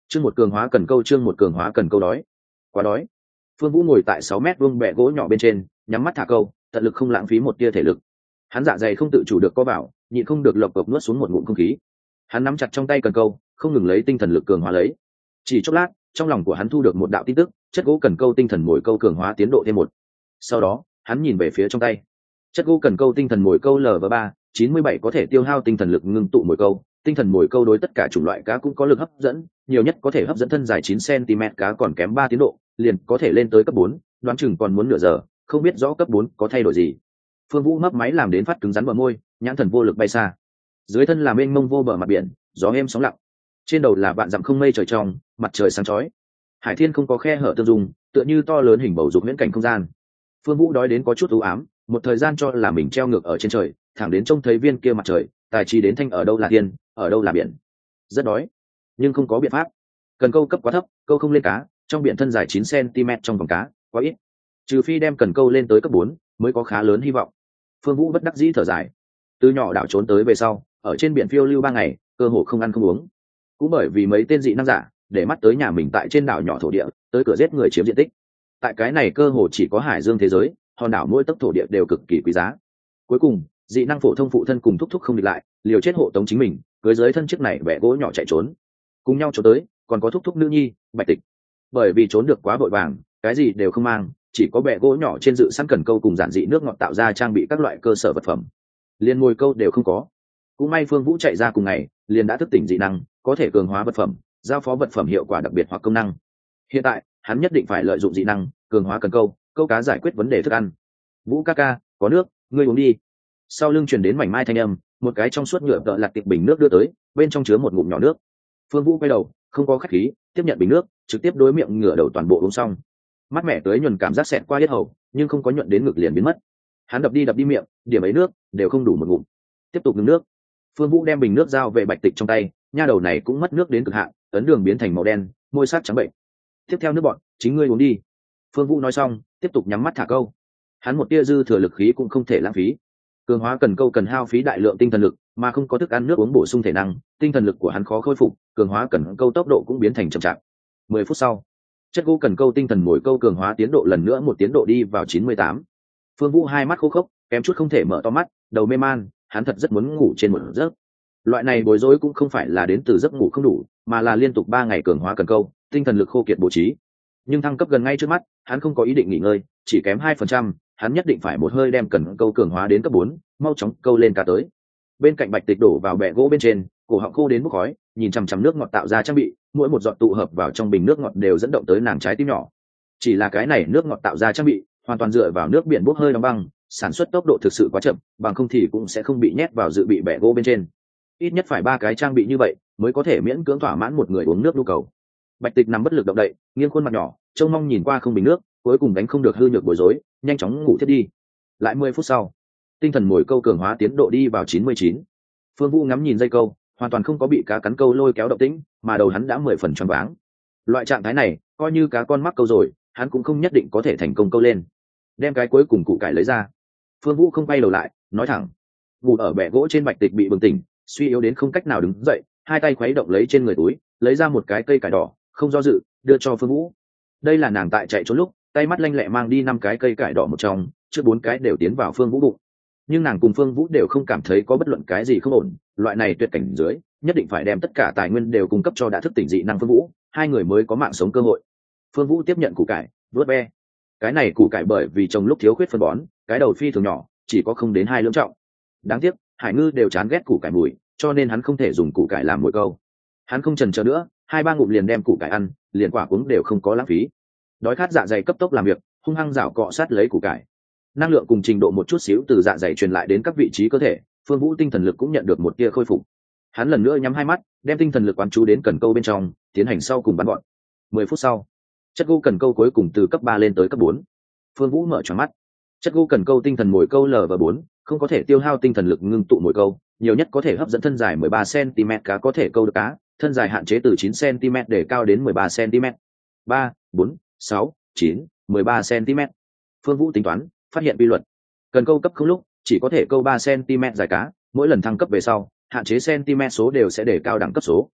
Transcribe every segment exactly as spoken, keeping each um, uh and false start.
Chương một cường hóa cần câu, chương một cường hóa cần câu đói. Quá đói. Phương Vũ ngồi tại sáu mét vuông bẹ gỗ nhỏ bên trên, nhắm mắt thả câu, tận lực không lãng phí một tia thể lực. Hắn dạ dày không tự chủ được co vào, nhịn không được lộc cộc nuốt xuống một ngụm không khí. Hắn nắm chặt trong tay cần câu, không ngừng lấy tinh thần lực cường hóa lấy. Chỉ chốc lát, trong lòng của hắn thu được một đạo tin tức, chất gỗ cần câu tinh thần mồi câu cường hóa tiến độ thêm một. Sau đó, hắn nhìn về phía trong tay. Chất gỗ cần câu tinh thần mồi câu L V ba, chín mươi bảy có thể tiêu hao tinh thần lực ngưng tụ mồi câu, tinh thần mồi câu đối tất cả chủng loại cá cũng có lực hấp dẫn, nhiều nhất có thể hấp dẫn thân dài chín xăng-ti-mét cá còn kém ba tiến độ, liền có thể lên tới cấp bốn, đoán chừng còn muốn nửa giờ, không biết rõ cấp bốn có thay đổi gì. Phương Vũ mấp máy làm đến phát cứng rắn bờ môi, nhãn thần vô lực bay xa. Dưới thân là mênh mông vô bờ mặt biển, gió êm sóng lặng. Trên đầu là vạn dặm không mây trời trong, mặt trời sáng chói. Hải thiên không có khe hở tương dung, tựa như to lớn hình bầu dục viễn cảnh không gian. Phương Vũ đói đến có chút u ám, một thời gian cho là mình treo ngược ở trên trời, thẳng đến trông thấy viên kia mặt trời, tài trí đến thanh ở đâu là thiên, ở đâu là biển. Rất đói, nhưng không có biện pháp. Cần câu cấp quá thấp, câu không lên cá, trong biển thân dài chín xăng-ti-mét trong vòng cá, quá ít. Trừ phi đem cần câu lên tới cấp bốn, mới có khá lớn hy vọng. Phương Vũ bất đắc dĩ thở dài. Từ nhỏ đảo trốn tới về sau, ở trên biển phiêu lưu ba ngày, cơ hồ không ăn không uống. Cũng bởi vì mấy tên dị năng giả, để mắt tới nhà mình tại trên đảo nhỏ thổ địa, tới cửa giết người chiếm diện tích. Tại cái này cơ hồ chỉ có hải dương thế giới, hòn đảo mỗi tấc thổ địa đều cực kỳ quý giá. Cuối cùng, dị năng phổ thông phụ thân cùng thúc thúc không địch lại, liều chết hộ tống chính mình, cưới dưới thân chiếc này bẻ gỗ nhỏ chạy trốn. Cùng nhau trốn tới, còn có thúc thúc nữ nhi, Bạch Tịch. Bởi vì trốn được quá vội vàng, cái gì đều không mang, chỉ có bẻ gỗ nhỏ trên dự sẵn cần câu cùng giản dị nước ngọt tạo ra trang bị các loại cơ sở vật phẩm. Liên ngồi câu đều không có. Cũng may Phương Vũ chạy ra cùng ngày, liền đã thức tỉnh dị năng, có thể cường hóa vật phẩm, giao phó vật phẩm hiệu quả đặc biệt hoặc công năng. Hiện tại, hắn nhất định phải lợi dụng dị năng, cường hóa cần câu, câu cá giải quyết vấn đề thức ăn. Vũ ca ca, có nước, ngươi uống đi. Sau lưng truyền đến mảnh mai thanh âm, một cái trong suốt nhựa tợ lặt tiệp bình nước đưa tới, bên trong chứa một ngụm nhỏ nước. Phương Vũ quay đầu, không có khách khí, tiếp nhận bình nước, trực tiếp đối miệng ngửa đầu toàn bộ uống xong. Mát mẻ tới nhuần cảm giác xẹt qua yết hầu, nhưng không có nhuận đến ngực liền biến mất. Hắn đập đi đập đi miệng, điểm ấy nước đều không đủ một ngụm. Tiếp tục ngừng nước. Phương Vũ đem bình nước giao về Bạch Tịch trong tay, nha đầu này cũng mất nước đến cực hạn, ấn đường biến thành màu đen, môi sắc trắng bệnh. Tiếp theo nước bọn, chính ngươi uống đi. Phương Vũ nói xong, tiếp tục nhắm mắt thả câu. Hắn một tia dư thừa lực khí cũng không thể lãng phí. Cường hóa cần câu cần hao phí đại lượng tinh thần lực, mà không có thức ăn nước uống bổ sung thể năng, tinh thần lực của hắn khó khôi phục, cường hóa cần câu tốc độ cũng biến thành chậm chạp. Mười phút sau, chất gỗ cần câu tinh thần mồi câu cường hóa tiến độ lần nữa một tiến độ đi vào chín mươi tám. Phương Vũ hai mắt khô khốc, kém chút không thể mở to mắt, đầu mê man, hắn thật rất muốn ngủ trên một giấc. Loại này bối rối cũng không phải là đến từ giấc ngủ không đủ, mà là liên tục ba ngày cường hóa cần câu, tinh thần lực khô kiệt bố trí. Nhưng thăng cấp gần ngay trước mắt, hắn không có ý định nghỉ ngơi, chỉ kém hai phần trăm, hắn nhất định phải một hơi đem cần câu cường hóa đến cấp bốn, mau chóng câu lên cá tới. Bên cạnh Bạch Tịch đổ vào bẹ gỗ bên trên, cổ họng khô đến bốc khói, nhìn chằm chằm nước ngọt tạo ra trang bị, mỗi một giọt tụ hợp vào trong bình nước ngọt đều dẫn động tới nàng trái tim nhỏ. Chỉ là cái này nước ngọt tạo ra trang bị, hoàn toàn dựa vào nước biển bốc hơi đóng băng, sản xuất tốc độ thực sự quá chậm, bằng không thì cũng sẽ không bị nhét vào dự bị bẹ gỗ bên trên. Ít nhất phải ba cái trang bị như vậy mới có thể miễn cưỡng thỏa mãn một người uống nước nhu cầu. Bạch Tịch nằm bất lực động đậy, nghiêng khuôn mặt nhỏ, trông mong nhìn qua không bình nước, cuối cùng đánh không được hư nhược bối rối, nhanh chóng ngủ thiết đi. Lại mười phút sau, tinh thần mồi câu cường hóa tiến độ đi vào chín mươi chín. Phương Vũ ngắm nhìn dây câu, hoàn toàn không có bị cá cắn câu lôi kéo động tĩnh, mà đầu hắn đã mười phần choáng váng. Loại trạng thái này, coi như cá con mắc câu rồi, hắn cũng không nhất định có thể thành công câu lên. Đem cái cuối cùng củ cải lấy ra. Phương Vũ không quay đầu lại, nói thẳng. Ngủ ở bệ gỗ trên Bạch Tịch bị bừng tỉnh, suy yếu đến không cách nào đứng dậy, hai tay khuấy động lấy trên người túi, lấy ra một cái cây cải đỏ, không do dự, đưa cho Phương Vũ. Đây là nàng tại chạy trốn lúc, tay mắt lanh lẹ mang đi năm cái cây cải đỏ một trong, trước bốn cái đều tiến vào Phương Vũ bụng. Nhưng nàng cùng Phương Vũ đều không cảm thấy có bất luận cái gì không ổn, loại này tuyệt cảnh dưới, nhất định phải đem tất cả tài nguyên đều cung cấp cho đã thức tỉnh dị năng Phương Vũ, hai người mới có mạng sống cơ hội. Phương Vũ tiếp nhận củ cải, vớt ve. Cái này củ cải bởi vì trồng lúc thiếu khuyết phân bón, cái đầu phi thường nhỏ, chỉ có không đến hai lưỡng trọng. Đáng tiếc, hải ngư đều chán ghét củ cải mùi, cho nên hắn không thể dùng củ cải làm mồi câu. Hắn không chần chờ nữa, hai ba ngụm liền đem củ cải ăn, liền quả cuống đều không có lãng phí. Đói khát dạ dày cấp tốc làm việc, hung hăng rảo cọ sát lấy củ cải. Năng lượng cùng trình độ một chút xíu từ dạ dày truyền lại đến các vị trí cơ thể, Phương Vũ tinh thần lực cũng nhận được một tia khôi phục. Hắn lần nữa nhắm hai mắt, đem tinh thần lực quán chú đến cần câu bên trong, tiến hành sau cùng bắn gọn. Mười phút sau, chất gỗ cần câu cuối cùng từ cấp ba lên tới cấp bốn. Phương Vũ mở tròn mắt. Chất gỗ cần câu tinh thần mồi câu L và bốn, không có thể tiêu hao tinh thần lực ngưng tụ mồi câu, nhiều nhất có thể hấp dẫn thân dài mười ba xăng-ti-mét cá có thể câu được cá, thân dài hạn chế từ chín xăng-ti-mét để cao đến mười ba xăng-ti-mét. ba, bốn, sáu, chín, mười ba xăng-ti-mét. Phương Vũ tính toán, phát hiện quy luật. Cần câu cấp không lúc, chỉ có thể câu ba xăng-ti-mét dài cá, mỗi lần thăng cấp về sau, hạn chế cm số đều sẽ để cao đẳng cấp số.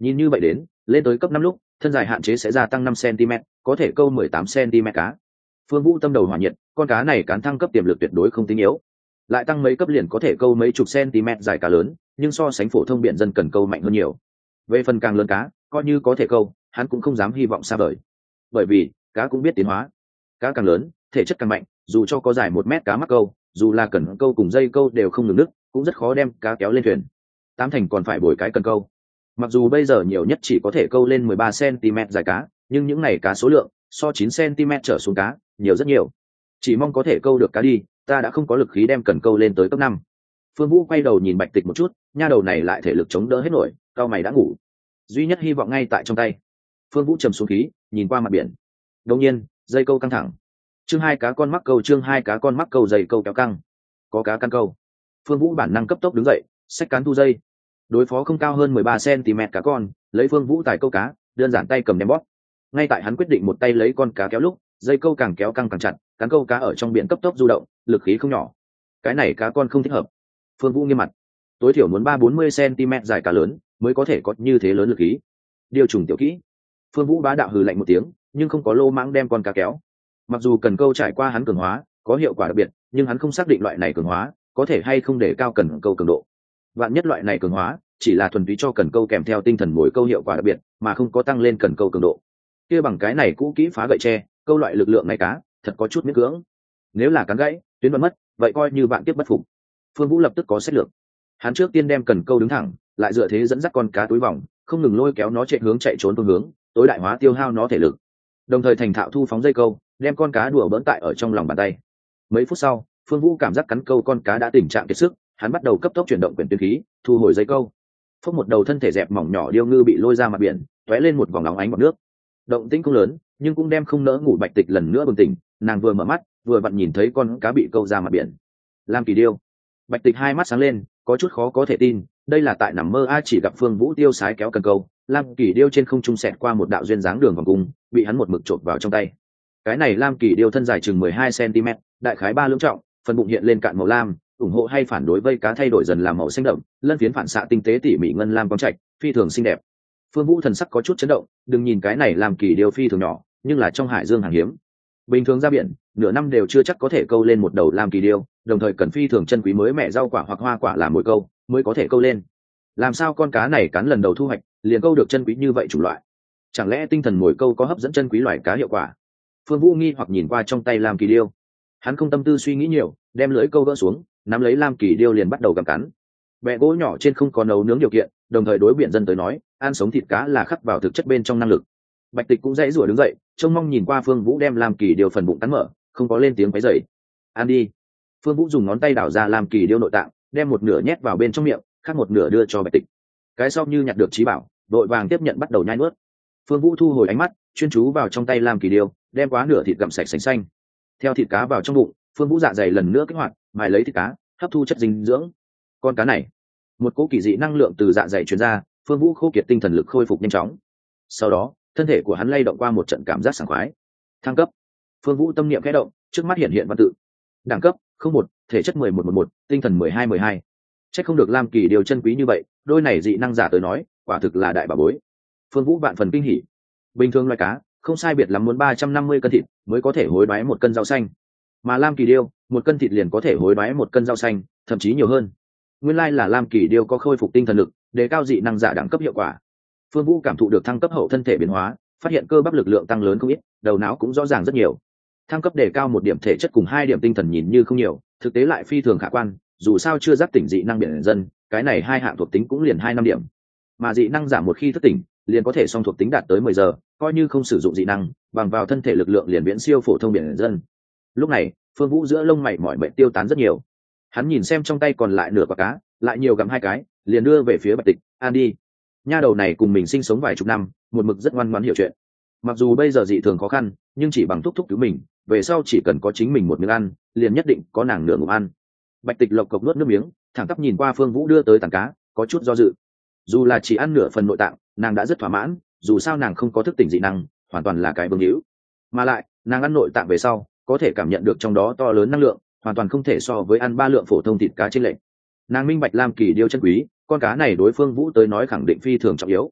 Nhìn như vậy đến, lên tới cấp năm lúc, thân dài hạn chế sẽ gia tăng năm xăng-ti-mét, có thể câu mười tám xăng-ti-mét cá. Phương Vũ tâm đầu hỏa nhiệt, con cá này cán thăng cấp tiềm lực tuyệt đối không tinh yếu. Lại tăng mấy cấp liền có thể câu mấy chục cm dài cá lớn, nhưng so sánh phổ thông biển dân cần câu mạnh hơn nhiều. Về phần càng lớn cá, coi như có thể câu, hắn cũng không dám hy vọng xa vời. Bởi vì, cá cũng biết tiến hóa. Cá càng lớn, thể chất càng mạnh, dù cho có dài một mét cá mắc câu, dù là cần câu cùng dây câu đều không ngừng nứt, cũng rất khó đem cá kéo lên thuyền. Tám thành còn phải bồi cái cần câu. Mặc dù bây giờ nhiều nhất chỉ có thể câu lên mười ba xăng-ti-mét dài cá, nhưng những này cá số lượng so chín xăng-ti-mét trở xuống cá nhiều rất nhiều. Chỉ mong có thể câu được cá đi, ta đã không có lực khí đem cần câu lên tới cấp năm. Phương Vũ quay đầu nhìn Bạch Tịch một chút, nha đầu này lại thể lực chống đỡ hết nổi, cao mày đã ngủ. Duy nhất hy vọng ngay tại trong tay. Phương Vũ trầm xuống khí, nhìn qua mặt biển. Đột nhiên, dây câu căng thẳng. Chương hai cá con mắc câu, chương hai cá con mắc câu, dây câu kéo căng. Có cá căn câu. Phương Vũ bản năng cấp tốc đứng dậy, xách cán thu dây. Đối phó không cao hơn mười ba xăng-ti-mét cá con, lấy Phương Vũ tài câu cá, đơn giản tay cầm đem bóp. Ngay tại hắn quyết định một tay lấy con cá kéo lúc, dây câu càng kéo căng càng chặt, cán câu cá ở trong biển cấp tốc du động, lực khí không nhỏ. Cái này cá con không thích hợp. Phương Vũ nghiêm mặt, tối thiểu muốn ba bốn mươi xăng-ti-mét dài cá lớn mới có thể có như thế lớn lực khí. Điều trùng tiểu kỹ. Phương Vũ bá đạo hừ lạnh một tiếng, nhưng không có lô mãng đem con cá kéo. Mặc dù cần câu trải qua hắn cường hóa, có hiệu quả đặc biệt, nhưng hắn không xác định loại này cường hóa có thể hay không để cao cần câu cường độ. Vạn nhất loại này cường hóa chỉ là thuần túy cho cần câu kèm theo tinh thần mồi câu hiệu quả đặc biệt, mà không có tăng lên cần câu cường độ. Kia bằng cái này cũ kỹ phá gậy tre, câu loại lực lượng này cá, thật có chút miễn cưỡng. Nếu là cán gãy, tuyến đoạn mất, vậy coi như bạn tiếp bất phục. Phương Vũ lập tức có sách lược. Hắn trước tiên đem cần câu đứng thẳng, lại dựa thế dẫn dắt con cá túi vòng, không ngừng lôi kéo nó chạy hướng chạy trốn phương hướng, tối đại hóa tiêu hao nó thể lực. Đồng thời thành thạo thu phóng dây câu, đem con cá đùa bỡn tại ở trong lòng bàn tay. Mấy phút sau, Phương Vũ cảm giác cắn câu con cá đã tình trạng kiệt sức, hắn bắt đầu cấp tốc chuyển động quyển tuyến khí, thu hồi dây câu. Phốc một đầu thân thể dẹp mỏng nhỏ điêu ngư bị lôi ra mặt biển, tóe lên một vòng nóng ánh bọt nước. Động tĩnh không lớn, nhưng cũng đem không nỡ ngủ Bạch Tịch lần nữa bừng tỉnh, nàng vừa mở mắt, vừa vặn nhìn thấy con cá bị câu ra mặt biển. Lam Kỳ điêu. Bạch Tịch hai mắt sáng lên, có chút khó có thể tin, đây là tại nằm mơ a, chỉ gặp Phương Vũ tiêu sái kéo cần câu, Lam Kỳ điêu trên không trung xẹt qua một đạo duyên dáng đường vòng cung, bị hắn một mực chộp vào trong tay. Cái này Lam Kỳ điêu thân dài chừng mười hai xăng-ti-mét, đại khái ba lưỡng trọng, phần bụng hiện lên cạn màu lam, ủng hộ hay phản đối vây cá thay đổi dần làm màu xanh đậm, lân phiến phản xạ tinh tế tỉ mỉ ngân lam quang trạch, phi thường xinh đẹp. Phương Vũ thần sắc có chút chấn động, đừng nhìn cái này Lam Kỳ điêu phi thường nhỏ, nhưng là trong hải dương hàng hiếm. Bình thường ra biển, nửa năm đều chưa chắc có thể câu lên một đầu Lam Kỳ điêu, đồng thời cần phi thường chân quý mới mẹ rau quả hoặc hoa quả làm mồi câu, mới có thể câu lên. Làm sao con cá này cắn lần đầu thu hoạch, liền câu được chân quý như vậy chủng loại? Chẳng lẽ tinh thần mồi câu có hấp dẫn chân quý loài cá hiệu quả? Phương Vũ nghi hoặc nhìn qua trong tay Lam Kỳ điêu. Hắn không tâm tư suy nghĩ nhiều, đem lưỡi câu gỡ xuống, nắm lấy Lam Kỳ điêu liền bắt đầu gặm cắn. Bẹ gỗ nhỏ trên không có nấu nướng điều kiện, đồng thời đối biển dân tới nói, ăn sống thịt cá là khắc vào thực chất bên trong năng lực. Bạch Tịch cũng dãy rủa đứng dậy, trông mong nhìn qua Phương Vũ đem Lam Kỳ điêu phần bụng cắn mở, không có lên tiếng quấy rầy. "Ăn đi." Phương Vũ dùng ngón tay đảo ra Lam Kỳ điêu nội tạng, đem một nửa nhét vào bên trong miệng, khác một nửa đưa cho Bạch Tịch. Cái sau như nhặt được trí bảo, đội vàng tiếp nhận bắt đầu nhai nuốt. Phương Vũ thu hồi ánh mắt, chuyên chú vào trong tay Lam Kỳ điêu, đem quá nửa thịt gặm sạch sành xanh. Theo thịt cá vào trong bụng, Phương Vũ dạ dày lần nữa kích hoạt, mài lấy thịt cá, hấp thu chất dinh dưỡng. Con cá này, một cỗ kỳ dị năng lượng từ dạ dày truyền ra, Phương Vũ khô kiệt tinh thần lực khôi phục nhanh chóng. Sau đó, thân thể của hắn lay động qua một trận cảm giác sảng khoái. Thăng cấp. Phương Vũ tâm niệm khẽ động, trước mắt hiện hiện văn tự. Đẳng cấp không một, thể chất mười một mười một, tinh thần mười hai mười hai. Chắc không được Lam Kỳ điều chân quý như vậy, đôi này dị năng giả tới nói, quả thực là đại bảo bối. Phương Vũ vạn phần kinh hỉ. Bình thường loài cá, không sai biệt lắm muốn ba trăm năm mươi cân thịt mới có thể hối đoái một cân rau xanh, mà Lam Kỳ điêu, một cân thịt liền có thể hối đoái một cân rau xanh, thậm chí nhiều hơn. Nguyên lai là Lam Kỳ điêu có khôi phục tinh thần lực, đề cao dị năng giả đẳng cấp hiệu quả. Phương Vũ cảm thụ được thăng cấp hậu thân thể biến hóa, phát hiện cơ bắp lực lượng tăng lớn không ít, đầu não cũng rõ ràng rất nhiều. Thăng cấp đề cao một điểm thể chất cùng hai điểm tinh thần nhìn như không nhiều, thực tế lại phi thường khả quan, dù sao chưa giác tỉnh dị năng biển dân, cái này hai hạng thuộc tính cũng liền hai năm điểm. Mà dị năng giảm một khi thức tỉnh, liền có thể song thuộc tính đạt tới mười giờ, coi như không sử dụng dị năng, bằng vào thân thể lực lượng liền viễn siêu phổ thông biển dân. Lúc này, Phương Vũ giữa lông mày mỏi mệt tiêu tán rất nhiều. Hắn nhìn xem trong tay còn lại nửa quả cá, lại nhiều gặm hai cái, liền đưa về phía Bạch Tịch, "Ăn đi." Nha đầu này cùng mình sinh sống vài chục năm, một mực rất ngoan ngoãn hiểu chuyện. Mặc dù bây giờ dị thường khó khăn, nhưng chỉ bằng thúc thúc cứu mình, về sau chỉ cần có chính mình một miếng ăn, liền nhất định có nàng nửa ngụm ăn. Bạch Tịch lộc cộc nuốt nước miếng, thẳng tắp nhìn qua Phương Vũ đưa tới tảng cá, có chút do dự. Dù là chỉ ăn nửa phần nội tạng, nàng đã rất thỏa mãn, dù sao nàng không có thức tỉnh dị năng, hoàn toàn là cái vương hữu. Mà lại, nàng ăn nội tạng về sau, có thể cảm nhận được trong đó to lớn năng lượng, hoàn toàn không thể so với ăn ba lượng phổ thông thịt cá trên lệnh. Nàng minh bạch Lam Kỳ điêu chân quý, con cá này đối Phương Vũ tới nói khẳng định phi thường trọng yếu.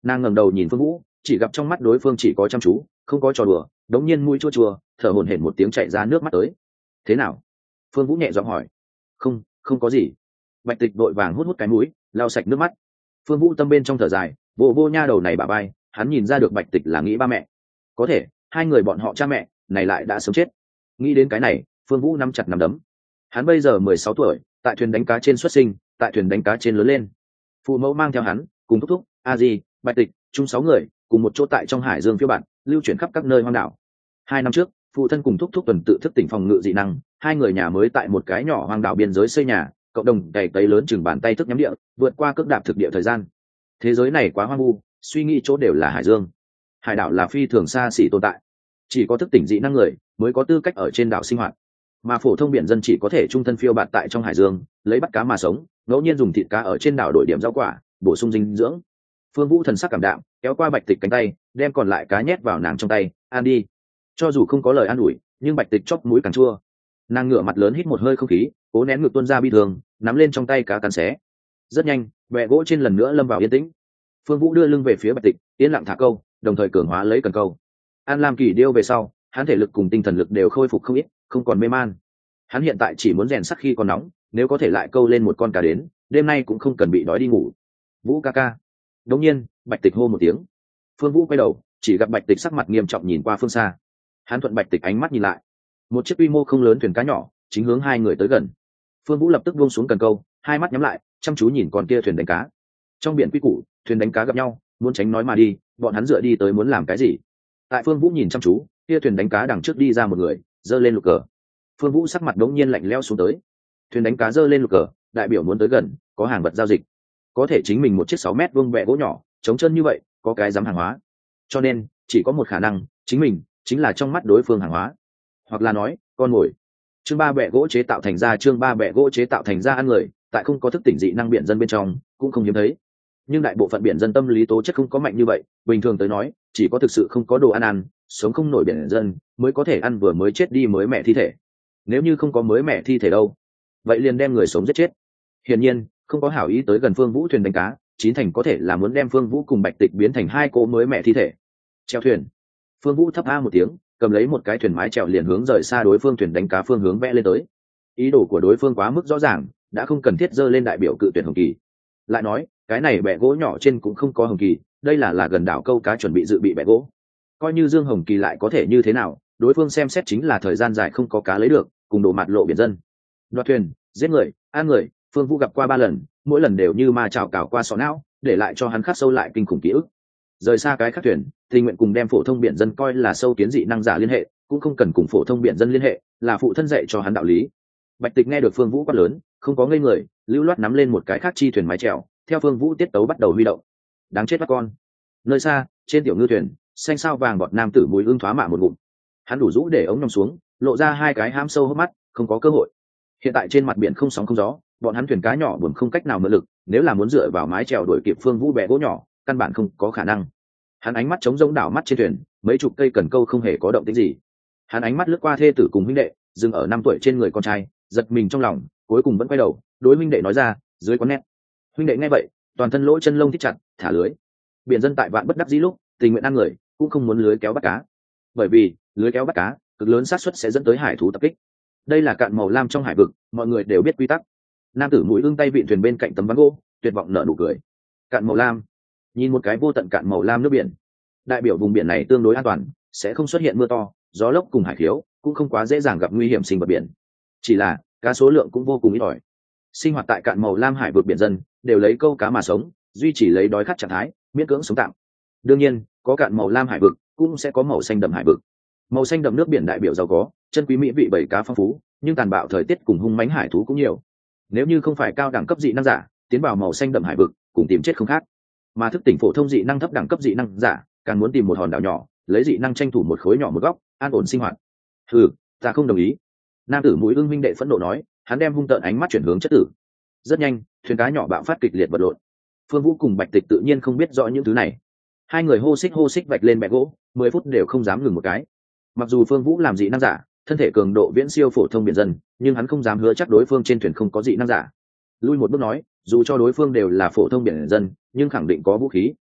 Nàng ngẩng đầu nhìn Phương Vũ, chỉ gặp trong mắt đối phương chỉ có chăm chú, không có trò đùa, đống nhiên mũi chua chua, thở hổn hển một tiếng chạy ra nước mắt tới. Thế nào? Phương Vũ nhẹ giọng hỏi. Không, không có gì. Bạch Tịch đội vàng hút hút cái mũi, lau sạch nước mắt. Phương Vũ tâm bên trong thở dài, vô vô nha đầu này bả bay, hắn nhìn ra được Bạch Tịch là nghĩ ba mẹ. Có thể, hai người bọn họ cha mẹ này lại đã sớm chết. Nghĩ đến cái này, Phương Vũ nắm chặt nắm đấm. Hắn bây giờ mười sáu tuổi, tại thuyền đánh cá trên xuất sinh, tại thuyền đánh cá trên lớn lên. Phụ mẫu mang theo hắn, cùng thúc thúc, a di, Bạch Tịch, chung sáu người, cùng một chỗ tại trong hải dương phiêu bạt, lưu chuyển khắp các nơi hoang đảo. Hai năm trước, phụ thân cùng thúc thúc tuần tự thức tỉnh phòng ngự dị năng, hai người nhà mới tại một cái nhỏ hoang đảo biên giới xây nhà, cộng đồng cày cấy lớn chừng bàn tay thức nhắm địa, vượt qua cước đạp thực địa thời gian. Thế giới này quá hoang vu, suy nghĩ chỗ đều là hải dương. Hải đảo là phi thường xa xỉ tồn tại, chỉ có thức tỉnh dị năng người mới có tư cách ở trên đảo sinh hoạt, mà phổ thông biển dân chỉ có thể trung thân phiêu bạt tại trong hải dương, lấy bắt cá mà sống, ngẫu nhiên dùng thịt cá ở trên đảo đổi điểm rau quả, bổ sung dinh dưỡng. Phương Vũ thần sắc cảm đạm, kéo qua Bạch Tịch cánh tay, đem còn lại cá nhét vào nàng trong tay, ăn đi. Cho dù không có lời an ủi, nhưng Bạch Tịch chóp mũi càng chua. Nàng ngửa mặt lớn hít một hơi không khí, cố nén ngực tuôn ra bi thương, nắm lên trong tay cá cắn xé. Rất nhanh, bè gỗ trên lần nữa lâm vào yên tĩnh. Phương Vũ đưa lưng về phía Bạch Tịch, yên lặng thả câu, đồng thời cường hóa lấy cần câu. An Lam Kỳ điêu về sau, hắn thể lực cùng tinh thần lực đều khôi phục không ít, không còn mê man. Hắn hiện tại chỉ muốn rèn sắt khi còn nóng, nếu có thể lại câu lên một con cá đến, đêm nay cũng không cần bị đói đi ngủ. Vũ ca ca. Đột nhiên, Bạch Tịch hô một tiếng. Phương Vũ quay đầu, chỉ gặp Bạch Tịch sắc mặt nghiêm trọng nhìn qua phương xa. Hắn thuận Bạch Tịch ánh mắt nhìn lại, một chiếc quy mô không lớn thuyền cá nhỏ chính hướng hai người tới gần. Phương Vũ lập tức buông xuống cần câu, hai mắt nhắm lại, chăm chú nhìn con kia thuyền đánh cá. Trong biển quy củ, thuyền đánh cá gặp nhau, muốn tránh nói mà đi, bọn hắn dựa đi tới muốn làm cái gì? Tại Phương Vũ nhìn chăm chú, kia thuyền đánh cá đằng trước đi ra một người, giơ lên lục cờ. Phương Vũ sắc mặt đống nhiên lạnh lẽo xuống tới. Thuyền đánh cá giơ lên lục cờ, đại biểu muốn tới gần, có hàng vật giao dịch. Có thể chính mình một chiếc sáu mét vuông bẹ gỗ nhỏ, trống chân như vậy, có cái dám hàng hóa. Cho nên, chỉ có một khả năng, chính mình chính là trong mắt đối phương hàng hóa, hoặc là nói, con mồi. Chương ba bẹ gỗ chế tạo thành ra chương ba bẹ gỗ chế tạo thành ra ăn người, tại không có thức tỉnh dị năng biển dân bên trong, cũng không hiếm thấy. Nhưng đại bộ phận biển dân tâm lý tố chất không có mạnh như vậy, bình thường tới nói, chỉ có thực sự không có đồ ăn ăn, sống không nổi biển dân, mới có thể ăn vừa mới chết đi mới mẹ thi thể. Nếu như không có mới mẹ thi thể đâu, vậy liền đem người sống giết chết. Hiển nhiên, không có hảo ý tới gần Phương Vũ thuyền đánh cá, chín thành có thể là muốn đem Phương Vũ cùng Bạch Tịch biến thành hai cỗ mới mẹ thi thể. Chèo thuyền. Phương Vũ thấp a một tiếng, cầm lấy một cái thuyền mái chèo liền hướng rời xa đối phương thuyền đánh cá phương hướng vẽ lên tới. Ý đồ của đối phương quá mức rõ ràng, đã không cần thiết dơ lên đại biểu cự tuyển hồng kỳ. Lại nói, cái này bẹ gỗ nhỏ trên cũng không có hồng kỳ, đây là là gần đảo câu cá chuẩn bị dự bị bẹ gỗ. Coi như Dương Hồng Kỳ lại có thể như thế nào, đối phương xem xét chính là thời gian dài không có cá lấy được, cùng đổ mặt lộ biển dân. Đoạt thuyền, giết người, ăn người, Phương Vũ gặp qua ba lần, mỗi lần đều như ma chảo cào qua sọ não, để lại cho hắn khắc sâu lại kinh khủng ký ức. Rời xa cái khác thuyền, tình nguyện cùng đem phổ thông biển dân coi là sâu kiến dị năng giả liên hệ, cũng không cần cùng phổ thông biển dân liên hệ, là phụ thân dạy cho hắn đạo lý. Bạch Tịch nghe được Phương Vũ quát lớn, không có ngây người, lưu loát nắm lên một cái khác chi thuyền mái chèo, theo Phương Vũ tiết tấu bắt đầu huy động. Đáng chết các con. Nơi xa, trên tiểu ngư thuyền, xanh sao vàng bọt nam tử mùi ương thoá mạ một ngụm. Hắn đủ rũ để ống nhòm xuống, lộ ra hai cái hám sâu hốc mắt, không có cơ hội. Hiện tại trên mặt biển không sóng không gió, bọn hắn thuyền cá nhỏ buồn không cách nào mượn lực, nếu là muốn dựa vào mái chèo đuổi kịp Phương Vũ bè gỗ nhỏ, căn bản không có khả năng. Hắn ánh mắt trống rỗng đảo mắt trên thuyền, mấy chục cây cần câu không hề có động tĩnh gì. Hắn ánh mắt lướt qua thê tử cùng huynh đệ, dừng ở năm tuổi trên người con trai, giật mình trong lòng, cuối cùng vẫn quay đầu, đối huynh đệ nói ra, dưới con nét. Huynh đệ nghe vậy, toàn thân lỗ chân lông thích chặt, thả lưới. Biển dân tại vạn bất đắc dĩ lúc, tình nguyện ăn người, cũng không muốn lưới kéo bắt cá. Bởi vì, lưới kéo bắt cá, cực lớn xác suất sẽ dẫn tới hải thú tập kích. Đây là cạn màu lam trong hải vực, mọi người đều biết quy tắc. Nam tử mũi ương tay vịn thuyền bên cạnh tấm ván gỗ, tuyệt vọng nở nụ cười. Cạn màu lam, nhìn một cái vô tận cạn màu lam nước biển, đại biểu vùng biển này tương đối an toàn, sẽ không xuất hiện mưa to, gió lốc cùng hải khiếu, cũng không quá dễ dàng gặp nguy hiểm sinh vật biển. Chỉ là cá số lượng cũng vô cùng ít ỏi. Sinh hoạt tại cạn màu lam hải vực biển dân đều lấy câu cá mà sống, duy trì lấy đói khát trạng thái, miễn cưỡng sống tạm. Đương nhiên, có cạn màu lam hải vực, cũng sẽ có màu xanh đậm hải vực. Màu xanh đậm nước biển đại biểu giàu có, chân quý mỹ vị bầy cá phong phú, nhưng tàn bạo thời tiết cùng hung mãnh hải thú cũng nhiều. Nếu như không phải cao đẳng cấp dị năng giả, tiến vào màu xanh đậm hải vực, cùng tìm chết không khác. Mà thức tỉnh phổ thông dị năng thấp đẳng cấp dị năng giả, càng muốn tìm một hòn đảo nhỏ, lấy dị năng tranh thủ một khối nhỏ một góc, an ổn sinh hoạt. Hừ, ta không đồng ý. Nam tử mũi ương minh đệ phẫn nộ nói, hắn đem hung tợn ánh mắt chuyển hướng chất tử. Rất nhanh, thuyền cá nhỏ bạo phát kịch liệt vật lộn. Phương Vũ cùng Bạch Tịch tự nhiên không biết rõ những thứ này. Hai người hô xích hô xích vạch lên bẹ gỗ, mười phút đều không dám ngừng một cái. Mặc dù Phương Vũ làm dị năng giả, thân thể cường độ viễn siêu phổ thông biển dân, nhưng hắn không dám hứa chắc đối phương trên thuyền không có dị năng giả. Lui một bước nói, dù cho đối phương đều là phổ thông biển dân, nhưng khẳng định có vũ khí,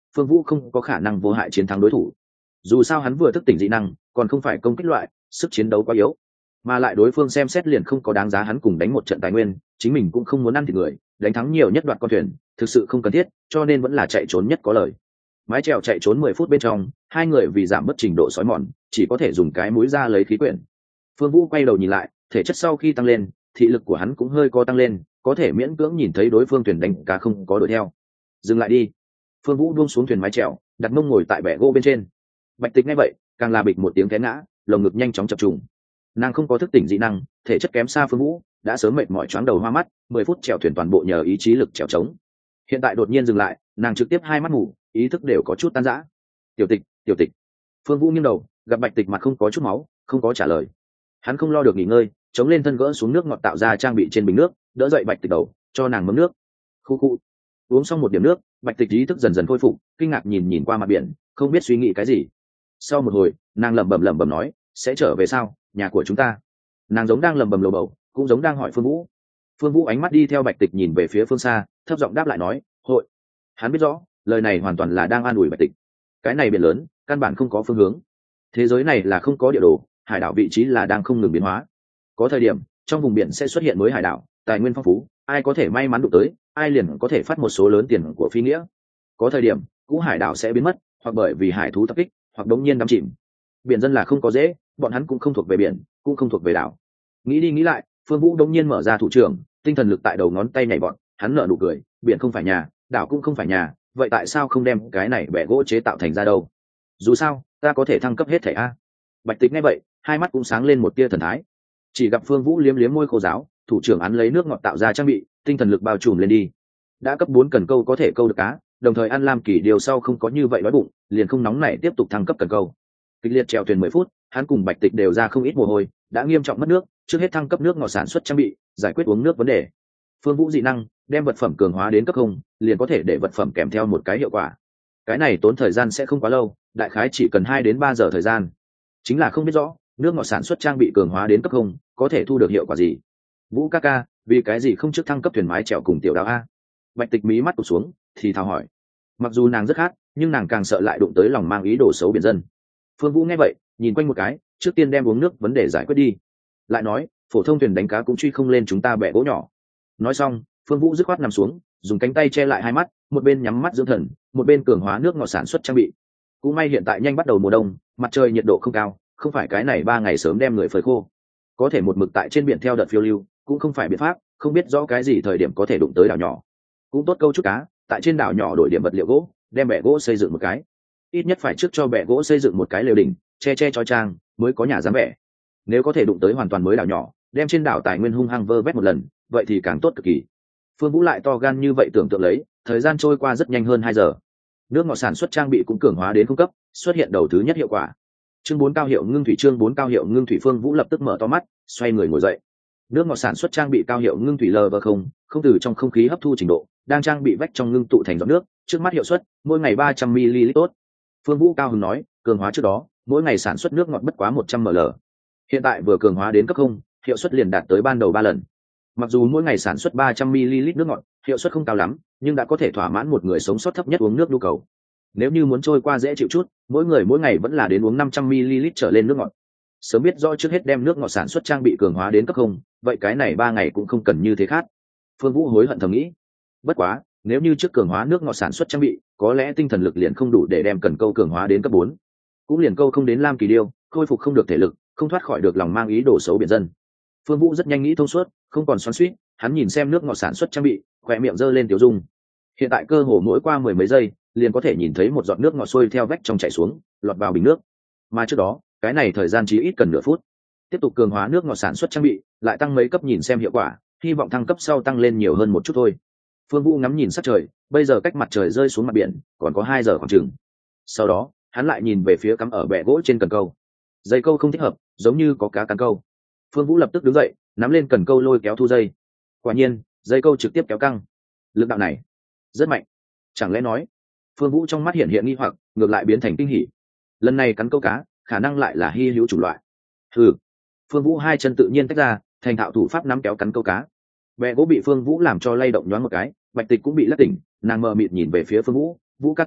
Phương Vũ không có khả năng vô hại chiến thắng đối thủ. Dù sao hắn vừa thức tỉnh dị năng, còn không phải công kích loại, sức chiến đấu quá yếu, mà lại đối phương xem xét liền không có đáng giá hắn cùng đánh một trận tài nguyên, chính mình cũng không muốn ăn thịt người, đánh thắng nhiều nhất đoạt con thuyền, thực sự không cần thiết, cho nên vẫn là chạy trốn nhất có lời. Mái chèo chạy trốn mười phút bên trong, hai người vì giảm bớt trình độ sói mòn, chỉ có thể dùng cái mũi ra lấy khí quyển. Phương Vũ quay đầu nhìn lại, thể chất sau khi tăng lên, thị lực của hắn cũng hơi có tăng lên, có thể miễn cưỡng nhìn thấy đối phương thuyền đánh cá không có đuổi theo. Dừng lại đi. Phương Vũ buông xuống thuyền mái chèo, đặt mông ngồi tại bệ gỗ bên trên. Bạch Tịch nghe vậy, càng là bịch một tiếng té ngã, lồng ngực nhanh chóng chập trùng. Nàng không có thức tỉnh dị năng, thể chất kém xa Phương Vũ, đã sớm mệt mỏi choáng đầu hoa mắt, mười phút chèo thuyền toàn bộ nhờ ý chí lực chèo trống. Hiện tại đột nhiên dừng lại, nàng trực tiếp hai mắt ngủ, ý thức đều có chút tan rã. Tiểu Tịch, Tiểu Tịch. Phương Vũ nghiêng đầu, gặp Bạch Tịch mặt không có chút máu, không có trả lời. Hắn không lo được nghỉ ngơi, chống lên thân gỡ xuống nước ngọt tạo ra trang bị trên bình nước, đỡ dậy Bạch Tịch đầu, cho nàng mớm nước. Khu khu. Uống xong một điểm nước, Bạch Tịch ý thức dần dần khôi phục, kinh ngạc nhìn nhìn qua mặt biển, không biết suy nghĩ cái gì. Sau một hồi, nàng lẩm bẩm lẩm bẩm nói, sẽ trở về sao, nhà của chúng ta. Nàng giống đang lẩm bẩm lầu bầu, cũng giống đang hỏi Phương Vũ. Phương Vũ ánh mắt đi theo Bạch Tịch nhìn về phía phương xa, thấp giọng đáp lại nói, hội. Hắn biết rõ, lời này hoàn toàn là đang an ủi Bạch Tịch. Cái này biển lớn, căn bản không có phương hướng. Thế giới này là không có địa đồ, hải đảo vị trí là đang không ngừng biến hóa. Có thời điểm, trong vùng biển sẽ xuất hiện mới hải đảo, tài nguyên phong phú, ai có thể may mắn đụng tới, ai liền có thể phát một số lớn tiền của phi nghĩa. Có thời điểm, cũ hải đảo sẽ biến mất, hoặc bởi vì hải thú tập kích, hoặc đống nhiên đắm chìm. Biển dân là không có dễ, bọn hắn cũng không thuộc về biển, cũng không thuộc về đảo. Nghĩ đi nghĩ lại, Phương Vũ đống nhiên mở ra thủ trưởng, tinh thần lực tại đầu ngón tay nhảy bọn, hắn nở nụ cười, biển không phải nhà, đảo cũng không phải nhà, vậy tại sao không đem cái này bẻ gỗ chế tạo thành ra đâu? Dù sao, ta có thể thăng cấp hết thảy a. Bạch Tịch nghe vậy, hai mắt cũng sáng lên một tia thần thái. Chỉ gặp Phương Vũ liếm liếm môi khô giáo, thủ trưởng án lấy nước ngọt tạo ra trang bị, tinh thần lực bao trùm lên đi. Đã cấp bốn cần câu có thể câu được cá, đồng thời ăn lam kỳ điều sau không có như vậy đói bụng, liền không nóng nảy tiếp tục thăng cấp cần câu. Kịch liệt trèo thuyền mười phút, hắn cùng Bạch Tịch đều ra không ít mồ hôi, đã nghiêm trọng mất nước, trước hết thăng cấp nước ngọt sản xuất trang bị, giải quyết uống nước vấn đề. Phương Vũ dị năng, đem vật phẩm cường hóa đến cấp không, liền có thể để vật phẩm kèm theo một cái hiệu quả. Cái này tốn thời gian sẽ không quá lâu, đại khái chỉ cần hai đến ba giờ thời gian. Chính là không biết rõ, nước ngọt sản xuất trang bị cường hóa đến cấp không, có thể thu được hiệu quả gì. Vũ ca ca, vì cái gì không trước thăng cấp thuyền mái chèo cùng tiểu đạo a? Bạch Tịch mí mắt tụt xuống, thì thào hỏi. Mặc dù nàng rất khát, nhưng nàng càng sợ lại đụng tới lòng mang ý đồ xấu biển dân. Phương Vũ nghe vậy, nhìn quanh một cái, trước tiên đem uống nước vấn đề giải quyết đi. Lại nói, phổ thông thuyền đánh cá cũng truy không lên chúng ta bẻ gỗ nhỏ. Nói xong, Phương Vũ dứt khoát nằm xuống, dùng cánh tay che lại hai mắt, một bên nhắm mắt dưỡng thần, một bên cường hóa nước ngọt sản xuất trang bị. Cũng may hiện tại nhanh bắt đầu mùa đông, mặt trời nhiệt độ không cao, không phải cái này ba ngày sớm đem người phơi khô. Có thể một mực tại trên biển theo đợt phiêu lưu, cũng không phải biện pháp, không biết rõ cái gì thời điểm có thể đụng tới đảo nhỏ. Cũng tốt câu chút cá, tại trên đảo nhỏ đổi điểm vật liệu gỗ, đem bè gỗ xây dựng một cái. Ít nhất phải trước cho bè gỗ xây dựng một cái lều đỉnh, che che chói chang, mới có nhà dám bè. Nếu có thể đụng tới hoàn toàn mới đảo nhỏ, đem trên đảo tài nguyên hung hăng vơ vét một lần, vậy thì càng tốt cực kỳ. Phương Vũ lại to gan như vậy tưởng tượng lấy, thời gian trôi qua rất nhanh hơn hai giờ. Nước ngọt sản xuất trang bị cũng cường hóa đến cung cấp, xuất hiện đầu thứ nhất hiệu quả. Chương bốn cao hiệu ngưng thủy chương bốn cao hiệu ngưng thủy Phương Vũ lập tức mở to mắt, xoay người ngồi dậy. Nước ngọt sản xuất trang bị cao hiệu ngưng thủy L V không, không từ trong không khí hấp thu trình độ, đang trang bị vách trong ngưng tụ thành giọt nước, trước mắt hiệu suất, mỗi ngày ba trăm mi-li-lít tốt. Phương Vũ cao hứng nói, cường hóa trước đó, mỗi ngày sản xuất nước ngọt bất quá một trăm mi li lít. Hiện tại vừa cường hóa đến cấp không, hiệu suất liền đạt tới ban đầu ba lần. Mặc dù mỗi ngày sản xuất ba trăm mi-li-lít nước ngọt, hiệu suất không cao lắm, nhưng đã có thể thỏa mãn một người sống sót thấp nhất uống nước nhu cầu. Nếu như muốn trôi qua dễ chịu chút, mỗi người mỗi ngày vẫn là đến uống năm trăm mi-li-lít trở lên nước ngọt. Sớm biết rõ trước hết đem nước ngọt sản xuất trang bị cường hóa đến cấp không, vậy cái này ba ngày cũng không cần như thế khác. Phương Vũ hối hận thầm nghĩ. Bất quá, nếu như trước cường hóa nước ngọt sản xuất trang bị, có lẽ tinh thần lực liền không đủ để đem cần câu cường hóa đến cấp bốn. Cũng liền câu không đến lam kỳ điêu, khôi phục không được thể lực, không thoát khỏi được lòng mang ý đồ xấu biển dân. Phương Vũ rất nhanh nghĩ thông suốt, không còn xoắn xuýt, hắn nhìn xem nước ngọt sản xuất trang bị, khóe miệng giơ lên tiểu dung. Hiện tại cơ hồ mỗi qua mười mấy giây, liền có thể nhìn thấy một giọt nước ngọt xuôi theo vách trong chảy xuống, lọt vào bình nước. Mà trước đó, cái này thời gian chỉ ít cần nửa phút. Tiếp tục cường hóa nước ngọt sản xuất trang bị, lại tăng mấy cấp nhìn xem hiệu quả, hy vọng thăng cấp sau tăng lên nhiều hơn một chút thôi. Phương Vũ ngắm nhìn sắc trời, bây giờ cách mặt trời rơi xuống mặt biển, còn có hai giờ khoảng chừng. Sau đó, hắn lại nhìn về phía cắm ở bè gỗ trên cần câu. Dây câu không thích hợp, giống như có cá cắn câu. Phương Vũ lập tức đứng dậy, nắm lên cần câu lôi kéo thu dây. Quả nhiên, dây câu trực tiếp kéo căng. Lực đạo này rất mạnh. Chẳng lẽ nói, Phương Vũ trong mắt hiện hiện nghi hoặc, ngược lại biến thành kinh hỉ. Lần này cắn câu cá, khả năng lại là hy hữu chủng loại. Hừ. Phương Vũ hai chân tự nhiên tách ra, thành thạo thủ pháp nắm kéo cắn câu cá. Bè gỗ bị Phương Vũ làm cho lay động nhoáng một cái, Bạch Tịch cũng bị lắc tỉnh, nàng mờ mịt nhìn về phía Phương Vũ, "Vũ ca ca,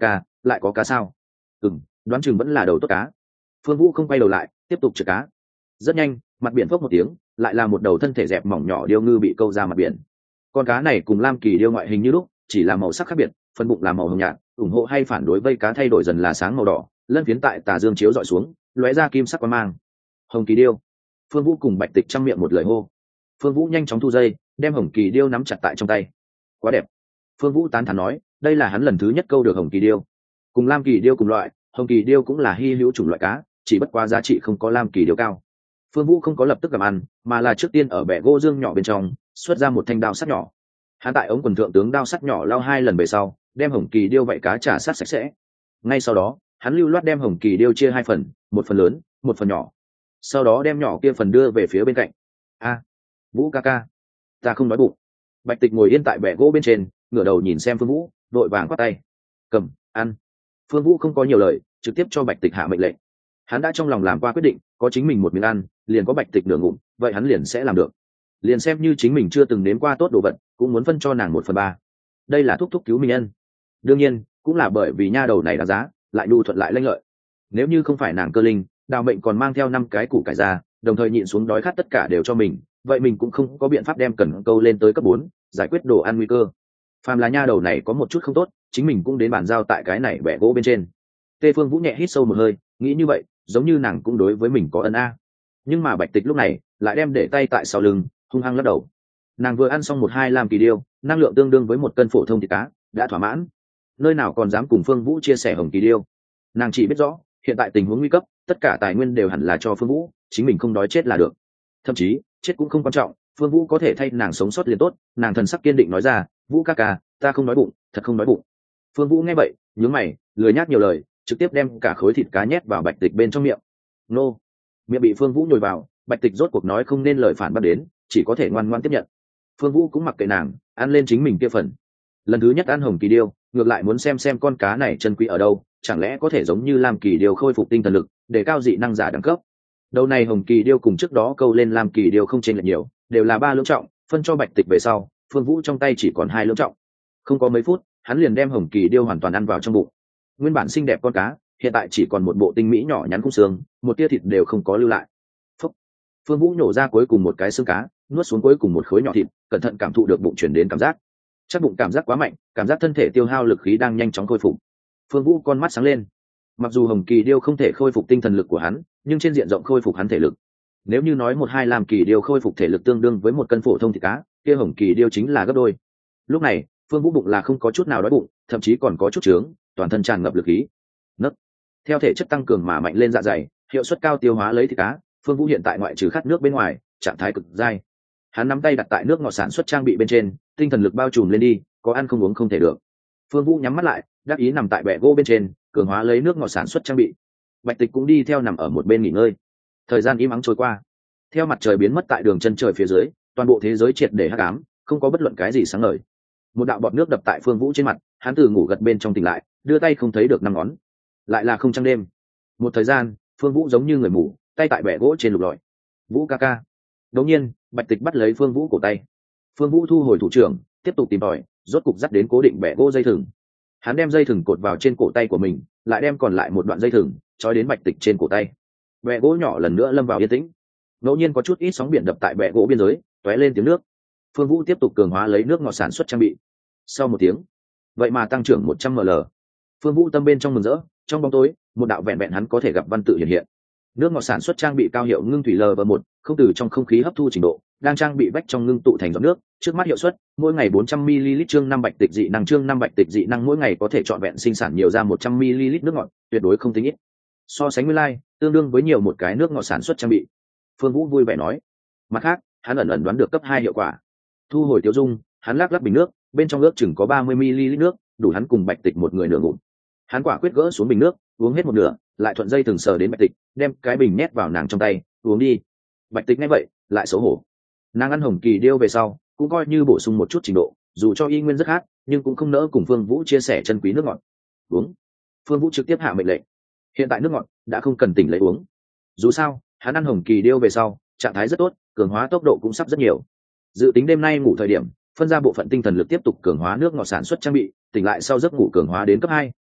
lại có cá sao? Ừm, đoán chừng vẫn là đầu tốt cá. Phương Vũ không quay đầu lại, tiếp tục trượt cá. Rất nhanh, mặt biển phốc một tiếng, lại là một đầu thân thể dẹp mỏng nhỏ điêu ngư bị câu ra mặt biển. Con cá này cùng lam kỳ điêu ngoại hình như lúc, chỉ là màu sắc khác biệt, phần bụng là màu hồng nhạt, ủng hộ hay phản đối vây cá thay đổi dần là sáng màu đỏ, lân phiến tại tà dương chiếu dọi xuống, lóe ra kim sắc quang mang. Hồng kỳ điêu. Phương Vũ cùng Bạch Tịch trong miệng một lời hô. Phương Vũ nhanh chóng thu dây, đem hồng kỳ điêu nắm chặt tại trong tay. Quá đẹp. Phương Vũ tán thán nói, đây là hắn lần thứ nhất câu được hồng kỳ điêu. Cùng lam kỳ điêu cùng loại, hồng kỳ điêu cũng là hy hữu chủng loại cá, chỉ bất quá giá trị không có lam kỳ điêu cao. Phương Vũ không có lập tức cầm ăn, mà là trước tiên ở bẻ gỗ dương nhỏ bên trong xuất ra một thanh đao sắt nhỏ. Hắn tại ống quần thượng tướng đao sắt nhỏ lao hai lần về sau, đem hồng kỳ điêu vảy cá trả sát sạch sẽ. Ngay sau đó, hắn lưu loát đem hồng kỳ điêu chia hai phần, một phần lớn, một phần nhỏ. Sau đó đem nhỏ kia phần đưa về phía bên cạnh. A, Vũ ca ca, ta không đói bụng. Bạch Tịch ngồi yên tại bẻ gỗ bên trên, ngửa đầu nhìn xem Phương Vũ, đội vàng quát tay, cầm, ăn. Phương Vũ không có nhiều lời, trực tiếp cho Bạch Tịch hạ mệnh lệnh. Hắn đã trong lòng làm qua quyết định, có chính mình một miếng ăn, liền có Bạch Tịch nửa ngụm, vậy hắn liền sẽ làm được. Liền xem như chính mình chưa từng nếm qua tốt đồ vật, cũng muốn phân cho nàng một phần ba. Đây là thúc thúc cứu mình nhân. Đương nhiên, cũng là bởi vì nha đầu này đáng giá, lại nhu thuận lại lanh lợi. Nếu như không phải nàng cơ linh, Đào Mệnh còn mang theo năm cái củ cải ra, đồng thời nhịn xuống đói khát tất cả đều cho mình, vậy mình cũng không có biện pháp đem cần câu lên tới cấp bốn, giải quyết đồ ăn nguy cơ. Phàm là nha đầu này có một chút không tốt, chính mình cũng đến bàn giao tại cái này bẻ gỗ bên trên. Tê Phương Vũ nhẹ hít sâu một hơi, nghĩ như vậy, giống như nàng cũng đối với mình có ân a. Nhưng mà Bạch Tịch lúc này lại đem để tay tại sau lưng, hung hăng lắc đầu. Nàng vừa ăn xong một hai lam kỳ điêu, năng lượng tương đương với một cân phổ thông thịt cá, đã thỏa mãn. Nơi nào còn dám cùng Phương Vũ chia sẻ hồng kỳ điêu. Nàng chỉ biết rõ, hiện tại tình huống nguy cấp, tất cả tài nguyên đều hẳn là cho Phương Vũ, chính mình không đói chết là được. Thậm chí, chết cũng không quan trọng, Phương Vũ có thể thay nàng sống sót liền tốt. Nàng thần sắc kiên định nói ra, Vũ ca ca, ta không đói bụng, thật không đói bụng. Phương Vũ nghe vậy, nhướng mày, lười nhác nhiều lời, trực tiếp đem cả khối thịt cá nhét vào Bạch Tịch bên trong miệng. Nô, miệng bị Phương Vũ nhồi vào, Bạch Tịch rốt cuộc nói không nên lời phản bác đến, chỉ có thể ngoan ngoãn tiếp nhận. Phương Vũ cũng mặc kệ nàng, ăn lên chính mình kia phần. Lần thứ nhất ăn hồng kỳ điêu, ngược lại muốn xem xem con cá này chân quý ở đâu, chẳng lẽ có thể giống như lam kỳ điêu khôi phục tinh thần lực, để cao dị năng giả đẳng cấp. Đầu này hồng kỳ điêu cùng trước đó câu lên lam kỳ điêu không chênh lệch nhiều, đều là ba lưỡng trọng, phân cho Bạch Tịch về sau, Phương Vũ trong tay chỉ còn hai lưỡng trọng. Không có mấy phút, hắn liền đem hồng kỳ điêu hoàn toàn ăn vào trong bụng. Nguyên bản xinh đẹp con cá, hiện tại chỉ còn một bộ tinh mỹ nhỏ nhắn khung xương, một tia thịt đều không có lưu lại. Phúc. Phương Vũ nhổ ra cuối cùng một cái xương cá, nuốt xuống cuối cùng một khối nhỏ thịt, cẩn thận cảm thụ được bụng chuyển đến cảm giác. Chắc bụng cảm giác quá mạnh, cảm giác thân thể tiêu hao lực khí đang nhanh chóng khôi phục. Phương Vũ con mắt sáng lên. Mặc dù hồng kỳ điêu không thể khôi phục tinh thần lực của hắn, nhưng trên diện rộng khôi phục hắn thể lực. Nếu như nói một hai làm kỳ điêu khôi phục thể lực tương đương với một cân phổ thông thịt cá, kia hồng kỳ điêu chính là gấp đôi. Lúc này, Phương Vũ bụng là không có chút nào đói bụng, thậm chí còn có chút trướng, toàn thân tràn ngập lực khí. Nấc. Theo thể chất tăng cường mà mạnh lên dạ dày, hiệu suất cao tiêu hóa lấy thịt cá, Phương Vũ hiện tại ngoại trừ khát nước bên ngoài, trạng thái cực dai. Hắn nắm tay đặt tại nước ngọt sản xuất trang bị bên trên, tinh thần lực bao trùm lên đi, có ăn không uống không thể được. Phương Vũ nhắm mắt lại, đắc ý nằm tại bệ gỗ bên trên, cường hóa lấy nước ngọt sản xuất trang bị. Bạch Tịch cũng đi theo nằm ở một bên nghỉ ngơi. Thời gian im ắng trôi qua, theo mặt trời biến mất tại đường chân trời phía dưới, toàn bộ thế giới triệt để hắc ám, không có bất luận cái gì sáng ngời. Một đạo bọt nước đập tại Phương Vũ trên mặt, hắn từ ngủ gật bên trong tỉnh lại, đưa tay không thấy được năm ngón. Lại là không trăng đêm. Một thời gian, Phương Vũ giống như người mù, tay tại bệ gỗ trên lục lọi. Vũ ca ca. Đột nhiên, Bạch Tịch bắt lấy Phương Vũ cổ tay. Phương Vũ thu hồi thủ trưởng, tiếp tục tìm tòi, rốt cục dắt đến cố định bẻ gỗ dây thừng. Hắn đem dây thừng cột vào trên cổ tay của mình, lại đem còn lại một đoạn dây thừng trói đến Bạch Tịch trên cổ tay. Bẻ gỗ nhỏ lần nữa lâm vào yên tĩnh. Ngẫu nhiên có chút ít sóng biển đập tại bẻ gỗ biên giới, tóe lên tiếng nước. Phương Vũ tiếp tục cường hóa lấy nước ngọt sản xuất trang bị. Sau một tiếng, vậy mà tăng trưởng một trăm mi li lít. Phương Vũ tâm bên trong mừng rỡ, trong bóng tối, một đạo vẹn vẹn hắn có thể gặp văn tự hiện hiện. Nước ngọt sản xuất trang bị cao hiệu ngưng thủy L V một, không từ trong không khí hấp thu trình độ, đang trang bị bách trong ngưng tụ thành giọt nước, trước mắt hiệu suất, mỗi ngày bốn trăm mi li lít chương năm Bạch Tịch dị năng chương năm Bạch Tịch dị năng mỗi ngày có thể trọn vẹn sinh sản nhiều ra một trăm mi li lít nước ngọt, tuyệt đối không tính ít. So sánh với lai, tương đương với nhiều một cái nước ngọt sản xuất trang bị. Phương Vũ vui vẻ nói. Mặt khác, hắn ẩn ẩn đoán được cấp hai hiệu quả. Thu hồi tiêu dung, hắn lắc lắc bình nước, bên trong ước chừng có ba mươi mi li lít nước, đủ hắn cùng Bạch Tịch một người nửa ngụm. Hắn quả quyết gỡ xuống bình nước, uống hết một nửa, lại thuận dây từng sờ đến Bạch Tịch, đem cái bình nhét vào nàng trong tay, uống đi. Bạch Tịch nghe vậy, lại xấu hổ. Nàng ăn hồng kỳ điêu về sau, cũng coi như bổ sung một chút trình độ, dù cho y nguyên rất khát, nhưng cũng không nỡ cùng Phương Vũ chia sẻ chân quý nước ngọt. Uống. Phương Vũ trực tiếp hạ mệnh lệnh. Hiện tại nước ngọt đã không cần tỉnh lấy uống. Dù sao, hắn ăn hồng kỳ điêu về sau, trạng thái rất tốt, cường hóa tốc độ cũng sắp rất nhiều. Dự tính đêm nay ngủ thời điểm, phân ra bộ phận tinh thần lực tiếp tục cường hóa nước ngọt sản xuất trang bị, tỉnh lại sau giấc ngủ cường hóa đến cấp hai,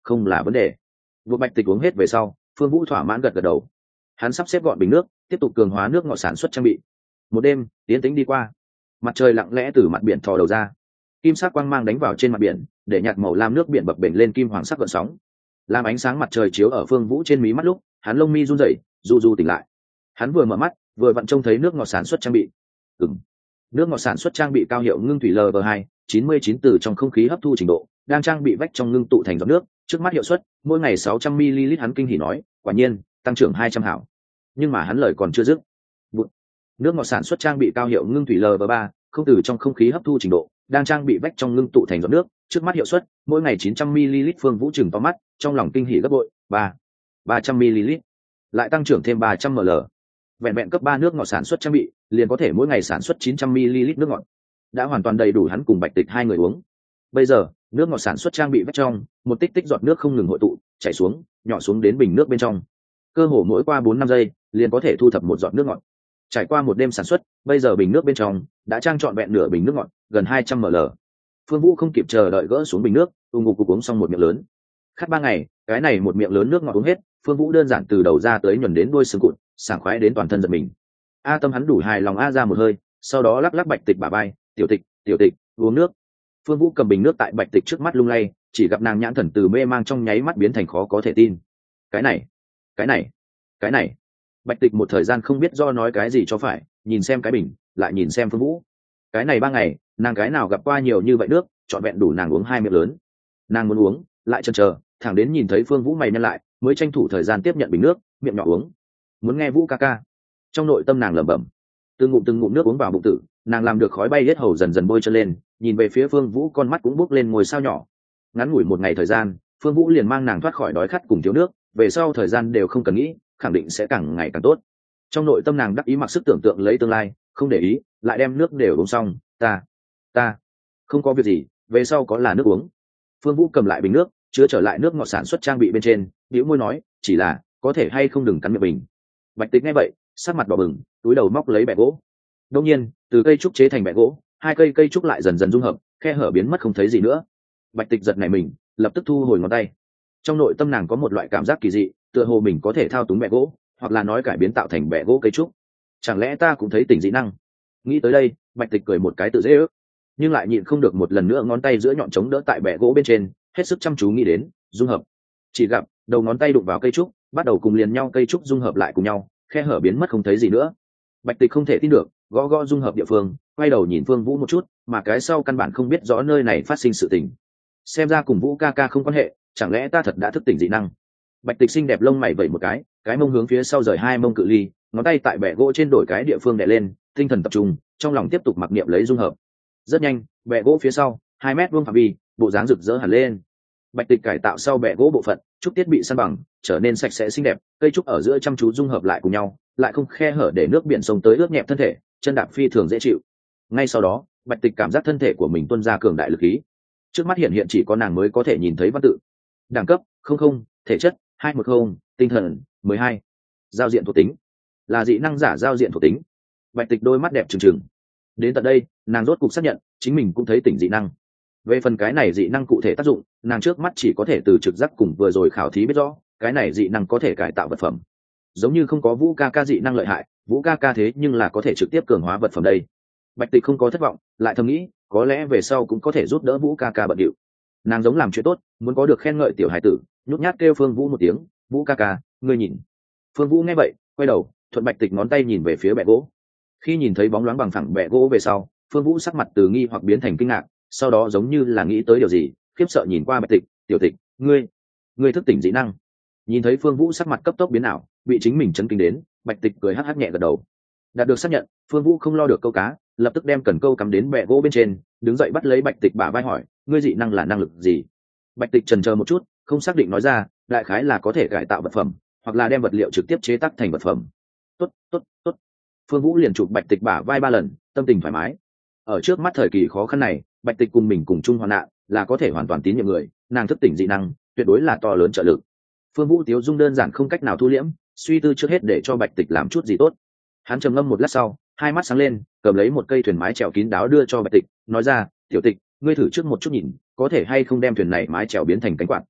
không là vấn đề. Vụ Bạch Tịch uống hết về sau, Phương Vũ thỏa mãn gật gật đầu. Hắn sắp xếp gọn bình nước, tiếp tục cường hóa nước ngọt sản xuất trang bị. Một đêm tiến tĩnh đi qua, mặt trời lặng lẽ từ mặt biển thò đầu ra, kim sắc quang mang đánh vào trên mặt biển, để nhạt màu lam nước biển bập bềnh lên kim hoàng sắc gợn sóng. Làm ánh sáng mặt trời chiếu ở Phương Vũ trên mí mắt lúc, hắn lông mi run rẩy, du du tỉnh lại. Hắn vừa mở mắt, vừa vặn trông thấy nước ngọt sản xuất trang bị. Ừm. Nước ngọt sản xuất trang bị cao hiệu ngưng thủy L V hai, chín mươi chín từ trong không khí hấp thu trình độ, đang trang bị vách trong ngưng tụ thành giọt nước, trước mắt hiệu suất, mỗi ngày sáu trăm mi-li-lít. Hắn kinh hỉ nói, quả nhiên, tăng trưởng hai trăm hảo. Nhưng mà hắn lời còn chưa dứt. Bụt. Nước ngọt sản xuất trang bị cao hiệu ngưng thủy L V ba, không từ trong không khí hấp thu trình độ, đang trang bị vách trong ngưng tụ thành giọt nước, trước mắt hiệu suất, mỗi ngày chín trăm mi-li-lít. Phương Vũ trừng to mắt, trong lòng kinh hỉ gấp bội, ba, ba trăm mi-li-lít. Lại tăng trưởng thêm ba trăm mililit. Vẹn vẹn cấp ba nước ngọt sản xuất trang bị, liền có thể mỗi ngày sản xuất chín trăm mi-li-lít nước ngọt. Đã hoàn toàn đầy đủ hắn cùng Bạch Tịch hai người uống. Bây giờ, nước ngọt sản xuất trang bị vách trong, một tích tích giọt nước không ngừng hội tụ, chảy xuống, nhỏ xuống đến bình nước bên trong. Cơ hồ mỗi qua bốn năm giây, liền có thể thu thập một giọt nước ngọt. Trải qua một đêm sản xuất, bây giờ bình nước bên trong đã trang trọn vẹn nửa bình nước ngọt, gần hai trăm mililit. Phương Vũ không kịp chờ đợi gỡ xuống bình nước, ung ngục uống xong một miệng lớn. Khát ba ngày, cái này một miệng lớn nước ngọt uống hết, Phương Vũ đơn giản từ đầu ra tới nhuần đến đuôi xương cụt, sảng khoái đến toàn thân giật mình. A Tâm hắn đủ hài lòng a ra một hơi, sau đó lắc lắc Bạch Tịch bả vai, "Tiểu Tịch, tiểu Tịch, uống nước." Phương Vũ cầm bình nước tại Bạch Tịch trước mắt lung lay, chỉ gặp nàng nhãn thần từ mê mang trong nháy mắt biến thành khó có thể tin. "Cái này, cái này, cái này." Bạch Tịch một thời gian không biết do nói cái gì cho phải, nhìn xem cái bình, lại nhìn xem Phương Vũ. Cái này ba ngày, nàng cái nào gặp qua nhiều như vậy nước, trọn vẹn đủ nàng uống hai miệng lớn. Nàng muốn uống, lại chần chờ, thẳng đến nhìn thấy Phương Vũ mày nhăn lại, mới tranh thủ thời gian tiếp nhận bình nước, miệng nhỏ uống. Muốn nghe Vũ ca ca. Trong nội tâm nàng lẩm bẩm, từng ngụm từng ngụm nước uống vào bụng tử, nàng làm được khói bay hết hầu dần dần bôi chân lên, nhìn về phía Phương Vũ con mắt cũng bốc lên ngôi sao nhỏ. Ngắn ngủi một ngày thời gian, Phương Vũ liền mang nàng thoát khỏi đói khát cùng thiếu nước, về sau thời gian đều không cần nghĩ, khẳng định sẽ càng ngày càng tốt. Trong nội tâm nàng đắc ý mặc sức tưởng tượng lấy tương lai, không để ý, lại đem nước đều uống xong, ta, ta, không có việc gì, về sau có là nước uống. Phương Vũ cầm lại bình nước, chứa trở lại nước ngọt sản xuất trang bị bên trên, bĩu môi nói, chỉ là, có thể hay không đừng cắn miệng bình. Bạch Tịch nghe vậy, sắc mặt đỏ bừng, túi đầu móc lấy bẹ gỗ. Đương nhiên, từ cây trúc chế thành bẹ gỗ, hai cây cây trúc lại dần dần dung hợp, khe hở biến mất không thấy gì nữa. Bạch Tịch giật nảy mình, lập tức thu hồi ngón tay. Trong nội tâm nàng có một loại cảm giác kỳ dị, tựa hồ mình có thể thao túng bẹ gỗ, hoặc là nói cải biến tạo thành bẹ gỗ cây trúc. Chẳng lẽ ta cũng thấy tỉnh dị năng? Nghĩ tới đây, Bạch Tịch cười một cái tự dễ ước, nhưng lại nhịn không được một lần nữa ngón tay giữa nhọn chống đỡ tại bẹ gỗ bên trên, hết sức chăm chú nghĩ đến dung hợp. Chỉ gặp đầu ngón tay đụng vào cây trúc, bắt đầu cùng liền nhau cây trúc dung hợp lại cùng nhau, khe hở biến mất không thấy gì nữa. Bạch Tịch không thể tin được, gõ gõ dung hợp địa phương, quay đầu nhìn Phương Vũ một chút, mà cái sau căn bản không biết rõ nơi này phát sinh sự tình. Xem ra cùng Vũ ca ca không quan hệ, chẳng lẽ ta thật đã thức tỉnh dị năng? Bạch Tịch xinh đẹp lông mày vẩy một cái, cái mông hướng phía sau rời hai mông cự ly, ngón tay tại bẹ gỗ trên đổi cái địa phương đè lên, tinh thần tập trung, trong lòng tiếp tục mặc niệm lấy dung hợp. Rất nhanh, bẹ gỗ phía sau, hai mét vuông phạm vi, bộ dáng rực rỡ hẳn lên. Bạch Tịch cải tạo sau bẹ gỗ bộ phận, trúc tiết bị săn bằng, trở nên sạch sẽ xinh đẹp, cây trúc ở giữa chăm chú dung hợp lại cùng nhau, lại không khe hở để nước biển sông tới ướt nhẹp thân thể, chân đạp phi thường dễ chịu. Ngay sau đó, Bạch Tịch cảm giác thân thể của mình tuôn ra cường đại lực khí. Trước mắt hiện hiện chỉ có nàng mới có thể nhìn thấy văn tự. Đẳng cấp không không, thể chất hai một không, tinh thần mười hai. Giao diện thuộc tính là dị năng giả giao diện thuộc tính. Bạch Tịch đôi mắt đẹp trừng trừng. Đến tận đây, nàng rốt cục xác nhận, chính mình cũng thấy tỉnh dị năng. Về phần cái này dị năng cụ thể tác dụng, nàng trước mắt chỉ có thể từ trực giác cùng vừa rồi khảo thí biết rõ, cái này dị năng có thể cải tạo vật phẩm. Giống như không có Vũ ca ca dị năng lợi hại, Vũ ca ca thế nhưng là có thể trực tiếp cường hóa vật phẩm đây. Bạch Tịch không có thất vọng, lại thầm nghĩ, có lẽ về sau cũng có thể giúp đỡ Vũ ca ca bận điệu. Nàng giống làm chuyện tốt, muốn có được khen ngợi tiểu hải tử, nhút nhát kêu Phương Vũ một tiếng, Vũ ca ca, ngươi nhìn. Phương Vũ nghe vậy, quay đầu, thuận Bạch Tịch ngón tay nhìn về phía bẹ gỗ. Khi nhìn thấy bóng loáng bằng phẳng bẹ gỗ về sau, Phương Vũ sắc mặt từ nghi hoặc biến thành kinh ngạc, sau đó giống như là nghĩ tới điều gì, khiếp sợ nhìn qua Bạch Tịch, tiểu Tịch, ngươi, ngươi thức tỉnh dị năng. Nhìn thấy Phương Vũ sắc mặt cấp tốc biến ảo, bị chính mình chấn kinh đến, Bạch Tịch cười hắc hắc nhẹ gật đầu. Đạt được xác nhận, Phương Vũ không lo được câu cá, lập tức đem cần câu cắm đến bẹ gỗ bên trên, đứng dậy bắt lấy Bạch Tịch bả vai hỏi, ngươi dị năng là năng lực gì? Bạch Tịch chần chờ một chút, không xác định nói ra, đại khái là có thể cải tạo vật phẩm, hoặc là đem vật liệu trực tiếp chế tác thành vật phẩm. Tốt, tốt, tốt. Phương Vũ liền chụp Bạch Tịch bả vai ba lần, tâm tình thoải mái. Ở trước mắt thời kỳ khó khăn này, Bạch Tịch cùng mình cùng chung hoạn nạn, là có thể hoàn toàn tín nhiệm người, nàng thức tỉnh dị năng, tuyệt đối là to lớn trợ lực. Phương Vũ tiếu dung đơn giản không cách nào thu liễm, suy tư trước hết để cho Bạch Tịch làm chút gì tốt. Hắn trầm ngâm một lát sau, hai mắt sáng lên, cầm lấy một cây thuyền mái chèo kín đáo đưa cho Bạch Tịch, nói ra, tiểu Tịch, ngươi thử trước một chút nhìn, có thể hay không đem thuyền này mái chèo biến thành cánh quạt.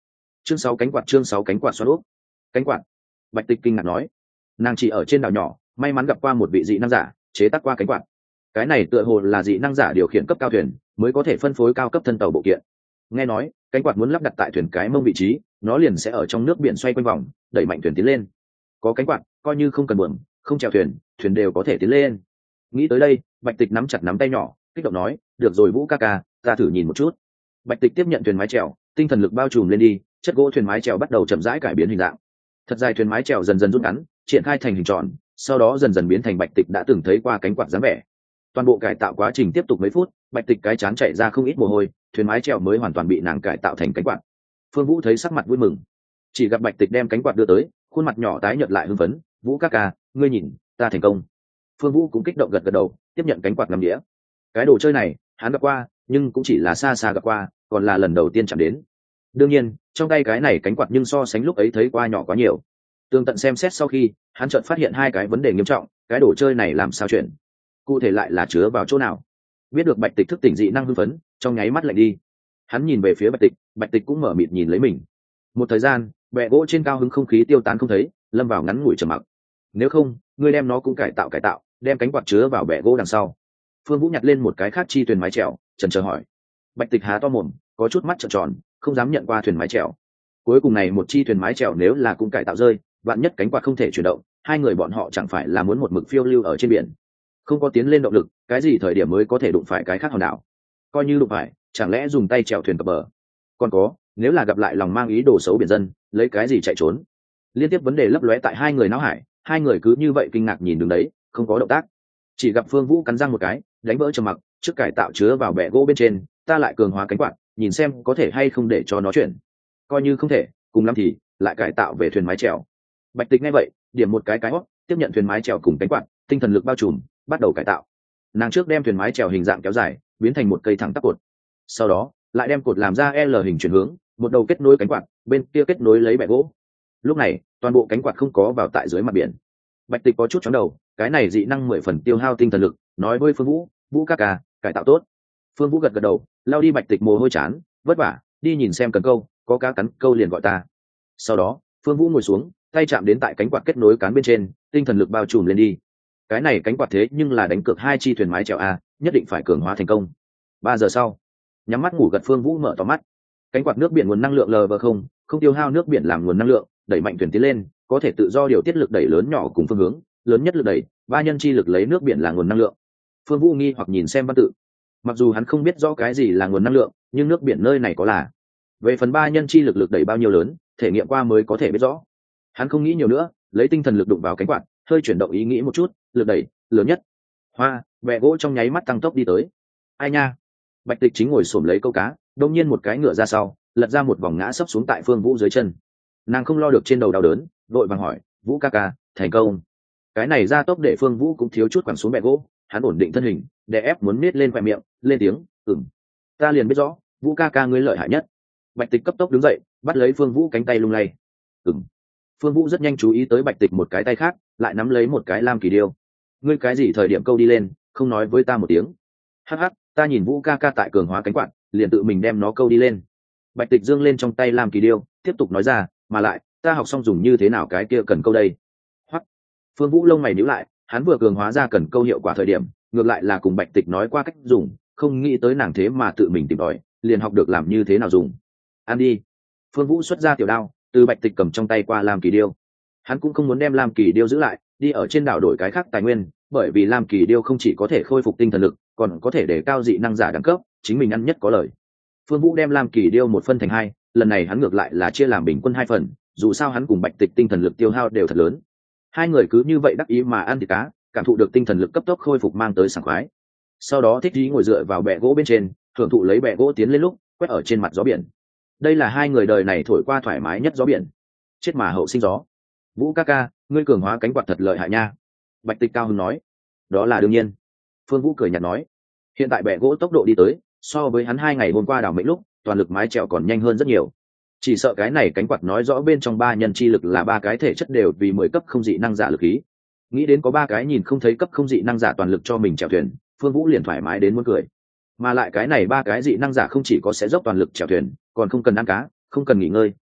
chương sáu cánh quạt chương sáu cánh quạt xoắn úp. Cánh quạt. Bạch Tịch kinh ngạc nói, nàng chỉ ở trên đảo nhỏ may mắn gặp qua một vị dị năng giả chế tác qua cánh quạt. Cái này tựa hồ là dị năng giả điều khiển cấp cao thuyền mới có thể phân phối cao cấp thân tàu bộ kiện. Nghe nói cánh quạt muốn lắp đặt tại thuyền cái mông vị trí, nó liền sẽ ở trong nước biển xoay quanh vòng, đẩy mạnh thuyền tiến lên. Có cánh quạt coi như không cần buồm, không chèo thuyền, thuyền đều có thể tiến lên. Nghĩ tới đây, Bạch Tịch nắm chặt nắm tay nhỏ, kích động nói, được rồi Vũ ca ca, ta thử nhìn một chút. Bạch Tịch tiếp nhận thuyền mái chèo, tinh thần lực bao trùm lên đi, chất gỗ thuyền mái chèo bắt đầu chậm rãi cải biến hình dạng. Thật dài thuyền mái chèo dần dần rút ngắn, triển khai thành hình tròn, sau đó dần dần biến thành Bạch Tịch đã từng thấy qua cánh quạt dáng vẻ. Toàn bộ cải tạo quá trình tiếp tục mấy phút, Bạch Tịch cái chán chạy ra không ít mồ hôi, thuyền mái chèo mới hoàn toàn bị nàng cải tạo thành cánh quạt. Phương Vũ thấy sắc mặt vui mừng, chỉ gặp Bạch Tịch đem cánh quạt đưa tới, khuôn mặt nhỏ tái nhợt lại hưng phấn, Vũ ca ca, ngươi nhìn, ta thành công. Phương Vũ cũng kích động gật gật đầu, tiếp nhận cánh quạt ngắm đĩa. Cái đồ chơi này hắn gặp qua, nhưng cũng chỉ là xa xa gặp qua, còn là lần đầu tiên chạm đến. Đương nhiên trong tay cái này cánh quạt nhưng so sánh lúc ấy thấy qua nhỏ quá nhiều. Tường tận xem xét sau khi hắn chợt phát hiện hai cái vấn đề nghiêm trọng, cái đồ chơi này làm sao chuyển, cụ thể lại là chứa vào chỗ nào. Biết được Bạch Tịch thức tỉnh dị năng hưng phấn, trong nháy mắt lạnh đi. Hắn nhìn về phía Bạch Tịch, Bạch Tịch cũng mở mịt nhìn lấy mình. Một thời gian bẹ gỗ trên cao hứng không khí tiêu tán không thấy, lâm vào ngắn ngủi trầm mặc. Nếu không ngươi đem nó cũng cải tạo cải tạo, đem cánh quạt chứa vào bẹ gỗ đằng sau. Phương Vũ nhặt lên một cái khác chi thuyền mái chèo, chần chờ hỏi. Bạch Tịch há to mồm, có chút mắt trợn tròn, không dám nhận qua thuyền mái chèo. Cuối cùng này một chi thuyền mái chèo nếu là cũng cải tạo rơi, vạn nhất cánh quạt không thể chuyển động, hai người bọn họ chẳng phải là muốn một mực phiêu lưu ở trên biển. Không có tiến lên động lực, cái gì thời điểm mới có thể đụng phải cái khác hòn đảo? Coi như đụng phải, chẳng lẽ dùng tay chèo thuyền cập bờ? Còn có, nếu là gặp lại lòng mang ý đồ xấu biển dân, lấy cái gì chạy trốn? Liên tiếp vấn đề lấp lóe tại hai người não hải, hai người cứ như vậy kinh ngạc nhìn đứng đấy, không có động tác. Chỉ gặp Phương Vũ cắn răng một cái, đánh vỡ trầm mặc, trước cải tạo chứa vào bẹ gỗ bên trên, ta lại cường hóa cánh quạt, nhìn xem có thể hay không để cho nó chuyển. Coi như không thể, cùng lắm thì lại cải tạo về thuyền mái chèo. Bạch Tịch nghe vậy, điểm một cái cái hót, tiếp nhận thuyền mái chèo cùng cánh quạt, tinh thần lực bao trùm, bắt đầu cải tạo. Nàng trước đem thuyền mái chèo hình dạng kéo dài, biến thành một cây thẳng tắp cột. Sau đó, lại đem cột làm ra L hình chuyển hướng, một đầu kết nối cánh quạt, bên kia kết nối lấy bẹ gỗ. Lúc này, toàn bộ cánh quạt không có vào tại dưới mặt biển. Bạch Tịch có chút chóng đầu, cái này dị năng mười phần tiêu hao tinh thần lực, nói với Phương Vũ, Vũ ca ca, cải tạo tốt. Phương Vũ gật gật đầu, lao đi Bạch Tịch mồ hôi chán, vất vả, đi nhìn xem cần câu, có cá cắn câu liền gọi ta. Sau đó, Phương Vũ ngồi xuống, tay chạm đến tại cánh quạt kết nối cán bên trên, tinh thần lực bao trùm lên đi. Cái này cánh quạt thế nhưng là đánh cược hai chi thuyền mái chèo a, nhất định phải cường hóa thành công. Ba giờ sau, nhắm mắt ngủ gật Phương Vũ mở to mắt. Cánh quạt nước biển nguồn năng lượng lờ vờ không, không tiêu hao nước biển làm nguồn năng lượng, đẩy mạnh thuyền tiến lên, có thể tự do điều tiết lực đẩy lớn nhỏ cùng phương hướng, lớn nhất lực đẩy, ba nhân chi lực lấy nước biển là nguồn năng lượng. Phương Vũ nghi hoặc nhìn xem văn tự. Mặc dù hắn không biết rõ cái gì là nguồn năng lượng, nhưng nước biển nơi này có là. Về phần ba nhân chi lực lực đẩy bao nhiêu lớn, thể nghiệm qua mới có thể biết rõ. Hắn không nghĩ nhiều nữa, lấy tinh thần lực đụng vào cánh quạt, hơi chuyển động ý nghĩ một chút, lực đẩy lớn nhất. Hoa, bẹ gỗ trong nháy mắt tăng tốc đi tới. Ai nha? Bạch Tịch chính ngồi xổm lấy câu cá, đột nhiên một cái ngựa ra sau, lật ra một vòng ngã sấp xuống tại Phương Vũ dưới chân. Nàng không lo được trên đầu đau đớn, vội vàng hỏi, Vũ ca ca, thành công? Cái này ra tốc để Phương Vũ cũng thiếu chút quẳng xuống bẹ gỗ, hắn ổn định thân hình, đè ép muốn nết lên khoe miệng, lên tiếng, ừm, ta liền biết rõ, Vũ ca ca ngươi lợi hại nhất. Bạch Tịch cấp tốc đứng dậy, bắt lấy Phương Vũ cánh tay lung lay. Ừm. Phương Vũ rất nhanh chú ý tới Bạch Tịch một cái tay khác, lại nắm lấy một cái lam kỳ điêu. Ngươi cái gì thời điểm câu đi lên, không nói với ta một tiếng? Hắc hắc, ta nhìn Vũ ca ca tại cường hóa cánh quạt, liền tự mình đem nó câu đi lên. Bạch Tịch giương lên trong tay lam kỳ điêu, tiếp tục nói ra, mà lại, ta học xong dùng như thế nào cái kia cần câu đây? Hoắc. Phương Vũ lông mày nhíu lại, hắn vừa cường hóa ra cần câu hiệu quả thời điểm, ngược lại là cùng Bạch Tịch nói qua cách dùng, không nghĩ tới nàng thế mà tự mình tìm tòi, liền học được làm như thế nào dùng. Ăn đi. Phương Vũ xuất ra tiểu đao, từ Bạch Tịch cầm trong tay qua lam kỳ điêu. Hắn cũng không muốn đem lam kỳ điêu giữ lại, đi ở trên đảo đổi cái khác tài nguyên, bởi vì lam kỳ điêu không chỉ có thể khôi phục tinh thần lực, còn có thể để cao dị năng giả đẳng cấp, chính mình ăn nhất có lời. Phương Vũ đem lam kỳ điêu một phân thành hai, lần này hắn ngược lại là chia làm bình quân hai phần, dù sao hắn cùng Bạch Tịch tinh thần lực tiêu hao đều thật lớn. Hai người cứ như vậy đắc ý mà ăn thịt cá, cảm thụ được tinh thần lực cấp tốc khôi phục mang tới sảng khoái. Sau đó thích ý ngồi dựa vào bè gỗ bên trên, thưởng thụ lấy bè gỗ tiến lên lúc quét ở trên mặt gió biển. Đây là hai người đời này thổi qua thoải mái nhất gió biển. Chết mà hậu sinh gió. Vũ ca ca, ngươi cường hóa cánh quạt thật lợi hại nha. Bạch Tịch cao hứng nói. Đó là đương nhiên. Phương Vũ cười nhạt nói. Hiện tại bè gỗ tốc độ đi tới, so với hắn hai ngày hôm qua đảo mệnh lúc, toàn lực mái chèo còn nhanh hơn rất nhiều. Chỉ sợ cái này cánh quạt nói rõ bên trong ba nhân chi lực là ba cái thể chất đều vì mười cấp không dị năng giả lực khí. Nghĩ đến có ba cái nhìn không thấy cấp không dị năng giả toàn lực cho mình chèo thuyền, Phương Vũ liền thoải mái đến muốn cười. Mà lại cái này ba cái dị năng giả không chỉ có sẽ dốc toàn lực chèo thuyền, còn không cần ăn cá, không cần nghỉ ngơi,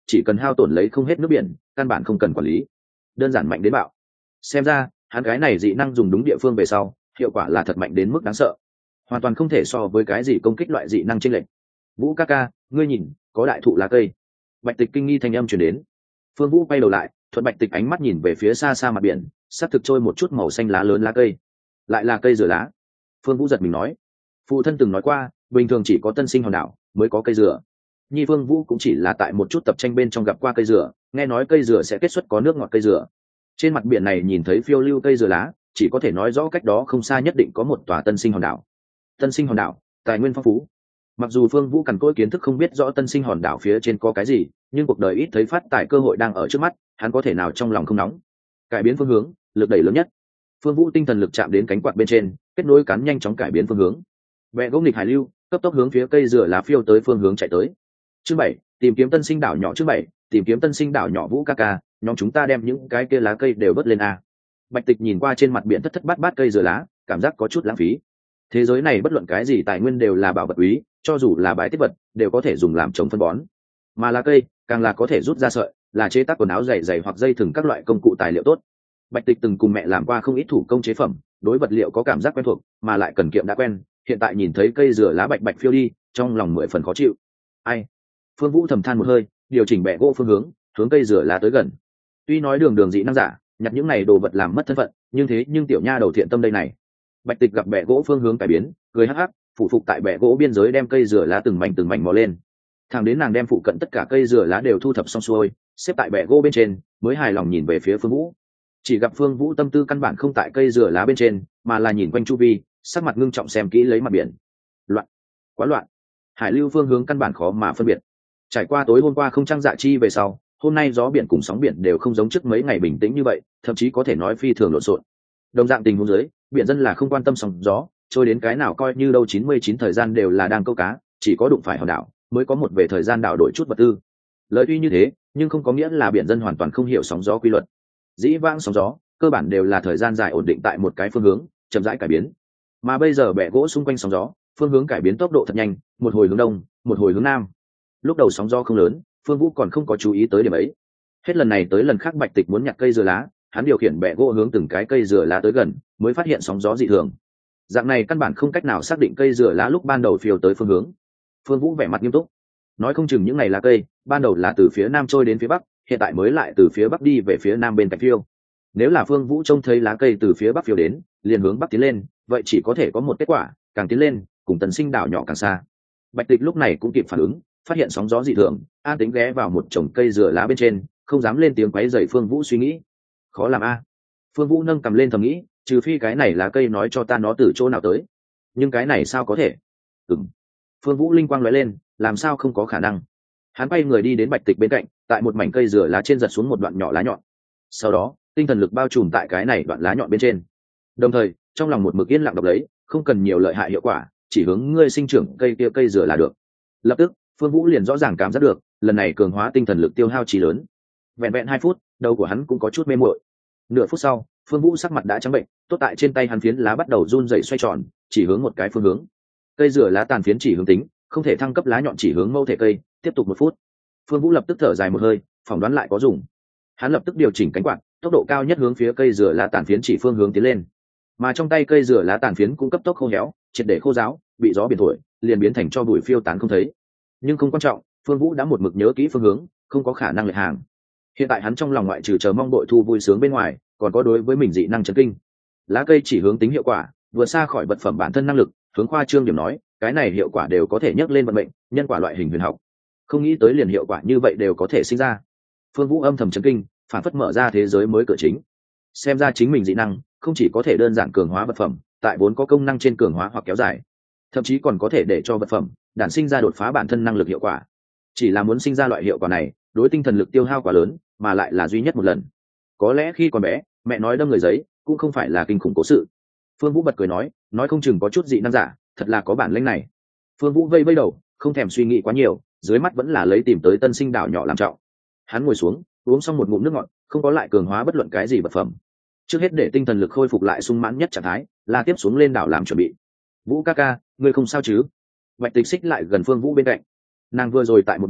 chỉ cần hao tổn lấy không hết nước biển, căn bản không cần quản lý, đơn giản mạnh đến bạo. Xem ra hắn gái này dị năng dùng đúng địa phương về sau, hiệu quả là thật mạnh đến mức đáng sợ, hoàn toàn không thể so với cái gì công kích loại dị năng chênh lệch. Vũ ca ca, ngươi nhìn, có đại thụ lá cây. Bạch Tịch kinh nghi thanh âm truyền đến. Phương Vũ quay đầu lại, thuận Bạch Tịch ánh mắt nhìn về phía xa xa mặt biển, sắp thực trôi một chút màu xanh lá lớn lá cây, lại là cây dừa lá. Phương Vũ giật mình nói, phụ thân từng nói qua, bình thường chỉ có tân sinh hòn đảo mới có cây dừa. Nhi Phương Vũ cũng chỉ là tại một chút tập tranh bên trong gặp qua cây dừa, nghe nói cây dừa sẽ kết xuất có nước ngọt cây dừa. Trên mặt biển này nhìn thấy phiêu lưu cây dừa lá, chỉ có thể nói rõ cách đó không xa nhất định có một tòa tân sinh hòn đảo. Tân sinh hòn đảo, tài nguyên phong phú. Mặc dù Phương Vũ cằn cỗi kiến thức không biết rõ tân sinh hòn đảo phía trên có cái gì, nhưng cuộc đời ít thấy phát tài cơ hội đang ở trước mắt, hắn có thể nào trong lòng không nóng. Cải biến phương hướng, lực đẩy lớn nhất. Phương Vũ tinh thần lực chạm đến cánh quạt bên trên, kết nối cán nhanh chóng cải biến phương hướng. Bẹ gỗ nghịch hải lưu, cấp tốc hướng phía cây dừa lá phiêu tới phương hướng chạy tới. Chương bảy, tìm kiếm tân sinh đảo nhỏ. Chương bảy, tìm kiếm tân sinh đảo nhỏ. Vũ ca ca, nhóm chúng ta đem những cái kia lá cây đều vớt lên a. Bạch Tịch nhìn qua trên mặt biển thất thất bát bát cây dừa lá, cảm giác có chút lãng phí. Thế giới này bất luận cái gì tài nguyên đều là bảo vật quý, cho dù là bài tiết vật đều có thể dùng làm trồng phân bón, mà lá cây càng là có thể rút ra sợi, là chế tác quần áo dày dày hoặc dây thừng các loại công cụ tài liệu tốt. Bạch Tịch từng cùng mẹ làm qua không ít thủ công chế phẩm, đối vật liệu có cảm giác quen thuộc, mà lại cần kiệm đã quen, hiện tại nhìn thấy cây dừa lá bạch bạch phiêu đi, trong lòng mười phần khó chịu. Ai? Phương Vũ thầm than một hơi, điều chỉnh bẹ gỗ phương hướng, hướng cây dừa lá tới gần. Tuy nói đường đường dị năng giả, nhặt những này đồ vật làm mất thân phận, nhưng thế nhưng tiểu nha đầu thiện tâm đây này. Bạch Tịch gặp bẹ gỗ phương hướng cải biến, cười hắc hắc, phủ phục tại bẹ gỗ biên giới đem cây dừa lá từng mảnh từng mảnh mò lên. Thẳng đến nàng đem phụ cận tất cả cây dừa lá đều thu thập xong xuôi, xếp tại bẹ gỗ bên trên, mới hài lòng nhìn về phía Phương Vũ. Chỉ gặp Phương Vũ tâm tư căn bản không tại cây dừa lá bên trên, mà là nhìn quanh chu vi, sắc mặt ngưng trọng xem kỹ lấy mặt biển. Loạn, quá loạn. Hải lưu phương hướng căn bản khó mà phân biệt. Trải qua tối hôm qua không trăng dạ chi về sau, hôm nay gió biển cùng sóng biển đều không giống trước mấy ngày bình tĩnh như vậy, thậm chí có thể nói phi thường lộn xộn. Đồng dạng tình huống dưới, biển dân là không quan tâm sóng gió, trôi đến cái nào coi như đâu chín mươi chín thời gian đều là đang câu cá, chỉ có đụng phải hòn đảo mới có một về thời gian đảo đổi chút vật tư. Lợi tuy như thế, nhưng không có nghĩa là biển dân hoàn toàn không hiểu sóng gió quy luật. Dĩ vãng sóng gió cơ bản đều là thời gian dài ổn định tại một cái phương hướng, chậm rãi cải biến. Mà bây giờ bẹ gỗ xung quanh sóng gió, phương hướng cải biến tốc độ thật nhanh, một hồi hướng đông, một hồi hướng nam. Lúc đầu sóng gió không lớn, Phương Vũ còn không có chú ý tới điểm ấy. Hết lần này tới lần khác Bạch Tịch muốn nhặt cây dừa lá, hắn điều khiển bẹ gỗ hướng từng cái cây dừa lá tới gần, mới phát hiện sóng gió dị thường. Dạng này căn bản không cách nào xác định cây dừa lá lúc ban đầu phiêu tới phương hướng. Phương Vũ vẻ mặt nghiêm túc, nói không chừng những ngày lá cây ban đầu là từ phía nam trôi đến phía bắc, hiện tại mới lại từ phía bắc đi về phía nam bên cạnh phiêu. Nếu là Phương Vũ trông thấy lá cây từ phía bắc phiêu đến, liền hướng bắc tiến lên, vậy chỉ có thể có một kết quả, càng tiến lên, cùng tần sinh đảo nhỏ càng xa. Bạch Tịch lúc này cũng kịp phản ứng, phát hiện sóng gió dị thường, an tính ghé vào một chồng cây dừa lá bên trên, không dám lên tiếng quấy rầy Phương Vũ suy nghĩ. Khó làm a. Phương Vũ nâng cầm lên thầm nghĩ, trừ phi cái này lá cây nói cho ta nó từ chỗ nào tới, nhưng cái này sao có thể? Ừm. Phương Vũ linh quang lóe lên, làm sao không có khả năng? Hắn quay người đi đến Bạch Tịch bên cạnh, tại một mảnh cây dừa lá trên giật xuống một đoạn nhỏ lá nhọn. Sau đó, tinh thần lực bao trùm tại cái này đoạn lá nhọn bên trên. Đồng thời, trong lòng một mực yên lặng đọc lấy, không cần nhiều lợi hại hiệu quả, chỉ hướng ngươi sinh trưởng cây kia cây dừa là được. Lập tức, Phương Vũ liền rõ ràng cảm giác được, lần này cường hóa tinh thần lực tiêu hao chí lớn. Vẹn vẹn hai phút, đầu của hắn cũng có chút mê muội. Nửa phút sau, Phương Vũ sắc mặt đã trắng bệnh, tốt tại trên tay hắn phiến lá bắt đầu run rẩy xoay tròn, chỉ hướng một cái phương hướng. Cây dừa lá tàn phiến chỉ hướng tính, không thể thăng cấp lá nhọn chỉ hướng mâu thể cây, tiếp tục một phút. Phương Vũ lập tức thở dài một hơi, phỏng đoán lại có dùng. Hắn lập tức điều chỉnh cánh quạt, tốc độ cao nhất hướng phía cây dừa lá tàn phiến chỉ phương hướng tiến lên. Mà trong tay cây dừa lá tàn phiến cũng cấp tốc khô héo, triệt để khô ráo, bị gió biển thổi, liền biến thành cho bụi phiêu tán không thấy. Nhưng không quan trọng, Phương Vũ đã một mực nhớ kỹ phương hướng, không có khả năng lệch hàng. Hiện tại hắn trong lòng ngoại trừ chờ mong đội thu vui sướng bên ngoài, còn có đối với mình dị năng chấn kinh. Lá cây chỉ hướng tính hiệu quả, vượt xa khỏi vật phẩm bản thân năng lực, hướng khoa trương điểm nói, cái này hiệu quả đều có thể nhắc lên vận mệnh, nhân quả loại hình huyền học. Không nghĩ tới liền hiệu quả như vậy đều có thể sinh ra. Phương Vũ âm thầm chấn kinh, phản phất mở ra thế giới mới cửa chính. Xem ra chính mình dị năng không chỉ có thể đơn giản cường hóa vật phẩm, tại vốn có công năng trên cường hóa hoặc kéo dài, thậm chí còn có thể để cho vật phẩm đản sinh ra đột phá bản thân năng lực hiệu quả. Chỉ là muốn sinh ra loại hiệu quả này, đối tinh thần lực tiêu hao quá lớn, mà lại là duy nhất một lần. Có lẽ khi còn bé, mẹ nói đâm người giấy cũng không phải là kinh khủng cố sự. Phương Vũ bật cười nói, nói không chừng có chút dị năng giả, thật là có bản lĩnh này. Phương Vũ vây vây đầu, không thèm suy nghĩ quá nhiều, dưới mắt vẫn là lấy tìm tới tân sinh đảo nhỏ làm trọng. Hắn ngồi xuống, uống xong một ngụm nước ngọt, không có lại cường hóa bất luận cái gì vật phẩm. Trước hết để tinh thần lực khôi phục lại sung mãn nhất trạng thái, là tiếp xuống lên đảo làm chuẩn bị. Vũ ca ca, ngươi không sao chứ? Bạch Tịch xích lại gần Phương Vũ bên cạnh. Nàng vừa rồi tại một bên,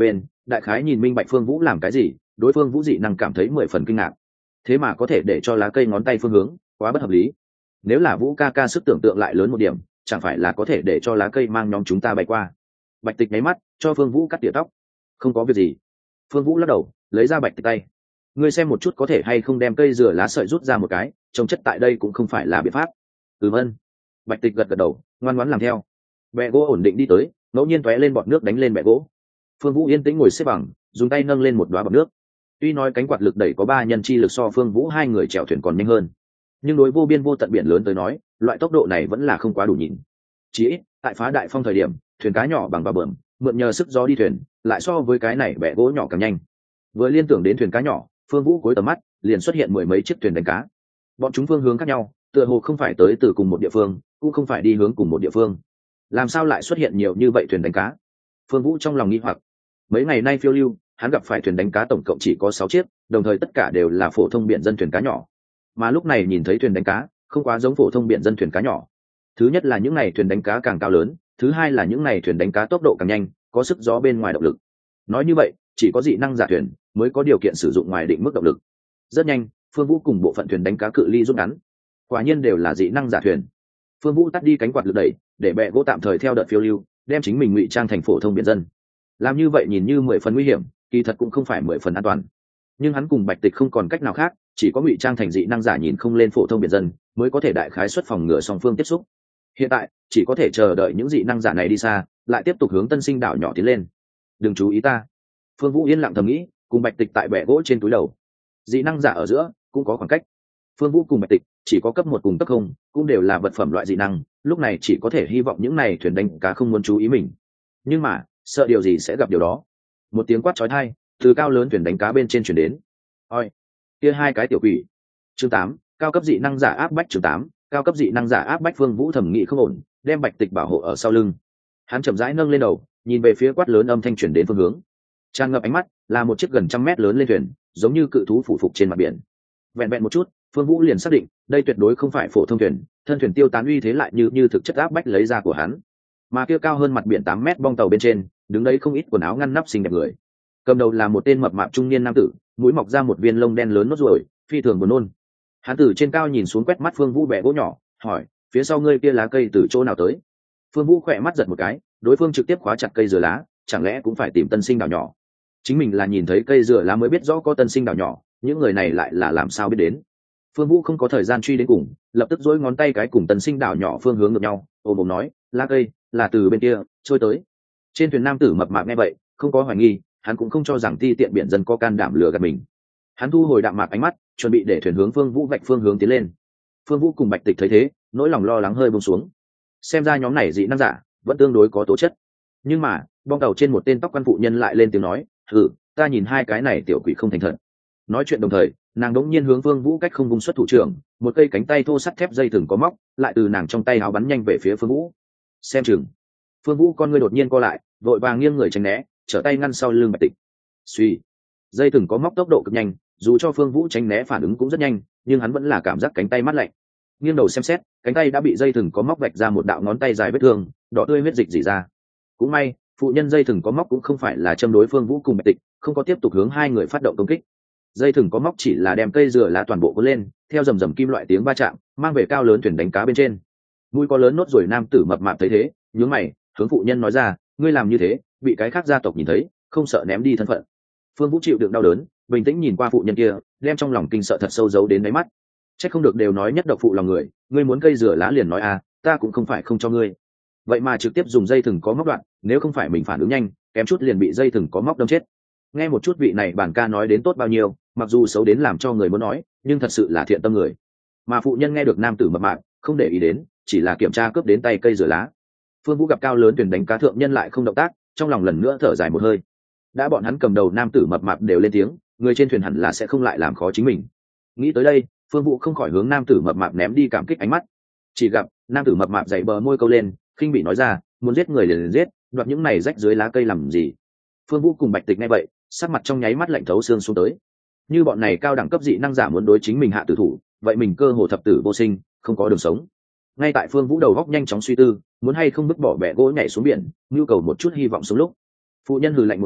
đại khái nhìn minh bạch phương vũ làm cái gì, đối phương vũ dị năng cảm thấy mười phần kinh ngạc. Thế mà có thể để cho lá cây ngón tay phương hướng, quá bất hợp lý. Nếu là vũ ca ca sức tưởng tượng lại lớn một điểm, chẳng phải là có thể để cho lá cây mang nhóm chúng ta bay qua. Bạch Tịch nháy mắt cho phương vũ cắt tỉa tóc. Không có việc gì. Phương vũ lắc đầu, lấy ra Bạch Tịch tay. Ngươi xem một chút có thể hay không đem cây rửa lá sợi rút ra một cái, trồng chất tại đây cũng không phải là biện pháp. Ừ vâng. Bạch Tịch gật gật đầu, ngoan ngoãn làm theo. Bẹ gỗ ổn định đi tới, ngẫu nhiên tóe lên bọt nước đánh lên bẹ gỗ. Phương vũ yên tĩnh ngồi xếp bằng, dùng tay nâng lên một đóa bọt nước. Tuy nói cánh quạt lực đẩy có ba nhân chi lực so phương vũ hai người chèo thuyền còn nhanh hơn, nhưng đối vô biên vô tận biển lớn tới nói, loại tốc độ này vẫn là không quá đủ nhìn. Chỉ ít tại phá đại phong thời điểm, thuyền cá nhỏ bằng vào bờm, mượn nhờ sức gió đi thuyền, lại so với cái này bẹ gỗ nhỏ càng nhanh. Vừa liên tưởng đến thuyền cá nhỏ, phương vũ cúi tầm mắt, liền xuất hiện mười mấy chiếc thuyền đánh cá. Bọn chúng phương hướng khác nhau, tựa hồ không phải tới từ cùng một địa phương, cũng không phải đi hướng cùng một địa phương. Làm sao lại xuất hiện nhiều như vậy thuyền đánh cá? Phương vũ trong lòng nghi hoặc. Mấy ngày nay phiêu lưu, hắn gặp phải thuyền đánh cá tổng cộng chỉ có sáu chiếc, đồng thời tất cả đều là phổ thông biển dân thuyền cá nhỏ. Mà lúc này nhìn thấy thuyền đánh cá, không quá giống phổ thông biển dân thuyền cá nhỏ. Thứ nhất là những này thuyền đánh cá càng cao lớn, thứ hai là những này thuyền đánh cá tốc độ càng nhanh, có sức gió bên ngoài động lực. Nói như vậy, chỉ có dị năng giả thuyền mới có điều kiện sử dụng ngoài định mức động lực. Rất nhanh, Phương Vũ cùng bộ phận thuyền đánh cá cự ly rút ngắn. Quả nhiên đều là dị năng giả thuyền. Phương Vũ tắt đi cánh quạt lực đẩy, để bè gỗ tạm thời theo đợt phiêu lưu, đem chính mình ngụy trang thành phổ thông biển dân. Làm như vậy nhìn như mười phần nguy hiểm, kỳ thật cũng không phải mười phần an toàn. Nhưng hắn cùng Bạch Tịch không còn cách nào khác, chỉ có ngụy trang thành dị năng giả nhìn không lên phổ thông biển dân, mới có thể đại khái xuất phòng ngừa song phương tiếp xúc. Hiện tại, chỉ có thể chờ đợi những dị năng giả này đi xa, lại tiếp tục hướng Tân Sinh đảo nhỏ tiến lên. Đừng chú ý ta. Phương Vũ yên lặng thầm nghĩ, cùng Bạch Tịch tại bè gỗ trên túi đầu. Dị năng giả ở giữa cũng có khoảng cách. Phương Vũ cùng Bạch Tịch chỉ có cấp một cùng cấp không, cũng đều là vật phẩm loại dị năng, lúc này chỉ có thể hy vọng những này thuyền đánh cá không muốn chú ý mình. Nhưng mà, sợ điều gì sẽ gặp điều đó. Một tiếng quát chói tai từ cao lớn thuyền đánh cá bên trên truyền đến. Oi, kia hai cái tiểu quỷ. Chương tám, cao cấp dị năng giả áp bách. Chương tám, cao cấp dị năng giả áp bách. Phương Vũ thẩm nghĩ không ổn, đem Bạch Tịch bảo hộ ở sau lưng. Hắn chậm rãi nâng lên đầu, nhìn về phía quát lớn âm thanh truyền đến phương hướng. Tràn ngập ánh mắt là một chiếc gần trăm mét lớn lên thuyền, giống như cự thú phủ phục trên mặt biển. Vẹn vẹn một chút, Phương Vũ liền xác định, đây tuyệt đối không phải phổ thông thuyền, thân thuyền tiêu tán uy thế lại như như thực chất áp bách lấy ra của hắn. Mà kia cao hơn mặt biển tám mét bong tàu bên trên, đứng đấy không ít quần áo ngăn nắp xinh đẹp người. Cầm đầu là một tên mập mạp trung niên nam tử, mũi mọc ra một viên lông đen lớn nốt ruồi, phi thường buồn nôn. Hắn từ trên cao nhìn xuống quét mắt Phương Vũ bẻ gỗ nhỏ, hỏi: "Phía sau ngươi kia lá cây từ chỗ nào tới?" Phương Vũ khỏe mắt giật một cái, đối phương trực tiếp khóa chặt cây dừa lá, chẳng lẽ cũng phải tìm Tân Sinh đảo nhỏ? Chính mình là nhìn thấy cây dừa lá mới biết rõ có Tân Sinh đảo nhỏ, những người này lại là làm sao biết đến? Phương Vũ không có thời gian truy đến cùng, lập tức duỗi ngón tay cái cùng Tân Sinh đảo nhỏ phương hướng ngược nhau, ôm ôm nói: "Lá cây là từ bên kia trôi tới." Trên thuyền nam tử mập mạp nghe vậy, không có hoài nghi, hắn cũng không cho rằng ti tiện biển dân có can đảm lừa gạt mình. Hắn thu hồi đạm mạc ánh mắt, chuẩn bị để thuyền hướng Phương Vũ vạch phương hướng tiến lên. Phương Vũ cùng Bạch Tịch thấy thế, nỗi lòng lo lắng hơi buông xuống. Xem ra nhóm này dị năng giả vẫn tương đối có tố chất. Nhưng mà, bong tàu trên một tên tóc quan phụ nhân lại lên tiếng nói: "Hừ, ta nhìn hai cái này tiểu quỷ không thành thật." Nói chuyện đồng thời, nàng đống nhiên hướng Phương Vũ cách không vung xuất thủ trưởng, một cây cánh tay thô sắt thép dây thừng có móc, lại từ nàng trong tay áo bắn nhanh về phía Phương Vũ. Xem chừng. Phương Vũ con ngươi đột nhiên co lại, vội vàng nghiêng người tránh né, trở tay ngăn sau lưng Bạch Tịch. Suy, dây thừng có móc tốc độ cực nhanh, dù cho Phương Vũ tránh né phản ứng cũng rất nhanh, nhưng hắn vẫn là cảm giác cánh tay mát lạnh. Nghiêng đầu xem xét, cánh tay đã bị dây thừng có móc vạch ra một đạo ngón tay dài vết thương, đỏ tươi huyết dịch rỉ ra. Cũng may, phụ nhân dây thừng có móc cũng không phải là châm đối Phương Vũ cùng Bạch Tịch, không có tiếp tục hướng hai người phát động công kích. Dây thừng có móc chỉ là đem cây dừa lá toàn bộ cuốn lên, theo rầm rầm kim loại tiếng va chạm, mang về cao lớn thuyền đánh cá bên trên. Mũi có lớn nốt rồi nam tử mập mạp thấy thế, nhướng mày, hướng phụ nhân nói ra: "Ngươi làm như thế, bị cái khác gia tộc nhìn thấy, không sợ ném đi thân phận?" Phương Vũ chịu đựng đau đớn, bình tĩnh nhìn qua phụ nhân kia, đem trong lòng kinh sợ thật sâu giấu đến đáy mắt. Chắc không được đều nói nhất độc phụ lòng người, ngươi muốn cây dừa lá liền nói a, ta cũng không phải không cho ngươi. Vậy mà trực tiếp dùng dây thừng có móc đoạn, nếu không phải mình phản ứng nhanh, kém chút liền bị dây thừng có móc đâm chết. Nghe một chút vị này bản ca nói đến tốt bao nhiêu, mặc dù xấu đến làm cho người muốn nói, nhưng thật sự là thiện tâm người. Mà phụ nhân nghe được nam tử mập mạp, không để ý đến, chỉ là kiểm tra cướp đến tay cây dừa lá. Phương Vũ gặp cao lớn thuyền đánh cá thượng nhân lại không động tác, trong lòng lần nữa thở dài một hơi. Đã bọn hắn cầm đầu nam tử mập mạp đều lên tiếng, người trên thuyền hẳn là sẽ không lại làm khó chính mình. Nghĩ tới đây, Phương Vũ không khỏi hướng nam tử mập mạp ném đi cảm kích ánh mắt. Chỉ gặp nam tử mập mạp dày bờ môi câu lên, khinh bị nói ra: "Muốn giết người liền, liền giết, đoạt những này rách dưới lá cây làm gì?" Phương Vũ cùng Bạch Tịch nghe vậy, sắc mặt trong nháy mắt lạnh thấu xương xuống tới. Như bọn này cao đẳng cấp dị năng giả muốn đối chính mình hạ tử thủ, vậy mình cơ hồ thập tử vô sinh, không có đường sống. Ngay tại Phương Vũ đầu góc nhanh chóng suy tư, muốn hay không vứt bỏ bẻ gỗ nhảy xuống biển, nhu cầu một chút hy vọng sống lúc. Phụ nhân hừ lạnh một tiếng,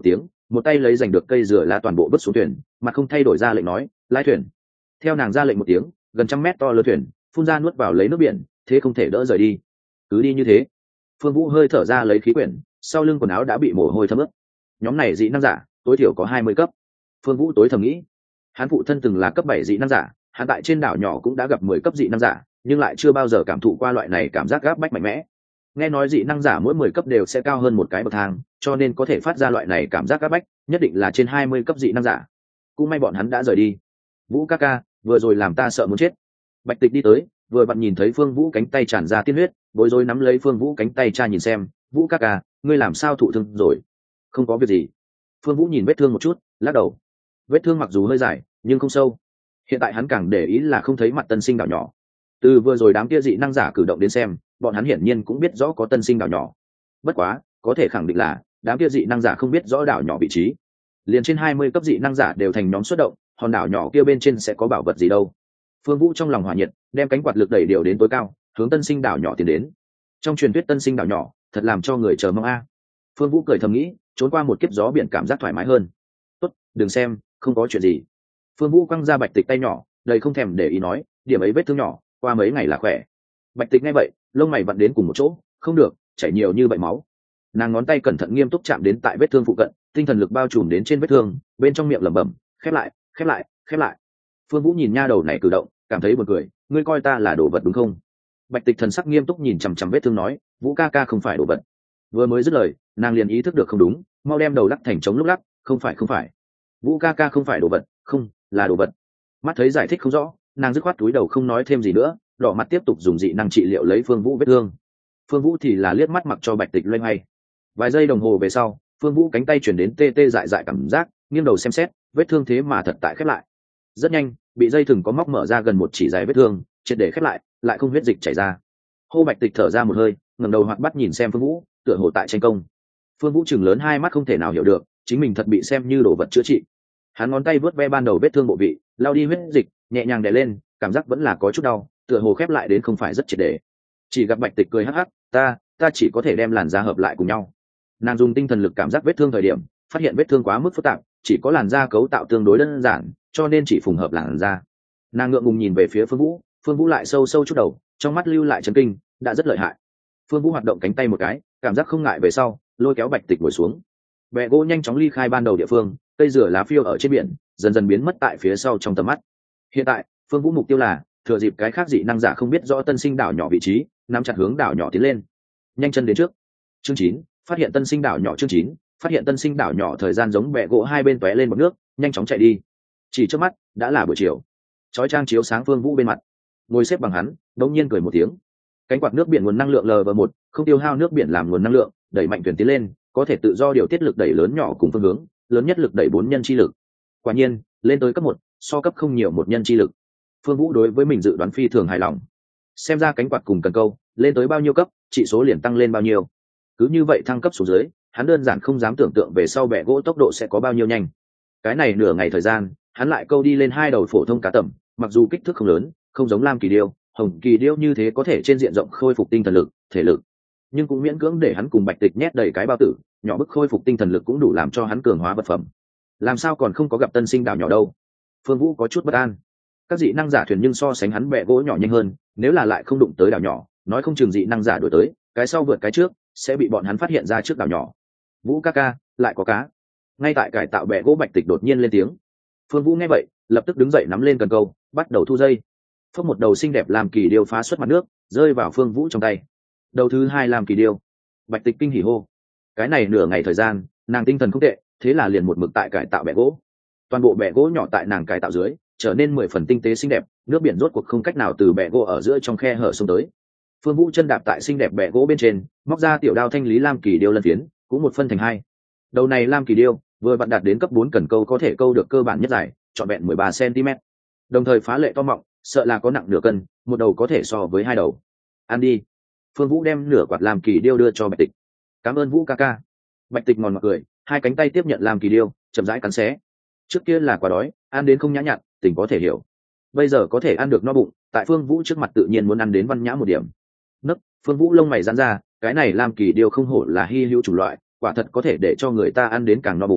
một tay lấy giành được cây dừa lá toàn bộ vứt xuống thuyền, mà không thay đổi ra lệnh nói lái thuyền. Theo nàng ra lệnh một tiếng, gần trăm mét to lớn thuyền phun ra nuốt vào lấy nước biển, thế không thể đỡ rời đi. Cứ đi như thế. Phương Vũ hơi thở ra lấy khí quyển, sau lưng quần áo đã bị mồ hôi thấm ướt. Nhóm này dị năng giả tối thiểu có hai mươi cấp. Phương Vũ tối thầm nghĩ, hắn phụ thân từng là cấp bảy dị năng giả, hắn tại trên đảo nhỏ cũng đã gặp mười cấp dị năng giả, nhưng lại chưa bao giờ cảm thụ qua loại này cảm giác gáp bách mạnh mẽ. Nghe nói dị năng giả mỗi mười cấp đều sẽ cao hơn một cái bậc thang, cho nên có thể phát ra loại này cảm giác gáp bách, nhất định là trên hai mươi cấp dị năng giả. Cũng may bọn hắn đã rời đi. Vũ ca ca, vừa rồi làm ta sợ muốn chết. Bạch Tịch đi tới, vừa vặn nhìn thấy Phương Vũ cánh tay tràn ra tiên huyết, bối rối nắm lấy Phương Vũ cánh tay cha nhìn xem, Vũ ca ca, ngươi làm sao thụ thương rồi? Không có việc gì. Phương Vũ nhìn vết thương một chút, lắc đầu. Vết thương mặc dù hơi dài, nhưng không sâu. Hiện tại hắn càng để ý là không thấy mặt tân sinh đảo nhỏ. Từ vừa rồi đám kia dị năng giả cử động đến xem, bọn hắn hiển nhiên cũng biết rõ có tân sinh đảo nhỏ. Bất quá, có thể khẳng định là đám kia dị năng giả không biết rõ đảo nhỏ vị trí. Liền trên hai mươi cấp dị năng giả đều thành nhóm xuất động, hòn đảo nhỏ kia bên trên sẽ có bảo vật gì đâu. Phương Vũ trong lòng hỏa nhiệt, đem cánh quạt lực đẩy điều đến tối cao, hướng tân sinh đảo nhỏ tiến đến. Trong truyền thuyết tân sinh đảo nhỏ, thật làm cho người chờ mong a. Phương Vũ cười thầm nghĩ, trốn qua một kiếp gió biển cảm giác thoải mái hơn. Tốt, đừng xem, không có chuyện gì. Phương Vũ quăng ra Bạch Tịch tay nhỏ, đầy không thèm để ý nói, điểm ấy vết thương nhỏ, qua mấy ngày là khỏe. Bạch Tịch nghe vậy, lông mày vặn đến cùng một chỗ, không được, chảy nhiều như vậy máu. Nàng ngón tay cẩn thận nghiêm túc chạm đến tại vết thương phụ cận, tinh thần lực bao trùm đến trên vết thương, bên trong miệng lẩm bẩm, khép lại, khép lại, khép lại. Phương Vũ nhìn nha đầu này cử động, cảm thấy buồn cười, ngươi coi ta là đồ vật đúng không? Bạch Tịch thần sắc nghiêm túc nhìn chằm chằm vết thương nói, Vũ ca ca không phải đồ vật. Vừa mới dứt lời, nàng liền ý thức được không đúng, mau đem đầu lắc thành trống lúc lắc, không phải không phải. Vũ ca ca không phải đồ vật, không, là đồ vật. Mắt thấy giải thích không rõ, nàng dứt khoát túi đầu không nói thêm gì nữa, đỏ mặt tiếp tục dùng dị năng trị liệu lấy Phương Vũ vết thương. Phương Vũ thì là liếc mắt mặc cho Bạch Tịch loay hoay. Vài giây đồng hồ về sau, Phương Vũ cánh tay chuyển đến tê tê dại dại cảm giác, nghiêng đầu xem xét, vết thương thế mà thật tại khép lại. Rất nhanh, bị dây thừng có móc mở ra gần một chỉ dài vết thương, triệt để khép lại, lại không huyết dịch chảy ra. Hô Bạch Tịch thở ra một hơi, ngẩng đầu hoạt bắt nhìn xem Phương Vũ, tựa hồ tại tranh công. Phương Vũ chừng lớn hai mắt không thể nào hiểu được, chính mình thật bị xem như đồ vật chữa trị. Hắn ngón tay vớt ve ban đầu vết thương bộ vị, lau đi huyết dịch, nhẹ nhàng đè lên, cảm giác vẫn là có chút đau, tựa hồ khép lại đến không phải rất triệt để. Chỉ gặp Bạch Tịch cười hắc hắc, ta, ta chỉ có thể đem làn da hợp lại cùng nhau. Nàng dùng tinh thần lực cảm giác vết thương thời điểm, phát hiện vết thương quá mức phức tạp, chỉ có làn da cấu tạo tương đối đơn giản, cho nên chỉ phù hợp làn da. Nàng ngượng ngùng nhìn về phía Phương Vũ, Phương Vũ lại sâu sâu chút đầu, trong mắt lưu lại chấn kinh, đã rất lợi hại. Phương Vũ hoạt động cánh tay một cái, cảm giác không ngại về sau, lôi kéo Bạch Tịch ngồi xuống. Bè gỗ nhanh chóng ly khai ban đầu địa phương, cây rửa lá phiêu ở trên biển, dần dần biến mất tại phía sau trong tầm mắt. Hiện tại, Phương Vũ mục tiêu là thừa dịp cái khác dị năng giả không biết rõ tân sinh đảo nhỏ vị trí, nắm chặt hướng đảo nhỏ tiến lên. Nhanh chân đến trước. Chương chín, phát hiện tân sinh đảo nhỏ. Chương chín, phát hiện tân sinh đảo nhỏ. Thời gian giống bè gỗ hai bên tóe lên bọt nước, nhanh chóng chạy đi. Chỉ trước mắt, đã là buổi chiều. Chói chang chiếu sáng Phương Vũ bên mặt. Ngồi xếp bằng hắn, đột nhiên cười một tiếng. Cánh quạt nước biển nguồn năng lượng L V một, không tiêu hao nước biển làm nguồn năng lượng, đẩy mạnh thuyền tiến lên, có thể tự do điều tiết lực đẩy lớn nhỏ cùng phương hướng, lớn nhất lực đẩy bốn nhân chi lực. Quả nhiên, lên tới cấp một, so cấp không nhiều một nhân chi lực. Phương Vũ đối với mình dự đoán phi thường hài lòng. Xem ra cánh quạt cùng cần câu, lên tới bao nhiêu cấp, chỉ số liền tăng lên bao nhiêu. Cứ như vậy thăng cấp xuống dưới, hắn đơn giản không dám tưởng tượng về sau bè gỗ tốc độ sẽ có bao nhiêu nhanh. Cái này nửa ngày thời gian, hắn lại câu đi lên hai đầu phổ thông cá tầm, mặc dù kích thước không lớn, không giống lam kỳ điêu, hồng kỳ điêu như thế có thể trên diện rộng khôi phục tinh thần lực, thể lực, nhưng cũng miễn cưỡng để hắn cùng Bạch Tịch nhét đầy cái bao tử, nhỏ bức khôi phục tinh thần lực cũng đủ làm cho hắn cường hóa vật phẩm. Làm sao còn không có gặp tân sinh đảo nhỏ đâu? Phương Vũ có chút bất an. Các dị năng giả thuyền nhưng so sánh hắn bè gỗ nhỏ nhanh hơn, nếu là lại không đụng tới đảo nhỏ, nói không chừng dị năng giả đuổi tới, cái sau vượt cái trước, sẽ bị bọn hắn phát hiện ra trước đảo nhỏ. Vũ ca ca, lại có cá. Ngay tại cải tạo bè gỗ, Bạch Tịch đột nhiên lên tiếng. Phương Vũ nghe vậy, lập tức đứng dậy nắm lên cần câu, bắt đầu thu dây. Phốc một đầu xinh đẹp làm kỳ điêu phá xuất mặt nước, rơi vào Phương Vũ trong tay. Đầu thứ hai làm kỳ điêu. Bạch Tịch kinh hỉ hô. Cái này nửa ngày thời gian, nàng tinh thần không tệ, thế là liền một mực tại cải tạo bè gỗ. Toàn bộ bè gỗ nhỏ tại nàng cải tạo dưới, trở nên mười phần tinh tế xinh đẹp, nước biển rốt cuộc không cách nào từ bè gỗ ở giữa trong khe hở xông tới. Phương Vũ chân đạp tại xinh đẹp bè gỗ bên trên, móc ra tiểu đao thanh lý lam kỳ điêu lân phiến, cũng một phân thành hai. Đầu này lam kỳ điêu vừa vặn đạt đến cấp bốn cần câu, có thể câu được cơ bản nhất dài, trọn vẹn mười ba xăng-ti-mét. Đồng thời phá lệ to mọng, sợ là có nặng nửa cân, một đầu có thể so với hai đầu. Ăn đi. Phương Vũ đem nửa quạt lam kỳ điêu đưa cho Bạch Tịch. Cảm ơn Vũ ca ca. Bạch Tịch ngòn ngọt cười, hai cánh tay tiếp nhận lam kỳ điêu, chậm rãi cắn xé. Trước kia là quá đói, ăn đến không nhã nhặn, tình có thể hiểu. Bây giờ có thể ăn được no bụng, tại Phương Vũ trước mặt tự nhiên muốn ăn đến văn nhã một điểm. Nấc, Phương Vũ lông mày giãn ra, cái này lam kỳ điêu không hổ là hi hữu chủng loại, quả thật có thể để cho người ta ăn đến càng no bụng.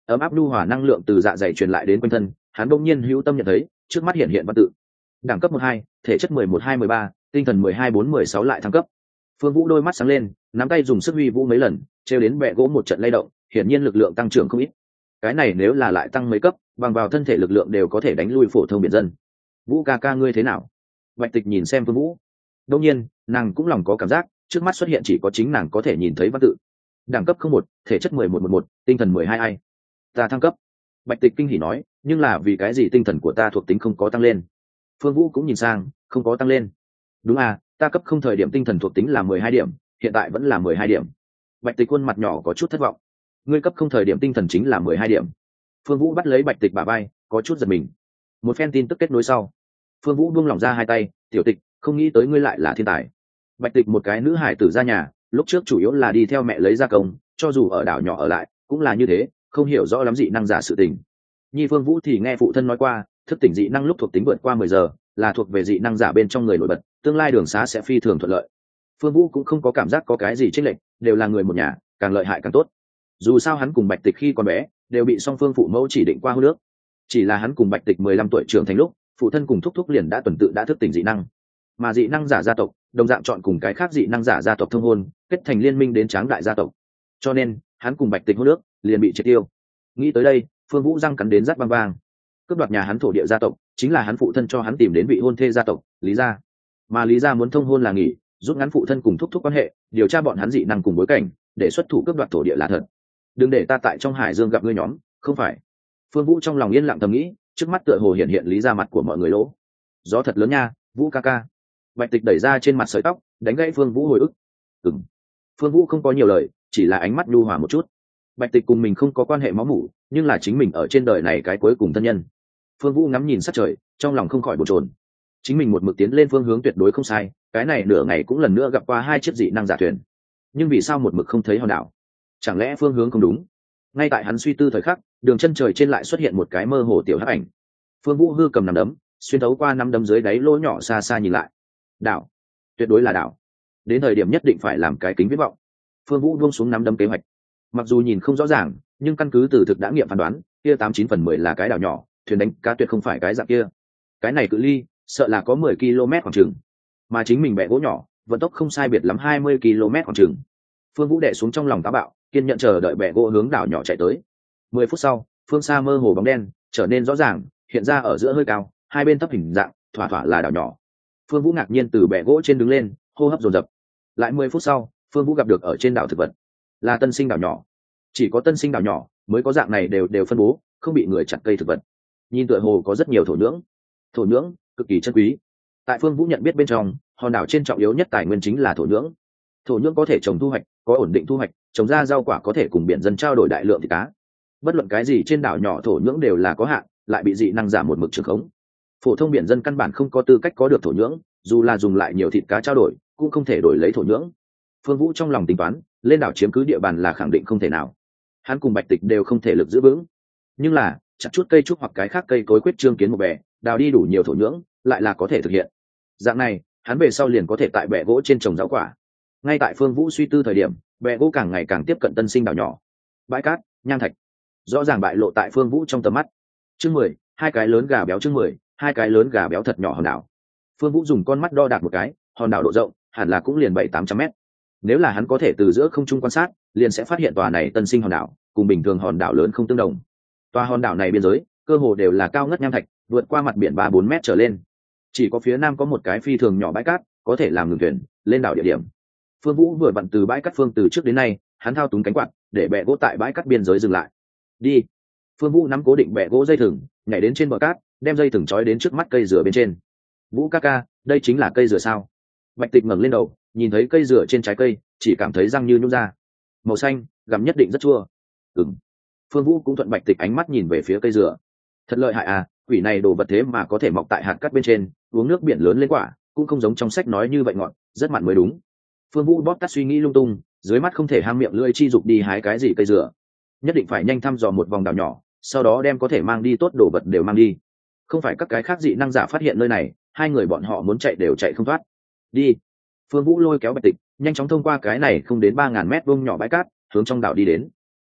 ấm áp nhu hòa năng lượng từ dạ dày truyền lại đến quanh thân, hắn bỗng nhiên hữu tâm nhận thấy trước mắt hiện hiện văn tự. Đẳng cấp mười hai, thể chất mười một hai mười ba, tinh thần mười hai bốn mười sáu lại thăng cấp. Phương Vũ đôi mắt sáng lên, nắm tay dùng sức huy vũ mấy lần, treo đến bẹ gỗ một trận lay động, hiển nhiên lực lượng tăng trưởng không ít. Cái này nếu là lại tăng mấy cấp, bằng vào thân thể lực lượng đều có thể đánh lui phổ thông biển dân. Vũ ca ca ngươi thế nào? Bạch Tịch nhìn xem Phương Vũ. Đương nhiên, nàng cũng lòng có cảm giác, trước mắt xuất hiện chỉ có chính nàng có thể nhìn thấy văn tự. Đẳng cấp không một, thể chất mười một mười một, tinh thần mười hai ai. Ta thăng cấp. Bạch Tịch kinh hỉ nói, nhưng là vì cái gì tinh thần của ta thuộc tính không có tăng lên? Phương Vũ cũng nhìn sang, không có tăng lên. Đúng à, ta cấp không thời điểm tinh thần thuộc tính là mười hai điểm, hiện tại vẫn là mười hai điểm. Bạch Tịch khuôn mặt nhỏ có chút thất vọng. Ngươi cấp không thời điểm tinh thần chính là mười hai điểm. Phương Vũ bắt lấy Bạch Tịch bả vai, có chút giật mình. Một phen tin tức kết nối sau, Phương Vũ buông lỏng ra hai tay, "Tiểu Tịch, không nghĩ tới ngươi lại là thiên tài." Bạch Tịch một cái nữ hải tử ra nhà, lúc trước chủ yếu là đi theo mẹ lấy gia công, cho dù ở đảo nhỏ ở lại, cũng là như thế, không hiểu rõ lắm dị năng giả sự tình. Nhi Phương Vũ thì nghe phụ thân nói qua, thức tỉnh dị năng lúc thuộc tính vượt qua mười giờ, là thuộc về dị năng giả bên trong người nổi bật, tương lai đường xá sẽ phi thường thuận lợi. Phương Vũ cũng không có cảm giác có cái gì chênh lệch, đều là người một nhà, càng lợi hại càng tốt. Dù sao hắn cùng Bạch Tịch khi còn bé, đều bị song phương phụ mẫu chỉ định qua hôn nước. Chỉ là hắn cùng Bạch Tịch mười lăm tuổi trưởng thành lúc, phụ thân cùng thúc thúc liền đã tuần tự đã thức tỉnh dị năng. Mà dị năng giả gia tộc, đồng dạng chọn cùng cái khác dị năng giả gia tộc thông hôn, kết thành liên minh đến tráng đại gia tộc. Cho nên, hắn cùng Bạch Tịch hôn nước, liền bị triệt tiêu. Nghĩ tới đây, Phương Vũ răng cắn đến rát băng vang. Cướp đoạt nhà hắn thổ địa gia tộc, chính là hắn phụ thân cho hắn tìm đến vị hôn thê gia tộc, Lý gia. Mà Lý gia muốn thông hôn là nghỉ, giúp ngắn phụ thân cùng thúc thúc quan hệ, điều tra bọn hắn dị năng cùng bối cảnh, để xuất thủ cướp đoạt thổ địa là thật. Đừng để ta tại trong hải dương gặp ngươi nhóm, không phải. Phương Vũ trong lòng yên lặng thầm nghĩ, trước mắt tựa hồ hiện hiện Lý gia mặt của mọi người lỗ. Gió thật lớn nha, Vũ ca ca. Bạch Tịch đẩy ra trên mặt sợi tóc, đánh gãy Phương Vũ hồi ức. Ừm. Phương Vũ không có nhiều lời, chỉ là ánh mắt nhu hòa một chút. Bạch Tịch cùng mình không có quan hệ máu mủ, nhưng là chính mình ở trên đời này cái cuối cùng thân nhân. Phương Vũ ngắm nhìn sát trời, trong lòng không khỏi bồn chồn. Chính mình một mực tiến lên phương hướng tuyệt đối không sai, cái này nửa ngày cũng lần nữa gặp qua hai chiếc dị năng giả thuyền. Nhưng vì sao một mực không thấy hòn đảo? Chẳng lẽ phương hướng không đúng? Ngay tại hắn suy tư thời khắc, đường chân trời trên lại xuất hiện một cái mơ hồ tiểu hắc ảnh. Phương Vũ hư cầm nắm đấm, xuyên thấu qua nắm đấm dưới đáy lỗ nhỏ xa xa nhìn lại. Đảo, tuyệt đối là đảo. Đến thời điểm nhất định phải làm cái kính viễn vọng. Phương Vũ buông xuống nắm đấm kế hoạch. Mặc dù nhìn không rõ ràng, nhưng căn cứ từ thực đã nghiệm phán đoán, kia tám chín phần mười là cái đảo nhỏ, thuyền đánh cá tuyệt không phải cái dạng kia. Cái này cự ly, sợ là có mười ki lô mét khoảng chừng. Mà chính mình bẻ gỗ nhỏ, vận tốc không sai biệt lắm hai mươi ki lô mét khoảng chừng. Phương Vũ đè xuống trong lòng táo bạo, kiên nhận chờ đợi bẻ gỗ hướng đảo nhỏ chạy tới. Mười phút sau, phương xa mơ hồ bóng đen trở nên rõ ràng, hiện ra ở giữa hơi cao, hai bên thấp hình dạng, thỏa thỏa là đảo nhỏ. Phương Vũ ngạc nhiên từ bẻ gỗ trên đứng lên, hô hấp dồn dập. Lại mười phút sau, Phương Vũ gặp được ở trên đảo thực vật, là tân sinh đảo nhỏ. Chỉ có tân sinh đảo nhỏ mới có dạng này đều đều phân bố, không bị người chặt cây thực vật. Nhìn tựa hồ có rất nhiều thổ nhưỡng, thổ nhưỡng cực kỳ chân quý. Tại Phương Vũ nhận biết bên trong, hòn đảo trên trọng yếu nhất tài nguyên chính là thổ nhưỡng. Thổ nhưỡng có thể trồng thu hoạch, có ổn định thu hoạch, trồng ra rau quả có thể cùng biển dân trao đổi đại lượng thịt cá. Bất luận cái gì trên đảo nhỏ thổ nhưỡng đều là có hạn, lại bị dị năng giả một mực trường khống. Phổ thông biển dân căn bản không có tư cách có được thổ nhưỡng, dù là dùng lại nhiều thịt cá trao đổi, cũng không thể đổi lấy thổ nhưỡng. Phương Vũ trong lòng tính toán, lên đảo chiếm cứ địa bàn là khẳng định không thể nào. Hắn cùng Bạch Tịch đều không thể lực giữ vững. Nhưng là, chặt chút cây trúc hoặc cái khác cây cối quyết trương kiến một bè, đào đi đủ nhiều thổ nhưỡng, lại là có thể thực hiện. Dạng này, hắn về sau liền có thể tại bè gỗ trên trồng rau quả. Ngay tại Phương Vũ suy tư thời điểm, bè gỗ càng ngày càng tiếp cận tân sinh đảo nhỏ. Bãi cát, nham thạch, rõ ràng bại lộ tại Phương Vũ trong tầm mắt. Chương mười, hai cái lớn gà béo chương mười, hai cái lớn gà béo thật nhỏ hòn đảo. Phương Vũ dùng con mắt đo đạc một cái, hòn đảo độ rộng hẳn là cũng liền bảy tám trăm mét. Nếu là hắn có thể từ giữa không trung quan sát, liền sẽ phát hiện tòa này tân sinh hòn đảo cùng bình thường hòn đảo lớn không tương đồng. Tòa hòn đảo này biên giới cơ hồ đều là cao ngất nham thạch, vượt qua mặt biển ba bốn mét trở lên. Chỉ có phía nam có một cái phi thường nhỏ bãi cát, có thể làm ngừng thuyền lên đảo địa điểm. Phương Vũ vừa vặn từ bãi cát phương từ trước đến nay, hắn thao túng cánh quạt để bè gỗ tại bãi cát biên giới dừng lại. Đi. Phương Vũ nắm cố định bè gỗ dây thừng, nhảy đến trên bờ cát, đem dây thừng trói đến trước mắt cây dừa bên trên. Vũ ca ca, đây chính là cây dừa sao? Bạch Tịch ngẩng lên đầu, nhìn thấy cây dừa trên trái cây, chỉ cảm thấy răng như nhún ra. Màu xanh, gặm nhất định rất chua. Ừm. Phương Vũ cũng thuận Bạch Tịch ánh mắt nhìn về phía cây dừa. Thật lợi hại à, quỷ này đồ vật thế mà có thể mọc tại hạt cát bên trên, uống nước biển lớn lên quả, cũng không giống trong sách nói như vậy ngọt, rất mặn mới đúng. Phương Vũ bóp tắt suy nghĩ lung tung, dưới mắt không thể ham miệng lưỡi chi dục đi hái cái gì cây dừa, nhất định phải nhanh thăm dò một vòng đảo nhỏ, sau đó đem có thể mang đi tốt đồ vật đều mang đi. Không phải các cái khác dị năng giả phát hiện nơi này, hai người bọn họ muốn chạy đều chạy không thoát. Đi. Phương Vũ lôi kéo Bạch Tịch, nhanh chóng thông qua cái này không đến ba ngàn mét vuông nhỏ bãi cát, hướng trong đảo đi đến.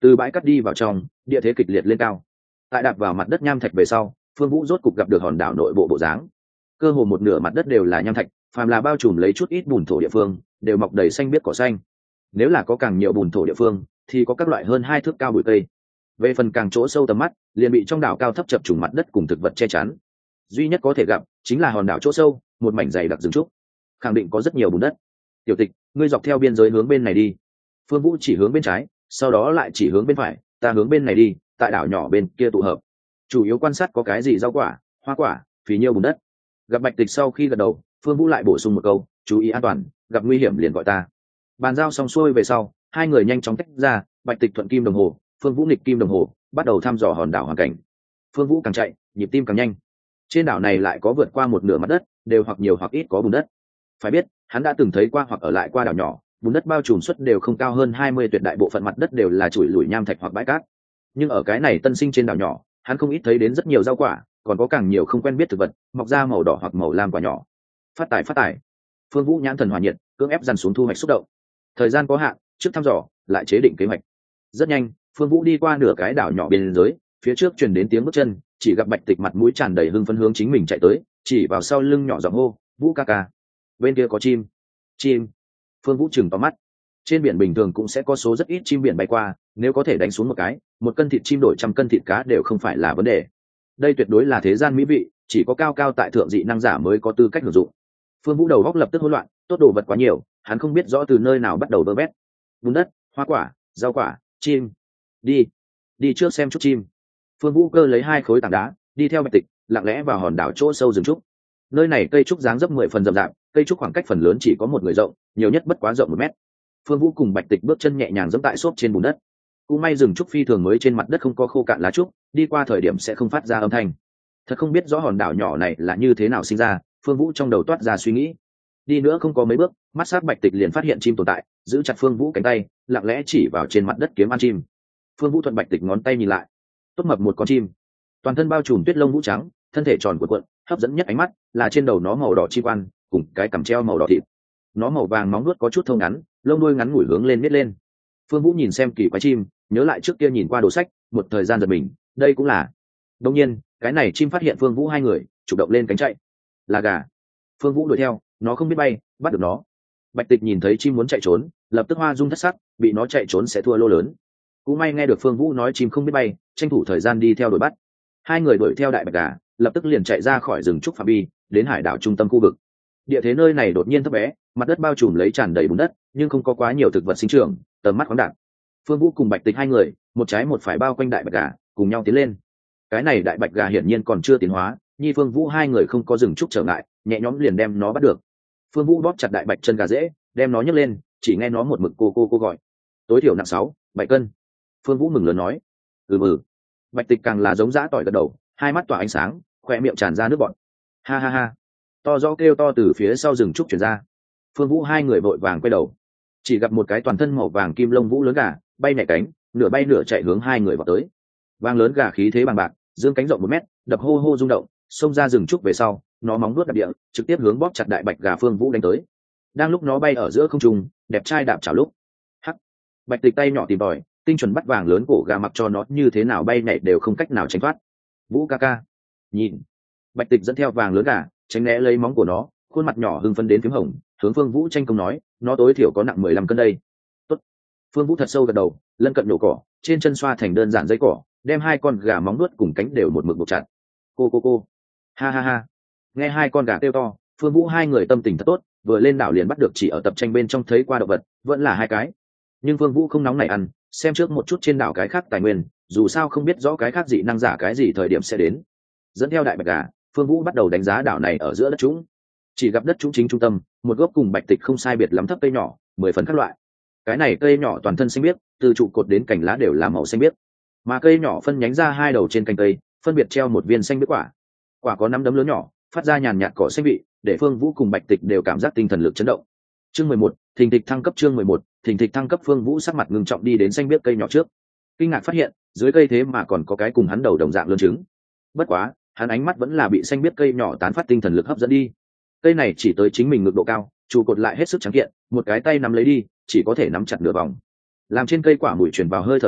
từ bãi cắt đi vào trong, địa thế kịch liệt lên cao. Tại đạp vào mặt đất nham thạch về sau, phương vũ rốt cục gặp được hòn đảo nội bộ bộ dáng. Cơ hồ một nửa mặt đất đều là nham thạch, phàm là bao trùm lấy chút ít bùn thổ địa phương đều mọc đầy xanh biếc cỏ xanh. Nếu là có càng nhiều bùn thổ địa phương thì có các loại hơn hai thước cao bụi cây. Về phần càng chỗ sâu tầm mắt liền bị trong đảo cao thấp chập trùng mặt đất cùng thực vật che chắn. Duy nhất có thể gặp chính là hòn đảo chỗ sâu, một mảnh dày đặc rừng trúc, khẳng định có rất nhiều bùn đất. Tiểu Tịch, ngươi dọc theo biên giới hướng bên này đi. Phương Vũ chỉ hướng bên trái, sau đó lại chỉ hướng bên phải, ta hướng bên này đi, tại đảo nhỏ bên kia tụ hợp. Chủ yếu quan sát có cái gì rau quả, hoa quả, phí nhiêu bùn đất. Gặp Bạch Tịch sau khi gật đầu, Phương Vũ lại bổ sung một câu, chú ý an toàn, gặp nguy hiểm liền gọi ta. Bàn giao xong xuôi về sau, hai người nhanh chóng tách ra, Bạch Tịch thuận kim đồng hồ, Phương Vũ nghịch kim đồng hồ, bắt đầu thăm dò hòn đảo hoàn cảnh. Phương Vũ càng chạy, nhịp tim càng nhanh. Trên đảo này lại có vượt qua một nửa mặt đất, đều hoặc nhiều hoặc ít có bùn đất. Phải biết, hắn đã từng thấy qua hoặc ở lại qua đảo nhỏ, bùn đất bao trùm suất đều không cao hơn hai mươi, tuyệt đại bộ phận mặt đất đều là chuỗi lủi nham thạch hoặc bãi cát. Nhưng ở cái này tân sinh trên đảo nhỏ, hắn không ít thấy đến rất nhiều rau quả, còn có càng nhiều không quen biết thực vật, mọc ra màu đỏ hoặc màu lam quả nhỏ. Phát tài phát tài. Phương Vũ nhãn thần hòa nhiệt, cưỡng ép dằn xuống thu hoạch xúc động. Thời gian có hạn, trước thăm dò, lại chế định kế hoạch. Rất nhanh, Phương Vũ đi qua nửa cái đảo nhỏ bên dưới, phía trước truyền đến tiếng bước chân, chỉ gặp Bạch Tịch mặt mũi tràn đầy hưng phấn hướng chính mình chạy tới, chỉ vào sau lưng nhỏ giọng hô, "Vũ ca ca, bên kia có chim." Chim? Phương Vũ chừng to mắt. Trên biển bình thường cũng sẽ có số rất ít chim biển bay qua, nếu có thể đánh xuống một cái, một cân thịt chim đổi trăm cân thịt cá đều không phải là vấn đề. Đây tuyệt đối là thế gian mỹ vị, chỉ có cao cao tại thượng dị năng giả mới có tư cách hưởng dụng. Phương Vũ đầu góc lập tức hỗn loạn, tốt đồ vật quá nhiều, hắn không biết rõ từ nơi nào bắt đầu vơ vét. Bùn đất, hoa quả, rau quả, chim. Đi, đi trước xem chút chim. Phương Vũ cơ lấy hai khối tảng đá, đi theo Bạch Tịch, lặng lẽ vào hòn đảo chỗ sâu rừng trúc. Nơi này cây trúc dáng dấp mười phần rậm rạp, cây trúc khoảng cách phần lớn chỉ có một người rộng, nhiều nhất bất quá rộng một mét. Phương Vũ cùng Bạch Tịch bước chân nhẹ nhàng giẫm tại xốp trên bùn đất. Cũng may rừng trúc phi thường mới trên mặt đất không có khô cạn lá trúc, đi qua thời điểm sẽ không phát ra âm thanh. Thật không biết rõ hòn đảo nhỏ này là như thế nào sinh ra, Phương Vũ trong đầu toát ra suy nghĩ. Đi nữa không có mấy bước, mắt sát Bạch Tịch liền phát hiện chim tồn tại, giữ chặt Phương Vũ cánh tay, lặng lẽ chỉ vào trên mặt đất kiếm ăn chim. Phương Vũ thuận Bạch Tịch ngón tay nhìn lại, tốt mập một con chim, toàn thân bao trùm tuyết lông vũ trắng, thân thể tròn cuộn cuộn, hấp dẫn nhất ánh mắt là trên đầu nó màu đỏ chim ăn, cùng cái cằm treo màu đỏ thịt. Nó màu vàng móng nuốt có chút thô ngắn, lông đuôi ngắn ngủi hướng lên miết lên. Phương Vũ nhìn xem kỳ quái chim, nhớ lại trước kia nhìn qua đồ sách, một thời gian giật mình, đây cũng là. Đương nhiên, cái này chim phát hiện Phương Vũ hai người, chủ động lên cánh chạy. Là gà. Phương Vũ đuổi theo, nó không biết bay, bắt được nó. Bạch Tịch nhìn thấy chim muốn chạy trốn, lập tức hoa dung thất sắc, bị nó chạy trốn sẽ thua lô lớn. Cũng may nghe được Phương Vũ nói chim không biết bay, tranh thủ thời gian đi theo đuổi bắt. Hai người đuổi theo đại bạch gà, lập tức liền chạy ra khỏi rừng trúc phạm vi, đến hải đảo trung tâm khu vực. Địa thế nơi này đột nhiên thấp bé, mặt đất bao trùm lấy tràn đầy bùn đất, nhưng không có quá nhiều thực vật sinh trưởng, tầm mắt khoáng đạt. Phương Vũ cùng Bạch Tịch hai người, một trái một phải bao quanh đại bạch gà, cùng nhau tiến lên. Cái này đại bạch gà hiển nhiên còn chưa tiến hóa, Nhi Phương Vũ hai người không có rừng trúc trở ngại, nhẹ nhõm liền đem nó bắt được. Phương Vũ bóp chặt đại bạch chân gà rễ, đem nó nhấc lên, chỉ nghe nó một mực cô cô cô gọi. Tối thiểu nặng sáu, bảy cân. Phương Vũ mừng lớn nói, "Ừ ừ." Bạch Tịch càng là giống dã tỏi gật đầu, hai mắt tỏa ánh sáng, khoe miệng tràn ra nước bọt. Ha ha ha. To rõ kêu to từ phía sau rừng trúc truyền ra. Phương Vũ hai người vội vàng quay đầu, chỉ gặp một cái toàn thân màu vàng kim lông vũ lớn gà bay nhảy cánh, nửa bay nửa chạy hướng hai người vào tới. Vang lớn gà khí thế bằng bạc, dương cánh rộng một mét, đập hô hô rung động, xông ra rừng trúc về sau, nó móng vuốt đập địa, trực tiếp hướng bóp chặt đại bạch gà Phương Vũ đánh tới. Đang lúc nó bay ở giữa không trung, đẹp trai đạp chảo lúc, hắc, Bạch Tịch tay nhỏ tìm tòi, tinh chuẩn bắt vàng lớn cổ gà, mặc cho nó như thế nào bay nhảy đều không cách nào tránh thoát. Vũ ca ca, nhìn. Bạch Tịch dẫn theo vàng lớn gà, tránh né lấy móng của nó, khuôn mặt nhỏ hưng phấn đến phím hồng, hướng Phương Vũ tranh công nói, nó tối thiểu có nặng mười lăm cân đây. Tốt. Phương Vũ thật sâu gật đầu, lân cận nhổ cỏ, trên chân xoa thành đơn giản dây cỏ, đem hai con gà móng nuốt cùng cánh đều một mực buộc chặt. Cô cô cô. Ha ha ha. Nghe hai con gà kêu to, Phương Vũ hai người tâm tình thật tốt, vừa lên đảo liền bắt được chỉ ở tập tranh bên trong thấy qua động vật, vẫn là hai cái. Nhưng Phương Vũ không nóng nảy ăn, xem trước một chút trên đảo cái khác tài nguyên, dù sao không biết rõ cái khác dị năng giả cái gì thời điểm sẽ đến. Dẫn theo đại bạch gà, Phương Vũ bắt đầu đánh giá đảo này ở giữa đất trũng. Chỉ gặp đất trũng chính trung tâm, một gốc cùng Bạch Tịch không sai biệt lắm thấp cây nhỏ, mười phần các loại. Cái này cây nhỏ toàn thân xanh biếc, từ trụ cột đến cành lá đều là màu xanh biếc. Mà cây nhỏ phân nhánh ra hai đầu trên cành cây, phân biệt treo một viên xanh biếc quả. Quả có năm đấm lớn nhỏ, phát ra nhàn nhạt cỏ xanh vị, để Phương Vũ cùng Bạch Tịch đều cảm giác tinh thần lực chấn động. Chương mười một, thình thịch thăng cấp chương mười một, thình thịch thăng cấp Phương Vũ sắc mặt ngưng trọng đi đến xanh biếc cây nhỏ trước. Kinh ngạc phát hiện, dưới cây thế mà còn có cái cùng hắn đầu đồng dạng lớn trứng. Bất quá, hắn ánh mắt vẫn là bị xanh biếc cây nhỏ tán phát tinh thần lực hấp dẫn đi. Cây này chỉ tới chính mình ngực độ cao, trụ cột lại hết sức trắng kiện, một cái tay nắm lấy đi, chỉ có thể nắm chặt nửa vòng. Làm trên cây quả mùi truyền vào hơi thở lúc,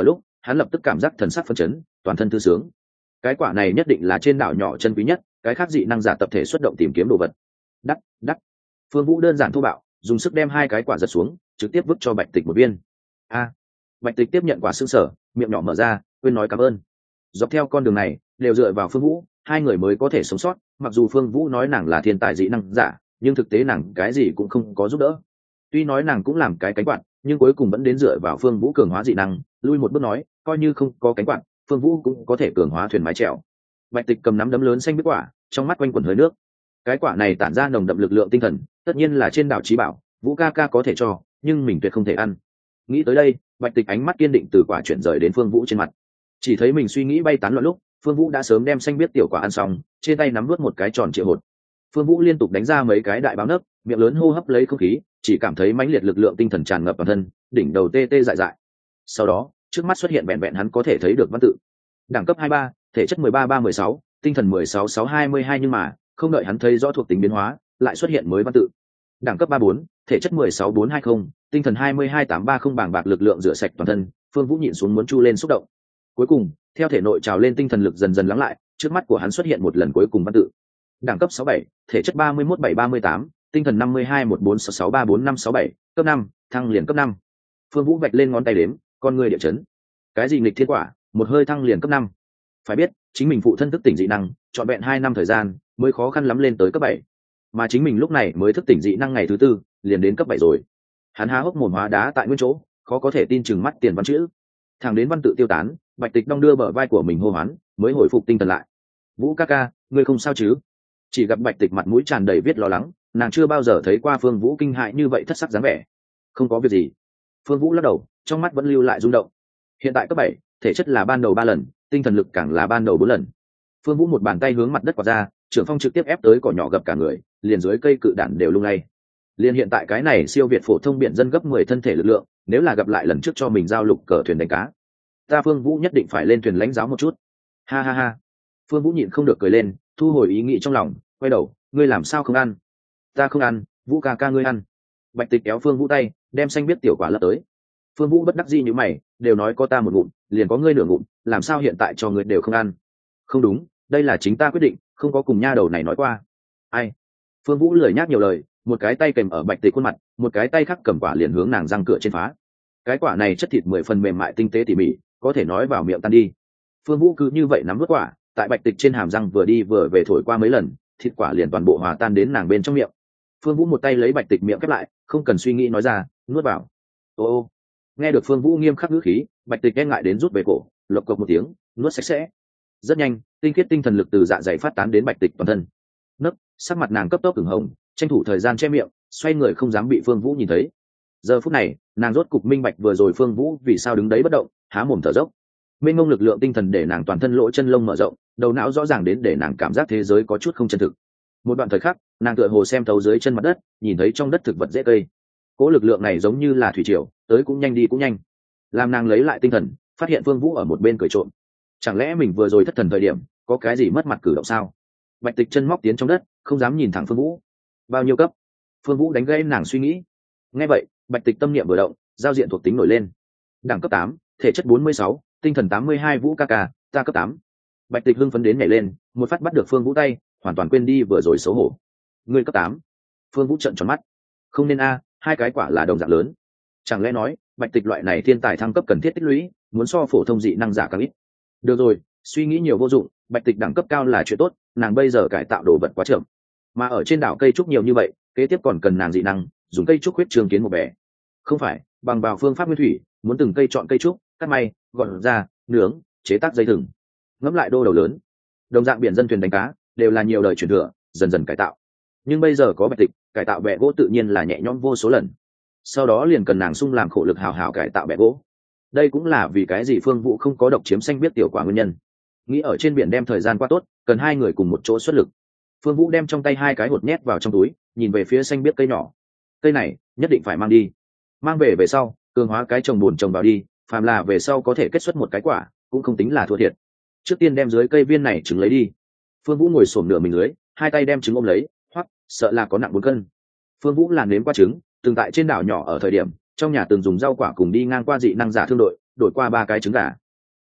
hắn lập tức cảm giác thần sắc phấn chấn, toàn thân thư sướng. Cái quả này nhất định là trên đảo nhỏ chân quý nhất, cái khác dị năng giả tập thể xuất động tìm kiếm đồ vật. Đắt, đắt. Phương Vũ đơn giản thô bạo, dùng sức đem hai cái quả giật xuống, trực tiếp vứt cho Bạch Tịch một viên. A. Bạch Tịch tiếp nhận quả sương sở, miệng nhỏ mở ra, quên nói cảm ơn. Dọc theo con đường này, đều dựa vào Phương Vũ, hai người mới có thể sống sót. Mặc dù Phương Vũ nói nàng là thiên tài dị năng giả, nhưng thực tế nàng cái gì cũng không có giúp đỡ. Tuy nói nàng cũng làm cái cánh quạt, nhưng cuối cùng vẫn đến dựa vào Phương Vũ cường hóa dị năng. Lui một bước nói, coi như không có cánh quạt, Phương Vũ cũng có thể cường hóa thuyền mái chèo. Bạch Tịch cầm nắm đấm lớn xanh biết quả, trong mắt quanh quẩn hơi nước. Cái quả này tản ra nồng đậm lực lượng tinh thần, tất nhiên là trên đảo chí bảo, Vũ ca ca có thể cho, nhưng mình tuyệt không thể ăn. Nghĩ tới đây, Bạch Tịch ánh mắt kiên định từ quả chuyển rời đến Phương Vũ trên mặt. Chỉ thấy mình suy nghĩ bay tán loạn lúc, Phương Vũ đã sớm đem xanh biết tiểu quả ăn xong, trên tay nắm nuốt một cái tròn triệu hột. Phương Vũ liên tục đánh ra mấy cái đại báo nấc, miệng lớn hô hấp lấy không khí, chỉ cảm thấy mãnh liệt lực lượng tinh thần tràn ngập toàn thân, đỉnh đầu tê tê dại dại. Sau đó, trước mắt xuất hiện vẹn vẹn hắn có thể thấy được văn tự. Đẳng cấp hai mươi ba, thể chất mười ba ba mười sáu, tinh thần mười sáu sáu hai mươi hai nhưng mà, không đợi hắn thấy rõ thuộc tính biến hóa, lại xuất hiện mới văn tự. Đẳng cấp ba bốn, thể chất mười sáu bốn hai không, tinh thần hai mươi hai tám ba không bàng bạc lực lượng rửa sạch toàn thân, Phương Vũ nhịn xuống muốn chu lên xúc động. Cuối cùng, theo thể nội trào lên tinh thần lực dần dần lắng lại, trước mắt của hắn xuất hiện một lần cuối cùng văn tự. Đẳng cấp sáu bảy, thể chất ba mươi mốt bảy ba mươi tám, tinh thần năm mươi hai một bốn sáu sáu ba bốn năm sáu bảy, cấp năm, thăng liền cấp năm. Phương Vũ vạch lên ngón tay đếm, con người địa chấn. Cái gì nghịch thiên quả, một hơi thăng liền cấp năm. Phải biết, chính mình phụ thân thức tỉnh dị năng, trọn vẹn hai năm thời gian, mới khó khăn lắm lên tới cấp bảy. Mà chính mình lúc này mới thức tỉnh dị năng ngày thứ tư, liền đến cấp bảy rồi. Hắn há hốc mồm hóa đá tại nguyên chỗ, khó có thể tin chừng mắt tiền văn chữ. Thẳng đến văn tự tiêu tán, Bạch Tịch đong đưa bờ vai của mình hô hoán, mới hồi phục tinh thần lại. Vũ ca ca, ngươi không sao chứ? Chỉ gặp Bạch Tịch mặt mũi tràn đầy viết lo lắng, nàng chưa bao giờ thấy qua Phương Vũ kinh hại như vậy thất sắc dáng vẻ. Không có việc gì. Phương Vũ lắc đầu, trong mắt vẫn lưu lại rung động. Hiện tại cấp bảy, thể chất là ban đầu ba lần, tinh thần lực càng là ban đầu bốn lần. Phương Vũ một bàn tay hướng mặt đất quạt ra, trưởng phong trực tiếp ép tới cỏ nhỏ gập cả người, liền dưới cây cự đản đều lung lay. Liên hiện tại cái này siêu việt phổ thông biển dân gấp mười thân thể lực lượng, nếu là gặp lại lần trước cho mình giao lục cờ thuyền đánh cá, ta Phương Vũ nhất định phải lên thuyền lãnh giáo một chút. Ha ha ha. Phương Vũ nhịn không được cười lên, thu hồi ý nghĩ trong lòng, quay đầu, ngươi làm sao không ăn? Ta không ăn, Vũ ca ca ngươi ăn. Bạch Tịch kéo Phương Vũ tay, đem xanh biết tiểu quả lấp tới. Phương Vũ bất đắc dĩ như mày, đều nói có ta một ngụm, liền có ngươi nửa ngụm, làm sao hiện tại cho ngươi đều không ăn? Không đúng, đây là chính ta quyết định, không có cùng nha đầu này nói qua. Ai? Phương Vũ lười nhác nhiều lời, một cái tay kèm ở Bạch Tịch khuôn mặt, một cái tay khác cầm quả liền hướng nàng răng cửa trên phá. Cái quả này chất thịt mười phần mềm mại tinh tế tỉ mỉ, có thể nói vào miệng tan đi. Phương Vũ cứ như vậy nắm vớt quả, tại Bạch Tịch trên hàm răng vừa đi vừa về thổi qua mấy lần, thịt quả liền toàn bộ hòa tan đến nàng bên trong miệng. Phương Vũ một tay lấy Bạch Tịch miệng khép lại, không cần suy nghĩ nói ra, nuốt vào. Ô ô. Nghe được Phương Vũ nghiêm khắc ngữ khí, Bạch Tịch e ngại đến rút về cổ, lộc cộc một tiếng, nuốt sạch sẽ. Rất nhanh, tinh khiết tinh thần lực từ dạ dày phát tán đến Bạch Tịch toàn thân. Nấc, sắc mặt nàng cấp tốc ửng hồng, tranh thủ thời gian che miệng, xoay người không dám bị Phương Vũ nhìn thấy. Giờ phút này, nàng rốt cục minh bạch vừa rồi Phương Vũ vì sao đứng đấy bất động, há mồm thở dốc. Mênh mông lực lượng tinh thần để nàng toàn thân lỗ chân lông mở rộng, đầu não rõ ràng đến để nàng cảm giác thế giới có chút không chân thực. Một đoạn thời khắc, nàng tựa hồ xem thấu dưới chân mặt đất, nhìn thấy trong đất thực vật dễ cây. Cỗ lực lượng này giống như là thủy triều, tới cũng nhanh đi cũng nhanh. Làm nàng lấy lại tinh thần, phát hiện Phương Vũ ở một bên cười trộm. Chẳng lẽ mình vừa rồi thất thần thời điểm, có cái gì mất mặt cử động sao? Bạch Tịch chân móc tiến trong đất, không dám nhìn thẳng Phương Vũ. Bao nhiêu cấp? Phương Vũ đánh gãy nàng suy nghĩ. Nghe vậy, Bạch Tịch tâm niệm vừa động, giao diện thuộc tính nổi lên. Đẳng cấp tám, thể chất bốn mươi sáu, tinh thần tám mươi hai Vũ ca ca, ta cấp tám. Bạch Tịch hưng phấn đến nhảy lên, một phát bắt được Phương Vũ tay, hoàn toàn quên đi vừa rồi xấu hổ. Ngươi cấp tám? Phương Vũ trợn tròn mắt. Không nên a, hai cái quả là đồng dạng lớn. Chẳng lẽ nói, Bạch Tịch loại này thiên tài thăng cấp cần thiết tích lũy, muốn so phổ thông dị năng giả càng ít. Được rồi, suy nghĩ nhiều vô dụng, Bạch Tịch đẳng cấp cao là chuyện tốt, nàng bây giờ cải tạo đồ vật quá chậm. Mà ở trên đảo cây trúc nhiều như vậy, kế tiếp còn cần nàng dị năng, dùng cây trúc huyết trường kiến một bẻ. Không phải, bằng vào phương pháp nguyên thủy, muốn từng cây chọn cây trúc, cắt may, gọt ra, nướng, chế tác dây thừng. Ngẫm lại đô đầu lớn. Đồng dạng biển dân thuyền đánh cá, đều là nhiều đời truyền thừa, dần dần cải tạo. Nhưng bây giờ có Bạch Tịch, cải tạo bẹ gỗ tự nhiên là nhẹ nhõm vô số lần. Sau đó liền cần nàng sung làm khổ lực hào hào cải tạo bẹ gỗ. Đây cũng là vì cái gì Phương Vũ không có độc chiếm xanh biết tiểu quả nguyên nhân. Nghĩ ở trên biển đem thời gian qua tốt, cần hai người cùng một chỗ xuất lực. Phương Vũ đem trong tay hai cái hột nhét vào trong túi, nhìn về phía xanh biết cây nhỏ. Cây này nhất định phải mang đi. Mang về về sau, cường hóa cái trồng buồn trồng vào đi, phàm là về sau có thể kết xuất một cái quả, cũng không tính là thua thiệt. Trước tiên đem dưới cây viên này trứng lấy đi. Phương Vũ ngồi xổm nửa mình dưới, hai tay đem trứng ôm lấy, hoặc sợ là có nặng bốn cân. Phương Vũ làm nếm qua trứng, từng tại trên đảo nhỏ ở thời điểm, trong nhà từng dùng rau quả cùng đi ngang qua dị năng giả thương đội, đổi qua ba cái trứng gà.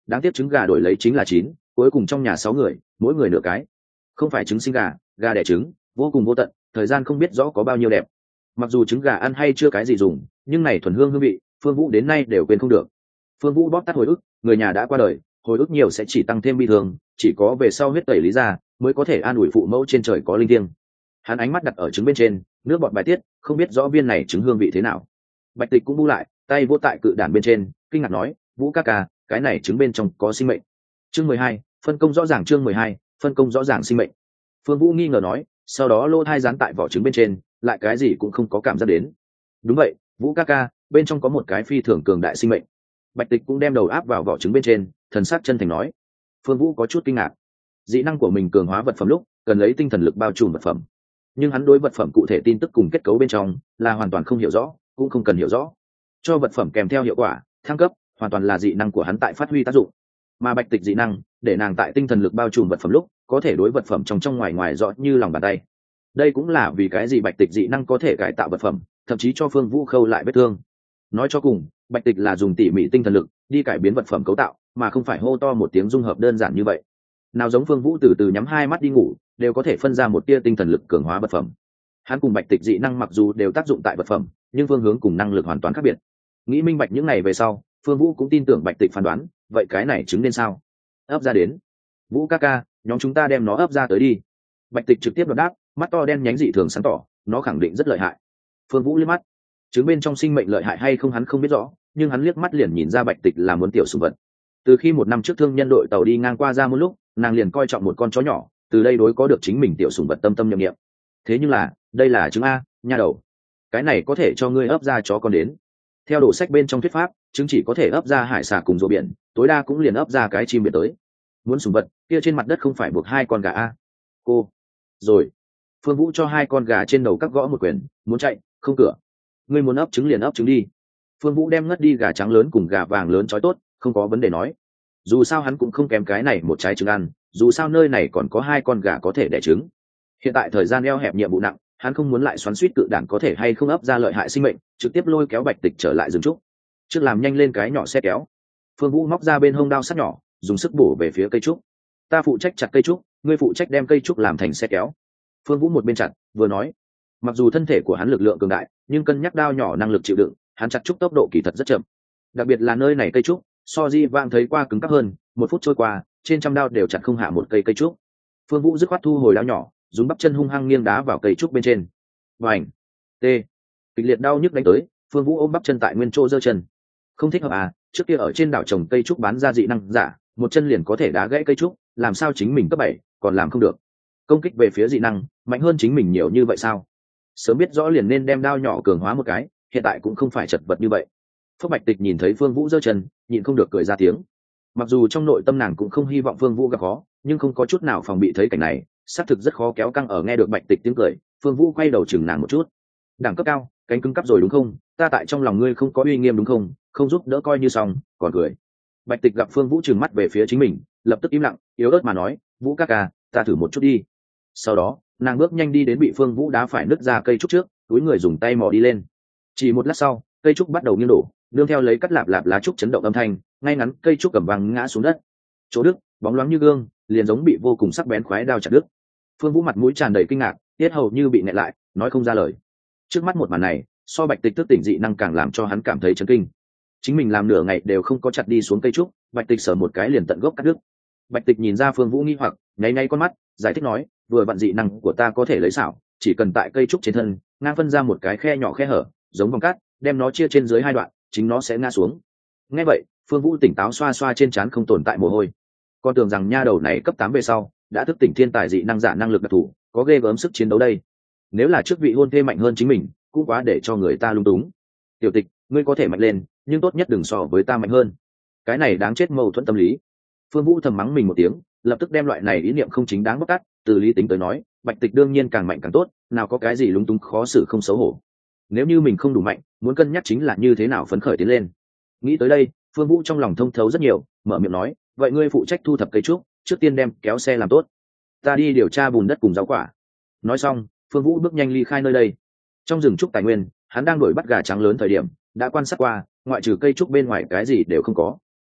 đáng tiếc trứng gà đổi lấy chính là chín, cuối cùng trong nhà sáu người mỗi người nửa cái. Không phải trứng sinh gà, gà đẻ trứng, vô cùng vô tận, thời gian không biết rõ có bao nhiêu đẹp. Mặc dù trứng gà ăn hay chưa cái gì dùng, nhưng này thuần hương hương vị Phương Vũ đến nay đều quên không được. Phương Vũ bóp tắt hồi ức, người nhà đã qua đời, hồi ức nhiều sẽ chỉ tăng thêm bi thương, chỉ có về sau huyết tẩy lý ra mới có thể an ủi phụ mẫu trên trời có linh thiêng. Hắn ánh mắt đặt ở trứng bên trên, nước bọt bài tiết, không biết rõ viên này trứng hương vị thế nào. Bạch Tịch cũng bu lại, tay vỗ tại cự đản bên trên, kinh ngạc nói, Vũ ca ca, cái này trứng bên trong có sinh mệnh. Chương mười hai, phân công rõ ràng. Chương mười hai, phân công rõ ràng sinh mệnh. Phương Vũ nghi ngờ nói, sau đó lô thai dán tại vỏ trứng bên trên, lại cái gì cũng không có cảm giác đến. Đúng vậy, Vũ ca ca, bên trong có một cái phi thường cường đại sinh mệnh. Bạch Tịch cũng đem đầu áp vào vỏ trứng bên trên, thần sắc chân thành nói. Phương Vũ có chút kinh ngạc. Dị năng của mình cường hóa vật phẩm lúc cần lấy tinh thần lực bao trùm vật phẩm, nhưng hắn đối vật phẩm cụ thể tin tức cùng kết cấu bên trong là hoàn toàn không hiểu rõ, cũng không cần hiểu rõ. Cho vật phẩm kèm theo hiệu quả thăng cấp hoàn toàn là dị năng của hắn tại phát huy tác dụng, mà Bạch Tịch dị năng để nàng tại tinh thần lực bao trùm vật phẩm lúc có thể đối vật phẩm trong trong ngoài ngoài rõ như lòng bàn tay. Đây cũng là vì cái gì Bạch Tịch dị năng có thể cải tạo vật phẩm, thậm chí cho Phương Vũ khâu lại vết thương. Nói cho cùng, Bạch Tịch là dùng tỉ mỉ tinh thần lực đi cải biến vật phẩm cấu tạo, mà không phải hô to một tiếng dung hợp đơn giản như vậy. Nào giống Phương Vũ từ từ nhắm hai mắt đi ngủ đều có thể phân ra một tia tinh thần lực cường hóa vật phẩm. Hắn cùng Bạch Tịch dị năng mặc dù đều tác dụng tại vật phẩm, nhưng phương hướng cùng năng lực hoàn toàn khác biệt. Nghĩ minh bạch những ngày về sau, Phương Vũ cũng tin tưởng Bạch Tịch phán đoán, vậy cái này chứng nên sao? Ấp ra đến. Vũ ca ca, nhóm chúng ta đem nó ấp ra tới đi. Bạch Tịch trực tiếp đáp, mắt to đen nhánh dị thường sáng tỏ, nó khẳng định rất lợi hại. Phương Vũ liếc mắt, chứng bên trong sinh mệnh lợi hại hay không hắn không biết rõ, nhưng hắn liếc mắt liền nhìn ra Bạch Tịch là muốn tiểu sủng vật. Từ khi một năm trước thương nhân đội tàu đi ngang qua ra một lúc, nàng liền coi trọng một con chó nhỏ, từ đây đối có được chính mình tiểu sủng vật tâm tâm nhậm nghiệm. Thế nhưng là, đây là trứng a, nha đầu. Cái này có thể cho ngươi ấp ra chó con đến. Theo đồ sách bên trong thuyết pháp, trứng chỉ có thể ấp ra hải xà cùng rùa biển, tối đa cũng liền ấp ra cái chim biển tới. Muốn sủng vật, kia trên mặt đất không phải buộc hai con gà a. Cô. Rồi. Phương Vũ cho hai con gà trên đầu các gõ một quyền, muốn chạy, không cửa. Ngươi muốn ấp trứng liền ấp trứng đi. Phương Vũ đem ngất đi gà trắng lớn cùng gà vàng lớn trói tốt, không có vấn đề nói. Dù sao hắn cũng không kém cái này một trái trứng ăn, dù sao nơi này còn có hai con gà có thể đẻ trứng. Hiện tại thời gian eo hẹp nhiệm vụ nặng, hắn không muốn lại xoắn suýt cự đản có thể hay không ấp ra lợi hại sinh mệnh, trực tiếp lôi kéo Bạch Tịch trở lại rừng trúc. Trước làm nhanh lên cái nhỏ xe kéo. Phương Vũ móc ra bên hông đao sắt nhỏ, dùng sức bổ về phía cây trúc. Ta phụ trách chặt cây trúc, ngươi phụ trách đem cây trúc làm thành xe kéo. Phương Vũ một bên chặt vừa nói. Mặc dù thân thể của hắn lực lượng cường đại, nhưng cân nhắc đao nhỏ năng lực chịu đựng, hắn chặt trúc tốc độ kỳ thật rất chậm. Đặc biệt là nơi này cây trúc, so di vang thấy qua cứng cáp hơn, một phút trôi qua, trên trăm đao đều chặt không hạ một cây cây trúc. Phương Vũ dứt khoát thu hồi đao nhỏ, dùng bắp chân hung hăng nghiêng đá vào cây trúc bên trên. Vành, t, kịch liệt đau nhức đánh tới, Phương Vũ ôm bắp chân tại nguyên chỗ giơ chân. Không thích hợp à? Trước kia ở trên đảo trồng cây trúc bán ra dị năng giả, một chân liền có thể đá gãy cây trúc, làm sao chính mình cấp bảy còn làm không được? Công kích về phía dị năng, mạnh hơn chính mình nhiều như vậy sao? Sớm biết rõ liền nên đem đao nhỏ cường hóa một cái, hiện tại cũng không phải chật vật như vậy. Phúc Bạch Tịch nhìn thấy Phương Vũ giơ chân, nhịn không được cười ra tiếng. Mặc dù trong nội tâm nàng cũng không hy vọng Phương Vũ gặp khó, nhưng không có chút nào phòng bị thấy cảnh này, xác thực rất khó kéo căng. Ở nghe được Bạch Tịch tiếng cười, Phương Vũ quay đầu chừng nàng một chút. Đẳng cấp cao, cánh cứng cắp rồi đúng không? Ta tại trong lòng ngươi không có uy nghiêm đúng không? Không giúp đỡ coi như xong, còn cười. Bạch Tịch gặp Phương Vũ trừng mắt về phía chính mình, lập tức im lặng, yếu ớt mà nói, Vũ ca ca, ta thử một chút đi. Sau đó, nàng bước nhanh đi đến bị Phương Vũ đá phải nứt ra cây trúc trước, túi người dùng tay mò đi lên. Chỉ một lát sau, cây trúc bắt đầu nghiêng đổ, nương theo lấy cắt lạp lạp lá trúc chấn động âm thanh, ngay ngắn cây trúc cầm vàng ngã xuống đất. Chỗ đứt, bóng loáng như gương, liền giống bị vô cùng sắc bén khoái đao chặt đứt. Phương Vũ mặt mũi tràn đầy kinh ngạc, tiết hầu như bị nghẹn lại, nói không ra lời. Trước mắt một màn này, so Bạch Tịch thức tỉnh dị năng càng làm cho hắn cảm thấy chấn kinh. Chính mình làm nửa ngày đều không có chặt đi xuống cây trúc, Bạch Tịch sờ một cái liền tận gốc cắt đứt. Bạch Tịch nhìn ra Phương Vũ nghi hoặc, nháy nháy con mắt, giải thích nói, vừa vặn dị năng của ta có thể lấy xảo, chỉ cần tại cây trúc trên thân ngang phân ra một cái khe nhỏ khe hở, giống vòng cát, đem nó chia trên dưới hai đoạn, chính nó sẽ ngã xuống. Nghe vậy, Phương Vũ tỉnh táo xoa xoa trên trán không tồn tại mồ hôi. Con tưởng rằng nha đầu này cấp tám về sau đã thức tỉnh thiên tài dị năng giả năng lực đặc thù, có ghê gớm sức chiến đấu đây. Nếu là trước vị hôn thê mạnh hơn chính mình, cũng quá để cho người ta lung túng. Tiểu Tịch, ngươi có thể mạnh lên, nhưng tốt nhất đừng so với ta mạnh hơn. Cái này đáng chết mâu thuẫn tâm lý. Phương Vũ thầm mắng mình một tiếng, lập tức đem loại này ý niệm không chính đáng bóc tát, từ lý tính tới nói, Bạch Tịch đương nhiên càng mạnh càng tốt, nào có cái gì lúng túng khó xử không xấu hổ. Nếu như mình không đủ mạnh, muốn cân nhắc chính là như thế nào phấn khởi tiến lên. Nghĩ tới đây, Phương Vũ trong lòng thông thấu rất nhiều, mở miệng nói, vậy ngươi phụ trách thu thập cây trúc, trước tiên đem kéo xe làm tốt, ta đi điều tra bùn đất cùng rau quả. Nói xong, Phương Vũ bước nhanh ly khai nơi đây. Trong rừng trúc tài nguyên, hắn đang đuổi bắt gà trắng lớn thời điểm đã quan sát qua, ngoại trừ cây trúc bên ngoài cái gì đều không có.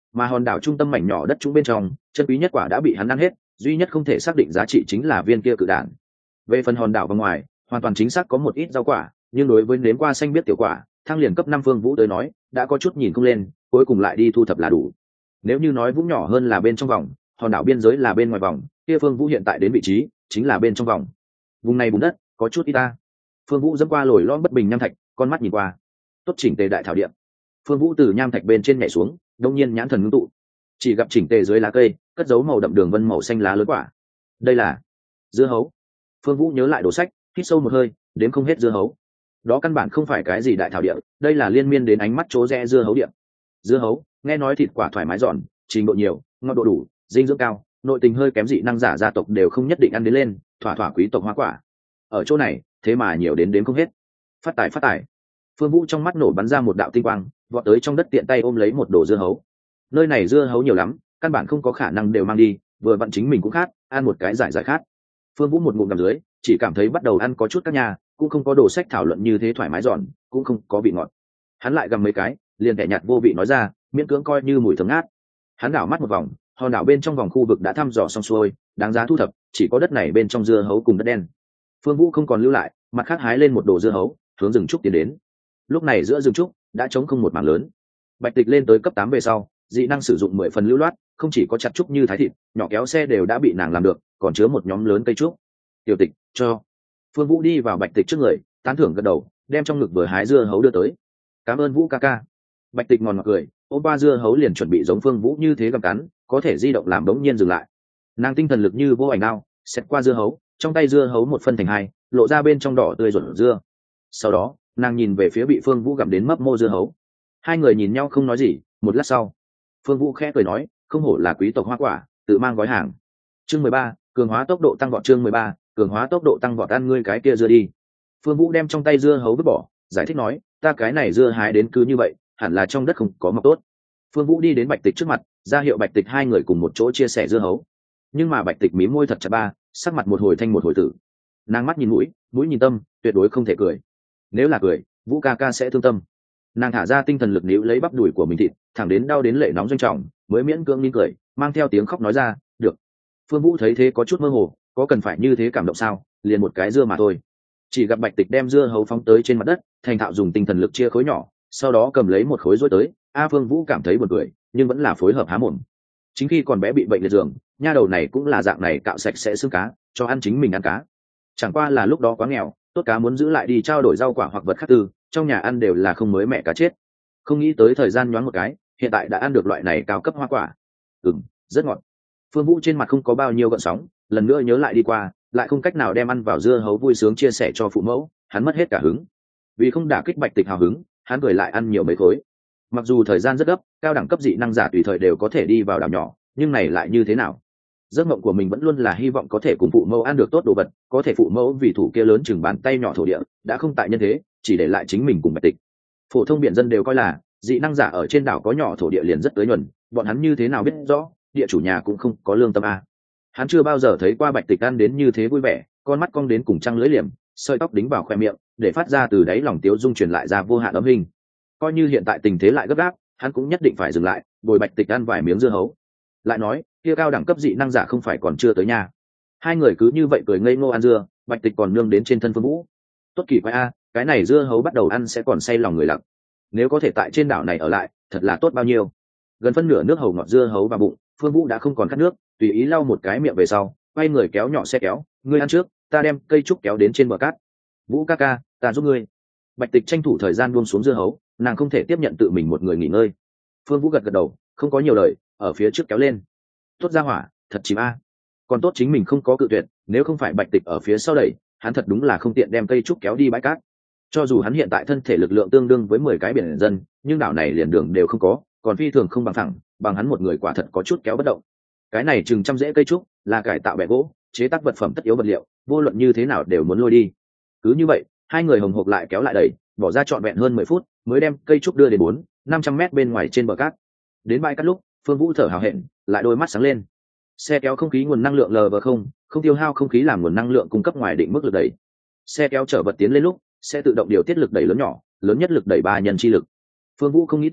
mà hòn đảo trung tâm mảnh nhỏ đất trũng bên trong chân quý nhất quả đã bị hắn ăn hết, duy nhất không thể xác định giá trị chính là viên kia cự đản. Về phần hòn đảo bên ngoài hoàn toàn chính xác có một ít rau quả, nhưng đối với nếm qua xanh biết tiểu quả thăng liền cấp năm Phương Vũ tới nói đã có chút nhìn không lên, cuối cùng lại đi thu thập là đủ. Nếu như nói vũng nhỏ hơn là bên trong vòng, hòn đảo biên giới là bên ngoài vòng, kia Phương Vũ hiện tại đến vị trí chính là bên trong vòng. Vùng này bùn đất có chút ít ta. Phương Vũ dẫm qua lồi lõm bất bình nham thạch, con mắt nhìn qua tốt chỉnh tề đại thảo địa. Phương Vũ từ nham thạch bên trên nhảy xuống, đông nhiên nhãn thần ngưng tụ, chỉ gặp chỉnh tề dưới lá cây cất dấu màu đậm đường vân màu xanh lá lớn quả. Đây là dưa hấu. Phương Vũ nhớ lại đồ sách, hít sâu một hơi, đếm không hết dưa hấu. Đó căn bản không phải cái gì đại thảo địa, đây là liên miên đến ánh mắt chỗ rẽ dưa hấu địa. Dưa hấu nghe nói thịt quả thoải mái giòn, trình độ nhiều, ngọt độ đủ, dinh dưỡng cao, nội tình hơi kém dị năng giả gia tộc đều không nhất định ăn đến lên, thỏa thỏa quý tộc hoa quả. Ở chỗ này thế mà nhiều đến đếm không hết. Phát tài phát tài. Phương Vũ trong mắt nổ bắn ra một đạo tinh quang, vọt tới trong đất tiện tay ôm lấy một đồ dưa hấu. Nơi này dưa hấu nhiều lắm, căn bản không có khả năng đều mang đi, vừa vặn chính mình cũng khát, ăn một cái giải giải khát. Phương Vũ một ngụm ngậm dưới, chỉ cảm thấy bắt đầu ăn có chút các nhà, cũng không có đồ sách thảo luận như thế thoải mái giòn, cũng không có vị ngọt. Hắn lại gặm mấy cái, liền kẻ nhạt vô vị nói ra, miễn cưỡng coi như mùi thơm ngát. Hắn đảo mắt một vòng, hòn đảo bên trong vòng khu vực đã thăm dò xong xuôi, đáng giá thu thập, chỉ có đất này bên trong dưa hấu cùng đất đen. Phương Vũ không còn lưu lại, mặt khác hái lên một đồ dưa hấu, hướng rừng trúc tiến đến. Lúc này giữa rừng trúc đã trống không một mảng lớn. Bạch Tịch lên tới cấp tám về sau, dị năng sử dụng mười phần lưu loát, không chỉ có chặt trúc như thái thịt, nhỏ kéo xe đều đã bị nàng làm được, còn chứa một nhóm lớn cây trúc. Tiểu Tịch, cho. Phương Vũ đi vào Bạch Tịch trước người, tán thưởng gật đầu, đem trong ngực vừa hái dưa hấu đưa tới. Cảm ơn Vũ ca ca. Bạch Tịch ngòn ngọt cười, ôm qua dưa hấu liền chuẩn bị giống Phương Vũ như thế gặm cắn, có thể di động làm đống nhiên dừng lại. Nàng tinh thần lực như vô ảnh đao, xẹt qua dưa hấu, trong tay dưa hấu một phân thành hai, lộ ra bên trong đỏ tươi ruột dưa. Sau đó nàng nhìn về phía bị Phương Vũ gặm đến mấp mô dưa hấu. Hai người nhìn nhau không nói gì, một lát sau Phương Vũ khẽ cười nói, không hổ là quý tộc hoa quả, tự mang gói hàng. Chương mười ba, cường hóa tốc độ tăng vọt. Chương mười ba, cường hóa tốc độ tăng vọt. Ăn ngươi cái kia dưa đi. Phương Vũ đem trong tay dưa hấu vứt bỏ, giải thích nói, ta cái này dưa hái đến cứ như vậy, hẳn là trong đất không có mọc tốt. Phương Vũ đi đến Bạch Tịch trước mặt, ra hiệu Bạch Tịch hai người cùng một chỗ chia sẻ dưa hấu. Nhưng mà Bạch Tịch mím môi thật chặt ba, sắc mặt một hồi thanh một hồi tử. Nàng mắt nhìn mũi, mũi nhìn tâm, tuyệt đối không thể cười. Nếu là cười, Vũ ca ca sẽ thương tâm. Nàng thả ra tinh thần lực níu lấy bắp đùi của mình thịt, thẳng đến đau đến lệ nóng doanh trọng, mới miễn cưỡng nín cười, mang theo tiếng khóc nói ra, được. Phương Vũ thấy thế có chút mơ hồ, có cần phải như thế cảm động sao, liền một cái dưa mà thôi. Chỉ gặp Bạch Tịch đem dưa hấu phóng tới trên mặt đất, thành thạo dùng tinh thần lực chia khối nhỏ, sau đó cầm lấy một khối rối tới. A Phương Vũ cảm thấy buồn cười, nhưng vẫn là phối hợp há mồm. Chính khi còn bé bị bệnh liệt giường, nha đầu này cũng là dạng này cạo sạch sẽ xương cá, cho ăn chính mình ăn cá. Chẳng qua là lúc đó quá nghèo, tốt cá muốn giữ lại đi trao đổi rau quả hoặc vật khác tư, trong nhà ăn đều là không mới mẹ cá chết. Không nghĩ tới thời gian nhoáng một cái, hiện tại đã ăn được loại này cao cấp hoa quả. Ừm, rất ngọt. Phương Vũ trên mặt không có bao nhiêu gợn sóng, lần nữa nhớ lại đi qua, lại không cách nào đem ăn vào dưa hấu vui sướng chia sẻ cho phụ mẫu, hắn mất hết cả hứng. Vì không đả kích Bạch Tịch hào hứng, hắn cười lại ăn nhiều mấy khối. Mặc dù thời gian rất gấp, cao đẳng cấp dị năng giả tùy thời đều có thể đi vào đảo nhỏ, nhưng này lại như thế nào? Giấc mộng của mình vẫn luôn là hy vọng có thể cùng phụ mẫu ăn được tốt đồ vật, có thể phụ mẫu vì thủ kia lớn chừng bàn tay nhỏ thổ địa đã không tại nhân thế, chỉ để lại chính mình cùng Bạch Tịch. Phổ thông biển dân đều coi là dị năng giả ở trên đảo có nhỏ thổ địa liền rất tới nhuần, bọn hắn như thế nào biết rõ, địa chủ nhà cũng không có lương tâm a. Hắn chưa bao giờ thấy qua Bạch Tịch ăn đến như thế vui vẻ, con mắt cong đến cùng trăng lưỡi liềm, sợi tóc đính vào khoe miệng, để phát ra từ đáy lòng tiếu dung truyền lại ra vô hạn ấm hình. Coi như hiện tại tình thế lại gấp gáp, hắn cũng nhất định phải dừng lại, bồi Bạch Tịch ăn vài miếng dưa hấu. Lại nói, kia cao đẳng cấp dị năng giả không phải còn chưa tới nhà. Hai người cứ như vậy cười ngây ngô ăn dưa, Bạch Tịch còn nương đến trên thân Phương Vũ. Tốt kỳ quái a, cái này dưa hấu bắt đầu ăn sẽ còn say lòng người lặc. Nếu có thể tại trên đảo này ở lại, thật là tốt bao nhiêu. Gần phân nửa nước hầu ngọt dưa hấu và bụng, Phương Vũ đã không còn khát nước, tùy ý lau một cái miệng về sau, quay người kéo nhỏ xe kéo, ngươi ăn trước, ta đem cây trúc kéo đến trên bờ cát. Vũ ca ca, ta giúp ngươi. Bạch Tịch tranh thủ thời gian buông xuống dưa hấu, nàng không thể tiếp nhận tự mình một người nghỉ ngơi. Phương Vũ gật gật đầu, không có nhiều lời, ở phía trước kéo lên. Tốt ra hỏa, thật chìm a. Còn tốt chính mình không có cự tuyệt, nếu không phải Bạch Tịch ở phía sau đẩy, hắn thật đúng là không tiện đem cây trúc kéo đi bãi cát. Cho dù hắn hiện tại thân thể lực lượng tương đương với mười cái biển dân, nhưng đảo này liền đường đều không có, còn phi thường không bằng thẳng, bằng hắn một người quả thật có chút kéo bất động. Cái này chừng trăm rễ cây trúc, là cải tạo bẻ gỗ, chế tác vật phẩm tất yếu vật liệu, vô luận như thế nào đều muốn lôi đi. Cứ như vậy, hai người hồng hộc lại kéo lại đẩy, bỏ ra trọn vẹn hơn mười phút, mới đem cây trúc đưa đến bốn, năm trăm mét bên ngoài trên bờ cát. Đến bãi cát lúc, Phương Vũ thở hào hẹn, lại đôi mắt sáng lên. Xe kéo không khí nguồn năng lượng lờ vờ không, không tiêu hao không khí làm nguồn năng lượng cung cấp ngoài định mức lực đẩy. Xe kéo chở vật tiến lên lúc, sẽ tự động điều tiết lực đẩy lớn nhỏ, lớn nhất lực đẩy ba nhân chi lực. Phương Vũ không nghĩ tới,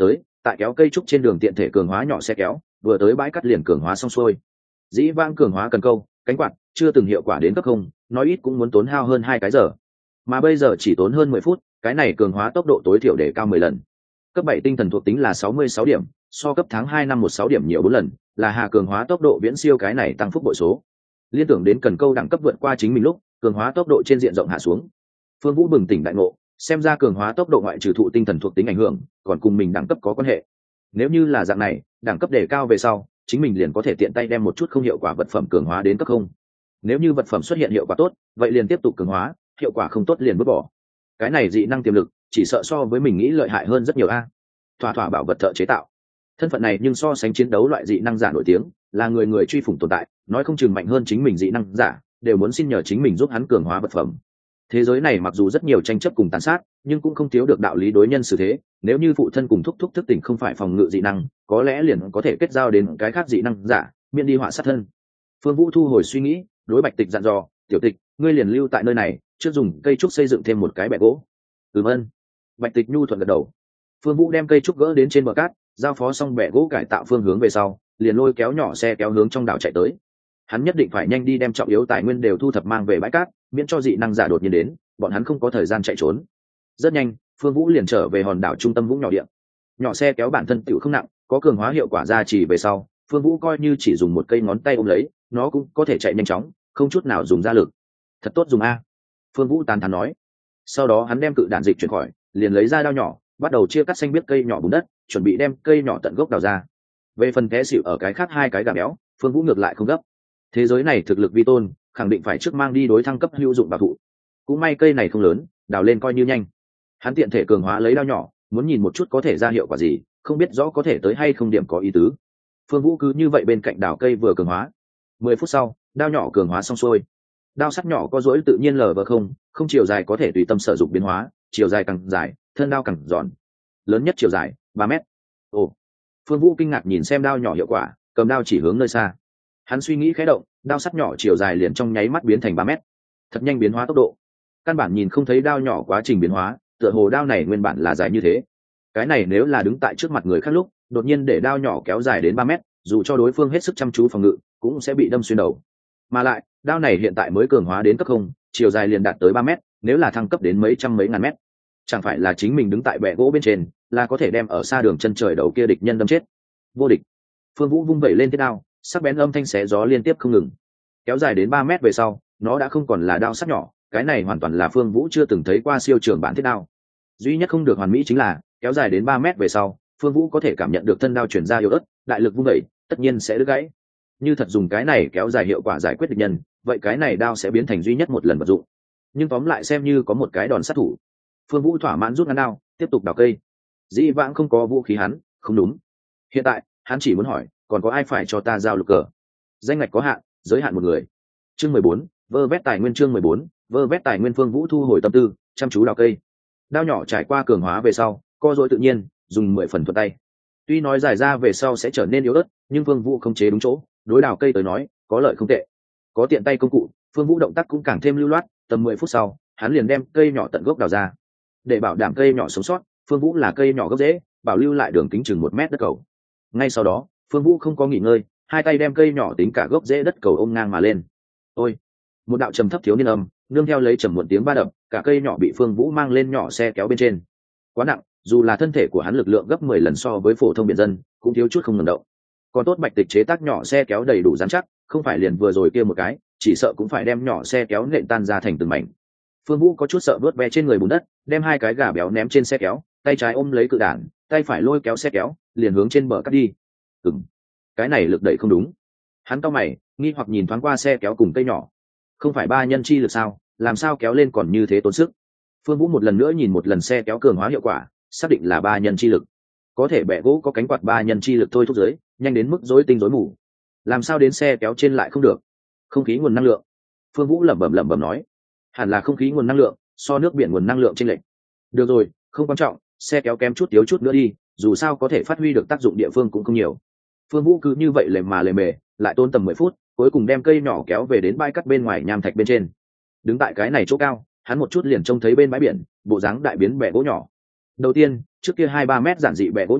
tại kéo cây trúc trên đường tiện thể cường hóa nhỏ xe kéo, vừa tới bãi cắt liền cường hóa xong xuôi. Dĩ vãng cường hóa cần câu, cánh quạt chưa từng hiệu quả đến cấp không, nói ít cũng muốn tốn hao hơn hai cái giờ, mà bây giờ chỉ tốn hơn mười phút, cái này cường hóa tốc độ tối thiểu để cao mười lần. Cấp bảy tinh thần thuộc tính là sáu mươi sáu điểm, so cấp tháng hai năm một sáu điểm nhiều bốn lần, là hà cường hóa tốc độ viễn siêu cái này tăng phúc bội số. Liên tưởng đến cần câu đẳng cấp vượt qua chính mình lúc, cường hóa tốc độ trên diện rộng hạ xuống. Phương Vũ bừng tỉnh đại ngộ, xem ra cường hóa tốc độ ngoại trừ thụ tinh thần thuộc tính ảnh hưởng, còn cùng mình đẳng cấp có quan hệ. Nếu như là dạng này, đẳng cấp đề cao về sau, chính mình liền có thể tiện tay đem một chút không hiệu quả vật phẩm cường hóa đến cấp không. Nếu như vật phẩm xuất hiện hiệu quả tốt, vậy liền tiếp tục cường hóa, hiệu quả không tốt liền vứt bỏ. Cái này dị năng tiềm lực, chỉ sợ so với mình nghĩ lợi hại hơn rất nhiều a. Thỏa thỏa bảo vật thợ chế tạo. Thân phận này nhưng so sánh chiến đấu loại dị năng giả nổi tiếng, là người người truy phủng tồn tại, nói không chừng mạnh hơn chính mình dị năng giả, đều muốn xin nhờ chính mình giúp hắn cường hóa vật phẩm. Thế giới này mặc dù rất nhiều tranh chấp cùng tàn sát, nhưng cũng không thiếu được đạo lý đối nhân xử thế, nếu như phụ thân cùng thúc thúc thức tỉnh không phải phòng ngự dị năng, có lẽ liền có thể kết giao đến cái khác dị năng giả, miễn đi họa sát thân. Phương Vũ thu hồi suy nghĩ, đối Bạch Tịch dặn dò, "Tiểu Tịch, ngươi liền lưu tại nơi này, trước dùng cây trúc xây dựng thêm một cái bệ gỗ." "Ừm ân." Bạch Tịch nhu thuận gật đầu. Phương Vũ đem cây trúc gỡ đến trên bờ cát, giao phó xong bệ gỗ cải tạo phương hướng về sau, liền lôi kéo nhỏ xe kéo hướng trong đảo chạy tới. Hắn nhất định phải nhanh đi đem trọng yếu tài nguyên đều thu thập mang về bãi cát, miễn cho dị năng giả đột nhiên đến, bọn hắn không có thời gian chạy trốn. Rất nhanh, Phương Vũ liền trở về hòn đảo trung tâm vũng nhỏ điện. Nhỏ xe kéo bản thân tiểu không nặng, có cường hóa hiệu quả gia trì về sau, Phương Vũ coi như chỉ dùng một cây ngón tay ôm lấy, nó cũng có thể chạy nhanh chóng, không chút nào dùng ra lực. Thật tốt dùng a. Phương Vũ tán thán nói. Sau đó hắn đem cự đạn dịch chuyển khỏi, liền lấy ra dao nhỏ, bắt đầu chia cắt xanh biết cây nhỏ bùn đất, chuẩn bị đem cây nhỏ tận gốc đào ra. Về phần té xỉu ở cái khác hai cái gà béo, Phương Vũ ngược lại không gấp. Thế giới này thực lực vi tôn, khẳng định phải trước mang đi đối thăng cấp hữu dụng bảo thụ. Cũng may cây này không lớn, đào lên coi như nhanh. Hắn tiện thể cường hóa lấy dao nhỏ, muốn nhìn một chút có thể ra hiệu quả gì, không biết rõ có thể tới hay không điểm có ý tứ. Phương Vũ cứ như vậy bên cạnh đào cây vừa cường hóa. Mười phút sau, dao nhỏ cường hóa xong xuôi. Dao sắc nhỏ có rỗi tự nhiên lờ vờ không, không chiều dài có thể tùy tâm sử dụng biến hóa, chiều dài càng dài, thân dao càng giòn. Lớn nhất chiều dài ba mét. Ồ. Phương Vũ kinh ngạc nhìn xem dao nhỏ hiệu quả, cầm dao chỉ hướng nơi xa. Hắn suy nghĩ khẽ động, dao sắc nhỏ chiều dài liền trong nháy mắt biến thành ba mét. Thật nhanh biến hóa tốc độ. Căn bản nhìn không thấy dao nhỏ quá trình biến hóa, tựa hồ dao này nguyên bản là dài như thế. Cái này nếu là đứng tại trước mặt người khác lúc, đột nhiên để dao nhỏ kéo dài đến ba mét, dù cho đối phương hết sức chăm chú phòng ngự, cũng sẽ bị đâm xuyên đầu. Mà lại, dao này hiện tại mới cường hóa đến cấp không, chiều dài liền đạt tới ba mét, nếu là thăng cấp đến mấy trăm mấy ngàn mét, chẳng phải là chính mình đứng tại bệ gỗ bên trên, là có thể đem ở xa đường chân trời đầu kia địch nhân đâm chết. Vô địch. Phương Vũ vung vẩy lên thiết đao, sắc bén âm thanh xé gió liên tiếp không ngừng. Kéo dài đến ba mét về sau, nó đã không còn là đao sắc nhỏ, cái này hoàn toàn là Phương Vũ chưa từng thấy qua siêu trường bản thiết đao. Duy nhất không được hoàn mỹ chính là, kéo dài đến ba mét về sau, Phương Vũ có thể cảm nhận được thân đao chuyển ra yếu ớt, đại lực vung vẩy, tất nhiên sẽ đứt gãy. Như thật dùng cái này kéo dài hiệu quả giải quyết địch nhân, vậy cái này đao sẽ biến thành duy nhất một lần vật dụng. Nhưng tóm lại xem như có một cái đòn sát thủ. Phương Vũ thỏa mãn rút ngắn đao, tiếp tục đào cây. Dĩ vãng không có vũ khí hắn, không đúng. Hiện tại, hắn chỉ muốn hỏi, còn có ai phải cho ta giao lục cờ? Danh ngạch có hạn, giới hạn một người. Chương mười bốn, vơ vét tài nguyên chương mười bốn, vơ vét tài nguyên. Phương Vũ thu hồi tâm tư, chăm chú đào cây. Đao nhỏ trải qua cường hóa về sau, co duỗi tự nhiên, dùng mười phần thuận tay. Tuy nói giải ra về sau sẽ trở nên yếu ớt, nhưng Phương Vũ không chế đúng chỗ, đối đào cây tới nói, có lợi không tệ. Có tiện tay công cụ, Phương Vũ động tác cũng càng thêm lưu loát, tầm mười phút sau, hắn liền đem cây nhỏ tận gốc đào ra. Để bảo đảm cây nhỏ sống sót, Phương Vũ là cây nhỏ gốc rễ, bảo lưu lại đường kính chừng một mét đất cầu. Ngay sau đó, Phương Vũ không có nghỉ ngơi, hai tay đem cây nhỏ tính cả gốc rễ đất cầu ôm ngang mà lên. Ôi! Một đạo trầm thấp thiếu niên âm, nương theo lấy trầm muộn tiếng ba đập, cả cây nhỏ bị Phương Vũ mang lên nhỏ xe kéo bên trên. Quá nặng, dù là thân thể của hắn lực lượng gấp mười lần so với phổ thông biển dân, cũng thiếu chút không ngừng động. Còn tốt Bạch Tịch chế tác nhỏ xe kéo đầy đủ rắn chắc, không phải liền vừa rồi kia một cái, chỉ sợ cũng phải đem nhỏ xe kéo nện tan ra thành từng mảnh. Phương Vũ có chút sợ vớt ve trên người bùn đất, đem hai cái gà béo ném trên xe kéo, tay trái ôm lấy cự đản, tay phải lôi kéo xe kéo, liền hướng trên bờ cắt đi. Ừm, cái này lực đẩy không đúng. Hắn cau mày, nghi hoặc nhìn thoáng qua xe kéo cùng cây nhỏ. Không phải ba nhân chi lực sao, làm sao kéo lên còn như thế tốn sức? Phương Vũ một lần nữa nhìn một lần xe kéo cường hóa hiệu quả, xác định là ba nhân chi lực. Có thể bẻ gỗ có cánh quạt ba nhân chi lực thôi thúc dưới, nhanh đến mức rối tinh rối mù. Làm sao đến xe kéo trên lại không được? Không khí nguồn năng lượng. Phương Vũ lẩm bẩm lẩm bẩm nói, hẳn là không khí nguồn năng lượng, so nước biển nguồn năng lượng chênh lệch. Được rồi, không quan trọng, xe kéo kém chút yếu chút nữa đi, dù sao có thể phát huy được tác dụng địa phương cũng không nhiều. Phương Vũ cứ như vậy lề mà lề mề, lại tốn tầm mười phút, cuối cùng đem cây nhỏ kéo về đến bãi cắt bên ngoài nham thạch bên trên. Đứng tại cái này chỗ cao, hắn một chút liền trông thấy bên bãi biển, bộ dáng đại biến bè gỗ nhỏ. Đầu tiên, trước kia hai ba mét giản dị bè gỗ nhỏ,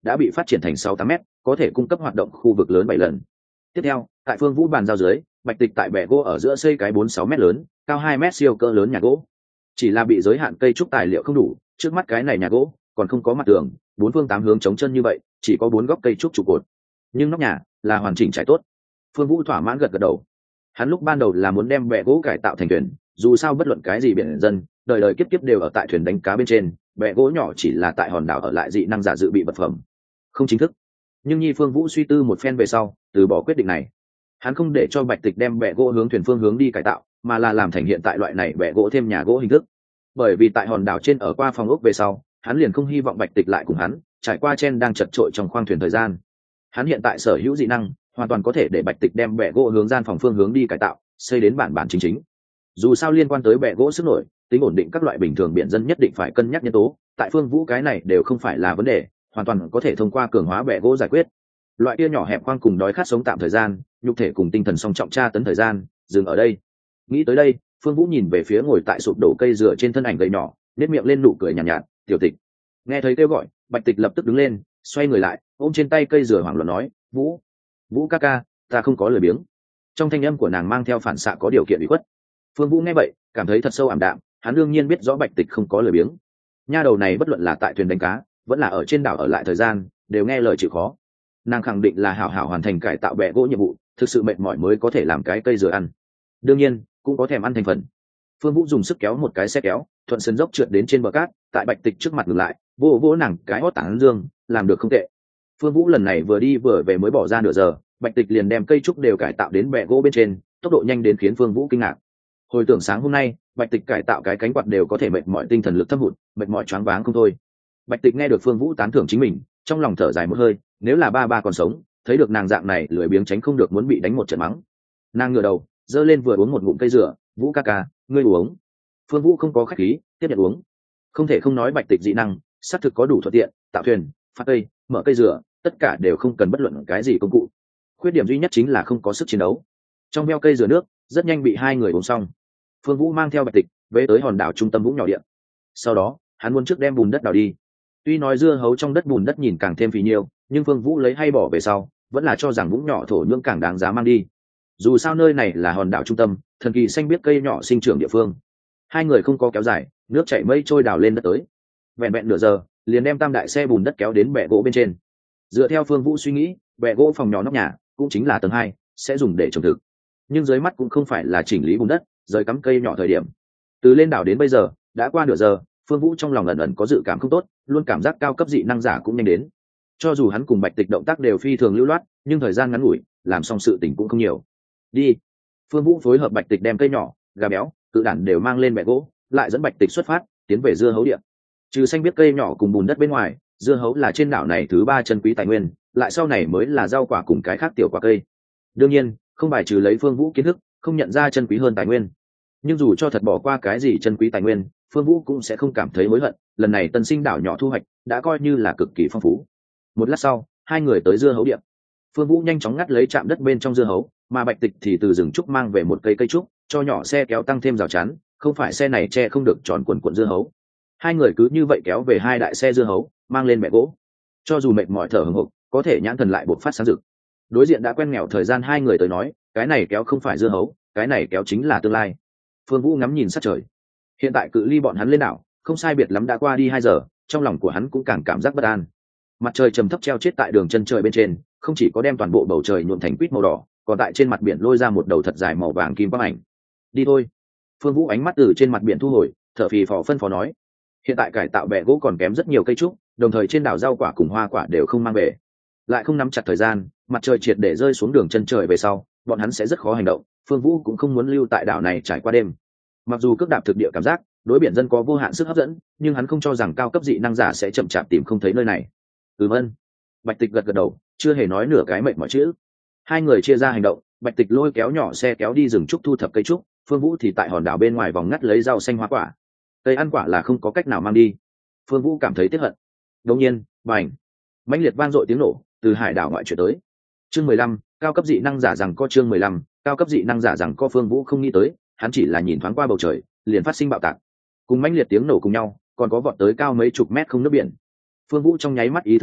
đã bị phát triển thành sáu tám m, có thể cung cấp hoạt động khu vực lớn bảy lần. Tiếp theo, tại Phương Vũ bàn giao dưới, Bạch Tịch tại bệ gỗ ở giữa xây cái bốn sáu m lớn, cao hai m siêu cỡ lớn nhà gỗ. Chỉ là bị giới hạn cây trúc tài liệu không đủ, trước mắt cái này nhà gỗ còn không có mặt tường, bốn phương tám hướng chống chân như vậy, chỉ có bốn góc cây trúc trụ cột. Nhưng nóc nhà là hoàn chỉnh trải tốt. Phương Vũ thỏa mãn gật gật đầu. Hắn lúc ban đầu là muốn đem bệ gỗ cải tạo thành thuyền, dù sao bất luận cái gì biển dân, đời đời kiếp kiếp đều ở tại thuyền đánh cá bên trên, bệ gỗ nhỏ chỉ là tại hòn đảo ở lại dị năng giả dự bị vật phẩm, không chính thức. Nhưng Nhi Phương Vũ suy tư một phen về sau, từ bỏ quyết định này. Hắn không để cho Bạch Tịch đem bệ gỗ hướng thuyền phương hướng đi cải tạo, mà là làm thành hiện tại loại này bệ gỗ thêm nhà gỗ hình thức. Bởi vì tại hòn đảo trên ở qua phòng ốc về sau, hắn liền không hy vọng Bạch Tịch lại cùng hắn trải qua chen đang chật trội trong khoang thuyền thời gian. Hắn hiện tại sở hữu dị năng, hoàn toàn có thể để Bạch Tịch đem bệ gỗ hướng gian phòng phương hướng đi cải tạo, xây đến bản bản chính chính. Dù sao liên quan tới bệ gỗ sức nổi, tính ổn định các loại bình thường biển dân nhất định phải cân nhắc nhân tố, tại Phương Vũ cái này đều không phải là vấn đề, hoàn toàn có thể thông qua cường hóa bệ gỗ giải quyết. Loại kia nhỏ hẹp khoang cùng đói khát sống tạm thời gian, nhục thể cùng tinh thần song trọng tra tấn thời gian, dừng ở đây. Nghĩ tới đây, Phương Vũ nhìn về phía ngồi tại sụp đổ cây dừa trên thân ảnh gầy nhỏ, nét miệng lên nụ cười nhàn nhạt, nhạt, "Tiểu Tịch." Nghe thấy kêu gọi, Bạch Tịch lập tức đứng lên, xoay người lại, ôm trên tay cây dừa hoảng loạn nói, "Vũ, Vũ ca ca, ta không có lười biếng." Trong thanh âm của nàng mang theo phản xạ có điều kiện ủy khuất. Phương Vũ nghe vậy, cảm thấy thật sâu ảm đạm, hắn đương nhiên biết rõ Bạch Tịch không có lười biếng. Nha đầu này bất luận là tại thuyền đánh cá, vẫn là ở trên đảo ở lại thời gian, đều nghe lời chịu khó. Nàng khẳng định là hảo hảo hoàn thành cải tạo bệ gỗ nhiệm vụ, thực sự mệt mỏi mới có thể làm cái cây dừa ăn. Đương nhiên, cũng có thèm ăn thành phần. Phương Vũ dùng sức kéo một cái xe kéo, thuận sườn dốc trượt đến trên bờ cát, tại Bạch Tịch trước mặt ngừng lại, vỗ vỗ nàng cái hót tán dương, làm được không tệ. Phương Vũ lần này vừa đi vừa về mới bỏ ra nửa giờ, Bạch Tịch liền đem cây trúc đều cải tạo đến bệ gỗ bên trên, tốc độ nhanh đến khiến Phương Vũ kinh ngạc. Hồi tưởng sáng hôm nay, Bạch Tịch cải tạo cái cánh quạt đều có thể mệt mỏi tinh thần lực thâm hụt, mệt mỏi choáng váng không thôi. Bạch Tịch nghe được Phương Vũ tán thưởng chính mình, trong lòng thở dài một hơi, nếu là ba ba còn sống, thấy được nàng dạng này lười biếng tránh không được muốn bị đánh một trận mắng. Nàng ngửa đầu, giơ lên vừa uống một ngụm cây dừa, "Vũ ca ca, ngươi uống." Phương Vũ không có khách khí, tiếp nhận uống. Không thể không nói Bạch Tịch dị năng, xác thực có đủ thuận tiện, tạo thuyền, phát cây, mở cây dừa, tất cả đều không cần bất luận cái gì công cụ. Khuyết điểm duy nhất chính là không có sức chiến đấu. Trong veo cây dừa nước, rất nhanh bị hai người uống xong. Phương Vũ mang theo Bạch Tịch về tới hòn đảo trung tâm vũng nhỏ điện. Sau đó, hắn muốn trước đem bùn đất đào đi. Tuy nói dưa hấu trong đất bùn đất nhìn càng thêm phì nhiêu, nhưng Phương Vũ lấy hay bỏ về sau, vẫn là cho rằng vũng nhỏ thổ nhưỡng càng đáng giá mang đi. Dù sao nơi này là hòn đảo trung tâm, thần kỳ xanh biết cây nhỏ sinh trưởng địa phương. Hai người không có kéo dài, nước chảy mây trôi đào lên đất tới. Vẹn vẹn nửa giờ, liền đem tam đại xe bùn đất kéo đến bệ gỗ bên trên. Dựa theo Phương Vũ suy nghĩ, bệ gỗ phòng nhỏ nóc nhà cũng chính là tầng hai, sẽ dùng để trồng thực. Nhưng dưới mắt cũng không phải là chỉnh lý bùn đất, rời cắm cây nhỏ thời điểm. Từ lên đảo đến bây giờ, đã qua nửa giờ, Phương Vũ trong lòng ẩn ẩn có dự cảm không tốt, luôn cảm giác cao cấp dị năng giả cũng nhanh đến. Cho dù hắn cùng Bạch Tịch động tác đều phi thường lưu loát, nhưng thời gian ngắn ngủi, làm xong sự tình cũng không nhiều. Đi. Phương Vũ phối hợp Bạch Tịch đem cây nhỏ, gà béo, cự đản đều mang lên bệ gỗ, lại dẫn Bạch Tịch xuất phát, tiến về dưa hấu địa. Trừ xanh biết cây nhỏ cùng bùn đất bên ngoài, dưa hấu là trên đảo này thứ ba chân quý tài nguyên, lại sau này mới là rau quả cùng cái khác tiểu quả cây. Đương nhiên, không bài trừ lấy Phương Vũ kiến thức, không nhận ra chân quý hơn tài nguyên. Nhưng dù cho thật bỏ qua cái gì chân quý tài nguyên, Phương Vũ cũng sẽ không cảm thấy hối hận, lần này tân sinh đảo nhỏ thu hoạch đã coi như là cực kỳ phong phú. Một lát sau, hai người tới dưa hấu địa. Phương Vũ nhanh chóng ngắt lấy chạm đất bên trong dưa hấu, mà Bạch Tịch thì từ rừng trúc mang về một cây cây trúc, cho nhỏ xe kéo tăng thêm rào chắn, không phải xe này che không được tròn cuộn cuộn dưa hấu. Hai người cứ như vậy kéo về hai đại xe dưa hấu, mang lên bệ gỗ. Cho dù mệt mỏi thở hổn hộc, có thể nhãn thần lại bộc phát sáng rực. Đối diện đã quen nghèo thời gian hai người tới nói, cái này kéo không phải dưa hấu, cái này kéo chính là tương lai. Phương Vũ ngắm nhìn sát trời. Hiện tại cự ly bọn hắn lên đảo, không sai biệt lắm đã qua đi hai giờ, trong lòng của hắn cũng càng cảm giác bất an. Mặt trời trầm thấp treo chết tại đường chân trời bên trên, không chỉ có đem toàn bộ bầu trời nhuộm thành quýt màu đỏ, còn tại trên mặt biển lôi ra một đầu thật dài màu vàng kim quang ảnh. Đi thôi. Phương Vũ ánh mắt từ trên mặt biển thu hồi, thở phì phò phân phó nói. Hiện tại cải tạo bệ gỗ còn kém rất nhiều cây trúc, đồng thời trên đảo rau quả cùng hoa quả đều không mang về. Lại không nắm chặt thời gian, mặt trời triệt để rơi xuống đường chân trời về sau, bọn hắn sẽ rất khó hành động. Phương Vũ cũng không muốn lưu tại đảo này trải qua đêm. Mặc dù cước đạp thực địa cảm giác đối biển dân có vô hạn sức hấp dẫn, nhưng hắn không cho rằng cao cấp dị năng giả sẽ chậm chạp tìm không thấy nơi này. Ừm ân. Bạch Tịch gật gật đầu, chưa hề nói nửa cái mệt mỏi chữ. Hai người chia ra hành động, Bạch Tịch lôi kéo nhỏ xe kéo đi rừng trúc thu thập cây trúc, Phương Vũ thì tại hòn đảo bên ngoài vòng ngắt lấy rau xanh hoa quả. Cây ăn quả là không có cách nào mang đi. Phương Vũ cảm thấy tiếc hận. Đột nhiên, bành, mãnh liệt vang dội tiếng nổ từ hải đảo ngoại chuyển tới. Chương mười lăm, cao cấp dị năng giả rằng có chương mười lăm, cao cấp dị năng giả rằng có Phương Vũ không nghĩ tới, hắn chỉ là nhìn thoáng qua bầu trời, liền phát sinh bạo tạc. Cùng mãnh liệt tiếng nổ cùng nhau, còn có vọt tới cao mấy chục mét không nước biển. Phương Vũ trong nháy mắt ý thức được,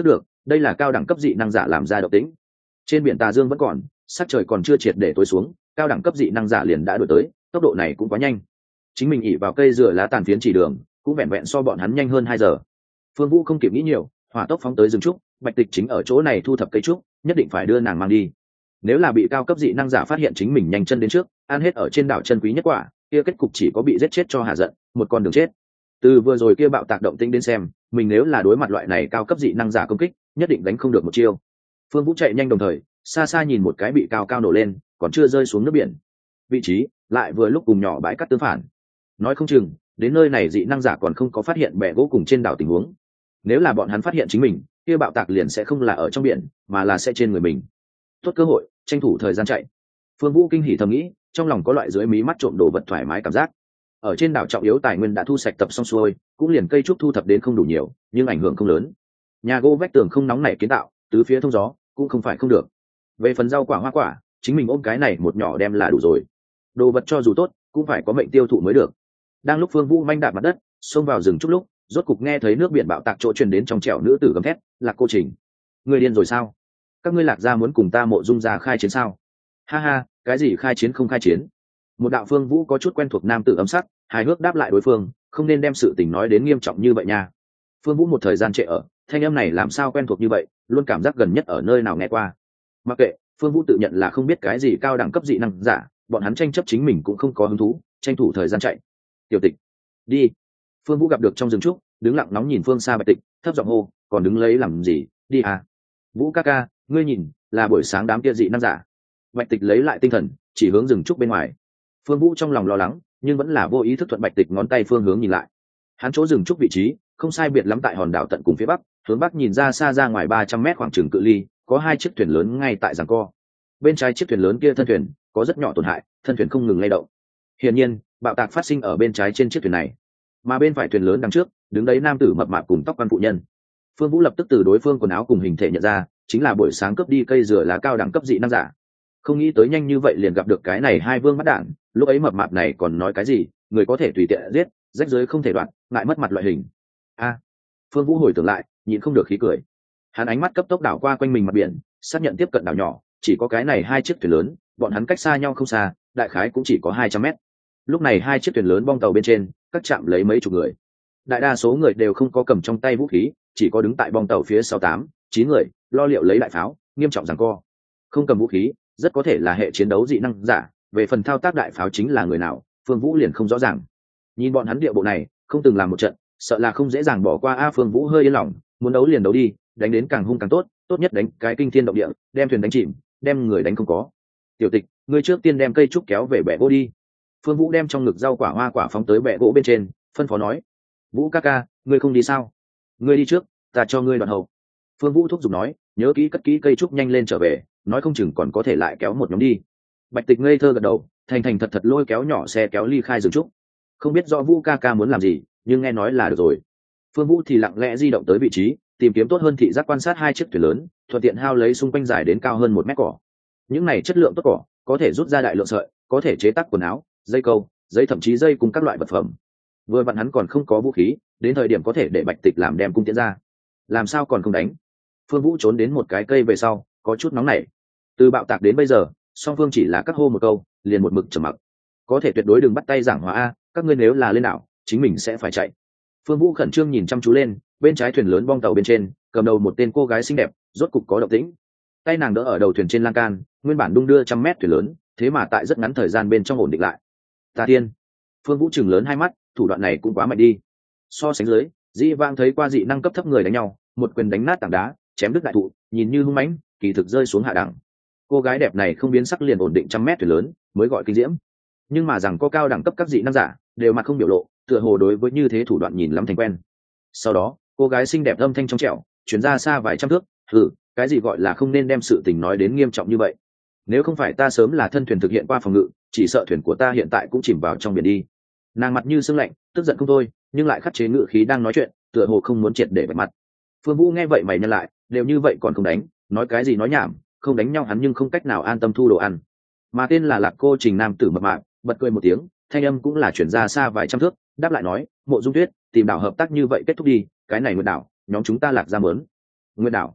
đây là cao đẳng cấp dị năng giả làm ra động tĩnh. Trên biển tà dương vẫn còn, sắc trời còn chưa triệt để tối xuống, cao đẳng cấp dị năng giả liền đã đuổi tới, tốc độ này cũng quá nhanh. Chính mình ỉ vào cây dừa lá tàn phiến chỉ đường, cũng vẹn vẹn so bọn hắn nhanh hơn hai giờ. Phương Vũ không kịp nghĩ nhiều, hỏa tốc phóng tới rừng trúc. Bạch Tịch chính ở chỗ này thu thập cây trúc, nhất định phải đưa nàng mang đi. Nếu là bị cao cấp dị năng giả phát hiện chính mình nhanh chân đến trước, ăn hết ở trên đảo chân quý nhất quả, kia kết cục chỉ có bị giết chết cho hạ giận, một con đường chết. Từ vừa rồi kia bạo tạc động tĩnh đến xem, mình nếu là đối mặt loại này cao cấp dị năng giả công kích, nhất định đánh không được một chiêu. Phương Vũ chạy nhanh đồng thời, xa xa nhìn một cái bị cao cao nổ lên, còn chưa rơi xuống nước biển. Vị trí lại vừa lúc cùng nhỏ bãi cát tương phản. Nói không chừng, đến nơi này dị năng giả còn không có phát hiện bè gỗ cùng trên đảo tình huống. Nếu là bọn hắn phát hiện chính mình, kia bạo tạc liền sẽ không là ở trong biển, mà là sẽ trên người mình. Tốt cơ hội, tranh thủ thời gian chạy. Phương Vũ kinh hỉ thầm nghĩ, trong lòng có loại dưới mí mắt trộm đồ vật thoải mái cảm giác. Ở trên đảo trọng yếu tài nguyên đã thu sạch tập xong xuôi, cũng liền cây trúc thu thập đến không đủ nhiều, nhưng ảnh hưởng không lớn. Nhà gỗ vách tường không nóng nảy kiến tạo, tứ phía thông gió, cũng không phải không được. Về phần rau quả hoa quả, chính mình ôm cái này một nhỏ đem là đủ rồi. Đồ vật cho dù tốt, cũng phải có mệnh tiêu thụ mới được. Đang lúc Phương Vũ manh đạp mặt đất, xông vào rừng chút lúc, rốt cục nghe thấy nước biển bạo tạc chỗ truyền đến trong trẻo nữ tử gầm thét, "Lạc Cô Trình, người điên rồi sao? Các ngươi Lạc gia muốn cùng ta Mộ Dung gia khai chiến sao?" "Ha ha, cái gì khai chiến không khai chiến?" Một đạo Phương Vũ có chút quen thuộc nam tử ấm sắc, hài hước đáp lại đối phương, "Không nên đem sự tình nói đến nghiêm trọng như vậy nha." Phương Vũ một thời gian trệ ở, thanh âm này làm sao quen thuộc như vậy, luôn cảm giác gần nhất ở nơi nào nghe qua. Mặc kệ, Phương Vũ tự nhận là không biết cái gì cao đẳng cấp dị năng giả, bọn hắn tranh chấp chính mình cũng không có hứng thú, tranh thủ thời gian chạy. "Tiểu Tịch, đi." Phương Vũ gặp được trong rừng trúc, đứng lặng nóng nhìn phương xa Bạch Tịch, thấp giọng hô, "Còn đứng lấy làm gì, đi à?" "Vũ ca ca, ngươi nhìn, là buổi sáng đám kia dị năng giả." Bạch Tịch lấy lại tinh thần, chỉ hướng rừng trúc bên ngoài. Phương Vũ trong lòng lo lắng, nhưng vẫn là vô ý thức thuận Bạch Tịch ngón tay phương hướng nhìn lại. Hắn chỗ rừng trúc vị trí, không sai biệt lắm tại hòn đảo tận cùng phía bắc, hướng bắc nhìn ra xa ra ngoài ba trăm mét khoảng chừng cự ly, có hai chiếc thuyền lớn ngay tại giằng co. Bên trái chiếc thuyền lớn kia thân thuyền có rất nhỏ tổn hại, thân thuyền không ngừng lay động. Hiển nhiên, bạo tạc phát sinh ở bên trái trên chiếc thuyền này. Mà bên phải thuyền lớn đằng trước, đứng đấy nam tử mập mạp cùng tóc quan phụ nhân. Phương Vũ lập tức từ đối phương quần áo cùng hình thể nhận ra, chính là buổi sáng cướp đi cây dừa lá cao đẳng cấp dị năng giả. Không nghĩ tới nhanh như vậy liền gặp được cái này hai vương mắt đạn, lúc ấy mập mạp này còn nói cái gì, người có thể tùy tiện giết, rách rưới không thể đoạn, ngại mất mặt loại hình. A, Phương Vũ hồi tưởng lại, nhịn không được khí cười. Hắn ánh mắt cấp tốc đảo qua quanh mình mặt biển, xác nhận tiếp cận đảo nhỏ, chỉ có cái này hai chiếc thuyền lớn, bọn hắn cách xa nhau không xa, đại khái cũng chỉ có hai trăm mét. Lúc này hai chiếc thuyền lớn bong tàu bên trên, các chạm lấy mấy chục người. Đại đa số người đều không có cầm trong tay vũ khí, chỉ có đứng tại bong tàu phía sau tám, chín người, lo liệu lấy đại pháo, nghiêm trọng giằng co. Không cầm vũ khí, rất có thể là hệ chiến đấu dị năng giả, về phần thao tác đại pháo chính là người nào, Phương Vũ liền không rõ ràng. Nhìn bọn hắn địa bộ này, không từng làm một trận, sợ là không dễ dàng bỏ qua. A Phương Vũ hơi yên lòng, muốn đấu liền đấu đi, đánh đến càng hung càng tốt, tốt nhất đánh cái kinh thiên động địa, đem thuyền đánh chìm, đem người đánh không có. "Tiểu Tịch, ngươi trước tiên đem cây trúc kéo về bè gỗ đi." Phương Vũ đem trong ngực rau quả hoa quả phóng tới bè gỗ bên trên, phân phó nói, "Vũ ca ca, ngươi không đi sao? Ngươi đi trước, ta cho ngươi đoạn hậu." Phương Vũ thúc giục nói, "Nhớ kỹ cất kỹ cây trúc, nhanh lên trở về, nói không chừng còn có thể lại kéo một nhóm đi." Bạch Tịch ngây thơ gật đầu, thành thành thật thật lôi kéo nhỏ xe kéo ly khai rừng trúc. Không biết rõ Vũ ca ca muốn làm gì, nhưng nghe nói là được rồi. Phương Vũ thì lặng lẽ di động tới vị trí, tìm kiếm tốt hơn thị giác quan sát hai chiếc thuyền lớn, thuận tiện hao lấy xung quanh dài đến cao hơn một mét cỏ. Những này chất lượng tốt cỏ, có thể rút ra đại lượng sợi, có thể chế tác quần áo, dây câu, dây thậm chí dây cùng các loại vật phẩm. Vừa vặn hắn còn không có vũ khí, đến thời điểm có thể để Bạch Tịch làm đem cung tiễn ra. Làm sao còn không đánh? Phương Vũ trốn đến một cái cây về sau, có chút nóng nảy. Từ bạo tạc đến bây giờ, song phương chỉ là các hô một câu, liền một mực trầm mặc. Có thể tuyệt đối đừng bắt tay giảng hòa a, các ngươi nếu là lên đảo, chính mình sẽ phải chạy. Phương Vũ khẩn trương nhìn chăm chú lên, bên trái thuyền lớn bong tàu bên trên, cầm đầu một tên cô gái xinh đẹp, rốt cục có động tĩnh. Tay nàng đỡ ở đầu thuyền trên lan can, nguyên bản đung đưa trăm mét thuyền lớn, thế mà tại rất ngắn thời gian bên trong ổn định lại. Tà Tiên. Phương Vũ chừng lớn hai mắt, thủ đoạn này cũng quá mạnh đi. So sánh dưới, Dĩ Vãng thấy qua dị năng cấp thấp người đánh nhau, một quyền đánh nát tảng đá, chém đứt đại thụ, nhìn như hung mãnh, kỳ thực rơi xuống hạ đẳng. Cô gái đẹp này không biến sắc liền ổn định trăm mét thuyền lớn, mới gọi kinh diễm. Nhưng mà rằng có cao đẳng cấp các dị năng giả, đều mặt không biểu lộ, tựa hồ đối với như thế thủ đoạn nhìn lắm thành quen. Sau đó, cô gái xinh đẹp âm thanh trong trẻo, chuyển ra xa vài trăm thước, "Hừ, cái gì gọi là không nên đem sự tình nói đến nghiêm trọng như vậy? Nếu không phải ta sớm là thân thuyền thực hiện qua phòng ngự, chỉ sợ thuyền của ta hiện tại cũng chìm vào trong biển đi." Nàng mặt như sương lạnh, tức giận không thôi, nhưng lại khắc chế ngự khí đang nói chuyện, tựa hồ không muốn triệt để bạch mặt. Phương Vũ nghe vậy mày nhăn lại, đều như vậy còn không đánh, nói cái gì nói nhảm, không đánh nhau hắn nhưng không cách nào an tâm thu đồ ăn. Mà tên là Lạc Cô Trình nam tử mập mạp, bật cười một tiếng, thanh âm cũng là chuyển ra xa vài trăm thước, đáp lại nói, "Mộ Dung Tuyết, tìm đảo hợp tác như vậy kết thúc đi, cái này Nguyệt đảo, nhóm chúng ta Lạc gia mớn." "Nguyệt đảo?"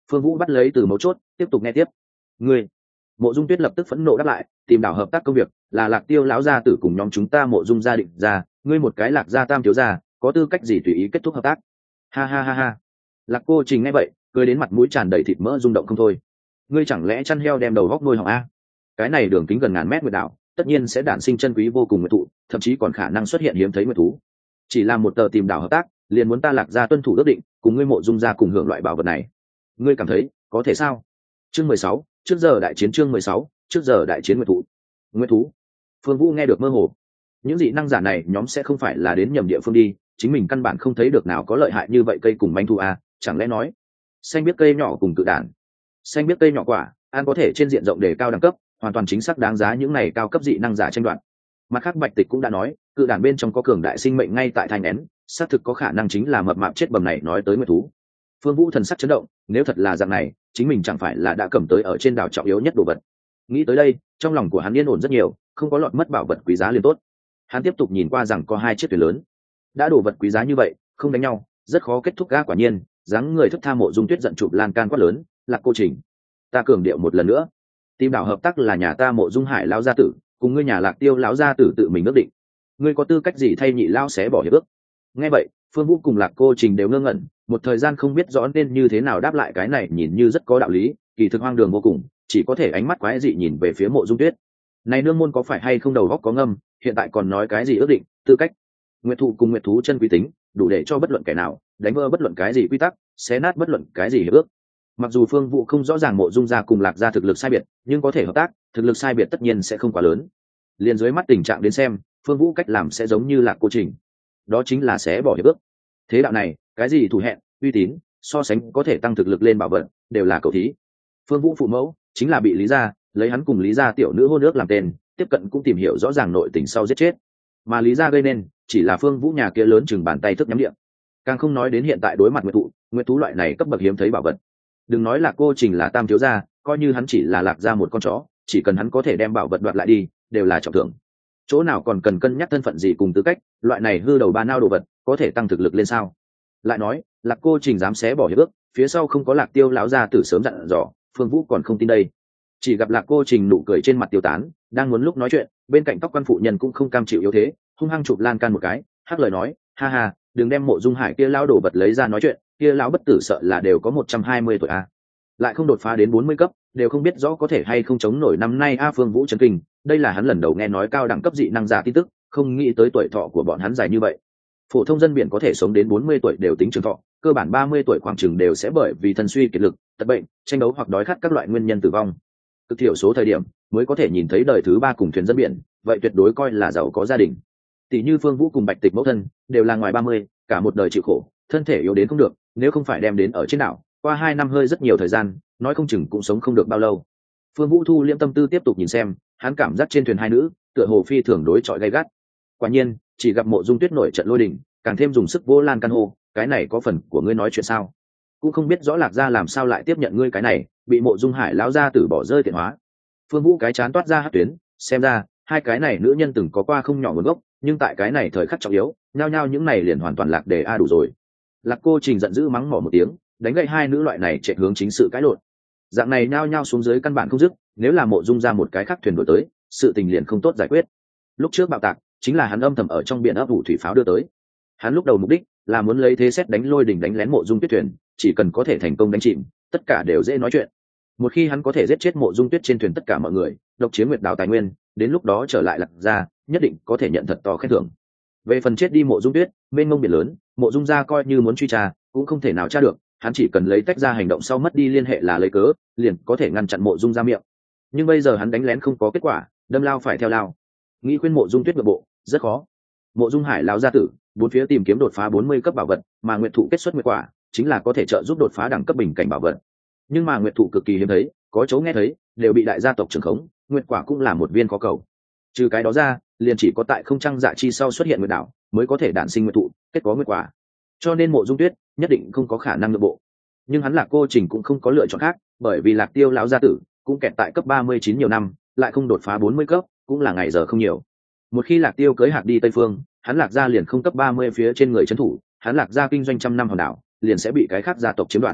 Phương Vũ bắt lấy từ mấu chốt, tiếp tục nghe tiếp. Ngươi, Mộ Dung Tuyết lập tức phẫn nộ đáp lại, tìm đảo hợp tác công việc, là Lạc Tiêu lão gia tử cùng nhóm chúng ta Mộ Dung gia định ra, ngươi một cái Lạc gia tam thiếu gia, có tư cách gì tùy ý kết thúc hợp tác? Ha ha ha ha. Lạc Cô Trình nghe vậy, cười đến mặt mũi tràn đầy thịt mỡ rung động không thôi. Ngươi chẳng lẽ chăn heo đem đầu góc nuôi hỏng a? Cái này đường kính gần ngàn mét nguyệt đảo, tất nhiên sẽ đản sinh chân quý vô cùng nguyệt thụ, thậm chí còn khả năng xuất hiện hiếm thấy nguyệt thú. Chỉ là một tờ tìm đảo hợp tác, liền muốn ta Lạc gia tuân thủ ước định, cùng ngươi Mộ Dung gia cùng hưởng loại bảo vật này. Ngươi cảm thấy có thể sao? Chương mười sáu, trước giờ đại chiến chương mười sáu, trước giờ đại chiến nguyệt thú. Nguyệt thú? Phương Vũ nghe được mơ hồ. Những dị năng giả này nhóm sẽ không phải là đến nhầm địa phương đi, chính mình căn bản không thấy được nào có lợi hại như vậy cây cùng manh thu à, chẳng lẽ nói xanh biết cây nhỏ cùng cự đản, xanh biết cây nhỏ quả ăn có thể trên diện rộng đề cao đẳng cấp, hoàn toàn chính xác đáng giá những này cao cấp dị năng giả tranh đoạt. Mặt khác Bạch Tịch cũng đã nói, cự đản bên trong có cường đại sinh mệnh ngay tại thai nén, xác thực có khả năng chính là mập mạp chết bầm này nói tới nguyệt thú. Phương Vũ thần sắc chấn động, nếu thật là dạng này, chính mình chẳng phải là đã cầm tới ở trên đảo trọng yếu nhất đồ vật. Nghĩ tới đây, trong lòng của hắn yên ổn rất nhiều, không có lọt mất bảo vật quý giá liền tốt. Hắn tiếp tục nhìn qua rằng có hai chiếc thuyền lớn, đã đồ vật quý giá như vậy, không đánh nhau, rất khó kết thúc. Ga quả nhiên, dáng người thức tha Mộ Dung Tuyết giận chụp lan can quát lớn, Lạc Cô Trình, ta cường điệu một lần nữa, tìm đảo hợp tác là nhà ta Mộ Dung Hải lão gia tử, cùng ngươi nhà Lạc Tiêu lão gia tử tự mình ước định, ngươi có tư cách gì thay nhị lão xé bỏ hiệp ước? Nghe vậy, Phương Vũ cùng Lạc Cô Trình đều ngơ ngẩn, một thời gian không biết rõ nên như thế nào đáp lại cái này nhìn như rất có đạo lý, kỳ thực hoang đường vô cùng, chỉ có thể ánh mắt quái dị nhìn về phía Mộ Dung Tuyết. Này nương môn có phải hay không đầu óc có ngâm, hiện tại còn nói cái gì ước định, tư cách? Nguyệt thụ cùng nguyệt thú chân quý tính, đủ để cho bất luận kẻ nào đánh vỡ bất luận cái gì quy tắc, xé nát bất luận cái gì hiệp ước. Mặc dù Phương Vũ không rõ ràng Mộ Dung gia cùng Lạc gia thực lực sai biệt, nhưng có thể hợp tác, thực lực sai biệt tất nhiên sẽ không quá lớn. Liên dưới mắt tình trạng đến xem, Phương Vũ cách làm sẽ giống như Lạc Cô Trình, đó chính là xé bỏ hiệp ước. Thế đạo này, cái gì thủ hẹn, uy tín, so sánh có thể tăng thực lực lên bảo vật, đều là cầu thí. Phương Vũ phụ mẫu chính là bị Lý gia lấy hắn cùng Lý gia tiểu nữ hôn ước làm tên, tiếp cận cũng tìm hiểu rõ ràng nội tình sau giết chết. Mà Lý gia gây nên chỉ là Phương Vũ nhà kia lớn chừng bàn tay thức nhắm điện, càng không nói đến hiện tại đối mặt nguyệt thụ, nguyệt thú loại này cấp bậc hiếm thấy bảo vật. Đừng nói là Cô Trình là tam thiếu gia, coi như hắn chỉ là Lạc gia một con chó, chỉ cần hắn có thể đem bảo vật đoạt lại đi, đều là trọng thưởng. Chỗ nào còn cần cân nhắc thân phận gì cùng tư cách, loại này hư đầu ba nao đồ vật, có thể tăng thực lực lên sao? Lại nói, Lạc Cô Trình dám xé bỏ hiệp ước, phía sau không có Lạc Tiêu lão gia tử sớm dặn dò, Phương Vũ còn không tin đây. Chỉ gặp Lạc Cô Trình nụ cười trên mặt tiêu tán, đang muốn lúc nói chuyện, bên cạnh tóc quan phụ nhân cũng không cam chịu yếu thế, hung hăng chụp lan can một cái, hắc lời nói, ha ha, đừng đem Mộ Dung Hải kia lão đồ vật lấy ra nói chuyện, kia lão bất tử sợ là đều có một trăm hai mươi tuổi a, lại không đột phá đến bốn mươi cấp, đều không biết rõ có thể hay không chống nổi năm nay a. Phương Vũ chấn kinh, đây là hắn lần đầu nghe nói cao đẳng cấp dị năng giả tin tức, không nghĩ tới tuổi thọ của bọn hắn dài như vậy. Phổ thông dân biển có thể sống đến bốn mươi tuổi đều tính trường thọ, cơ bản ba mươi tuổi khoảng chừng đều sẽ bởi vì thân suy kiệt lực, tật bệnh, tranh đấu hoặc đói khát các loại nguyên nhân tử vong. Cực thiểu số thời điểm mới có thể nhìn thấy đời thứ ba cùng thuyền dân biển, vậy tuyệt đối coi là giàu có gia đình. Tỷ như Phương Vũ cùng Bạch Tịch mẫu thân đều là ngoài ba mươi, cả một đời chịu khổ, thân thể yếu đến không được, nếu không phải đem đến ở trên đảo, qua hai năm hơi rất nhiều thời gian, nói không chừng cũng sống không được bao lâu. Phương Vũ thu liễm tâm tư tiếp tục nhìn xem, hắn cảm giác trên thuyền hai nữ tựa hồ phi thường đối chọi gay gắt. Quả nhiên, chỉ gặp Mộ Dung Tuyết nổi trận lôi đình, càng thêm dùng sức vỗ lan can hô, cái này có phần của ngươi nói chuyện sao? Cũng không biết rõ Lạc gia làm sao lại tiếp nhận ngươi cái này, bị Mộ Dung Hải lão gia tử bỏ rơi tiện hóa. Phương Vũ cái chán toát ra hắc tuyến, xem ra hai cái này nữ nhân từng có qua không nhỏ nguồn gốc, nhưng tại cái này thời khắc trọng yếu, nhao nhao những này liền hoàn toàn lạc đề a đủ rồi. Lạc Cô Trình giận dữ mắng mỏ một tiếng, đánh gậy hai nữ loại này chạy hướng chính sự cãi lộn. Dạng này nhao nhao xuống dưới căn bản không dứt, nếu là Mộ Dung ra một cái khác thuyền đổi tới, sự tình liền không tốt giải quyết. Lúc trước bạo tạc chính là hắn âm thầm ở trong biển ấp ủ thủy pháo đưa tới. Hắn lúc đầu mục đích là muốn lấy thế xét đánh lôi đình đánh lén Mộ Dung Tuyết thuyền, chỉ cần có thể thành công đánh chìm, tất cả đều dễ nói chuyện. Một khi hắn có thể giết chết Mộ Dung Tuyết trên thuyền tất cả mọi người, độc chiếm nguyệt đảo tài nguyên, đến lúc đó trở lại Lạc gia, nhất định có thể nhận thật to khen thưởng. Về phần chết đi Mộ Dung Tuyết, mênh mông biển lớn, Mộ Dung gia coi như muốn truy tra, cũng không thể nào tra được, hắn chỉ cần lấy tách ra hành động sau mất đi liên hệ là lấy cớ, liền có thể ngăn chặn Mộ Dung gia miệng. Nhưng bây giờ hắn đánh lén không có kết quả, đâm lao phải theo lao. Nghĩ khuyên Mộ Dung Tuyết nội bộ, rất khó. Mộ Dung Hải lão gia tử, bốn phía tìm kiếm đột phá bốn mươi cấp bảo vật, mà nguyệt thụ kết xuất nguyệt quả, chính là có thể trợ giúp đột phá đẳng cấp bình cảnh bảo vật. Nhưng mà nguyệt thụ cực kỳ hiếm thấy, có chỗ nghe thấy, đều bị đại gia tộc trưởng khống, nguyệt quả cũng là một viên khó cầu. Trừ cái đó ra, liền chỉ có tại không trăng dạ chi sau xuất hiện nguyệt đảo, mới có thể đản sinh nguyệt thụ, kết có nguyệt quả. Cho nên Mộ Dung Tuyết nhất định không có khả năng nội bộ. Nhưng hắn Lạc Cô Trình cũng không có lựa chọn khác, bởi vì Lạc Tiêu lão gia tử cũng kẹt tại cấp ba mươi chín nhiều năm, lại không đột phá bốn mươi cấp, cũng là ngày giờ không nhiều. Một khi Lạc Tiêu cưới Hạc đi Tây Phương, hắn Lạc gia liền không cấp ba mươi phía trên người trấn thủ, hắn Lạc gia kinh doanh trăm năm hòn đảo, liền sẽ bị cái khác gia tộc chiếm đoạt.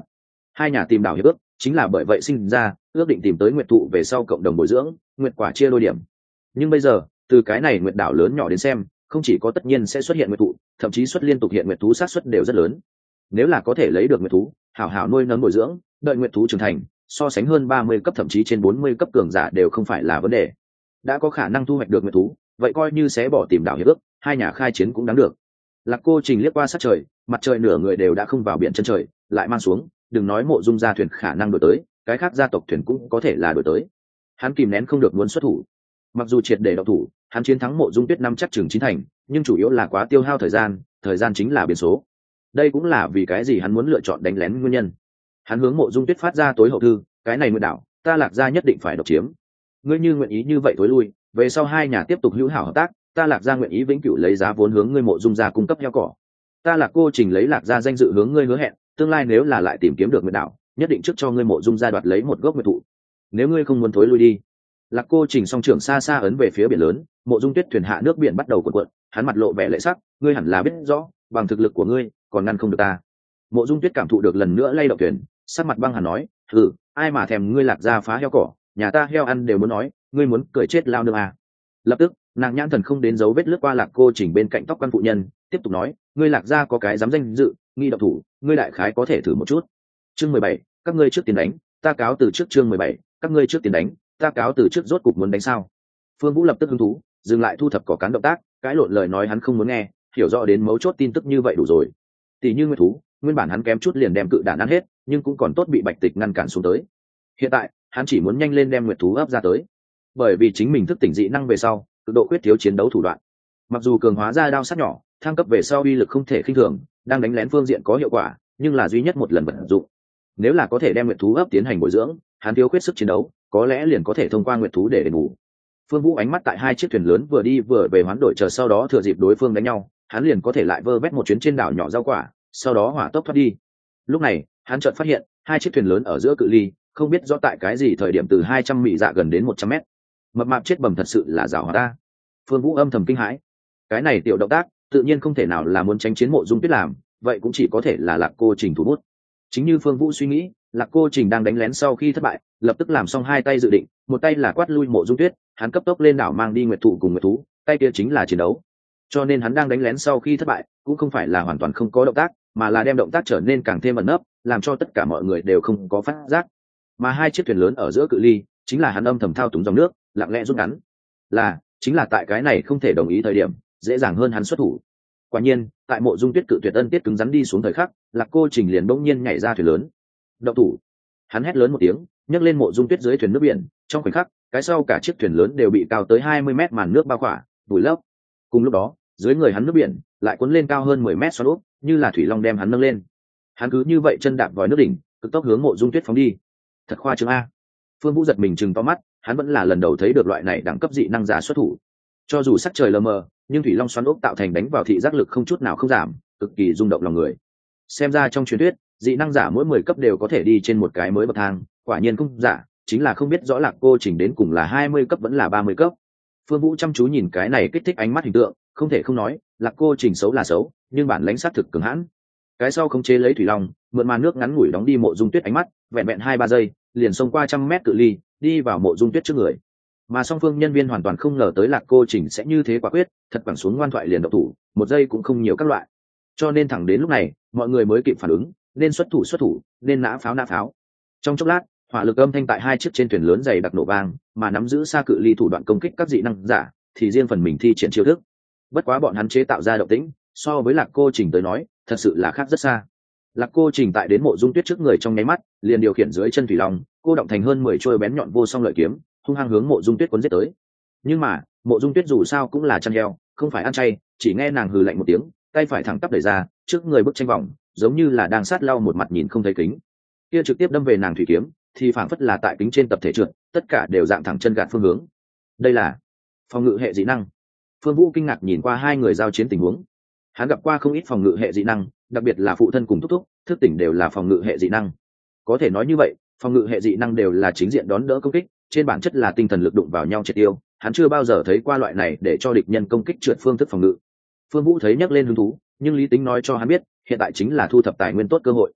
Hai nhà tìm đảo hiệp ước chính là bởi vậy sinh ra, ước định tìm tới nguyệt thụ về sau cộng đồng bồi dưỡng, nguyệt quả chia đôi điểm. Nhưng bây giờ từ cái này nguyệt đảo lớn nhỏ đến xem, không chỉ có tất nhiên sẽ xuất hiện nguyệt thụ, thậm chí xuất liên tục hiện nguyệt thú sát suất đều rất lớn. Nếu là có thể lấy được nguyệt thú, hảo hảo nuôi nấng bồi dưỡng, đợi nguyệt thú trưởng thành, so sánh hơn ba mươi cấp thậm chí trên bốn mươi cấp cường giả đều không phải là vấn đề. Đã có khả năng thu hoạch được nguyệt thú, vậy coi như sẽ bỏ tìm đảo hiệp ước, hai nhà khai chiến cũng đáng được. Lạc Cô Trình liếc qua sát trời, mặt trời nửa người đều đã không vào biển chân trời, lại mang xuống, đừng nói Mộ Dung gia thuyền khả năng đổi tới, cái khác gia tộc thuyền cũng có thể là đổi tới. Hắn kìm nén không được muốn xuất thủ. Mặc dù triệt để động thủ, hắn chiến thắng Mộ Dung Tuyết năm chắc chừng chín thành, nhưng chủ yếu là quá tiêu hao thời gian, thời gian chính là biến số. Đây cũng là vì cái gì hắn muốn lựa chọn đánh lén nguyên nhân. Hắn hướng Mộ Dung Tuyết phát ra tối hậu thư, cái này nguyện đảo, ta Lạc gia nhất định phải độc chiếm. Ngươi như nguyện ý như vậy tối lui, về sau hai nhà tiếp tục hữu hảo hợp tác, ta Lạc gia nguyện ý vĩnh cửu lấy giá vốn hướng ngươi Mộ Dung gia cung cấp heo cỏ. Ta Lạc Cô Trình lấy Lạc gia danh dự hướng ngươi hứa hẹn, tương lai nếu là lại tìm kiếm được nguyện đảo, nhất định trước cho ngươi Mộ Dung gia đoạt lấy một gốc nguyệt thụ. Nếu ngươi không muốn thối lui đi. Lạc Cô Trình song trưởng xa xa ấn về phía biển lớn, Mộ Dung Tuyết thuyền hạ nước biển bắt đầu cuộn cuộn, hắn mặt lộ vẻ lệ sắc, ngươi hẳn là biết rõ, bằng thực lực của ngươi, còn ngăn không được ta. Mộ Dung Tuyết cảm thụ được lần nữa lay động thuyền, sắc mặt băng hẳn nói, "Hừ, ai mà thèm ngươi Lạc gia phá heo cỏ, nhà ta heo ăn đều muốn nói, ngươi muốn cười chết lao nương à?" Lập tức, nàng nhãn thần không đến dấu vết lướt qua Lạc Cô Trình bên cạnh tóc quan phụ nhân, tiếp tục nói, "Ngươi Lạc gia có cái dám danh dự, nghi động thủ, ngươi đại khái có thể thử một chút." Chương mười bảy, các ngươi trước tiền đánh, ta cáo từ trước. Chương mười bảy, các ngươi trước tiền đánh, ta cáo từ trước. Rốt cục muốn đánh sao? Phương Vũ lập tức hứng thú, dừng lại thu thập cỏ cán động tác, cãi lộn lời nói hắn không muốn nghe, hiểu rõ đến mấu chốt tin tức như vậy đủ rồi. Tỷ như nguyên thú, nguyên bản hắn kém chút liền đem cự đản ăn hết, nhưng cũng còn tốt bị Bạch Tịch ngăn cản xuống tới. Hiện tại, hắn chỉ muốn nhanh lên đem nguyệt thú ấp ra tới, bởi vì chính mình thức tỉnh dị năng về sau, cực độ khuyết thiếu chiến đấu thủ đoạn. Mặc dù cường hóa ra đao sắc nhỏ, thăng cấp về sau uy lực không thể khinh thường, đang đánh lén phương diện có hiệu quả, nhưng là duy nhất một lần vận dụng. Nếu là có thể đem nguyệt thú ấp tiến hành bồi dưỡng, hắn thiếu khuyết sức chiến đấu, có lẽ liền có thể thông qua nguyệt thú để đền bù. Phương Vũ ánh mắt tại hai chiếc thuyền lớn vừa đi vừa về hoán đổi, chờ sau đó thừa dịp đối phương đánh nhau, hắn liền có thể lại vơ vét một chuyến trên đảo nhỏ rau quả, sau đó hỏa tốc thoát đi. Lúc này, hắn chợt phát hiện, hai chiếc thuyền lớn ở giữa cự ly, không biết rõ tại cái gì thời điểm từ hai trăm mị dạ gần đến một trăm mét. Mập mạp chết bầm thật sự là giàu hóa ta. Phương Vũ âm thầm kinh hãi. Cái này tiểu động tác, tự nhiên không thể nào là muốn tránh chiến Mộ Dung Tuyết làm, vậy cũng chỉ có thể là Lạc Cô Trình thủ bút. Chính như Phương Vũ suy nghĩ, Lạc Cô Trình đang đánh lén sau khi thất bại, lập tức làm xong hai tay dự định, một tay là quát lui Mộ Dung Tuyết, hắn cấp tốc lên đảo mang đi nguyệt thụ cùng nguyệt thú, tay kia chính là chiến đấu. Cho nên hắn đang đánh lén sau khi thất bại, cũng không phải là hoàn toàn không có động tác, mà là đem động tác trở nên càng thêm ẩn nấp, làm cho tất cả mọi người đều không có phát giác. Mà hai chiếc thuyền lớn ở giữa cự ly, chính là hắn âm thầm thao túng dòng nước, lặng lẽ rút ngắn. Là, chính là tại cái này không thể đồng ý thời điểm, dễ dàng hơn hắn xuất thủ. Quả nhiên, tại Mộ Dung Tuyết cự tuyệt ân tiết cứng rắn đi xuống thời khắc, Lạc Cô Trình liền bỗng nhiên nhảy ra thuyền lớn. Động thủ! Hắn hét lớn một tiếng, nhấc lên Mộ Dung Tuyết dưới thuyền nước biển, trong khoảnh khắc, cái sau cả chiếc thuyền lớn đều bị cao tới hai mươi mét màn nước bao khỏa, vùi lấp. Cùng lúc đó, dưới người hắn nước biển lại cuốn lên cao hơn mười mét xoắn úp, như là thủy long đem hắn nâng lên. Hắn cứ như vậy chân đạp vòi nước đỉnh, cực tốc hướng Mộ Dung Tuyết phóng đi. Thật khoa trương a! Phương Vũ giật mình trừng to mắt, hắn vẫn là lần đầu thấy được loại này đẳng cấp dị năng giả xuất thủ. Cho dù sắc trời lờ mờ, nhưng thủy long xoắn ốc tạo thành đánh vào thị giác lực không chút nào không giảm, cực kỳ rung động lòng người. Xem ra trong truyền thuyết, dị năng giả mỗi mười cấp đều có thể đi trên một cái mới bậc thang, quả nhiên không giả, chính là không biết rõ Lạc Cô Trình đến cùng là hai mươi cấp vẫn là ba mươi cấp. Phương Vũ chăm chú nhìn cái này kích thích ánh mắt hình tượng, không thể không nói, Lạc Cô Trình xấu là xấu, nhưng bản lãnh sát thực cường hãn. Cái sau không chế lấy thủy long, mượn màn nước ngắn ngủi đóng đi Mộ Dung Tuyết ánh mắt, vẹn vẹn hai ba giây, liền xông qua trăm mét cự ly, đi vào Mộ Dung Tuyết trước người. Mà song phương nhân viên hoàn toàn không ngờ tới Lạc Cô Trình sẽ như thế quả quyết, thật quẳng xuống ngoan thoại liền động thủ, một giây cũng không nhiều các loại. Cho nên thẳng đến lúc này, mọi người mới kịp phản ứng, nên xuất thủ xuất thủ, nên nã pháo nã pháo. Trong chốc lát, hỏa lực âm thanh tại hai chiếc trên thuyền lớn dày đặc nổ vang, mà nắm giữ xa cự ly thủ đoạn công kích các dị năng giả, thì riêng phần mình thi triển chiêu thức. Bất quá bọn hắn chế tạo ra động tĩnh, so với Lạc Cô Trình tới nói, thật sự là khác rất xa. Lạc Cô Trình tại đến Mộ Dung Tuyết trước người trong nháy mắt, liền điều khiển dưới chân thủy long, cô động thành hơn mười trôi bén nhọn vô song lợi kiếm, hung hăng hướng Mộ Dung Tuyết cuốn giết tới. Nhưng mà, Mộ Dung Tuyết dù sao cũng là chăn heo, không phải ăn chay, chỉ nghe nàng hừ lạnh một tiếng, tay phải thẳng tắp đẩy ra, trước người bức tranh vòng, giống như là đang sát lau một mặt nhìn không thấy kính. Kia trực tiếp đâm về nàng thủy kiếm, thì phảng phất là tại kính trên tập thể trượt, tất cả đều dạng thẳng chân gạt phương hướng. Đây là phòng ngự hệ dị năng. Phương Vũ kinh ngạc nhìn qua hai người giao chiến tình huống. Hắn gặp qua không ít phòng ngự hệ dị năng, đặc biệt là phụ thân cùng thúc thúc, thức tỉnh đều là phòng ngự hệ dị năng. Có thể nói như vậy, phòng ngự hệ dị năng đều là chính diện đón đỡ công kích, trên bản chất là tinh thần lực đụng vào nhau triệt tiêu. Hắn chưa bao giờ thấy qua loại này để cho địch nhân công kích trượt phương thức phòng ngự. Phương Vũ thấy nhắc lên hứng thú, nhưng lý tính nói cho hắn biết, hiện tại chính là thu thập tài nguyên tốt cơ hội.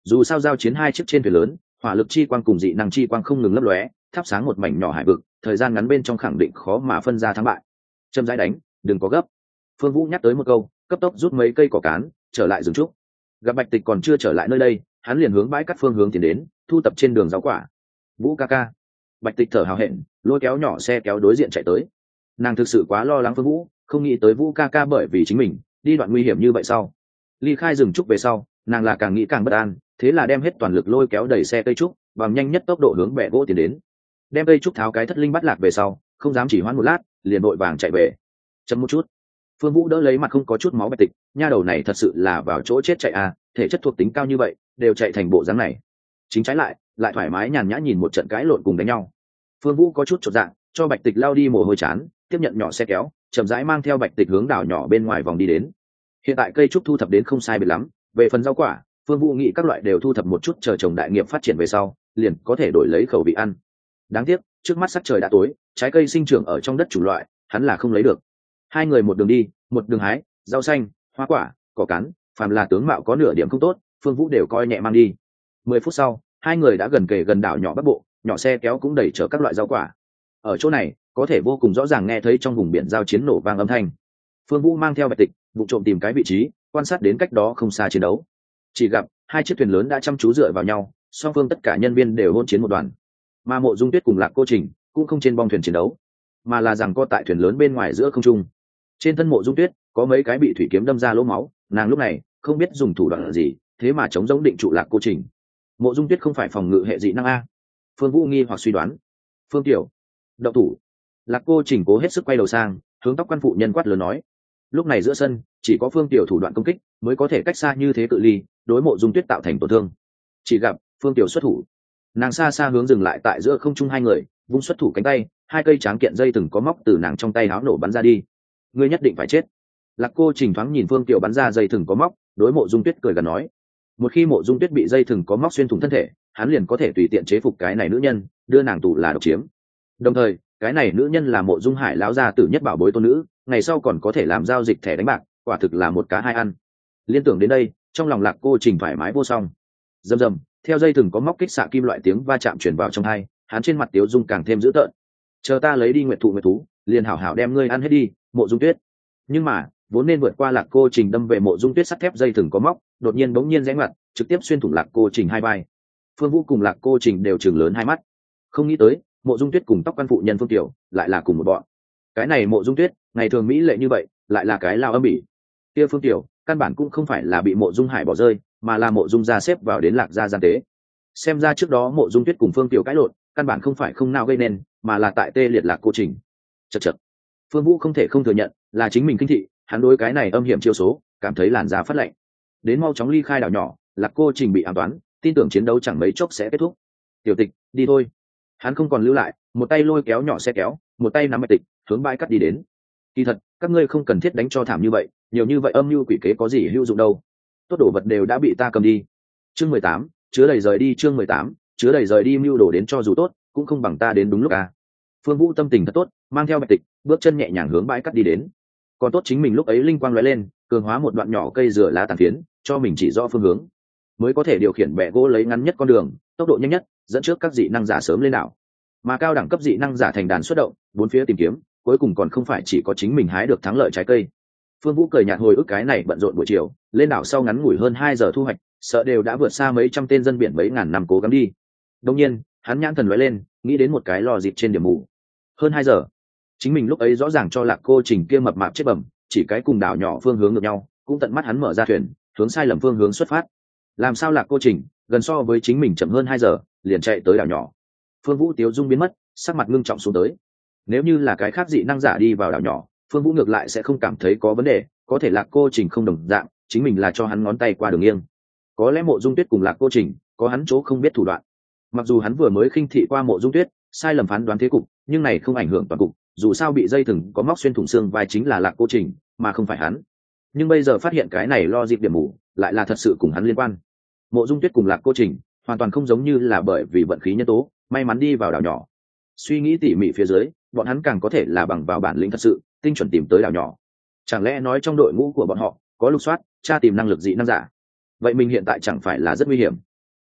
dù sao giao chiến hai chiếc trên thuyền lớn, hỏa lực chi quang cùng dị năng chi quang không ngừng lấp lóe, thắp sáng một mảnh nhỏ hải vực, thời gian ngắn bên trong khẳng định khó mà phân ra thắng bại. Châm rãi đánh, đừng có gấp. Phương Vũ nhắc tới một câu, cấp tốc rút mấy cây cỏ cán, trở lại rừng trúc. Gặp Bạch Tịch còn chưa trở lại nơi đây, hắn liền hướng bãi cắt phương hướng tiến đến, thu tập trên đường rau quả. Vũ ca ca. Bạch Tịch thở hào hẹn, lôi kéo nhỏ xe kéo đối diện chạy tới. Nàng thực sự quá lo lắng Phương Vũ, không nghĩ tới Vũ ca ca bởi vì chính mình đi đoạn nguy hiểm như vậy sau. Ly khai rừng trúc về sau, nàng là càng nghĩ càng bất an, thế là đem hết toàn lực lôi kéo đẩy xe cây trúc, bằng nhanh nhất tốc độ hướng bệ gỗ tiến đến. Đem cây trúc tháo cái thất linh bắt lạc về sau, không dám chỉ hoãn một lát, liền vội vàng chạy về. Chấm một chút. Phương Vũ đỡ lấy mặt không có chút máu Bạch Tịch, nha đầu này thật sự là vào chỗ chết chạy à, thể chất thuộc tính cao như vậy, đều chạy thành bộ dáng này. Chính trái lại, lại thoải mái nhàn nhã nhìn một trận cãi lộn cùng đánh nhau. Phương Vũ có chút chột dạ, cho Bạch Tịch lao đi mồ hôi chán, tiếp nhận nhỏ xe kéo, chậm rãi mang theo Bạch Tịch hướng đảo nhỏ bên ngoài vòng đi đến. Hiện tại cây trúc thu thập đến không sai biệt lắm, về phần rau quả, Phương Vũ nghĩ các loại đều thu thập một chút chờ trồng đại nghiệp phát triển về sau, liền có thể đổi lấy khẩu vị ăn. Đáng tiếc, trước mắt sắc trời đã tối, trái cây sinh trưởng ở trong đất chủ loại, hắn là không lấy được. Hai người một đường đi, một đường hái, rau xanh, hoa quả, cỏ cắn, phàm là tướng mạo có nửa điểm không tốt, Phương Vũ đều coi nhẹ mang đi. Mười phút sau, hai người đã gần kề gần đảo nhỏ Bắc Bộ, nhỏ xe kéo cũng đẩy chở các loại rau quả. Ở chỗ này, có thể vô cùng rõ ràng nghe thấy trong vùng biển giao chiến nổ vang âm thanh. Phương Vũ mang theo Bạch Tịch, vụ trộm tìm cái vị trí, quan sát đến cách đó không xa chiến đấu. Chỉ gặp hai chiếc thuyền lớn đã chăm chú dựa vào nhau, song phương tất cả nhân viên đều hỗn chiến một đoàn. Mà Mộ Dung Tuyết cùng Lạc Cô Trình cũng không trên bong thuyền chiến đấu, mà là rằng co tại thuyền lớn bên ngoài giữa không trung. Trên thân Mộ Dung Tuyết có mấy cái bị thủy kiếm đâm ra lỗ máu, nàng lúc này không biết dùng thủ đoạn gì, thế mà chống giống định trụ Lạc Cô Trình. Mộ Dung Tuyết không phải phòng ngự hệ dị năng a? Phương Vũ nghi hoặc suy đoán. Phương Tiểu, động thủ. Lạc Cô Trình cố hết sức quay đầu sang, hướng tóc quan phụ nhân quát lớn nói. Lúc này giữa sân chỉ có Phương Tiểu thủ đoạn công kích mới có thể cách xa như thế cự ly đối Mộ Dung Tuyết tạo thành tổn thương. Chỉ gặp Phương Tiểu xuất thủ, nàng xa xa hướng dừng lại tại giữa không trung hai người, vung xuất thủ cánh tay, hai cây tráng kiện dây từng có móc từ nàng trong tay háo nổ bắn ra đi. Ngươi nhất định phải chết. Lạc Cô Trình thoáng nhìn Phương Tiểu bắn ra dây thừng có móc, đối Mộ Dung Tuyết cười gần nói. Một khi Mộ Dung Tuyết bị dây thừng có móc xuyên thủng thân thể, hắn liền có thể tùy tiện chế phục cái này nữ nhân, đưa nàng tù là độc chiếm. Đồng thời, cái này nữ nhân là Mộ Dung Hải lão gia tử nhất bảo bối tôn nữ, ngày sau còn có thể làm giao dịch thẻ đánh bạc, quả thực là một cá hai ăn. Liên tưởng đến đây, trong lòng Lạc Cô Trình thoải mái vô song. Rầm rầm, theo dây thừng có móc kích xạ kim loại tiếng va chạm truyền vào trong tai, hắn trên mặt tiếu dung càng thêm dữ tợn. Chờ ta lấy đi nguyệt thụ nguyệt thú, liền hảo hảo đem ngươi ăn hết đi, Mộ Dung Tuyết. Nhưng mà, vốn nên vượt qua Lạc Cô Trình đâm về Mộ Dung Tuyết sắt thép dây thừng có móc, đột nhiên bỗng nhiên rẽ ngoặt, trực tiếp xuyên thủng Lạc Cô Trình hai vai. Phương Vũ cùng Lạc Cô Trình đều trừng lớn hai mắt. Không nghĩ tới, Mộ Dung Tuyết cùng tóc quan phụ nhân Phương Tiểu lại là cùng một bọn. Cái này Mộ Dung Tuyết, ngày thường mỹ lệ như vậy, lại là cái lao âm bỉ. Kia Phương Tiểu, căn bản cũng không phải là bị Mộ Dung Hải bỏ rơi, mà là Mộ Dung gia xếp vào đến Lạc gia gian tế. Xem ra trước đó Mộ Dung Tuyết cùng Phương Tiểu cãi lộn, căn bản không phải không nào gây nên, mà là tại tê liệt Lạc Cô Trình. Chậc chậc. Phương Vũ không thể không thừa nhận, là chính mình kinh thị, hắn đối cái này âm hiểm chiêu số, cảm thấy làn da phát lạnh. Đến mau chóng ly khai đảo nhỏ, Lạc Cô Trình bị an toán, tin tưởng chiến đấu chẳng mấy chốc sẽ kết thúc. Tiểu Tịch, đi thôi. Hắn không còn lưu lại, một tay lôi kéo nhỏ xe kéo, một tay nắm Bạch Tịch, hướng bãi cắt đi đến. Kỳ thật, các ngươi không cần thiết đánh cho thảm như vậy, nhiều như vậy âm mưu quỷ kế có gì hữu dụng đâu. Tốt đồ vật đều đã bị ta cầm đi. Chương mười tám, chứa đầy rời đi. Chương mười tám, chứa đầy rời đi. Mưu đồ đến cho dù tốt, cũng không bằng ta đến đúng lúc à. Phương Vũ tâm tình thật tốt, mang theo Bạch Tịch, bước chân nhẹ nhàng hướng bãi cắt đi đến. Còn tốt chính mình lúc ấy linh quang lóe lên, cường hóa một đoạn nhỏ cây dừa lá tàn phiến, cho mình chỉ rõ phương hướng, mới có thể điều khiển bẹ gỗ lấy ngắn nhất con đường, tốc độ nhanh nhất, dẫn trước các dị năng giả sớm lên đảo. Mà cao đẳng cấp dị năng giả thành đàn xuất động, bốn phía tìm kiếm, cuối cùng còn không phải chỉ có chính mình hái được thắng lợi trái cây. Phương Vũ cười nhạt hồi ức cái này bận rộn buổi chiều, lên đảo sau ngắn ngủi hơn hai giờ thu hoạch, sợ đều đã vượt xa mấy trăm tên dân biển mấy ngàn năm cố gắng đi. Đương nhiên, hắn nhãn thần lóe lên, nghĩ đến một cái lò dịp trên điểm mù. Hơn hai giờ, chính mình lúc ấy rõ ràng cho Lạc Cô Trình kia mập mạp chết bẩm, chỉ cái cùng đảo nhỏ phương hướng ngược nhau, cũng tận mắt hắn mở ra thuyền, hướng sai lầm phương hướng xuất phát. Làm sao Lạc Cô Trình gần so với chính mình chậm hơn hai giờ, liền chạy tới đảo nhỏ. Phương Vũ tiếu dung biến mất, sắc mặt ngưng trọng xuống tới. Nếu như là cái khác dị năng giả đi vào đảo nhỏ, Phương Vũ ngược lại sẽ không cảm thấy có vấn đề, có thể Lạc Cô Trình không đồng dạng, chính mình là cho hắn ngón tay qua đường nghiêng. Có lẽ Mộ Dung Tuyết cùng Lạc Cô Trình có hắn chỗ không biết thủ đoạn. Mặc dù hắn vừa mới khinh thị qua Mộ Dung Tuyết, sai lầm phán đoán thế cục, nhưng này không ảnh hưởng toàn cục, dù sao bị dây thừng có móc xuyên thủng xương vai chính là Lạc Cô Trình, mà không phải hắn. Nhưng bây giờ phát hiện cái này lo dịp điểm mù, lại là thật sự cùng hắn liên quan. Mộ Dung Tuyết cùng Lạc Cô Trình hoàn toàn không giống như là bởi vì vận khí nhân tố may mắn đi vào đảo nhỏ. Suy nghĩ tỉ mỉ phía dưới, bọn hắn càng có thể là bằng vào bản lĩnh thật sự tinh chuẩn tìm tới đảo nhỏ. Chẳng lẽ nói trong đội ngũ của bọn họ có lục soát tra tìm năng lực dị năng giả? Vậy mình hiện tại chẳng phải là rất nguy hiểm,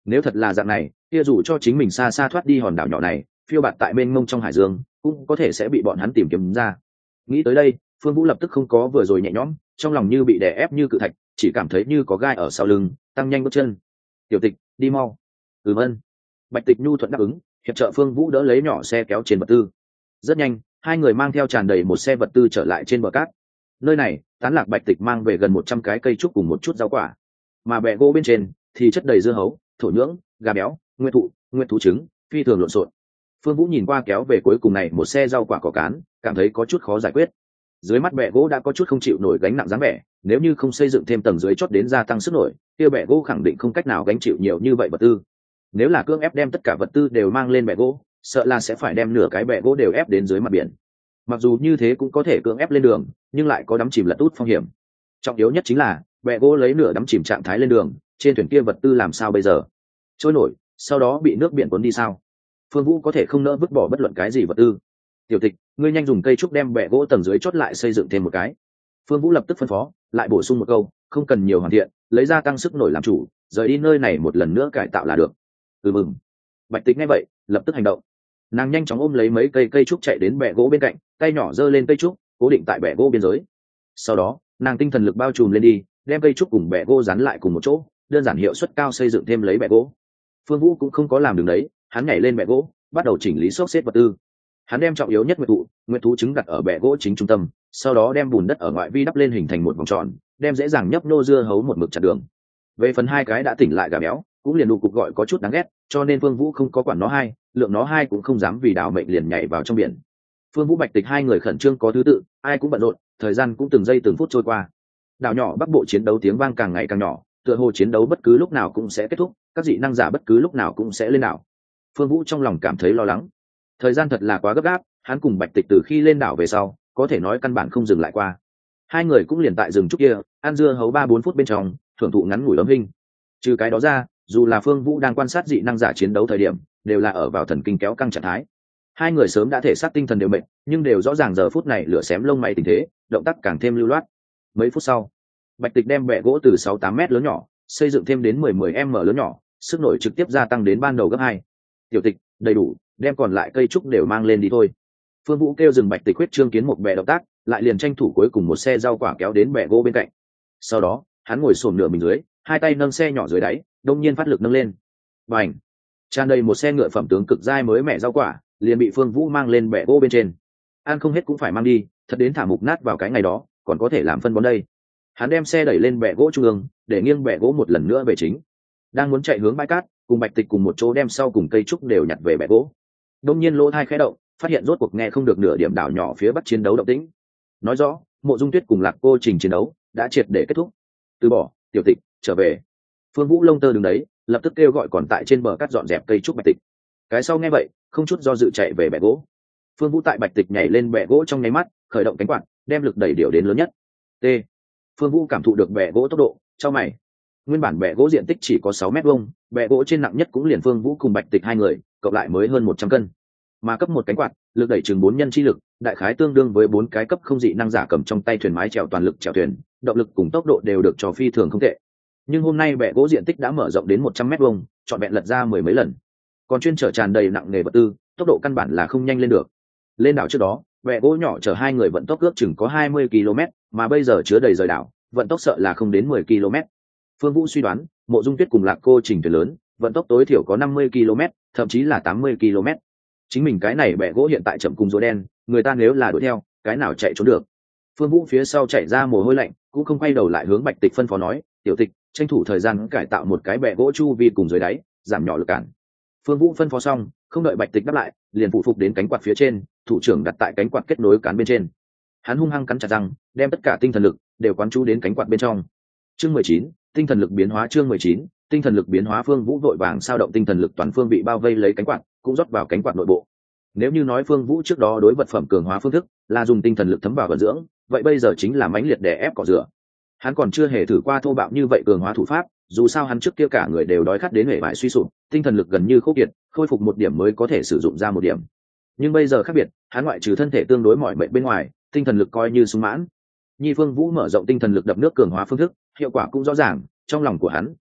Nếu thật là dạng này, kia dù cho chính mình xa xa thoát đi hòn đảo nhỏ này, phiêu bạt tại mênh mông trong hải dương, cũng có thể sẽ bị bọn hắn tìm kiếm ra. Nghĩ tới đây, Phương Vũ lập tức không có vừa rồi nhẹ nhõm, trong lòng như bị đè ép như cự thạch, chỉ cảm thấy như có gai ở sau lưng, tăng nhanh bước chân. Tiểu Tịch, đi mau. Ừm ân. Bạch Tịch nhu thuận đáp ứng, hiệp trợ Phương Vũ đỡ lấy nhỏ xe kéo trên vật tư. Rất nhanh, hai người mang theo tràn đầy một xe vật tư trở lại trên bờ cát. Nơi này, Tán Lạc Bạch Tịch mang về gần một trăm cái cây trúc cùng một chút rau quả, mà bẹ gỗ bên trên thì chất đầy dưa hấu, thổ nhưỡng, gà béo, nguyên thụ, nguyên thú trứng, phi thường lộn xộn. Phương Vũ nhìn qua kéo về cuối cùng này một xe rau quả cỏ cán, cảm thấy có chút khó giải quyết. Dưới mắt bẹ gỗ đã có chút không chịu nổi gánh nặng dáng vẻ, nếu như không xây dựng thêm tầng dưới chót đến gia tăng sức nổi, kia bẹ gỗ khẳng định không cách nào gánh chịu nhiều như vậy vật tư. Nếu là cưỡng ép đem tất cả vật tư đều mang lên bẹ gỗ, sợ là sẽ phải đem nửa cái bẹ gỗ đều ép đến dưới mặt biển. Mặc dù như thế cũng có thể cưỡng ép lên đường, nhưng lại có đắm chìm lật út phong hiểm. Trọng yếu nhất chính là bẹ gỗ lấy nửa đắm chìm trạng thái lên đường, trên thuyền kia vật tư làm sao bây giờ? Trôi nổi, sau đó bị nước biển cuốn đi sao? Phương Vũ có thể không nỡ vứt bỏ bất luận cái gì vật tư. Tiểu Tịch, ngươi nhanh dùng cây trúc đem bẹ gỗ tầng dưới chốt lại xây dựng thêm một cái. Phương Vũ lập tức phân phó, lại bổ sung một câu, không cần nhiều hoàn thiện, lấy ra tăng sức nổi làm chủ, rời đi nơi này một lần nữa cải tạo là được. Ừ mừng. Bạch Tịch nghe vậy, lập tức hành động. Nàng nhanh chóng ôm lấy mấy cây cây trúc chạy đến bẹ gỗ bên cạnh, tay nhỏ giơ lên cây trúc, cố định tại bẹ gỗ biên giới. Sau đó, nàng tinh thần lực bao trùm lên đi, đem cây trúc cùng bẹ gỗ dán lại cùng một chỗ, đơn giản hiệu suất cao xây dựng thêm lấy bẹ gỗ. Phương Vũ cũng không có làm đường đấy, hắn nhảy lên bẹ gỗ, bắt đầu chỉnh lý xốc xếp vật tư. Hắn đem trọng yếu nhất nguyệt thụ, nguyệt thú trứng đặt ở bẹ gỗ chính trung tâm, sau đó đem bùn đất ở ngoại vi đắp lên hình thành một vòng tròn, đem dễ dàng nhấp nô dưa hấu một mực chặn đường. Về phần hai cái đã tỉnh lại gà béo, cũng liền đủ cục gọi có chút đáng ghét, cho nên Phương Vũ không có quản nó hai, lượng nó hai cũng không dám vì đảo mệnh liền nhảy vào trong biển. Phương Vũ Bạch Tịch hai người khẩn trương có thứ tự, ai cũng bận rộn, thời gian cũng từng giây từng phút trôi qua. Đảo nhỏ Bắc Bộ chiến đấu tiếng vang càng ngày càng nhỏ, tựa hồ chiến đấu bất cứ lúc nào cũng sẽ kết thúc, các dị năng giả bất cứ lúc nào cũng sẽ lên đảo. Phương Vũ trong lòng cảm thấy lo lắng. Thời gian thật là quá gấp gáp, hắn cùng Bạch Tịch từ khi lên đảo về sau, có thể nói căn bản không dừng lại qua. Hai người cũng liền tại rừng trúc kia, ăn dưa hấu ba bốn phút bên trong, thưởng thụ ngắn ngủi ấm hình. Trừ cái đó ra, dù là Phương Vũ đang quan sát dị năng giả chiến đấu thời điểm, đều là ở vào thần kinh kéo căng trạng thái. Hai người sớm đã thể xác tinh thần đều mệt, nhưng đều rõ ràng giờ phút này lửa xém lông mày tình thế, động tác càng thêm lưu loát. Mấy phút sau, Bạch Tịch đem bẹ gỗ từ sáu tám mét lớn nhỏ xây dựng thêm đến mười mười m lớn nhỏ, sức nổi trực tiếp gia tăng đến ban đầu gấp hai. Tiểu Tịch, đầy đủ, đem còn lại cây trúc đều mang lên đi thôi. Phương Vũ kêu dừng Bạch Tịch huyết trương kiến một bè động tác, lại liền tranh thủ cuối cùng một xe rau quả kéo đến bè gỗ bên cạnh. Sau đó, hắn ngồi xổm nửa mình dưới, hai tay nâng xe nhỏ dưới đáy, đông nhiên phát lực nâng lên. Bành! Tràn đầy một xe ngựa phẩm tướng cực dai mới mẻ rau quả, liền bị Phương Vũ mang lên bè gỗ bên trên. Ăn không hết cũng phải mang đi, thật đến thả mục nát vào cái ngày đó, còn có thể làm phân bón đây. Hắn đem xe đẩy lên bè gỗ trung ương, để nghiêng bè gỗ một lần nữa về chính. Đang muốn chạy hướng bãi cát, cùng Bạch Tịch cùng một chỗ đem sau cùng cây trúc đều nhặt về bè gỗ. Đông nhiên lỗ thai khẽ động, phát hiện rốt cuộc nghe không được nửa điểm đảo nhỏ phía bắc chiến đấu động tĩnh. Nói rõ, Mộ Dung Tuyết cùng Lạc Cô Trình chiến đấu đã triệt để kết thúc. Từ bỏ, Tiểu Tịch, trở về. Phương Vũ lông tơ đứng đấy, lập tức kêu gọi còn tại trên bờ cát dọn dẹp cây trúc Bạch Tịch. Cái sau nghe vậy, không chút do dự chạy về bè gỗ. Phương Vũ tại Bạch Tịch nhảy lên bè gỗ trong nháy mắt, khởi động cánh quạt, đem lực đẩy điệu đến lớn nhất. T. Phương Vũ cảm thụ được bè gỗ tốc độ, chau mày. Nguyên bản bè gỗ diện tích chỉ có sáu mét vuông, bè gỗ trên nặng nhất cũng liền Phương Vũ cùng Bạch Tịch hai người, cộng lại mới hơn một trăm cân. Mà cấp một cánh quạt, lực đẩy chừng bốn nhân chi lực, đại khái tương đương với bốn cái cấp không dị năng giả cầm trong tay thuyền mái chèo toàn lực chèo thuyền, động lực cùng tốc độ đều được cho phi thường không tệ. Nhưng hôm nay bè gỗ diện tích đã mở rộng đến một trăm mét vuông, trọn vẹn lật ra mười mấy lần. Còn chuyên chở tràn đầy nặng nghề vật tư, tốc độ căn bản là không nhanh lên được. Lên đảo trước đó, bè gỗ nhỏ chở hai người vận tốc ước chừng có hai mươi ki lô mét, mà bây giờ chứa đầy rời đảo, vận tốc sợ là không đến mười ki lô mét. Phương Vũ suy đoán, Mộ Dung Tuyết cùng Lạc Cô Trình thuyền lớn, vận tốc tối thiểu có năm mươi ki lô mét, thậm chí là tám mươi ki lô mét. Chính mình cái này bè gỗ hiện tại chậm cùng rùa đen, người ta nếu là đuổi theo, cái nào chạy trốn được. Phương Vũ phía sau chạy ra mồ hôi lạnh, cũng không quay đầu lại hướng Bạch Tịch phân phó nói, "Tiểu Tịch, tranh thủ thời gian cải tạo một cái bè gỗ chu vi cùng dưới đáy, giảm nhỏ lực cản." Phương Vũ phân phó xong, không đợi Bạch Tịch đáp lại, liền phụ phục đến cánh quạt phía trên, thủ trưởng đặt tại cánh quạt kết nối cán bên trên. Hắn hung hăng cắn chặt răng, đem tất cả tinh thần lực đều quán chú đến cánh quạt bên trong. Chương mười chín, tinh thần lực biến hóa. Chương mười chín, tinh thần lực biến hóa. Phương Vũ vội vàng sao động tinh thần lực toàn phương bị bao vây lấy cánh quạt, cũng rót vào cánh quạt nội bộ. Nếu như nói Phương Vũ trước đó đối vật phẩm cường hóa phương thức là dùng tinh thần lực thấm vào vận dưỡng, vậy bây giờ chính là mãnh liệt đè ép cỏ rửa. Hắn còn chưa hề thử qua thô bạo như vậy cường hóa thủ pháp, dù sao hắn trước kia cả người đều đói khát đến hệ vải suy sụp, tinh thần lực gần như khô kiệt, khôi phục một điểm mới có thể sử dụng ra một điểm. Nhưng bây giờ khác biệt, hắn ngoại trừ thân thể tương đối mỏi mệt bên ngoài, tinh thần lực coi như sung mãn. Nhi Phương Vũ mở rộng tinh thần lực đập nước cường hóa phương thức, hiệu quả cũng rõ ràng, trong lòng của hắn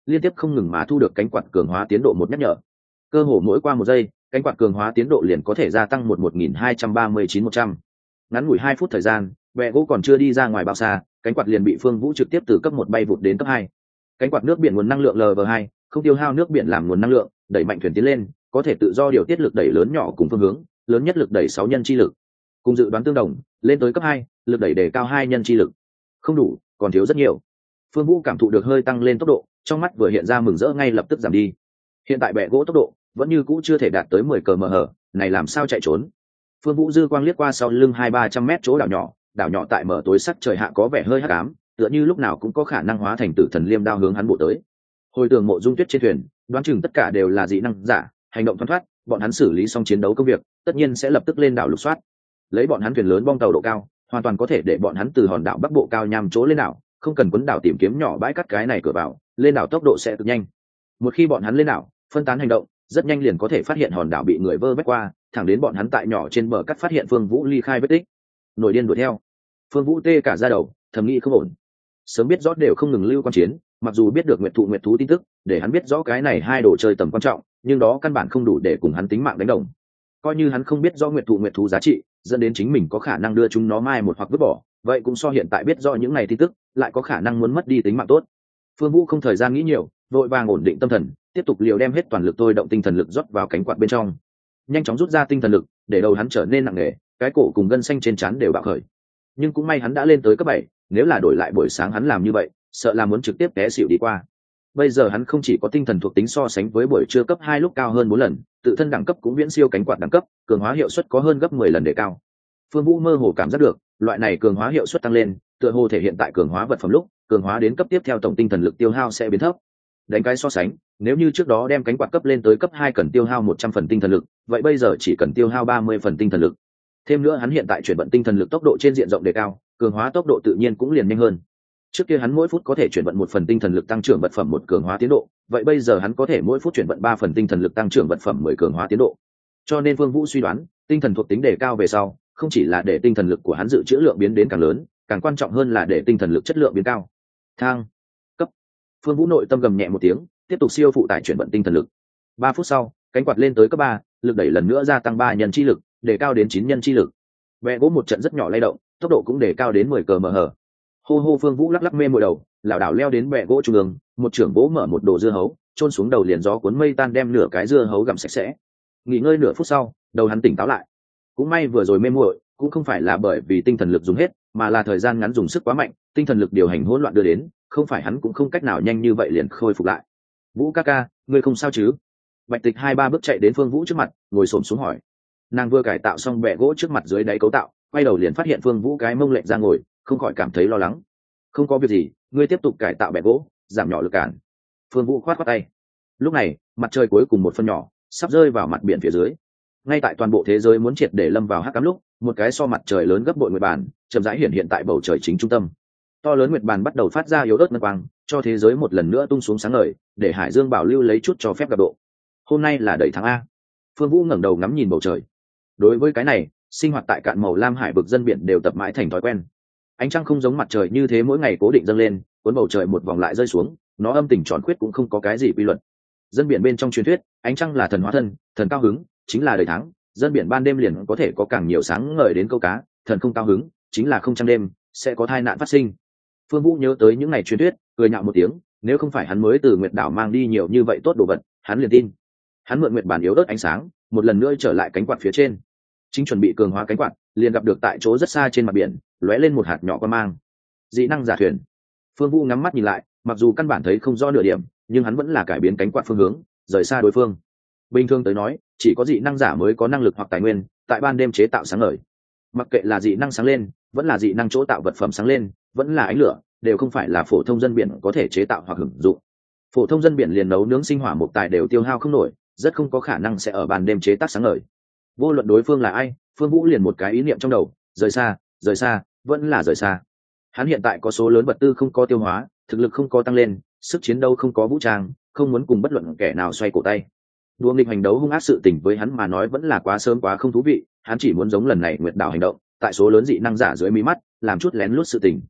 liên tiếp không ngừng mà thu được cánh quạt cường hóa tiến độ một nhắc nhở. Cơ hồ mỗi qua một giây, cánh quạt cường hóa tiến độ liền có thể gia tăng một một nghìn hai trăm ba mươi chín một trăm. Ngắn ngủi hai phút thời gian, bẹ gỗ còn chưa đi ra ngoài bao xa, cánh quạt liền bị Phương Vũ trực tiếp từ cấp một bay vụt đến cấp hai. Cánh quạt nước biển nguồn năng lượng L V hai, không tiêu hao nước biển làm nguồn năng lượng, đẩy mạnh thuyền tiến lên, có thể tự do điều tiết lực đẩy lớn nhỏ cùng phương hướng, lớn nhất lực đẩy sáu nhân chi lực. Cùng dự đoán tương đồng, lên tới cấp hai, lực đẩy đề cao hai nhân chi lực. Không đủ, còn thiếu rất nhiều. Phương Vũ cảm thụ được hơi tăng lên tốc độ, trong mắt vừa hiện ra mừng rỡ ngay lập tức giảm đi. Hiện tại bẹ gỗ tốc độ vẫn như cũ chưa thể đạt tới mười ki lô mét, này làm sao chạy trốn? Phương Vũ dư quang liếc qua sau lưng hai ba trăm mét chỗ đảo nhỏ, đảo nhỏ tại mở tối sắc trời hạ có vẻ hơi hắc ám, tựa như lúc nào cũng có khả năng hóa thành tử thần liêm đao hướng hắn bộ tới. Hồi tưởng Mộ Dung Tuyết trên thuyền, đoán chừng tất cả đều là dị năng giả, hành động thoăn thoắt, bọn hắn xử lý xong chiến đấu công việc, tất nhiên sẽ lập tức lên đảo lục soát. Lấy bọn hắn thuyền lớn bong tàu độ cao, hoàn toàn có thể để bọn hắn từ hòn đảo bắc bộ cao nham chỗ lên đảo, không cần quấn đảo tìm kiếm nhỏ bãi cắt cái này cửa vào, lên đảo tốc độ sẽ cực nhanh. Một khi bọn hắn lên đảo, phân tán hành động, rất nhanh liền có thể phát hiện hòn đảo bị người vơ vét qua, thẳng đến bọn hắn tại nhỏ trên bờ cắt phát hiện Phương Vũ ly khai vết tích. Nổi điên đuổi theo. Phương Vũ tê cả da đầu, thầm nghĩ không ổn. Sớm biết rõ đều không ngừng lưu quan chiến, mặc dù biết được nguyệt thụ nguyệt thú tin tức, để hắn biết rõ cái này hai đồ chơi tầm quan trọng, nhưng đó căn bản không đủ để cùng hắn tính mạng đánh đồng. Coi như hắn không biết rõ nguyệt thụ nguyệt thú giá trị, dẫn đến chính mình có khả năng đưa chúng nó mai một hoặc vứt bỏ, vậy cũng so hiện tại biết rõ những này tin tức, lại có khả năng muốn mất đi tính mạng tốt. Phương Vũ không thời gian nghĩ nhiều, vội vàng ổn định tâm thần, tiếp tục liều đem hết toàn lực tôi động tinh thần lực rót vào cánh quạt bên trong, nhanh chóng rút ra tinh thần lực, để đầu hắn trở nên nặng nề, cái cổ cùng gân xanh trên trán đều bạo khởi. Nhưng cũng may hắn đã lên tới cấp bảy, nếu là đổi lại buổi sáng hắn làm như vậy, sợ là muốn trực tiếp té xỉu đi qua. Bây giờ hắn không chỉ có tinh thần thuộc tính so sánh với buổi trưa cấp hai lúc cao hơn bốn lần, tự thân đẳng cấp cũng viễn siêu cánh quạt đẳng cấp, cường hóa hiệu suất có hơn gấp mười lần để cao. Phương Vũ mơ hồ cảm giác được, loại này cường hóa hiệu suất tăng lên, tựa hồ thể hiện tại cường hóa vật phẩm lúc, cường hóa đến cấp tiếp theo tổng tinh thần lực tiêu hao sẽ biến thấp. Đánh cái so sánh, nếu như trước đó đem cánh quạt cấp lên tới cấp hai cần tiêu hao một trăm phần tinh thần lực, vậy bây giờ chỉ cần tiêu hao ba mươi phần tinh thần lực. Thêm nữa hắn hiện tại chuyển vận tinh thần lực tốc độ trên diện rộng đề cao, cường hóa tốc độ tự nhiên cũng liền nhanh hơn. Trước kia hắn mỗi phút có thể chuyển vận một phần tinh thần lực tăng trưởng vật phẩm một cường hóa tiến độ, vậy bây giờ hắn có thể mỗi phút chuyển vận ba phần tinh thần lực tăng trưởng vật phẩm mười cường hóa tiến độ. Cho nên Vương Vũ suy đoán, tinh thần thuộc tính đề cao về sau, không chỉ là để tinh thần lực của hắn dự trữ lượng biến đến càng lớn, càng quan trọng hơn là để tinh thần lực chất lượng biến cao. Thang cấp. Phương Vũ nội tâm gầm nhẹ một tiếng, tiếp tục siêu phụ tải chuyển vận tinh thần lực. Ba phút sau, cánh quạt lên tới cấp ba, lực đẩy lần nữa gia tăng ba nhân chi lực, đề cao đến chín nhân chi lực. Bẹ gỗ một trận rất nhỏ lay động, tốc độ cũng đề cao đến mười ki lô mét. Hô hô Phương Vũ lắc lắc mê mồi đầu, lảo đảo leo đến bẹ gỗ trung ương, một trưởng gỗ mở một đồ dưa hấu, chôn xuống đầu liền gió cuốn mây tan đem nửa cái dưa hấu gặm sạch sẽ. Nghỉ ngơi nửa phút sau, đầu hắn tỉnh táo lại. Cũng may vừa rồi mê muội, cũng không phải là bởi vì tinh thần lực dùng hết, mà là thời gian ngắn dùng sức quá mạnh, tinh thần lực điều hành hỗn loạn đưa đến, không phải hắn cũng không cách nào nhanh như vậy liền khôi phục lại. Vũ ca ca, ngươi không sao chứ? Bạch Tịch hai ba bước chạy đến Phương Vũ trước mặt, ngồi xổm xuống hỏi. Nàng vừa cải tạo xong bẹ gỗ trước mặt dưới đáy cấu tạo, quay đầu liền phát hiện Phương Vũ cái mông lệch ra ngồi, không khỏi cảm thấy lo lắng. Không có việc gì, ngươi tiếp tục cải tạo bẹ gỗ, giảm nhỏ lực cản. Phương Vũ khoát khoát tay. Lúc này, mặt trời cuối cùng một phân nhỏ, sắp rơi vào mặt biển phía dưới. Ngay tại toàn bộ thế giới muốn triệt để lâm vào hắc ám lúc, một cái so mặt trời lớn gấp bội nguyệt bản, chậm rãi hiện hiện tại bầu trời chính trung tâm. To lớn nguyệt bản bắt đầu phát ra yếu ớt ngân quang, cho thế giới một lần nữa tung xuống sáng ngời, để Hải Dương bảo lưu lấy chút cho phép gặp độ. Hôm nay là đầy tháng a. Phương Vũ ngẩng đầu ngắm nhìn bầu trời. Đối với cái này, sinh hoạt tại cạn màu lam hải vực dân biển đều tập mãi thành thói quen. Ánh trăng không giống mặt trời như thế mỗi ngày cố định dâng lên, cuốn bầu trời một vòng lại rơi xuống, nó âm tình tròn khuyết cũng không có cái gì quy luật. Dân biển bên trong truyền thuyết, ánh trăng là thần hóa thân, thần cao hứng chính là đầy tháng, dân biển ban đêm liền có thể có càng nhiều sáng ngời đến câu cá, thần không cao hứng chính là không trăng đêm, sẽ có tai nạn phát sinh. Phương Vũ nhớ tới những ngày truyền thuyết, cười nhạo một tiếng, nếu không phải hắn mới từ Nguyệt đảo mang đi nhiều như vậy tốt đồ vật, hắn liền tin. Hắn mượn Nguyệt bản yếu ớt ánh sáng, một lần nữa trở lại cánh quạt phía trên. Chính chuẩn bị cường hóa cánh quạt, liền gặp được tại chỗ rất xa trên mặt biển, lóe lên một hạt nhỏ quang mang. Dị năng giả thuyền. Phương Vũ ngắm mắt nhìn lại, mặc dù căn bản thấy không rõ nửa điểm, nhưng hắn vẫn là cải biến cánh quạt phương hướng, rời xa đối phương. Bình thường tới nói, chỉ có dị năng giả mới có năng lực hoặc tài nguyên, tại ban đêm chế tạo sáng ngời. Mặc kệ là dị năng sáng lên, vẫn là dị năng chỗ tạo vật phẩm sáng lên, vẫn là ánh lửa, đều không phải là phổ thông dân biển có thể chế tạo hoặc hưởng dụng. Phổ thông dân biển liền nấu nướng sinh hỏa một tài đều tiêu hao không nổi, rất không có khả năng sẽ ở ban đêm chế tác sáng ngời. Vô luận đối phương là ai, Phương Vũ liền một cái ý niệm trong đầu, rời xa, rời xa, vẫn là rời xa. Hắn hiện tại có số lớn vật tư không có tiêu hóa, thực lực không có tăng lên, sức chiến đấu không có vũ trang, không muốn cùng bất luận kẻ nào xoay cổ tay. Đua nghịch hành đấu hung ác sự tình với hắn mà nói vẫn là quá sớm quá không thú vị, hắn chỉ muốn giống lần này Nguyệt đảo hành động, tại số lớn dị năng giả dưới mí mắt, làm chút lén lút sự tình.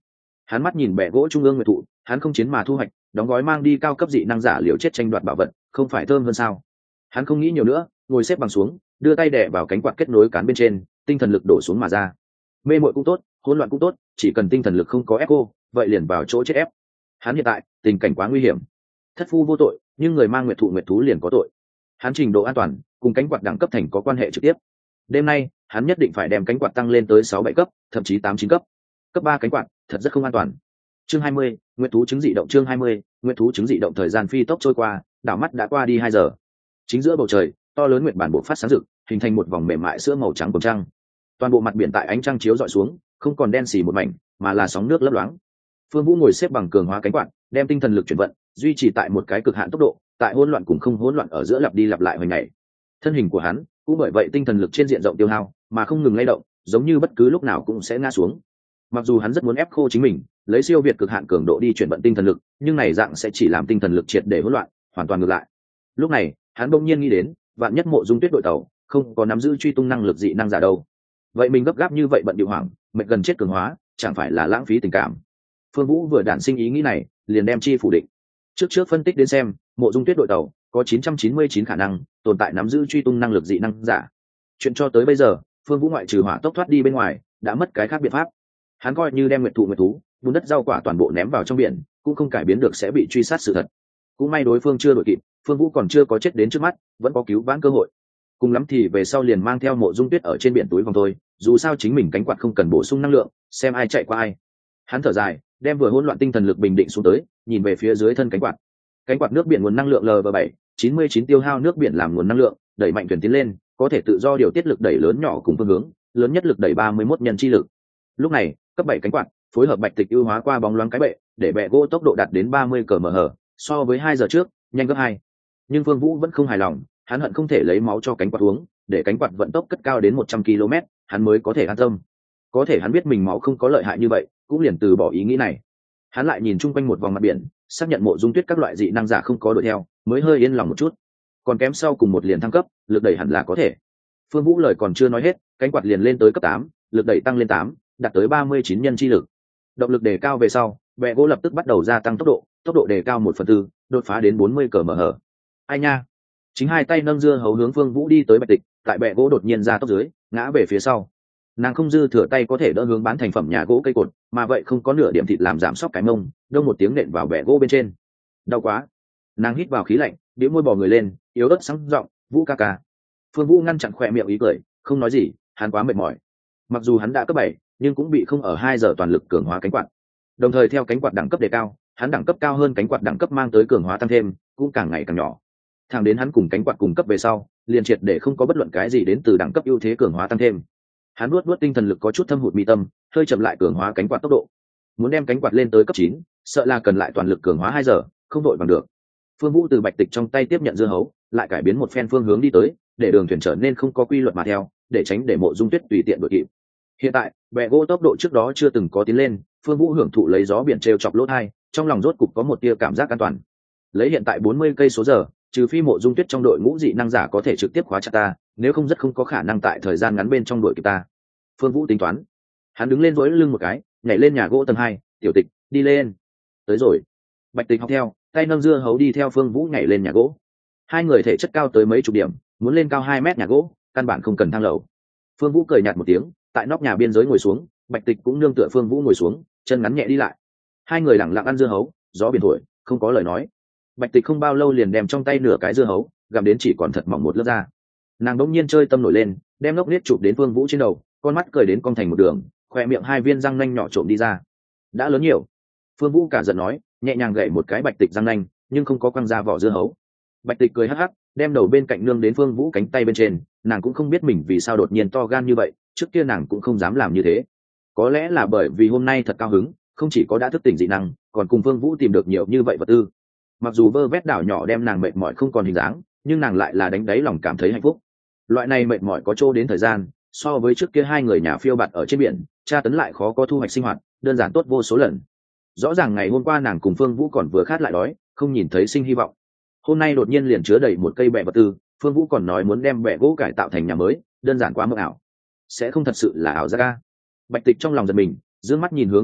Hắn mắt nhìn bẹ gỗ trung ương nguyệt thụ, hắn không chiến mà thu hoạch, đóng gói mang đi cao cấp dị năng giả liều chết tranh đoạt bảo vật, không phải thơm hơn sao? Hắn không nghĩ nhiều nữa, ngồi xếp bằng xuống, đưa tay đè vào cánh quạt kết nối cán bên trên, tinh thần lực đổ xuống mà ra. Mê muội cũng tốt, hỗn loạn cũng tốt, chỉ cần tinh thần lực không có ép cô, vậy liền vào chỗ chết ép. Hắn hiện tại tình cảnh quá nguy hiểm, thất phu vô tội, nhưng người mang nguyệt thụ nguyệt thú liền có tội. Hắn trình độ an toàn cùng cánh quạt đẳng cấp thành có quan hệ trực tiếp. Đêm nay hắn nhất định phải đem cánh quạt tăng lên tới sáu bảy cấp, thậm chí tám chín cấp. Cấp ba cánh quạt thật rất không an toàn. Chương hai mươi, nguyệt thú chứng dị động. Chương hai mươi, nguyệt thú chứng dị động. Thời gian phi tốc trôi qua, đảo mắt đã qua đi hai giờ. Chính giữa bầu trời, to lớn nguyệt bản bộ phát sáng rực, hình thành một vòng mềm mại sữa màu trắng của trăng. Toàn bộ mặt biển tại ánh trăng chiếu dọi xuống, không còn đen xì một mảnh, mà là sóng nước lấp loáng. Phương Vũ ngồi xếp bằng cường hóa cánh quạt, đem tinh thần lực chuyển vận, duy trì tại một cái cực hạn tốc độ, tại hỗn loạn cùng không hỗn loạn ở giữa lặp đi lặp lại hồi ngày. Thân hình của hắn cũng bởi vậy tinh thần lực trên diện rộng tiêu hao, mà không ngừng lay động, giống như bất cứ lúc nào cũng sẽ ngã xuống. Mặc dù hắn rất muốn ép khô chính mình, lấy siêu việt cực hạn cường độ đi chuyển vận tinh thần lực, nhưng này dạng sẽ chỉ làm tinh thần lực triệt để hỗn loạn, hoàn toàn ngược lại. Lúc này, hắn bỗng nhiên nghĩ đến, vạn nhất Mộ Dung Tuyết đội tàu không có nắm giữ truy tung năng lực dị năng giả đâu. Vậy mình gấp gáp như vậy bận điệu hoảng, mệt gần chết cường hóa, chẳng phải là lãng phí tình cảm. Phương Vũ vừa đản sinh ý nghĩ này, liền đem chi phủ định. Trước trước phân tích đến xem, Mộ Dung Tuyết đội tàu có chín trăm chín mươi chín khả năng tồn tại nắm giữ truy tung năng lực dị năng giả. Chuyện cho tới bây giờ, Phương Vũ ngoại trừ hỏa tốc thoát đi bên ngoài, đã mất cái khác biện pháp. Hắn coi như đem nguyệt thụ nguyệt thú, bùn đất rau quả toàn bộ ném vào trong biển, cũng không cải biến được sẽ bị truy sát sự thật. Cũng may đối phương chưa đội kịp, Phương Vũ còn chưa có chết đến trước mắt, vẫn có cứu vãn cơ hội. Cùng lắm thì về sau liền mang theo Mộ Dung Tuyết ở trên biển túi vòng thôi, dù sao chính mình cánh quạt không cần bổ sung năng lượng, xem ai chạy qua ai. Hắn thở dài, đem vừa hỗn loạn tinh thần lực bình định xuống tới, nhìn về phía dưới thân cánh quạt. Cánh quạt nước biển nguồn năng lượng L V bảy, chín mươi chín tiêu hao nước biển làm nguồn năng lượng, đẩy mạnh thuyền tiến lên, có thể tự do điều tiết lực đẩy lớn nhỏ cùng phương hướng, lớn nhất lực đẩy ba mươi mốt nhân chi lực. Lúc này, cấp bảy cánh quạt, phối hợp bạch tịch ưu hóa qua bóng loáng cái bệ, để bẹ gỗ tốc độ đạt đến ba mươi ki lô mét/h, so với hai giờ trước, nhanh gấp hai. Nhưng Phương Vũ vẫn không hài lòng, hắn hận không thể lấy máu cho cánh quạt uống, để cánh quạt vận tốc cất cao đến một trăm ki lô mét, hắn mới có thể an tâm. Có thể hắn biết mình máu không có lợi hại như vậy, cũng liền từ bỏ ý nghĩ này. Hắn lại nhìn chung quanh một vòng mặt biển, xác nhận Mộ Dung Tuyết các loại dị năng giả không có đuổi theo, mới hơi yên lòng một chút. Còn kém sau cùng một liền thăng cấp, lực đẩy hẳn là có thể. Phương Vũ lời còn chưa nói hết, cánh quạt liền lên tới cấp tám, lực đẩy tăng lên tám, đạt tới ba mươi chín nhân chi lực. Động lực đề cao về sau, bẹ gỗ lập tức bắt đầu gia tăng tốc độ, tốc độ đề cao một phần tư, đột phá đến bốn mươi ki lô mét/h. Ai nha. Chính hai tay nâng dưa hấu hướng Phương Vũ đi tới bạch tịch, tại bẹ gỗ đột nhiên ra tốc dưới, ngã về phía sau. Nàng không dư thừa tay có thể đỡ hướng bán thành phẩm nhà gỗ cây cột, mà vậy không có nửa điểm thịt làm giảm sóc cái mông, đông một tiếng nện vào bẹ gỗ bên trên. Đau quá. Nàng hít vào khí lạnh, bĩu môi bò người lên, yếu ớt sáng giọng, "Vũ ca ca." Phương Vũ ngăn chặn khóe miệng ý cười, không nói gì, hắn quá mệt mỏi. Mặc dù hắn đã cấp bảy, nhưng cũng bị không ở hai giờ toàn lực cường hóa cánh quạt. Đồng thời theo cánh quạt đẳng cấp đề cao, hắn đẳng cấp cao hơn cánh quạt đẳng cấp mang tới cường hóa tăng thêm, cũng càng ngày càng nhỏ. Thẳng đến hắn cùng cánh quạt cùng cấp về sau, liền triệt để không có bất luận cái gì đến từ đẳng cấp ưu thế cường hóa tăng thêm. Hắn nuốt nuốt tinh thần lực có chút thâm hụt mi tâm, hơi chậm lại cường hóa cánh quạt tốc độ. Muốn đem cánh quạt lên tới cấp chín, sợ là cần lại toàn lực cường hóa hai giờ, không đội bằng được. Phương Vũ từ bạch tịch trong tay tiếp nhận dưa hấu, lại cải biến một phen phương hướng đi tới, để đường thuyền trở nên không có quy luật mà theo, để tránh để Mộ Dung Tuyết tùy tiện đuổi kịp. Hiện tại, bè gỗ tốc độ trước đó chưa từng có tiến lên, Phương Vũ hưởng thụ lấy gió biển trêu chọc lỗ tai, trong lòng rốt cục có một tia cảm giác an toàn. Lấy hiện tại bốn mươi cây số giờ, trừ phi Mộ Dung Tuyết trong đội ngũ dị năng giả có thể trực tiếp khóa chặt ta, nếu không rất không có khả năng tại thời gian ngắn bên trong đuổi kịp ta. Phương Vũ tính toán. Hắn đứng lên duỗi lưng một cái, nhảy lên nhà gỗ tầng hai, "Tiểu Tịch, đi lên." Tới rồi. Bạch Tịch học theo, tay nâng dưa hấu đi theo Phương Vũ nhảy lên nhà gỗ. Hai người thể chất cao tới mấy chục điểm, muốn lên cao hai mét nhà gỗ, căn bản không cần thang lầu. Phương Vũ cười nhạt một tiếng, tại nóc nhà biên giới ngồi xuống, Bạch Tịch cũng nương tựa Phương Vũ ngồi xuống, chân ngắn nhẹ đi lại. Hai người lặng lặng ăn dưa hấu, gió biển thổi, không có lời nói. Bạch Tịch không bao lâu liền đem trong tay nửa cái dưa hấu gặm đến chỉ còn thật mỏng một lớp da. Nàng đống nhiên chơi tâm nổi lên, đem lốc nết chụp đến Phương Vũ trên đầu, con mắt cười đến cong thành một đường, khoe miệng hai viên răng nanh nhỏ trộm đi ra. "Đã lớn nhiều." Phương Vũ cả giận nói, nhẹ nhàng gậy một cái Bạch Tịch răng nanh, nhưng không có quăng ra vỏ dưa hấu. Bạch Tịch cười hắc hắc, đem đầu bên cạnh nương đến Phương Vũ cánh tay bên trên, nàng cũng không biết mình vì sao đột nhiên to gan như vậy, trước kia nàng cũng không dám làm như thế. Có lẽ là bởi vì hôm nay thật cao hứng, không chỉ có đã thức tỉnh dị năng, còn cùng Phương Vũ tìm được nhiều như vậy vật tư. Mặc dù vơ vét đảo nhỏ đem nàng mệt mỏi không còn hình dáng, nhưng nàng lại là đánh đáy lòng cảm thấy hạnh phúc. Loại này mệt mỏi có chỗ đến thời gian, so với trước kia hai người nhà phiêu bạt ở trên biển, tra tấn lại khó có thu hoạch sinh hoạt, đơn giản tốt vô số lần. Rõ ràng ngày hôm qua nàng cùng Phương Vũ còn vừa khát lại đói, không nhìn thấy sinh hy vọng. Hôm nay đột nhiên liền chứa đầy một cây bẹ vật tư, Phương Vũ còn nói muốn đem bẹ gỗ cải tạo thành nhà mới, đơn giản quá mơ ảo. Sẽ không thật sự là ảo giác a? Bạch Tịch trong lòng giật mình, dương mắt nhìn hướng Phương Vũ,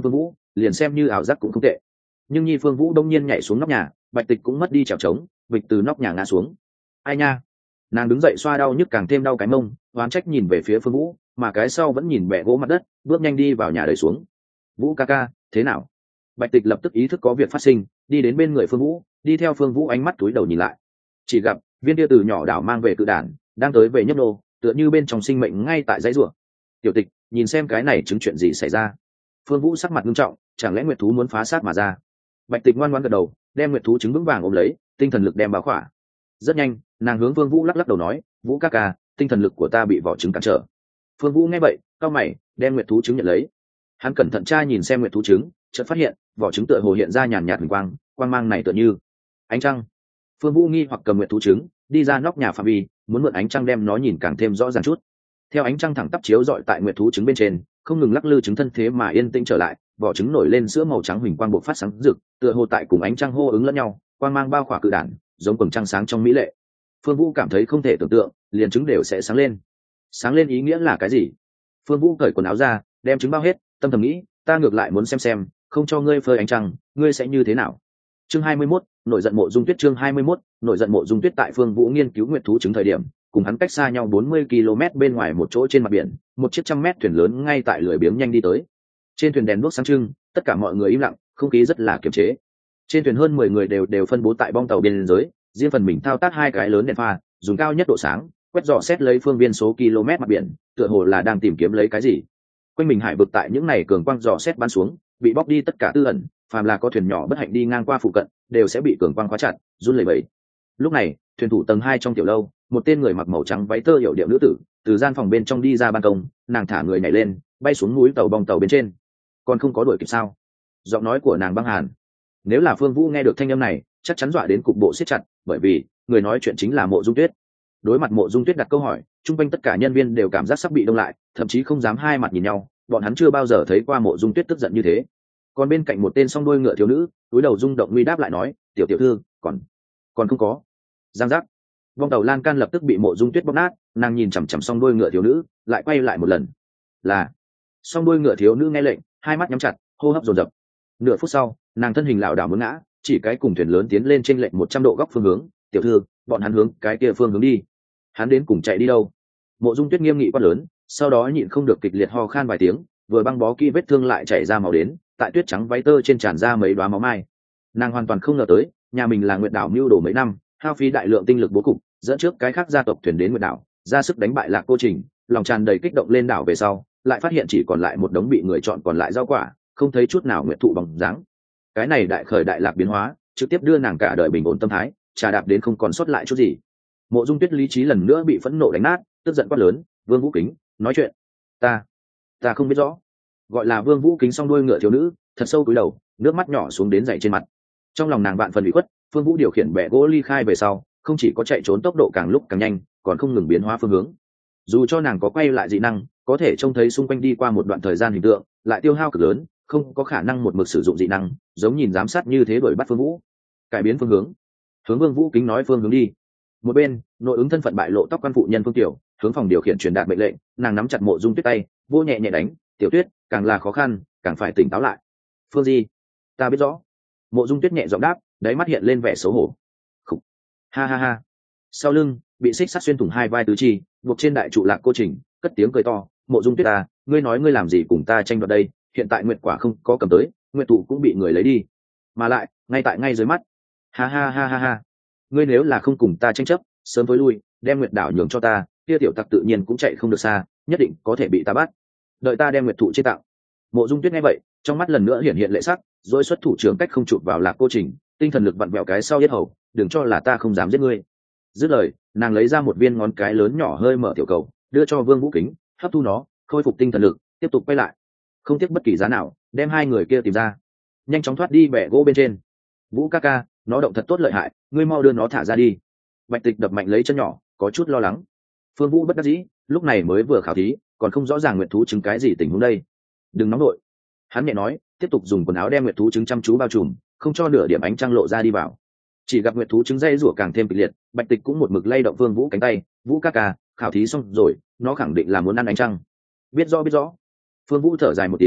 liền xem như ảo giác cũng không tệ. Nhưng nhi Phương Vũ đông nhiên nhảy xuống nóc nhà, Bạch Tịch cũng mất đi trèo trống, vịch từ nóc nhà ngã xuống. Ai nha. Nàng đứng dậy xoa đau nhức càng thêm đau cái mông, oán trách nhìn về phía Phương Vũ, mà cái sau vẫn nhìn bẹ gỗ mặt đất, bước nhanh đi vào nhà đẩy xuống. Vũ ca ca, thế nào? Bạch Tịch lập tức ý thức có việc phát sinh, đi đến bên người Phương Vũ, đi theo Phương Vũ ánh mắt túi đầu nhìn lại, chỉ gặp viên tia từ nhỏ đảo mang về cự đản đang tới về nhấp nô, tựa như bên trong sinh mệnh ngay tại dãy ruộng. Tiểu Tịch, nhìn xem cái này chứng chuyện gì xảy ra. Phương Vũ sắc mặt nghiêm trọng, chẳng lẽ nguyệt thú muốn phá sát mà ra? Bạch Tịch ngoan ngoãn gật đầu, đem nguyệt thú trứng vững vàng ôm lấy, tinh thần lực đem bao khỏa. Rất nhanh, nàng hướng Phương Vũ lắc lắc đầu nói, Vũ ca ca, tinh thần lực của ta bị vỏ trứng cản trở. Phương Vũ nghe vậy, cau mày, đem nguyệt thú trứng nhận lấy. Hắn cẩn thận tra nhìn xem nguyệt thú trứng, chợt phát hiện vỏ trứng tựa hồ hiện ra nhàn nhạt huỳnh quang, quang mang này tựa như ánh trăng. Phương Vũ nghi hoặc cầm nguyệt thú trứng, đi ra nóc nhà phạm vi, muốn mượn ánh trăng đem nó nhìn càng thêm rõ ràng chút. Theo ánh trăng thẳng tắp chiếu rọi tại nguyệt thú trứng bên trên, không ngừng lắc lư trứng thân thế mà yên tĩnh trở lại, vỏ trứng nổi lên sữa màu trắng huỳnh quang bộc phát sáng rực, tựa hồ tại cùng ánh trăng hô ứng lẫn nhau, quang mang bao khỏa cự đản, giống quầng trăng sáng trong mỹ lệ. Phương Vũ cảm thấy không thể tưởng tượng, liền trứng đều sẽ sáng lên. Sáng lên ý nghĩa là cái gì? Phương Vũ cởi quần áo ra, đem trứng bao hết, tâm thầm nghĩ, ta ngược lại muốn xem xem, không cho ngươi phơi ánh trăng, ngươi sẽ như thế nào? Chương hai mươi mốt, nổi giận Mộ Dung Tuyết. Chương hai mươi mốt, nổi giận Mộ Dung Tuyết. Tại Phương Vũ nghiên cứu nguyệt thú trứng thời điểm, cùng hắn cách xa nhau bốn mươi ki lô mét bên ngoài một chỗ trên mặt biển, một chiếc trăm mét thuyền lớn ngay tại lưỡi biếng nhanh đi tới. Trên thuyền đèn đuốc sáng trưng, tất cả mọi người im lặng, không khí rất là kiềm chế. Trên thuyền hơn mười người đều đều phân bố tại bong tàu biên giới, riêng phần mình thao tác hai cái lớn đèn pha, dùng cao nhất độ sáng, quét dò xét lấy phương viên số km mặt biển, tựa hồ là đang tìm kiếm lấy cái gì. Quanh mình hải vực tại những này cường quang dò xét bắn xuống, bị bóc đi tất cả tư ẩn, phàm là có thuyền nhỏ bất hạnh đi ngang qua phụ cận, đều sẽ bị cường quang khóa chặt, run lẩy bẩy. Lúc này, thuyền thủ tầng hai trong tiểu lâu, một tên người mặc màu trắng váy tơ hiệu điệu nữ tử, từ gian phòng bên trong đi ra ban công, nàng thả người nhảy lên, bay xuống núi tàu bong tàu bên trên. Còn không có đuổi kịp sao? Giọng nói của nàng băng hàn. Nếu là Phương Vũ nghe được thanh âm này, chắc chắn dọa đến cục bộ siết chặt, bởi vì người nói chuyện chính là Mộ Dung Tuyết. Đối mặt Mộ Dung Tuyết đặt câu hỏi, chung quanh tất cả nhân viên đều cảm giác sắp bị đông lại, thậm chí không dám hai mặt nhìn nhau, bọn hắn chưa bao giờ thấy qua Mộ Dung Tuyết tức giận như thế. Còn bên cạnh một tên song đuôi ngựa thiếu nữ, túi đầu rung động nguy đáp lại nói, tiểu tiểu thư, còn còn không có. Giang giác. Vong tàu lan can lập tức bị Mộ Dung Tuyết bóp nát, nàng nhìn chằm chằm song đuôi ngựa thiếu nữ, lại quay lại một lần. Là. Song đuôi ngựa thiếu nữ nghe lệnh, hai mắt nhắm chặt, hô hấp dồn dập. Nửa phút sau, nàng thân hình lảo đảo muốn ngã, chỉ cái cùng thuyền lớn tiến lên trên lệnh một trăm độ góc phương hướng, tiểu thư, bọn hắn hướng cái kia phương hướng đi. Hắn đến cùng chạy đi đâu? Mộ Dung Tuyết nghiêm nghị quát lớn, sau đó nhịn không được kịch liệt ho khan vài tiếng, vừa băng bó kỹ vết thương lại chảy ra máu đến, tại tuyết trắng váy tơ trên tràn ra mấy đóa máu mai. Nàng hoàn toàn không ngờ tới, nhà mình là Nguyệt Đảo mưu đồ mấy năm, hao phí đại lượng tinh lực bố cục, dẫn trước cái khác gia tộc thuyền đến Nguyệt Đảo, ra sức đánh bại Lạc Cô Trình, lòng tràn đầy kích động lên đảo về sau, lại phát hiện chỉ còn lại một đống bị người chọn còn lại rau quả, không thấy chút nào nguyệt thụ bằng dáng. Cái này đại khởi đại lạc biến hóa, trực tiếp đưa nàng cả đời bình ổn tâm thái trà đạp đến không còn sót lại chút gì. Mộ Dung Tuyết lý trí lần nữa bị phẫn nộ đánh nát, tức giận quát lớn, Vương Vũ Kính, nói chuyện. Ta, ta không biết rõ. Gọi là Vương Vũ Kính song đuôi ngựa thiếu nữ, thật sâu cúi đầu, nước mắt nhỏ xuống đến dày trên mặt. Trong lòng nàng vạn phần ủy khuất, Phương Vũ điều khiển bè gỗ ly khai về sau, không chỉ có chạy trốn tốc độ càng lúc càng nhanh, còn không ngừng biến hóa phương hướng. Dù cho nàng có quay lại dị năng, có thể trông thấy xung quanh đi qua một đoạn thời gian hình tượng, lại tiêu hao cực lớn, không có khả năng một mực sử dụng dị năng, giống nhìn giám sát như thế đuổi bắt Phương Vũ. Cải biến phương hướng, hướng Vương Vũ Kính nói phương hướng đi. Một bên, nội ứng thân phận bại lộ tóc quan phụ nhân Phương Tiểu, hướng phòng điều khiển truyền đạt mệnh lệnh, nàng nắm chặt Mộ Dung Tuyết tay, vô nhẹ nhẹ đánh, "Tiểu Tuyết, càng là khó khăn, càng phải tỉnh táo lại." "Phương Di, ta biết rõ." Mộ Dung Tuyết nhẹ giọng đáp, đáy mắt hiện lên vẻ xấu hổ. Khủ. Ha ha ha. Sau lưng, bị xích sắt xuyên thủng hai vai tứ chi, buộc trên đại trụ Lạc Cô Trình, cất tiếng cười to, "Mộ Dung Tuyết ta, ngươi nói ngươi làm gì cùng ta tranh đoạt đây, hiện tại nguyệt quả không có cầm tới, nguyệt tụ cũng bị người lấy đi, mà lại ngay tại ngay dưới mắt." Ha ha ha ha ha. "Ngươi nếu là không cùng ta tranh chấp, sớm tối lui, đem nguyệt đảo nhường cho ta, kia tiểu tặc tự nhiên cũng chạy không được xa, nhất định có thể bị ta bắt. Đợi ta đem nguyệt thụ chế tạo." Mộ Dung Tuyết nghe vậy, trong mắt lần nữa hiện hiện lệ sắc, rồi xuất thủ trường cách không chụp vào Lạc Cô Trình, tinh thần lực vặn vẹo cái sau yết hầu, "Đừng cho là ta không dám giết ngươi." Dứt lời, nàng lấy ra một viên ngón cái lớn nhỏ hơi mở tiểu cầu, đưa cho Vương Vũ Kính, hấp thu nó, khôi phục tinh thần lực, tiếp tục quay lại. Không tiếc bất kỳ giá nào, đem hai người kia tìm ra, nhanh chóng thoát đi bẻ gỗ bên trên. "Vũ ca ca, nó động thật tốt lợi hại, ngươi mau đưa nó thả ra đi." Bạch Tịch đập mạnh lấy chân nhỏ, có chút lo lắng. Phương Vũ bất đắc dĩ, lúc này mới vừa khảo thí, còn không rõ ràng nguyệt thú trứng cái gì tình huống đây. "Đừng nóng nội." Hắn nhẹ nói, tiếp tục dùng quần áo đem nguyệt thú trứng chăm chú bao trùm, không cho nửa điểm ánh trăng lộ ra đi vào. Chỉ gặp nguyệt thú trứng dây rủa càng thêm kịch liệt, Bạch Tịch cũng một mực lay động Vương Vũ cánh tay, "Vũ ca ca, khảo thí xong rồi, nó khẳng định là muốn ăn ánh trăng." "Biết rõ biết rõ." Phương Vũ thở dài một tiếng,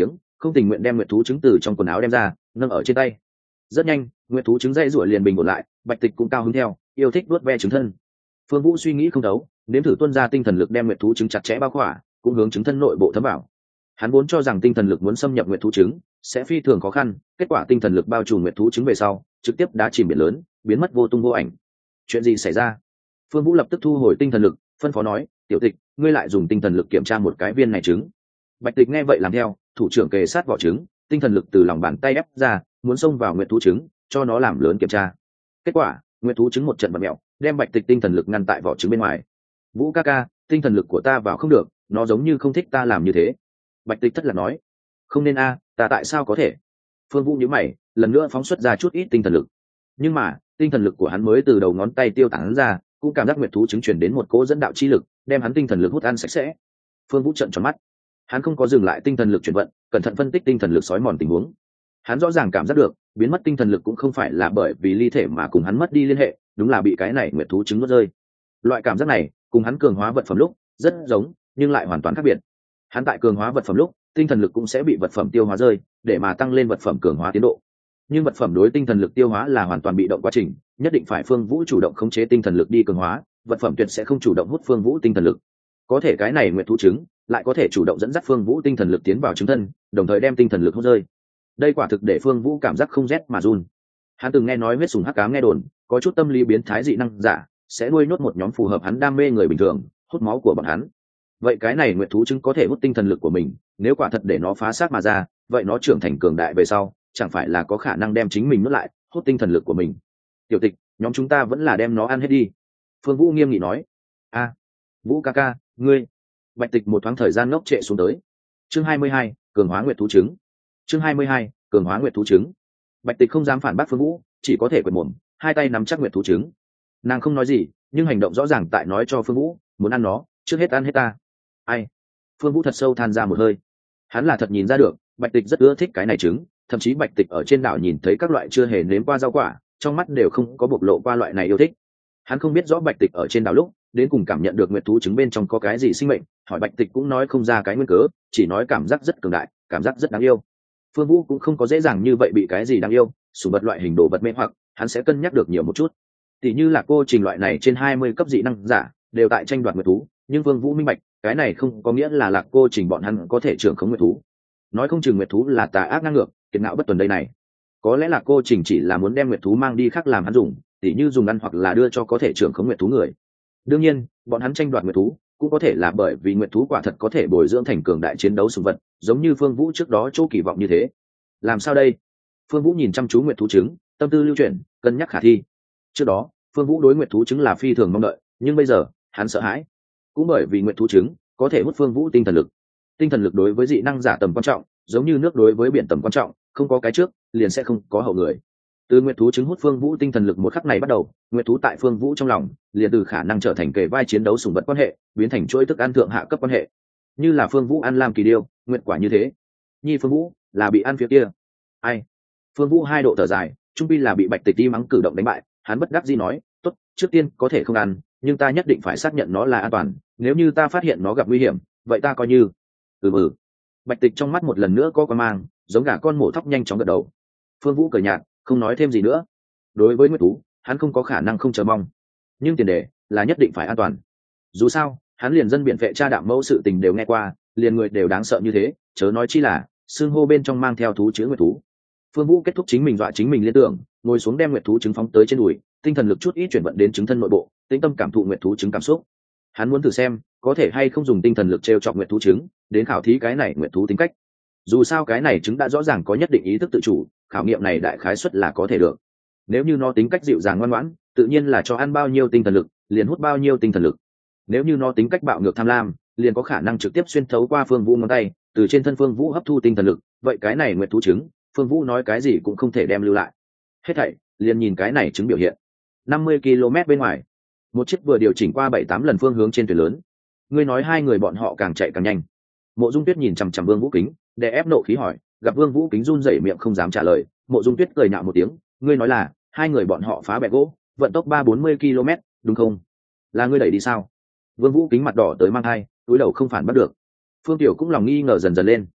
không tình nguyện đem nguyệt thú trứng từ trong quần áo đem ra nâng ở trên tay. Rất nhanh nguyệt thú trứng dây rủa liền bình ổn lại, Bạch Tịch cũng cao hứng theo, yêu thích vuốt ve trứng thân. Phương Vũ suy nghĩ không đấu, nếm thử tuân ra tinh thần lực đem nguyệt thú trứng chặt chẽ bao khỏa, cũng hướng trứng thân nội bộ thấm vào. Hắn vốn cho rằng tinh thần lực muốn xâm nhập nguyệt thú trứng sẽ phi thường khó khăn, kết quả tinh thần lực bao trùm nguyệt thú trứng về sau trực tiếp đá chìm biển lớn, biến mất vô tung vô ảnh. Chuyện gì xảy ra? Phương Vũ lập tức thu hồi tinh thần lực, phân phó nói, tiểu Tịch, ngươi lại dùng tinh thần lực kiểm tra một cái viên này trứng. Bạch Tịch nghe vậy làm theo, thủ trưởng kề sát vỏ trứng, tinh thần lực từ lòng bàn tay ép ra, muốn xông vào nguyệt thú trứng, cho nó làm lớn kiểm tra. Kết quả nguyệt thú trứng một trận bật mẹo, đem Bạch Tịch tinh thần lực ngăn tại vỏ trứng bên ngoài. Vũ ca ca, tinh thần lực của ta vào không được, nó giống như không thích ta làm như thế. Bạch Tịch thất lạc nói. Không nên a, ta tại sao có thể? Phương Vũ nhíu mày, lần nữa phóng xuất ra chút ít tinh thần lực. Nhưng mà tinh thần lực của hắn mới từ đầu ngón tay tiêu tán ra, cũng cảm giác nguyệt thú trứng chuyển đến một cỗ dẫn đạo chi lực, đem hắn tinh thần lực hút ăn sạch sẽ. Phương Vũ trợn tròn mắt, hắn không có dừng lại tinh thần lực chuyển vận, cẩn thận phân tích tinh thần lực sói mòn tình huống. Hắn rõ ràng cảm giác được biến mất tinh thần lực cũng không phải là bởi vì ly thể mà cùng hắn mất đi liên hệ, đúng là bị cái này nguyệt thú trứng nuốt rơi. Loại cảm giác này cùng hắn cường hóa vật phẩm lúc rất giống, nhưng lại hoàn toàn khác biệt. Hắn tại cường hóa vật phẩm lúc tinh thần lực cũng sẽ bị vật phẩm tiêu hóa rơi, để mà tăng lên vật phẩm cường hóa tiến độ. Nhưng vật phẩm đối tinh thần lực tiêu hóa là hoàn toàn bị động quá trình, nhất định phải Phương Vũ chủ động khống chế tinh thần lực đi cường hóa, vật phẩm tuyệt sẽ không chủ động hút Phương Vũ tinh thần lực. Có thể cái này nguyệt thú trứng lại có thể chủ động dẫn dắt Phương Vũ tinh thần lực tiến vào trứng thân, đồng thời đem tinh thần lực hút rơi. Đây quả thực để Phương Vũ cảm giác không rét mà run. Hắn từng nghe nói huyết sùng hắc ám nghe đồn, có chút tâm lý biến thái dị năng giả sẽ nuôi nhốt một nhóm phù hợp hắn đam mê người bình thường, hút máu của bọn hắn. Vậy cái này nguyệt thú trứng có thể hút tinh thần lực của mình, nếu quả thật để nó phá xác mà ra, vậy nó trưởng thành cường đại về sau, chẳng phải là có khả năng đem chính mình nuốt lại, hút tinh thần lực của mình. Tiểu Tịch, nhóm chúng ta vẫn là đem nó ăn hết đi. Phương Vũ nghiêm nghị nói. A, Vũ ca ca, ngươi. Bạch Tịch một thoáng thời gian ngốc trệ xuống tới. Chương hai mươi hai, cường hóa nguyệt thú trứng. Chương hai mươi hai, cường hóa nguyệt thú trứng. Bạch Tịch không dám phản bác Phương Vũ, chỉ có thể quệt mồm, hai tay nắm chắc nguyệt thú trứng. Nàng không nói gì, nhưng hành động rõ ràng tại nói cho Phương Vũ, muốn ăn nó, trước hết ăn hết ta. Ai? Phương Vũ thật sâu than ra một hơi. Hắn là thật nhìn ra được, Bạch Tịch rất ưa thích cái này trứng, thậm chí Bạch Tịch ở trên đảo nhìn thấy các loại chưa hề nếm qua rau quả, trong mắt đều không có bộc lộ qua loại này yêu thích. Hắn không biết rõ Bạch Tịch ở trên đảo lúc đến cùng cảm nhận được nguyệt thú trứng bên trong có cái gì sinh mệnh, hỏi Bạch Tịch cũng nói không ra cái nguyên cớ, chỉ nói cảm giác rất cường đại, cảm giác rất đáng yêu. Phương Vũ cũng không có dễ dàng như vậy bị cái gì đáng yêu sủng vật loại hình đồ vật mê hoặc, hắn sẽ cân nhắc được nhiều một chút. Tỷ như là cô trình loại này trên hai mươi cấp dị năng giả đều tại tranh đoạt nguyệt thú, nhưng Phương Vũ minh bạch, cái này không có nghĩa là lạc cô trình bọn hắn có thể trưởng khống nguyệt thú. Nói không chừng nguyệt thú là tà ác ngang ngược, kiệt ngạo bất tuần đây này. Có lẽ là cô trình chỉ là muốn đem nguyệt thú mang đi khác làm hắn dùng, tỉ như dùng ăn hoặc là đưa cho có thể trưởng khống nguyệt thú người. Đương nhiên bọn hắn tranh đoạt nguyệt thú cũng có thể là bởi vì nguyệt thú quả thật có thể bồi dưỡng thành cường đại chiến đấu sùng vật, giống như Phương Vũ trước đó chỗ kỳ vọng như thế. Làm sao đây? Phương Vũ nhìn chăm chú nguyệt thú trứng, tâm tư lưu chuyển, cân nhắc khả thi. Trước đó Phương Vũ đối nguyệt thú trứng là phi thường mong đợi, nhưng bây giờ hắn sợ hãi, cũng bởi vì nguyệt thú trứng có thể hút Phương Vũ tinh thần lực. Tinh thần lực đối với dị năng giả tầm quan trọng, giống như nước đối với biển tầm quan trọng, không có cái trước liền sẽ không có hậu người. Từ nguyệt thú trứng hút Phương Vũ tinh thần lực một khắc này bắt đầu, nguyệt thú tại Phương Vũ trong lòng liền từ khả năng trở thành kề vai chiến đấu sủng vật quan hệ, biến thành chuỗi thức ăn thượng hạ cấp quan hệ. Như là Phương Vũ ăn làm kỳ điêu, nguyệt quả như thế. Nhi Phương Vũ là bị ăn phía kia. Ai? Phương Vũ hai độ thở dài, trung pi là bị Bạch Tịch ti mắng cử động đánh bại, hắn bất đắc dĩ nói, tốt, trước tiên có thể không ăn, nhưng ta nhất định phải xác nhận nó là an toàn, nếu như ta phát hiện nó gặp nguy hiểm, vậy ta coi như ừ ừ. Bạch Tịch trong mắt một lần nữa có quan mang, giống gà con mổ thóc nhanh chóng gật đầu. Phương Vũ cười nhạt, không nói thêm gì nữa. Đối với nguyệt thú hắn không có khả năng không chờ mong, nhưng tiền đề là nhất định phải an toàn. Dù sao hắn liền dân biển vệ cha đạm mẫu sự tình đều nghe qua, liền người đều đáng sợ như thế, chớ nói chi là xương hô bên trong mang theo thú chứa nguyệt thú. Phương Vũ kết thúc chính mình dọa chính mình liên tưởng, ngồi xuống đem nguyệt thú trứng phóng tới trên đùi, tinh thần lực chút ít chuyển vận đến trứng thân nội bộ, tĩnh tâm cảm thụ nguyệt thú trứng cảm xúc. Hắn muốn thử xem có thể hay không dùng tinh thần lực trêu chọc nguyệt thú trứng, đến khảo thí cái này nguyệt thú tính cách. Dù sao cái này trứng đã rõ ràng có nhất định ý thức tự chủ, khảo nghiệm này đại khái suất là có thể được. Nếu như nó tính cách dịu dàng ngoan ngoãn, tự nhiên là cho ăn bao nhiêu tinh thần lực liền hút bao nhiêu tinh thần lực. Nếu như nó tính cách bạo ngược tham lam, liền có khả năng trực tiếp xuyên thấu qua Phương Vũ ngón tay, từ trên thân Phương Vũ hấp thu tinh thần lực. Vậy cái này nguyệt thú trứng, Phương Vũ nói cái gì cũng không thể đem lưu lại. Hết thảy liền nhìn cái này trứng biểu hiện. năm mươi ki lô mét bên ngoài, một chiếc vừa điều chỉnh qua bảy tám lần phương hướng trên thuyền lớn. Ngươi nói hai người bọn họ càng chạy càng nhanh. Mộ Dung Tuyết nhìn chằm chằm Vương Vũ Kính, đè ép nộ khí hỏi, gặp Vương Vũ Kính run rẩy miệng không dám trả lời, Mộ Dung Tuyết cười nhạo một tiếng, ngươi nói là hai người bọn họ phá bè gỗ, vận tốc ba bốn mươi ki lô mét, đúng không? Là ngươi đẩy đi sao? Vương Vũ Kính mặt đỏ tới mang hai, túi đầu không phản bắt được. Phương Tiểu cũng lòng nghi ngờ dần dần lên.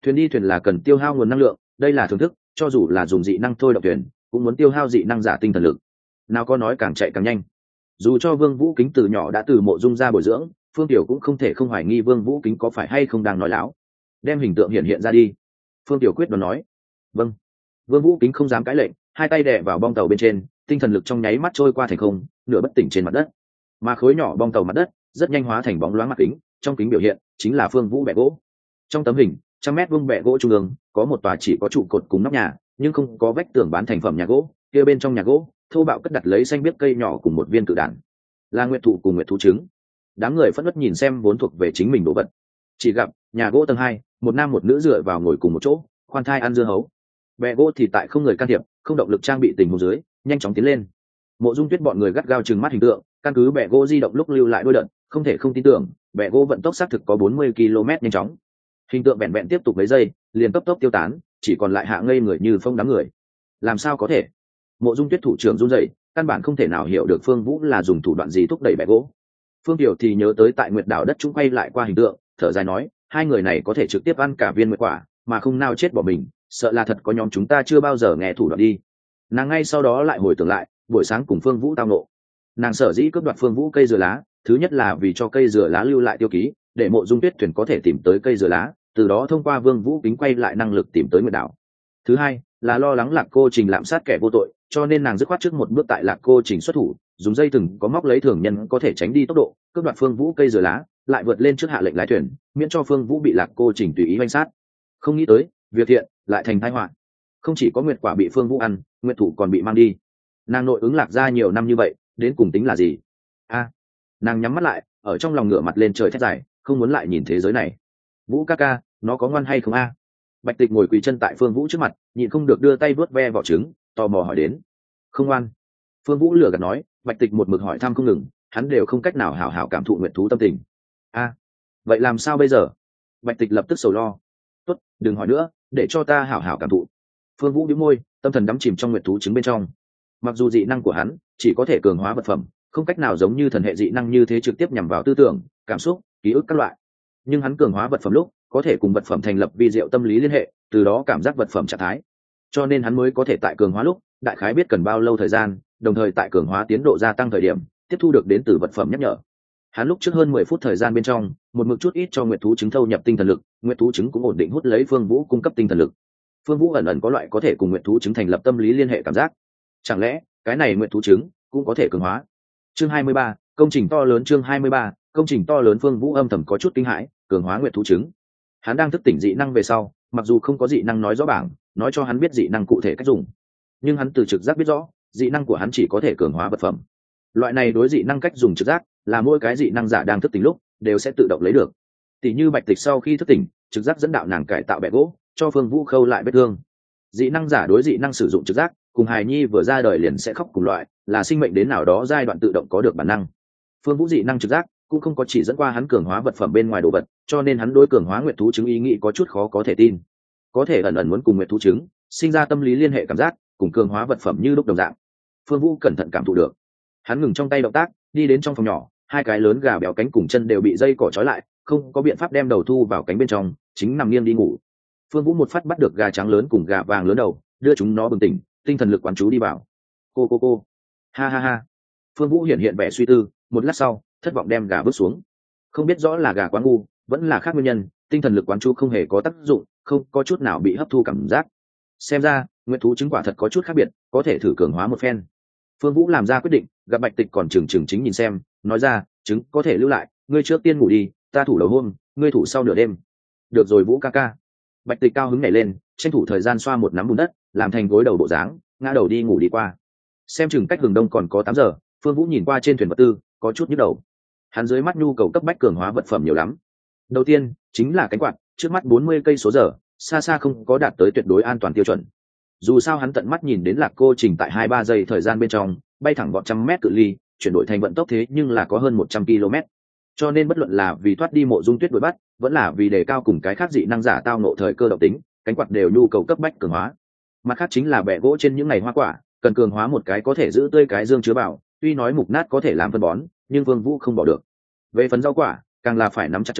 Thuyền đi thuyền là cần tiêu hao nguồn năng lượng, đây là thưởng thức, cho dù là dùng dị năng thôi động thuyền cũng muốn tiêu hao dị năng giả tinh thần lực, nào có nói càng chạy càng nhanh. Dù cho Vương Vũ Kính từ nhỏ đã từ mộ dung ra bồi dưỡng, Phương Tiểu cũng không thể không hoài nghi Vương Vũ Kính có phải hay không đang nói láo. Đem hình tượng hiện hiện ra đi, Phương Tiểu quyết đoán nói. Vâng. Vương Vũ Kính không dám cãi lệnh, hai tay đè vào bong tàu bên trên, tinh thần lực trong nháy mắt trôi qua thành không, nửa bất tỉnh trên mặt đất. Mà khối nhỏ bong tàu mặt đất rất nhanh hóa thành bóng loáng mặt kính, trong kính biểu hiện chính là Phương Vũ bệ gỗ. Trong tấm hình, trăm mét vuông bệ gỗ trung ương có một tòa chỉ có trụ cột cùng nóc nhà, nhưng không có vách tường bán thành phẩm nhà gỗ. Kia bên trong nhà gỗ, thô bạo cất đặt lấy xanh biếc cây nhỏ cùng một viên cự đản, là nguyệt thụ cùng nguyệt thú trứng. Đám người phẫn nộ nhìn xem vốn thuộc về chính mình đồ vật. Chỉ gặp nhà gỗ tầng hai, một nam một nữ dựa vào ngồi cùng một chỗ, khoan thai ăn dưa hấu. Bệ gỗ thì tại không người can thiệp, không động lực trang bị tình huống dưới, nhanh chóng tiến lên. Mộ Dung Tuyết bọn người gắt gao trừng mắt hình tượng, căn cứ bệ gỗ di động lúc lưu lại đôi đợt, không thể không tin tưởng, bệ gỗ vận tốc xác thực có bốn mươi ki lô mét nhanh chóng. Hình tượng vẹn vẹn tiếp tục mấy giây, liền cấp tốc tiêu tán, chỉ còn lại hạ ngây người như phong đám người. Làm sao có thể? Mộ Dung Tuyết thủ trưởng run rẩy, căn bản không thể nào hiểu được Phương Vũ là dùng thủ đoạn gì thúc đẩy bệ gỗ. Phương Tiểu thì nhớ tới tại Nguyệt Đảo đất chúng quay lại qua hình tượng, thở dài nói, hai người này có thể trực tiếp ăn cả viên nguyệt quả, mà không nao chết bỏ mình, sợ là thật có nhóm chúng ta chưa bao giờ nghe thủ đoạn đi. Nàng ngay sau đó lại hồi tưởng lại, buổi sáng cùng Phương Vũ tao nộ. Nàng sở dĩ cướp đoạt Phương Vũ cây dừa lá, thứ nhất là vì cho cây dừa lá lưu lại tiêu ký, để Mộ Dung Tuyết thuyền có thể tìm tới cây dừa lá, từ đó thông qua Vương Vũ Kính quay lại năng lực tìm tới Nguyệt Đảo. Thứ hai là lo lắng Lạc Cô Trình lạm sát kẻ vô tội, cho nên nàng dứt khoát trước một bước tại Lạc Cô Trình xuất thủ, dùng dây thừng có móc lấy thường nhân có thể tránh đi tốc độ, cướp đoạt Phương Vũ cây dừa lá, lại vượt lên trước hạ lệnh lái thuyền, miễn cho Phương Vũ bị Lạc Cô Trình tùy ý oanh sát. Không nghĩ tới, việc thiện lại thành tai họa. Không chỉ có nguyệt quả bị Phương Vũ ăn, nguyệt thủ còn bị mang đi. Nàng nội ứng Lạc gia nhiều năm như vậy, đến cùng tính là gì? A, nàng nhắm mắt lại, ở trong lòng ngửa mặt lên trời thét dài, không muốn lại nhìn thế giới này. Vũ ca ca, nó có ngoan hay không a? Bạch Tịch ngồi quỳ chân tại Phương Vũ trước mặt, nhịn không được đưa tay vuốt ve vỏ trứng, tò mò hỏi đến. Không ngoan. Phương Vũ lừa gạt nói. Bạch Tịch một mực hỏi thăm không ngừng, hắn đều không cách nào hảo hảo cảm thụ nguyệt thú tâm tình. A, vậy làm sao bây giờ? Bạch Tịch lập tức sầu lo. Tốt, đừng hỏi nữa, để cho ta hảo hảo cảm thụ. Phương Vũ bĩu môi, tâm thần đắm chìm trong nguyệt thú trứng bên trong. Mặc dù dị năng của hắn chỉ có thể cường hóa vật phẩm, không cách nào giống như thần hệ dị năng như thế trực tiếp nhằm vào tư tưởng, cảm xúc, ký ức các loại, nhưng hắn cường hóa vật phẩm lúc có thể cùng vật phẩm thành lập vi diệu tâm lý liên hệ, từ đó cảm giác vật phẩm trạng thái, cho nên hắn mới có thể tại cường hóa lúc đại khái biết cần bao lâu thời gian, đồng thời tại cường hóa tiến độ gia tăng thời điểm tiếp thu được đến từ vật phẩm nhắc nhở. Hắn lúc trước hơn mười phút thời gian bên trong, một mực chút ít cho nguyệt thú trứng thâu nhập tinh thần lực, nguyệt thú trứng cũng ổn định hút lấy Phương Vũ cung cấp tinh thần lực. Phương Vũ ẩn ẩn có loại có thể cùng nguyệt thú trứng thành lập tâm lý liên hệ cảm giác. Chẳng lẽ cái này nguyệt thú trứng cũng có thể cường hóa? Chương hai mươi ba, công trình to lớn. Chương hai mươi ba, công trình to lớn. Phương Vũ âm thầm có chút kinh hãi, cường hóa nguyệt thú trứng. Hắn đang thức tỉnh dị năng về sau, mặc dù không có dị năng nói rõ bảng, nói cho hắn biết dị năng cụ thể cách dùng, nhưng hắn từ trực giác biết rõ, dị năng của hắn chỉ có thể cường hóa vật phẩm. Loại này đối dị năng cách dùng trực giác, là mỗi cái dị năng giả đang thức tỉnh lúc đều sẽ tự động lấy được. Tỷ như Bạch Tịch sau khi thức tỉnh, trực giác dẫn đạo nàng cải tạo bẹ gỗ, cho Phương Vũ khâu lại vết thương. Dị năng giả đối dị năng sử dụng trực giác, cùng hài nhi vừa ra đời liền sẽ khóc cùng loại, là sinh mệnh đến nào đó giai đoạn tự động có được bản năng. Phương Vũ dị năng trực giác cũng không có chỉ dẫn qua hắn cường hóa vật phẩm bên ngoài đồ vật, cho nên hắn đối cường hóa nguyệt thú trứng ý nghĩ có chút khó có thể tin. Có thể ẩn ẩn muốn cùng nguyệt thú trứng sinh ra tâm lý liên hệ cảm giác, cùng cường hóa vật phẩm như lúc đồng dạng. Phương Vũ cẩn thận cảm thụ được. Hắn ngừng trong tay động tác, đi đến trong phòng nhỏ, hai cái lớn gà béo cánh cùng chân đều bị dây cỏ trói lại, không có biện pháp đem đầu thu vào cánh bên trong, chính nằm nghiêng đi ngủ. Phương Vũ một phát bắt được gà trắng lớn cùng gà vàng lớn đầu, đưa chúng nó bừng tỉnh, tinh thần lực quán chú đi vào. Cô cô cô, ha ha ha. Phương Vũ hiện hiện vẻ suy tư, một lát sau, thất vọng đem gà vứt xuống. Không biết rõ là gà quá ngu, vẫn là khác nguyên nhân, tinh thần lực quán chú không hề có tác dụng, không có chút nào bị hấp thu cảm giác. Xem ra, nguyệt thú trứng quả thật có chút khác biệt, có thể thử cường hóa một phen. Phương Vũ làm ra quyết định, gặp Bạch Tịch còn chừng chừng chính nhìn xem, nói ra, trứng có thể lưu lại, ngươi trước tiên ngủ đi, ta thủ đầu hôm, ngươi thủ sau nửa đêm. Được rồi Vũ ca ca. Bạch Tịch cao hứng nhảy lên, tranh thủ thời gian xoa một nắm bùn đất, làm thành gối đầu bộ dáng, ngã đầu đi ngủ đi qua. Xem chừng cách hừng đông còn có tám giờ, Phương Vũ nhìn qua trên thuyền vật tư, có chút nhức đầu. Hắn dưới mắt nhu cầu cấp bách cường hóa vật phẩm nhiều lắm. Đầu tiên chính là cánh quạt, trước mắt bốn mươi cây số giờ, xa xa không có đạt tới tuyệt đối an toàn tiêu chuẩn. Dù sao hắn tận mắt nhìn đến Lạc Cô Trình tại hai ba giây thời gian bên trong bay thẳng gọn trăm mét cự ly, chuyển đổi thành vận tốc thế nhưng là có hơn một trăm ki lô mét. Cho nên bất luận là vì thoát đi Mộ Dung Tuyết đuổi bắt, vẫn là vì đề cao cùng cái khác dị năng giả tao nộ thời cơ động tính, cánh quạt đều nhu cầu cấp bách cường hóa. Mặt khác chính là bẹ gỗ trên những ngày hoa quả, cần cường hóa một cái có thể giữ tươi cái dương chứa bảo, tuy nói mục nát có thể làm phân bón, nhưng Vương Vũ không bỏ được. Về phần rau quả, càng là phải nắm chặt trồng,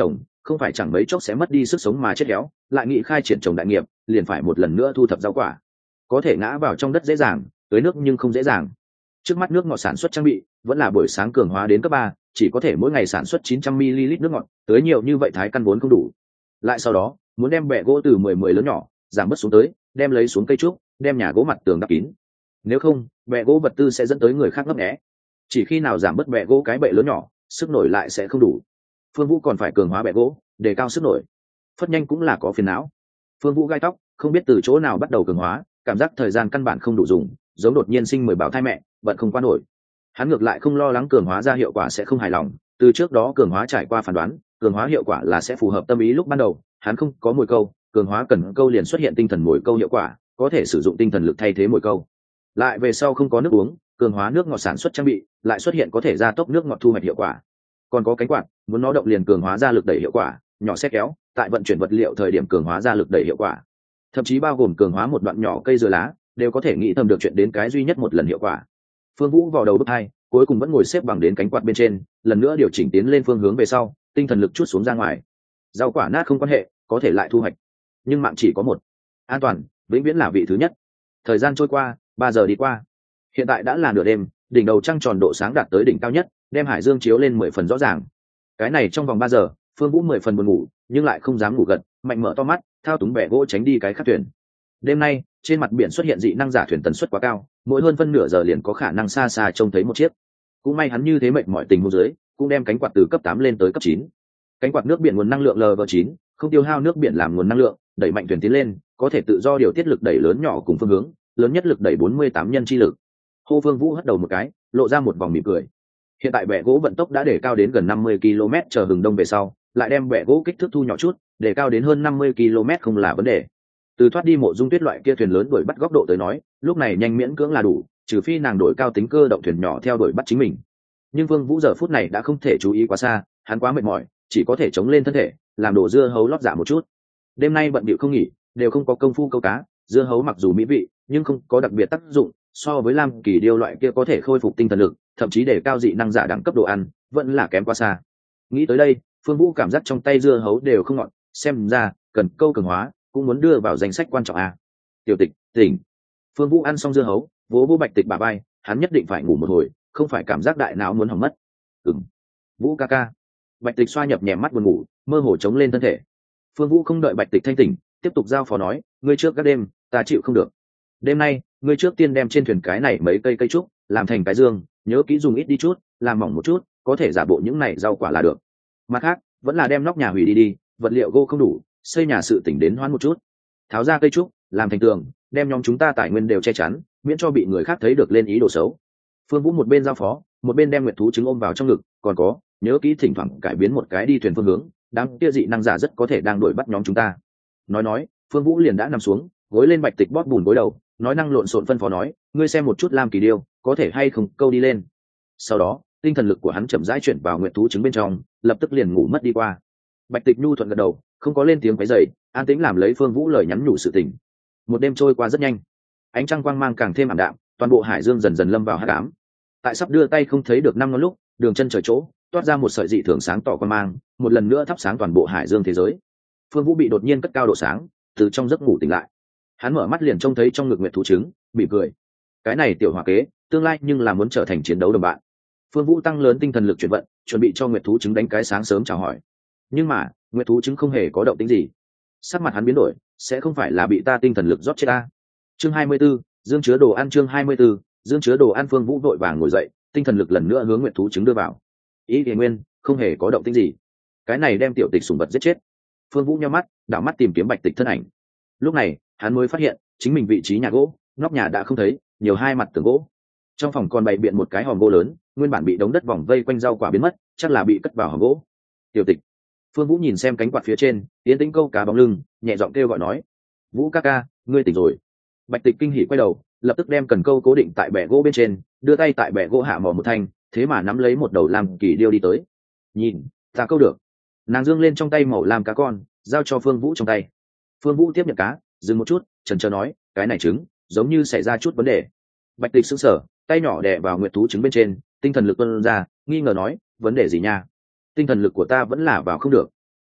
không phải chẳng mấy chốc sẽ mất đi sức sống mà chết héo, lại nghĩ khai triển trồng đại nghiệp liền phải một lần nữa thu thập rau quả. Có thể ngã vào trong đất dễ dàng, tưới nước nhưng không dễ dàng. Trước mắt nước ngọt sản xuất trang bị vẫn là buổi sáng cường hóa đến cấp ba, chỉ có thể mỗi ngày sản xuất chín trăm mi-li-lít nước ngọt, tưới nhiều như vậy thái căn vốn không đủ. Lại sau đó muốn đem bẹ gỗ từ mười mười lớn nhỏ giảm bớt xuống tới, đem lấy xuống cây trúc, đem nhà gỗ mặt tường đắp kín. Nếu không bẹ gỗ vật tư sẽ dẫn tới người khác ngấp nghé. Chỉ khi nào giảm bớt bẹ gỗ cái bệ lớn nhỏ, sức nổi lại sẽ không đủ. Phương Vũ còn phải cường hóa bẹ gỗ, đề cao sức nổi. Phất Nhanh cũng là có phiền não. Phương Vũ gai tóc, không biết từ chỗ nào bắt đầu cường hóa, cảm giác thời gian căn bản không đủ dùng, giống đột nhiên sinh mười bảo thai mẹ, bận không qua nổi. Hắn ngược lại không lo lắng cường hóa ra hiệu quả sẽ không hài lòng, từ trước đó cường hóa trải qua phán đoán, cường hóa hiệu quả là sẽ phù hợp tâm ý lúc ban đầu, hắn không có mồi câu, cường hóa cần câu liền xuất hiện tinh thần mồi câu hiệu quả, có thể sử dụng tinh thần lực thay thế mồi câu. Lại về sau không có nước uống, cường hóa nước ngọt sản xuất trang bị, lại xuất hiện có thể gia tốc nước ngọt thu hoạch hiệu quả. Còn có cánh quạt, muốn nó động liền cường hóa ra lực đẩy hiệu quả, nhỏ xe kéo, tại vận chuyển vật liệu thời điểm cường hóa ra lực đẩy hiệu quả. Thậm chí bao gồm cường hóa một đoạn nhỏ cây dừa lá, đều có thể nghĩ thầm được chuyện đến cái duy nhất một lần hiệu quả. Phương Vũ vào đầu bước hai, cuối cùng vẫn ngồi xếp bằng đến cánh quạt bên trên, lần nữa điều chỉnh tiến lên phương hướng về sau, tinh thần lực chút xuống ra ngoài. Rau quả nát không quan hệ, có thể lại thu hoạch, nhưng mạng chỉ có một, an toàn vĩnh viễn là vị thứ nhất. Thời gian trôi qua, ba giờ đi qua, hiện tại đã là nửa đêm, đỉnh đầu trăng tròn độ sáng đạt tới đỉnh cao nhất, đem hải dương chiếu lên mười phần rõ ràng. Cái này trong vòng ba giờ, Phương Vũ mười phần buồn ngủ, nhưng lại không dám ngủ gật, mạnh mở to mắt, thao túng bè gỗ tránh đi cái khác thuyền. Đêm nay trên mặt biển xuất hiện dị năng giả thuyền tần suất quá cao, mỗi hơn phân nửa giờ liền có khả năng xa xa trông thấy một chiếc. Cũng may hắn như thế mệt mỏi tình huống dưới, cũng đem cánh quạt từ cấp tám lên tới cấp chín. Cánh quạt nước biển nguồn năng lượng L V chín, không tiêu hao nước biển làm nguồn năng lượng, đẩy mạnh thuyền tiến lên, có thể tự do điều tiết lực đẩy lớn nhỏ cùng phương hướng, lớn nhất lực đẩy bốn mươi tám nhân chi lực. Hô Phương Vũ hất đầu một cái, lộ ra một vòng mỉm cười. Hiện tại bè gỗ vận tốc đã để cao đến gần năm mươi ki lô mét chờ hừng đông về sau, lại đem bè gỗ kích thước thu nhỏ chút, để cao đến hơn năm mươi ki lô mét không là vấn đề. Từ thoát đi Mộ Dung Tuyết loại kia thuyền lớn đuổi bắt góc độ tới nói, lúc này nhanh miễn cưỡng là đủ, trừ phi nàng đổi cao tính cơ động thuyền nhỏ theo đuổi bắt chính mình. Nhưng Vương Vũ giờ phút này đã không thể chú ý quá xa, hắn quá mệt mỏi, chỉ có thể chống lên thân thể, làm đổ dưa hấu lót dạ một chút. Đêm nay bận bịu không nghỉ, đều không có công phu câu cá, dưa hấu mặc dù mỹ vị, nhưng không có đặc biệt tác dụng, so với Lam Kỳ điêu loại kia có thể khôi phục tinh thần lực, thậm chí để cao dị năng giả đẳng cấp đồ ăn, vẫn là kém quá xa. Nghĩ tới đây, Phương Vũ cảm giác trong tay dưa hấu đều không ngọt, xem ra cần câu cường hóa, cũng muốn đưa vào danh sách quan trọng a. Tiểu Tịch, tỉnh. Phương Vũ ăn xong dưa hấu, vỗ vỗ Bạch Tịch bả vai, hắn nhất định phải ngủ một hồi, không phải cảm giác đại não muốn hỏng mất. Ừm. Vũ ca ca. Bạch Tịch xoa nhập nhèm mắt buồn ngủ, mơ hồ chống lên thân thể. Phương Vũ không đợi Bạch Tịch thanh tỉnh, tiếp tục giao phó nói, ngươi trước các đêm, ta chịu không được. Đêm nay, ngươi trước tiên đem trên thuyền cái này mấy cây cây trúc làm thành cái dương, nhớ kỹ dùng ít đi chút, làm mỏng một chút, có thể giả bộ những này rau quả là được. Mặt khác, vẫn là đem nóc nhà hủy đi đi, vật liệu gỗ không đủ, xây nhà sự tỉnh đến hoãn một chút. Tháo ra cây trúc, làm thành tường, đem nhóm chúng ta tài nguyên đều che chắn, miễn cho bị người khác thấy được lên ý đồ xấu. Phương Vũ một bên giao phó, một bên đem nguyệt thú trứng ôm vào trong ngực, còn có, nhớ kỹ thỉnh thoảng cải biến một cái đi thuyền phương hướng, đám kia dị năng giả rất có thể đang đuổi bắt nhóm chúng ta. Nói nói, Phương Vũ liền đã nằm xuống, gối lên Bạch Tịch bóp bùn gối đầu, nói năng lộn xộn phân phó nói, ngươi xem một chút Lam Kỳ điêu, có thể hay không câu đi lên. Sau đó, tinh thần lực của hắn chậm rãi chuyển vào nguyệt thú trứng bên trong, lập tức liền ngủ mất đi qua. Bạch Tịch nhu thuận gật đầu, không có lên tiếng quấy rầy, an tĩnh làm lấy Phương Vũ lời nhắn nhủ sự tình. Một đêm trôi qua rất nhanh, ánh trăng quang mang càng thêm ảm đạm, toàn bộ hải dương dần dần lâm vào hắc ám. Tại sắp đưa tay không thấy được năm ngón lúc, đường chân trời chỗ toát ra một sợi dị thường sáng tỏ quang mang, một lần nữa thắp sáng toàn bộ hải dương thế giới. Phương Vũ bị đột nhiên cất cao độ sáng, từ trong giấc ngủ tỉnh lại. Hắn mở mắt liền trông thấy trong ngực nguyệt thú trứng, mỉm cười. Cái này tiểu hỏa kế, tương lai nhưng là muốn trở thành chiến đấu đồng bạn. Phương Vũ tăng lớn tinh thần lực chuyển vận, chuẩn bị cho nguyệt thú trứng đánh cái sáng sớm chào hỏi. Nhưng mà, nguyệt thú trứng không hề có động tĩnh gì. Sắc mặt hắn biến đổi, sẽ không phải là bị ta tinh thần lực rót chết ta. Chương hai mươi 24, dương chứa đồ ăn chương hai mươi 24, dương chứa đồ ăn. Phương Vũ vội vàng ngồi dậy, tinh thần lực lần nữa hướng nguyệt thú trứng đưa vào. Ý Kỳ Nguyên, không hề có động tĩnh gì. Cái này đem tiểu tịch sủng vật giết chết. Phương Vũ nhíu mắt, đảo mắt tìm kiếm Bạch Tịch thân ảnh. Lúc này, hắn mới phát hiện, chính mình vị trí nhà gỗ, nóc nhà đã không thấy, nhiều hai mặt tường gỗ. Trong phòng còn bày biện một cái hòm gỗ lớn, nguyên bản bị đống đất vòng vây quanh rau quả biến mất, chắc là bị cất vào hòm gỗ. Tiểu Tịch. Phương Vũ nhìn xem cánh quạt phía trên, tiến tĩnh câu cá bóng lưng, nhẹ giọng kêu gọi nói: "Vũ ca ca, ngươi tỉnh rồi." Bạch Tịch kinh hỉ quay đầu, lập tức đem cần câu cố định tại bè gỗ bên trên, đưa tay tại bè gỗ hạ mò một thanh, thế mà nắm lấy một đầu lam kỳ điêu đi tới. "Nhìn, ta câu được." Nàng dương lên trong tay màu lam cá con, giao cho Phương Vũ trong tay. Phương Vũ tiếp nhận cá, dừng một chút, chần chờ nói: "Cái này trứng, giống như xảy ra chút vấn đề." Bạch Tịch sững sờ, tay nhỏ đè vào nguyệt thú trứng bên trên, tinh thần lực tuôn ra, nghi ngờ nói: "Vấn đề gì nha?" "Tinh thần lực của ta vẫn là vào không được."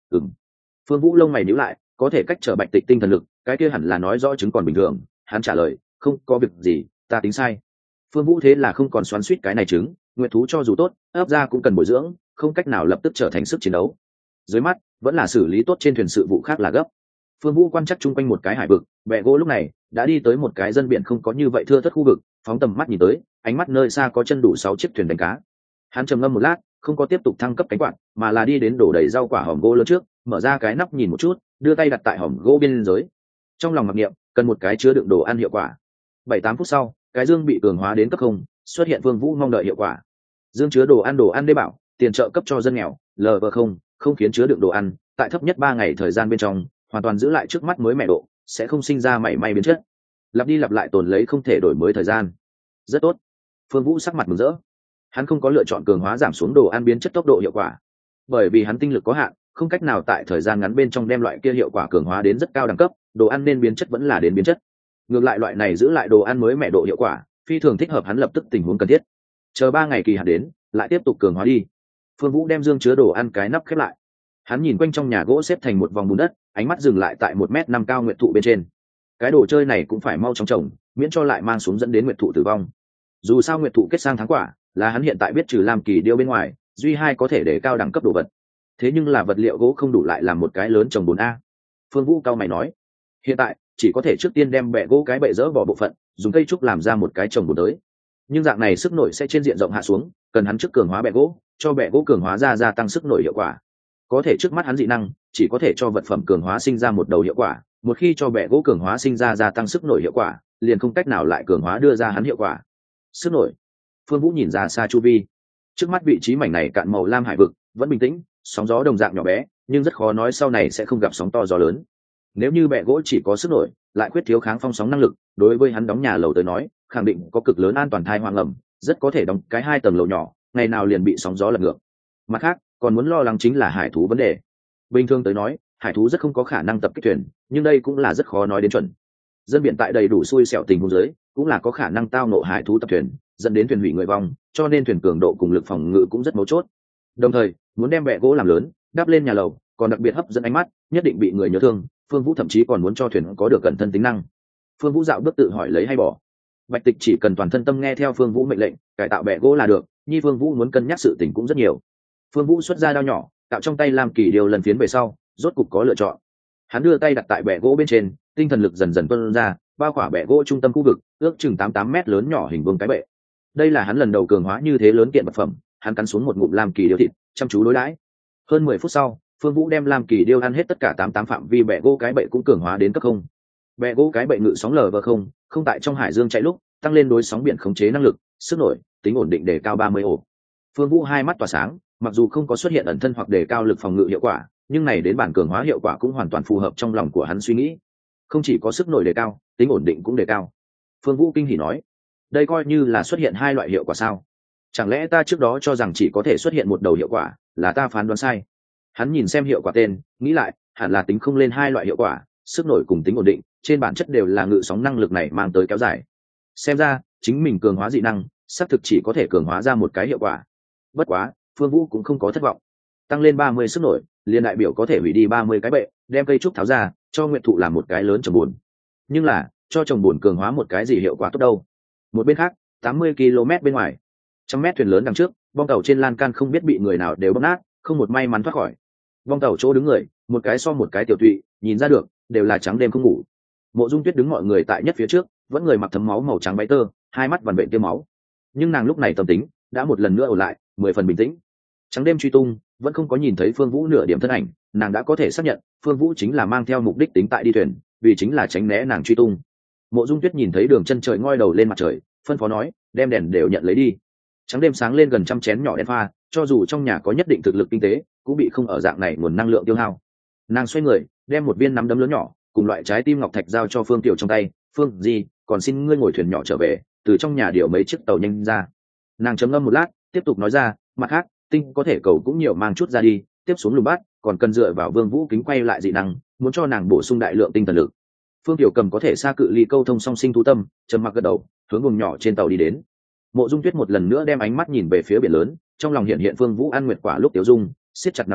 Ừm. Phương Vũ lông mày nhíu lại, có thể cách trở Bạch Tịch tinh thần lực, cái kia hẳn là nói rõ chứng còn bình thường. Hắn trả lời, không có việc gì, ta tính sai. Phương Vũ thế là không còn xoắn xuýt cái này chứng, nguyệt thú cho dù tốt, ấp ra cũng cần bồi dưỡng, không cách nào lập tức trở thành sức chiến đấu. Dưới mắt, vẫn là xử lý tốt trên thuyền sự vụ khác là gấp. Phương Vũ quan chắc chung quanh một cái hải vực, bè gỗ lúc này đã đi tới một cái dân biển không có như vậy thưa thớt khu vực, phóng tầm mắt nhìn tới, ánh mắt nơi xa có chân đủ sáu chiếc thuyền đánh cá. Hắn trầm ngâm một lát, không có tiếp tục thăng cấp cánh quạt, mà là đi đến đổ đầy rau quả hòm gỗ lớn trước, mở ra cái nắp nhìn một chút, đưa tay đặt tại hòm gỗ bên dưới. Trong lòng mặc niệm, cần một cái chứa đựng đồ ăn hiệu quả. Bảy tám phút sau, cái dương bị cường hóa đến cấp không, xuất hiện Phương Vũ mong đợi hiệu quả. Dương chứa đồ ăn đồ ăn đê bảo, tiền trợ cấp cho dân nghèo, lv không, không khiến chứa đựng đồ ăn, tại thấp nhất ba ngày thời gian bên trong, hoàn toàn giữ lại trước mắt mới mẻ độ, sẽ không sinh ra mảy may biến chất. Lặp đi lặp lại tồn lấy không thể đổi mới thời gian. Rất tốt. Phương Vũ sắc mặt mừng rỡ. Hắn không có lựa chọn cường hóa giảm xuống đồ ăn biến chất tốc độ hiệu quả, bởi vì hắn tinh lực có hạn, không cách nào tại thời gian ngắn bên trong đem loại kia hiệu quả cường hóa đến rất cao đẳng cấp, đồ ăn nên biến chất vẫn là đến biến chất. Ngược lại loại này giữ lại đồ ăn mới mẻ độ hiệu quả, phi thường thích hợp hắn lập tức tình huống cần thiết. Chờ ba ngày kỳ hạn đến, lại tiếp tục cường hóa đi. Phương Vũ đem dương chứa đồ ăn cái nắp khép lại. Hắn nhìn quanh trong nhà gỗ xếp thành một vòng bùn đất, ánh mắt dừng lại tại một mét năm cao nguyệt thụ bên trên. Cái đồ chơi này cũng phải mau chóng trồng, miễn cho lại mang xuống dẫn đến nguyệt thụ tử vong. Dù sao nguyệt thụ kết sang tháng quả, là hắn hiện tại biết trừ làm kỳ điêu bên ngoài, duy hai có thể để cao đẳng cấp đồ vật. Thế nhưng là vật liệu gỗ không đủ lại làm một cái lớn trồng bốn a. Phương Vũ cao mày nói, hiện tại chỉ có thể trước tiên đem bẹ gỗ cái bệ dỡ bỏ bộ phận, dùng cây trúc làm ra một cái trồng bốn tới. Nhưng dạng này sức nổi sẽ trên diện rộng hạ xuống, cần hắn trước cường hóa bẹ gỗ, cho bẹ gỗ cường hóa ra gia tăng sức nổi hiệu quả. Có thể trước mắt hắn dị năng chỉ có thể cho vật phẩm cường hóa sinh ra một đầu hiệu quả, một khi cho bẹ gỗ cường hóa sinh ra gia tăng sức nổi hiệu quả, liền không cách nào lại cường hóa đưa ra hắn hiệu quả. Sức nổi. Phương Vũ nhìn ra xa chu vi, trước mắt vị trí mảnh này cạn màu lam hải vực vẫn bình tĩnh, sóng gió đồng dạng nhỏ bé, nhưng rất khó nói sau này sẽ không gặp sóng to gió lớn. Nếu như bẹ gỗ chỉ có sức nổi, lại khuyết thiếu kháng phong sóng năng lực, đối với hắn đóng nhà lầu tới nói, khẳng định có cực lớn an toàn thai hoang ngầm, rất có thể đóng cái hai tầng lầu nhỏ, ngày nào liền bị sóng gió lật ngược. Mặt khác, còn muốn lo lắng chính là hải thú vấn đề. Bình thường tới nói, hải thú rất không có khả năng tập kích thuyền, nhưng đây cũng là rất khó nói đến chuẩn. Dân biển tại đầy đủ xui xẻo tình huống dưới, cũng là có khả năng tao ngộ hải thú tập thuyền, dẫn đến thuyền hủy người vong, cho nên thuyền cường độ cùng lực phòng ngự cũng rất mấu chốt. Đồng thời, muốn đem bẹ gỗ làm lớn, đắp lên nhà lầu, còn đặc biệt hấp dẫn ánh mắt, nhất định bị người nhớ thương. Phương Vũ thậm chí còn muốn cho thuyền có được cẩn thân tính năng. Phương Vũ dạo bước tự hỏi lấy hay bỏ. Bạch Tịch chỉ cần toàn thân tâm nghe theo Phương Vũ mệnh lệnh, cải tạo bẹ gỗ là được, nhi Phương Vũ muốn cân nhắc sự tình cũng rất nhiều. Phương Vũ xuất ra đao nhỏ, tạo trong tay làm kỳ điều lần phiến về sau, rốt cục có lựa chọn. Hắn đưa tay đặt tại bẹ gỗ bên trên, tinh thần lực dần dần tuôn ra, bao khỏa bẹ gỗ trung tâm khu vực, ước chừng tám tám mét lớn nhỏ hình vuông cái bệ. Đây là hắn lần đầu cường hóa như thế lớn kiện vật phẩm, hắn cắn xuống một ngụm lam kỳ điêu thịt, chăm chú đối đãi. Hơn mười phút sau, Phương Vũ đem lam kỳ điêu ăn hết tất cả tám tám phạm vi bẹ gỗ cái bệ cũng cường hóa đến cấp không. Bẹ gỗ cái bệ ngự sóng lờ vờ không, không tại trong hải dương chạy lúc, tăng lên đối sóng biển khống chế năng lực, sức nổi, tính ổn định đề cao ba mươi ổ. Phương Vũ hai mắt tỏa sáng, mặc dù không có xuất hiện ẩn thân hoặc đề cao lực phòng ngự hiệu quả, nhưng này đến bản cường hóa hiệu quả cũng hoàn toàn phù hợp trong lòng của hắn suy nghĩ. Không chỉ có sức nổi đề cao, tính ổn định cũng đề cao. Phương Vũ kinh hỉ nói, đây coi như là xuất hiện hai loại hiệu quả sao? Chẳng lẽ ta trước đó cho rằng chỉ có thể xuất hiện một đầu hiệu quả, là ta phán đoán sai? Hắn nhìn xem hiệu quả tên, nghĩ lại, hẳn là tính không lên hai loại hiệu quả, sức nổi cùng tính ổn định, trên bản chất đều là ngự sóng năng lực này mang tới kéo dài. Xem ra, chính mình cường hóa dị năng, xác thực chỉ có thể cường hóa ra một cái hiệu quả. Bất quá, Phương Vũ cũng không có thất vọng. Tăng lên ba mươi sức nổi, liền đại biểu có thể hủy đi ba mươi cái bệ, đem cây trúc tháo ra, cho nguyệt thụ làm một cái lớn trồng buồn. Nhưng là, cho trồng buồn cường hóa một cái gì hiệu quả tốt đâu? Một bên khác, tám mươi ki lô mét bên ngoài, trăm mét thuyền lớn đằng trước, bong tàu trên lan can không biết bị người nào đều bóp nát, không một may mắn thoát khỏi. Bong tàu chỗ đứng người, một cái so một cái tiểu tụy, nhìn ra được, đều là trắng đêm không ngủ. Mộ Dung Tuyết đứng mọi người tại nhất phía trước, vẫn người mặc thấm máu màu trắng váy tơ, hai mắt vằn vện tiêm máu. Nhưng nàng lúc này tâm tính đã một lần nữa ổn lại, mười phần bình tĩnh. Trắng đêm truy tung, vẫn không có nhìn thấy Phương Vũ nửa điểm thân ảnh, nàng đã có thể xác nhận, Phương Vũ chính là mang theo mục đích tính tại đi thuyền, vì chính là tránh né nàng truy tung. Mộ Dung Tuyết nhìn thấy đường chân trời ngoi đầu lên mặt trời, phân phó nói, đem đèn đều nhận lấy đi. Trắng đêm sáng lên gần trăm chén nhỏ đèn pha, cho dù trong nhà có nhất định thực lực kinh tế, cũng bị không ở dạng này nguồn năng lượng tiêu hao. Nàng xoay người, đem một viên nắm đấm lớn nhỏ, cùng loại trái tim ngọc thạch giao cho Phương Tiểu trong tay. Phương gì, còn xin ngươi ngồi thuyền nhỏ trở về, từ trong nhà điều mấy chiếc tàu nhanh ra. Nàng chấm ngâm một lát, tiếp tục nói ra, mặt khác, tinh có thể cầu cũng nhiều mang chút ra đi, tiếp xuống lùm bát, còn cần dựa vào Vương Vũ kính quay lại dị năng, muốn cho nàng bổ sung đại lượng tinh thần lực. Phương Tiểu cầm có thể xa cự ly câu thông song sinh thú tâm, trầm mặc gật đầu, hướng vùng nhỏ trên tàu đi đến. Mộ Dung Tuyết một lần nữa đem ánh mắt nhìn về phía biển lớn, trong lòng hiện hiện Phương Vũ ăn nguyệt quả lúc tiểu dung, siết chặt nắm đấm,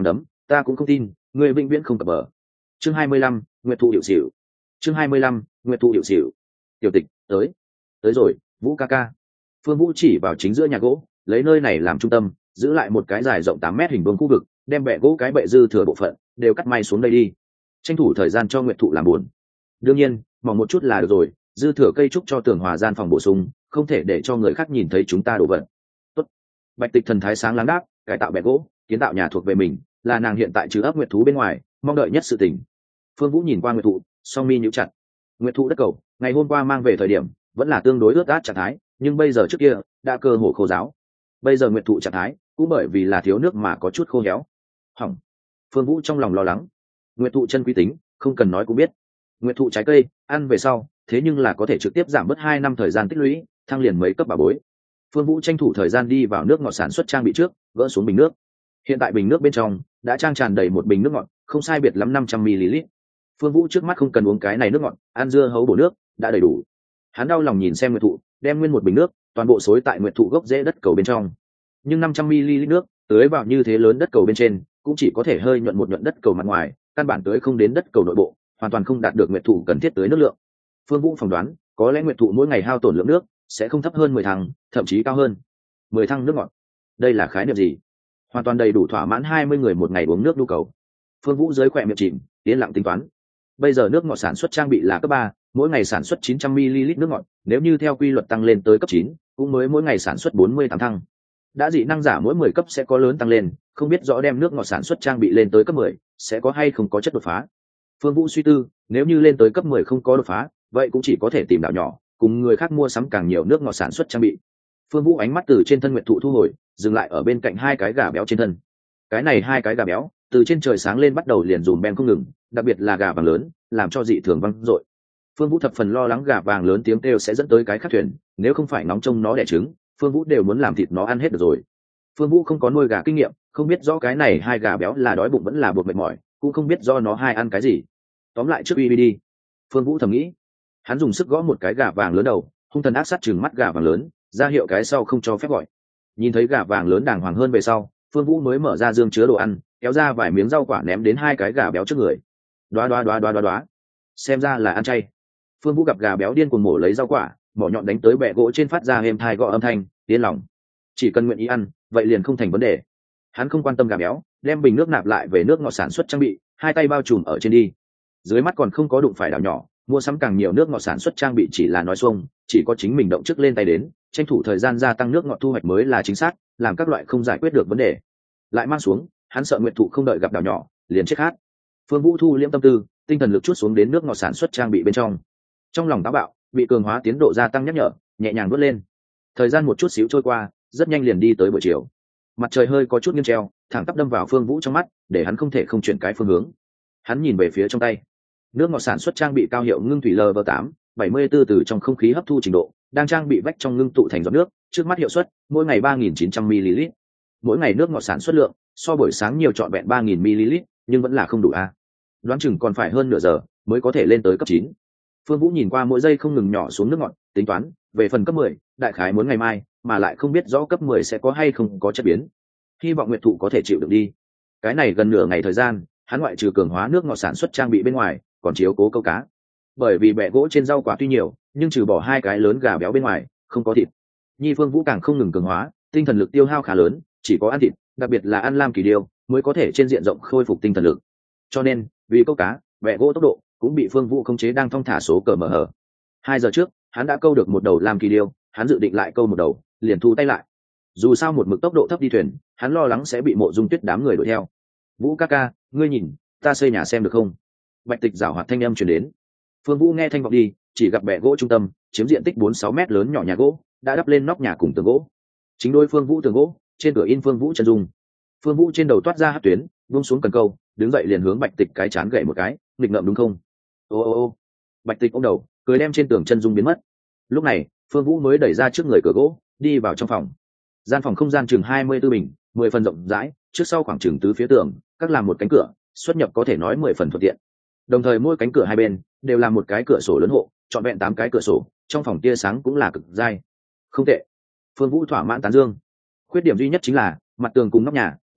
ta cũng không tin ngươi vĩnh viễn không cập bờ. Chương hai mươi lăm, nguyệt thụ điệu xỉu. Chương hai mươi lăm, nguyệt thụ điệu xỉu. Tiểu tịch tới tới rồi, Vũ ca ca. Phương Vũ chỉ vào chính giữa nhà gỗ, lấy nơi này làm trung tâm, giữ lại một cái dài rộng tám mét hình vuông khu vực, đem bẹ gỗ cái bệ dư thừa bộ phận đều cắt may xuống đây đi, tranh thủ thời gian cho nguyệt thụ làm buồn. Đương nhiên mỏng một chút là được rồi, dư thừa cây trúc cho tường hòa gian phòng bổ sung, không thể để cho người khác nhìn thấy chúng ta đổ vật. Tốt. Bạch Tịch thần thái sáng láng đáp, cải tạo bẹ gỗ, kiến tạo nhà thuộc về mình, là nàng hiện tại trừ ấp nguyệt thú bên ngoài mong đợi nhất sự tình. Phương Vũ nhìn qua nguyệt thụ, song mi nhíu chặt. Nguyệt thụ đất cầu, ngày hôm qua mang về thời điểm vẫn là tương đối ướt át trạng thái, nhưng bây giờ trước kia đã cơ hồ khô ráo. Bây giờ nguyệt thụ trạng thái cũng bởi vì là thiếu nước mà có chút khô héo. Hỏng. Phương Vũ trong lòng lo lắng. Nguyệt thụ chân quý tính, không cần nói cũng biết. Nguyệt thụ trái cây, ăn về sau, thế nhưng là có thể trực tiếp giảm bớt hai năm thời gian tích lũy, thăng liền mấy cấp bà bối. Phương Vũ tranh thủ thời gian đi vào nước ngọt sản xuất trang bị trước, gỡ xuống bình nước. Hiện tại bình nước bên trong đã trang tràn đầy một bình nước ngọt, không sai biệt lắm năm trăm mi li lít. Phương Vũ trước mắt không cần uống cái này nước ngọt, ăn dưa hấu bổ nước đã đầy đủ. Hắn đau lòng nhìn xem nguyệt thụ, đem nguyên một bình nước toàn bộ xối tại nguyệt thụ gốc rễ đất cầu bên trong. Nhưng năm trăm mi li lít nước tưới vào như thế lớn đất cầu bên trên, cũng chỉ có thể hơi nhuận một nhuận đất cầu mặt ngoài, căn bản tưới không đến đất cầu nội bộ, hoàn toàn không đạt được nguyệt thụ cần thiết tưới nước lượng. Phương Vũ phỏng đoán, có lẽ nguyệt thụ mỗi ngày hao tổn lượng nước sẽ không thấp hơn mười thăng, thậm chí cao hơn mười thăng nước ngọt. Đây là khái niệm gì? Hoàn toàn đầy đủ thỏa mãn hai mươi người một ngày uống nước nhu cầu. Phương Vũ dưới khỏe miệng chìm, yên lặng tính toán. Bây giờ nước ngọt sản xuất trang bị là cấp ba, mỗi ngày sản xuất chín trăm mi li lít nước ngọt, nếu như theo quy luật tăng lên tới cấp chín, cũng mới mỗi ngày sản xuất bốn mươi tám thăng. Đã dị năng giả mỗi mười cấp sẽ có lớn tăng lên, không biết rõ đem nước ngọt sản xuất trang bị lên tới cấp mười, sẽ có hay không có chất đột phá. Phương Vũ suy tư, nếu như lên tới cấp mười không có đột phá, vậy cũng chỉ có thể tìm đảo nhỏ, cùng người khác mua sắm càng nhiều nước ngọt sản xuất trang bị. Phương Vũ ánh mắt từ trên thân nguyệt thụ thu hồi, dừng lại ở bên cạnh hai cái gà béo trên thân. Cái này hai cái gà béo, từ trên trời sáng lên bắt đầu liền dùm ben không ngừng, đặc biệt là gà vàng lớn, làm cho dị thường văng dội. Phương Vũ thập phần lo lắng gà vàng lớn tiếng kêu sẽ dẫn tới cái khác thuyền, nếu không phải nóng trông nó đẻ trứng, Phương Vũ đều muốn làm thịt nó ăn hết được rồi. Phương Vũ không có nuôi gà kinh nghiệm, không biết rõ cái này hai gà béo là đói bụng vẫn là buộc mệt mỏi, cũng không biết do nó hai ăn cái gì. Tóm lại trước uy uy đi. Phương Vũ thầm nghĩ. Hắn dùng sức gõ một cái gà vàng lớn đầu, hung thần ác sát trừng mắt gà vàng lớn, ra hiệu cái sau không cho phép gọi. Nhìn thấy gà vàng lớn đàng hoàng hơn về sau, Phương Vũ mới mở ra dương chứa đồ ăn, kéo ra vài miếng rau quả ném đến hai cái gà béo trước người. Đoá đoá đoá đoá đoá đoá. Xem ra là ăn chay. Phương Vũ gặp gà béo điên cuồng mổ lấy rau quả, mỏ nhọn đánh tới bẹ gỗ trên phát ra êm thai gõ âm thanh, yên lòng. Chỉ cần nguyện ý ăn, vậy liền không thành vấn đề. Hắn không quan tâm gà béo, đem bình nước nạp lại về nước ngọt sản xuất trang bị, hai tay bao trùm ở trên đi. Dưới mắt còn không có đụng phải đảo nhỏ, mua sắm càng nhiều nước ngọt sản xuất trang bị chỉ là nói xuông, chỉ có chính mình động trước lên tay đến, tranh thủ thời gian gia tăng nước ngọt thu hoạch mới là chính xác, làm các loại không giải quyết được vấn đề. Lại mang xuống, hắn sợ nguyện thụ không đợi gặp đảo nhỏ, liền chết khát. Phương Vũ thu liễm tâm tư, tinh thần lực chút xuống đến nước ngọt sản xuất trang bị bên trong. Trong lòng táo bạo, bị cường hóa tiến độ gia tăng nhắc nhở, nhẹ nhàng vớt lên. Thời gian một chút xíu trôi qua, rất nhanh liền đi tới buổi chiều. Mặt trời hơi có chút nghiêng treo, thẳng tắp đâm vào Phương Vũ trong mắt, để hắn không thể không chuyển cái phương hướng. Hắn nhìn về phía trong tay. Nước ngọt sản xuất trang bị cao hiệu ngưng thủy L V tám, bảy mươi tư từ trong không khí hấp thu trình độ, đang trang bị vách trong ngưng tụ thành giọt nước, trước mắt hiệu suất, mỗi ngày ba nghìn chín trăm mi li lít. Mỗi ngày nước ngọt sản xuất lượng, so buổi sáng nhiều trọn vẹn ba nghìn mi li lít, nhưng vẫn là không đủ a. Đoán chừng còn phải hơn nửa giờ mới có thể lên tới cấp chín. Phương Vũ nhìn qua mỗi giây không ngừng nhỏ xuống nước ngọt, tính toán, về phần cấp mười, đại khái muốn ngày mai, mà lại không biết rõ cấp mười sẽ có hay không có chất biến. Hy vọng nguyệt thụ có thể chịu đựng đi. Cái này gần nửa ngày thời gian, hắn ngoại trừ cường hóa nước ngọt sản xuất trang bị bên ngoài, còn chiếu cố câu cá. Bởi vì bẹ gỗ trên rau quả tuy nhiều, nhưng trừ bỏ hai cái lớn gà béo bên ngoài, không có thịt. Nhi Phương Vũ càng không ngừng cường hóa, tinh thần lực tiêu hao khá lớn, chỉ có ăn thịt, đặc biệt là ăn lam kỳ điêu, mới có thể trên diện rộng khôi phục tinh thần lực. Cho nên, vì câu cá, bẹ gỗ tốc độ cũng bị Phương Vũ khống chế đang thong thả số cờ mở hở. Hai giờ trước, hắn đã câu được một đầu lam kỳ điêu, hắn dự định lại câu một đầu, liền thu tay lại. Dù sao một mực tốc độ thấp đi thuyền, hắn lo lắng sẽ bị Mộ Dung Tuyết đám người đuổi theo. Vũ ca ca, ngươi nhìn, ta xây nhà xem được không? Bạch Tịch giảo hoạt thanh âm truyền đến. Phương Vũ nghe thanh vọng đi, chỉ gặp bẹ gỗ trung tâm, chiếm diện tích bốn sáu mét lớn nhỏ nhà gỗ, đã đắp lên nóc nhà cùng tường gỗ. Chính đôi Phương Vũ tường gỗ, trên cửa in Phương Vũ chân dung. Phương Vũ trên đầu toát ra hắc tuyến, buông xuống cần câu, đứng dậy liền hướng Bạch Tịch cái chán gậy một cái, nghịch ngợm đúng không? Ô ô ô. Bạch Tịch ôm đầu, cười đem trên tường chân dung biến mất. Lúc này, Phương Vũ mới đẩy ra trước người cửa gỗ, đi vào trong phòng. Gian phòng không gian chừng hai mươi tư bình, mười phần rộng rãi, trước sau khoảng chừng tứ phía tường, các làm một cánh cửa, xuất nhập có thể nói mười phần thuận tiện. Đồng thời mỗi cánh cửa hai bên đều là một cái cửa sổ lớn hộ, trọn vẹn tám cái cửa sổ, trong phòng tia sáng cũng là cực dai. Không tệ. Phương Vũ thỏa mãn tán dương. Khuyết điểm duy nhất chính là mặt tường cùng nóc nhà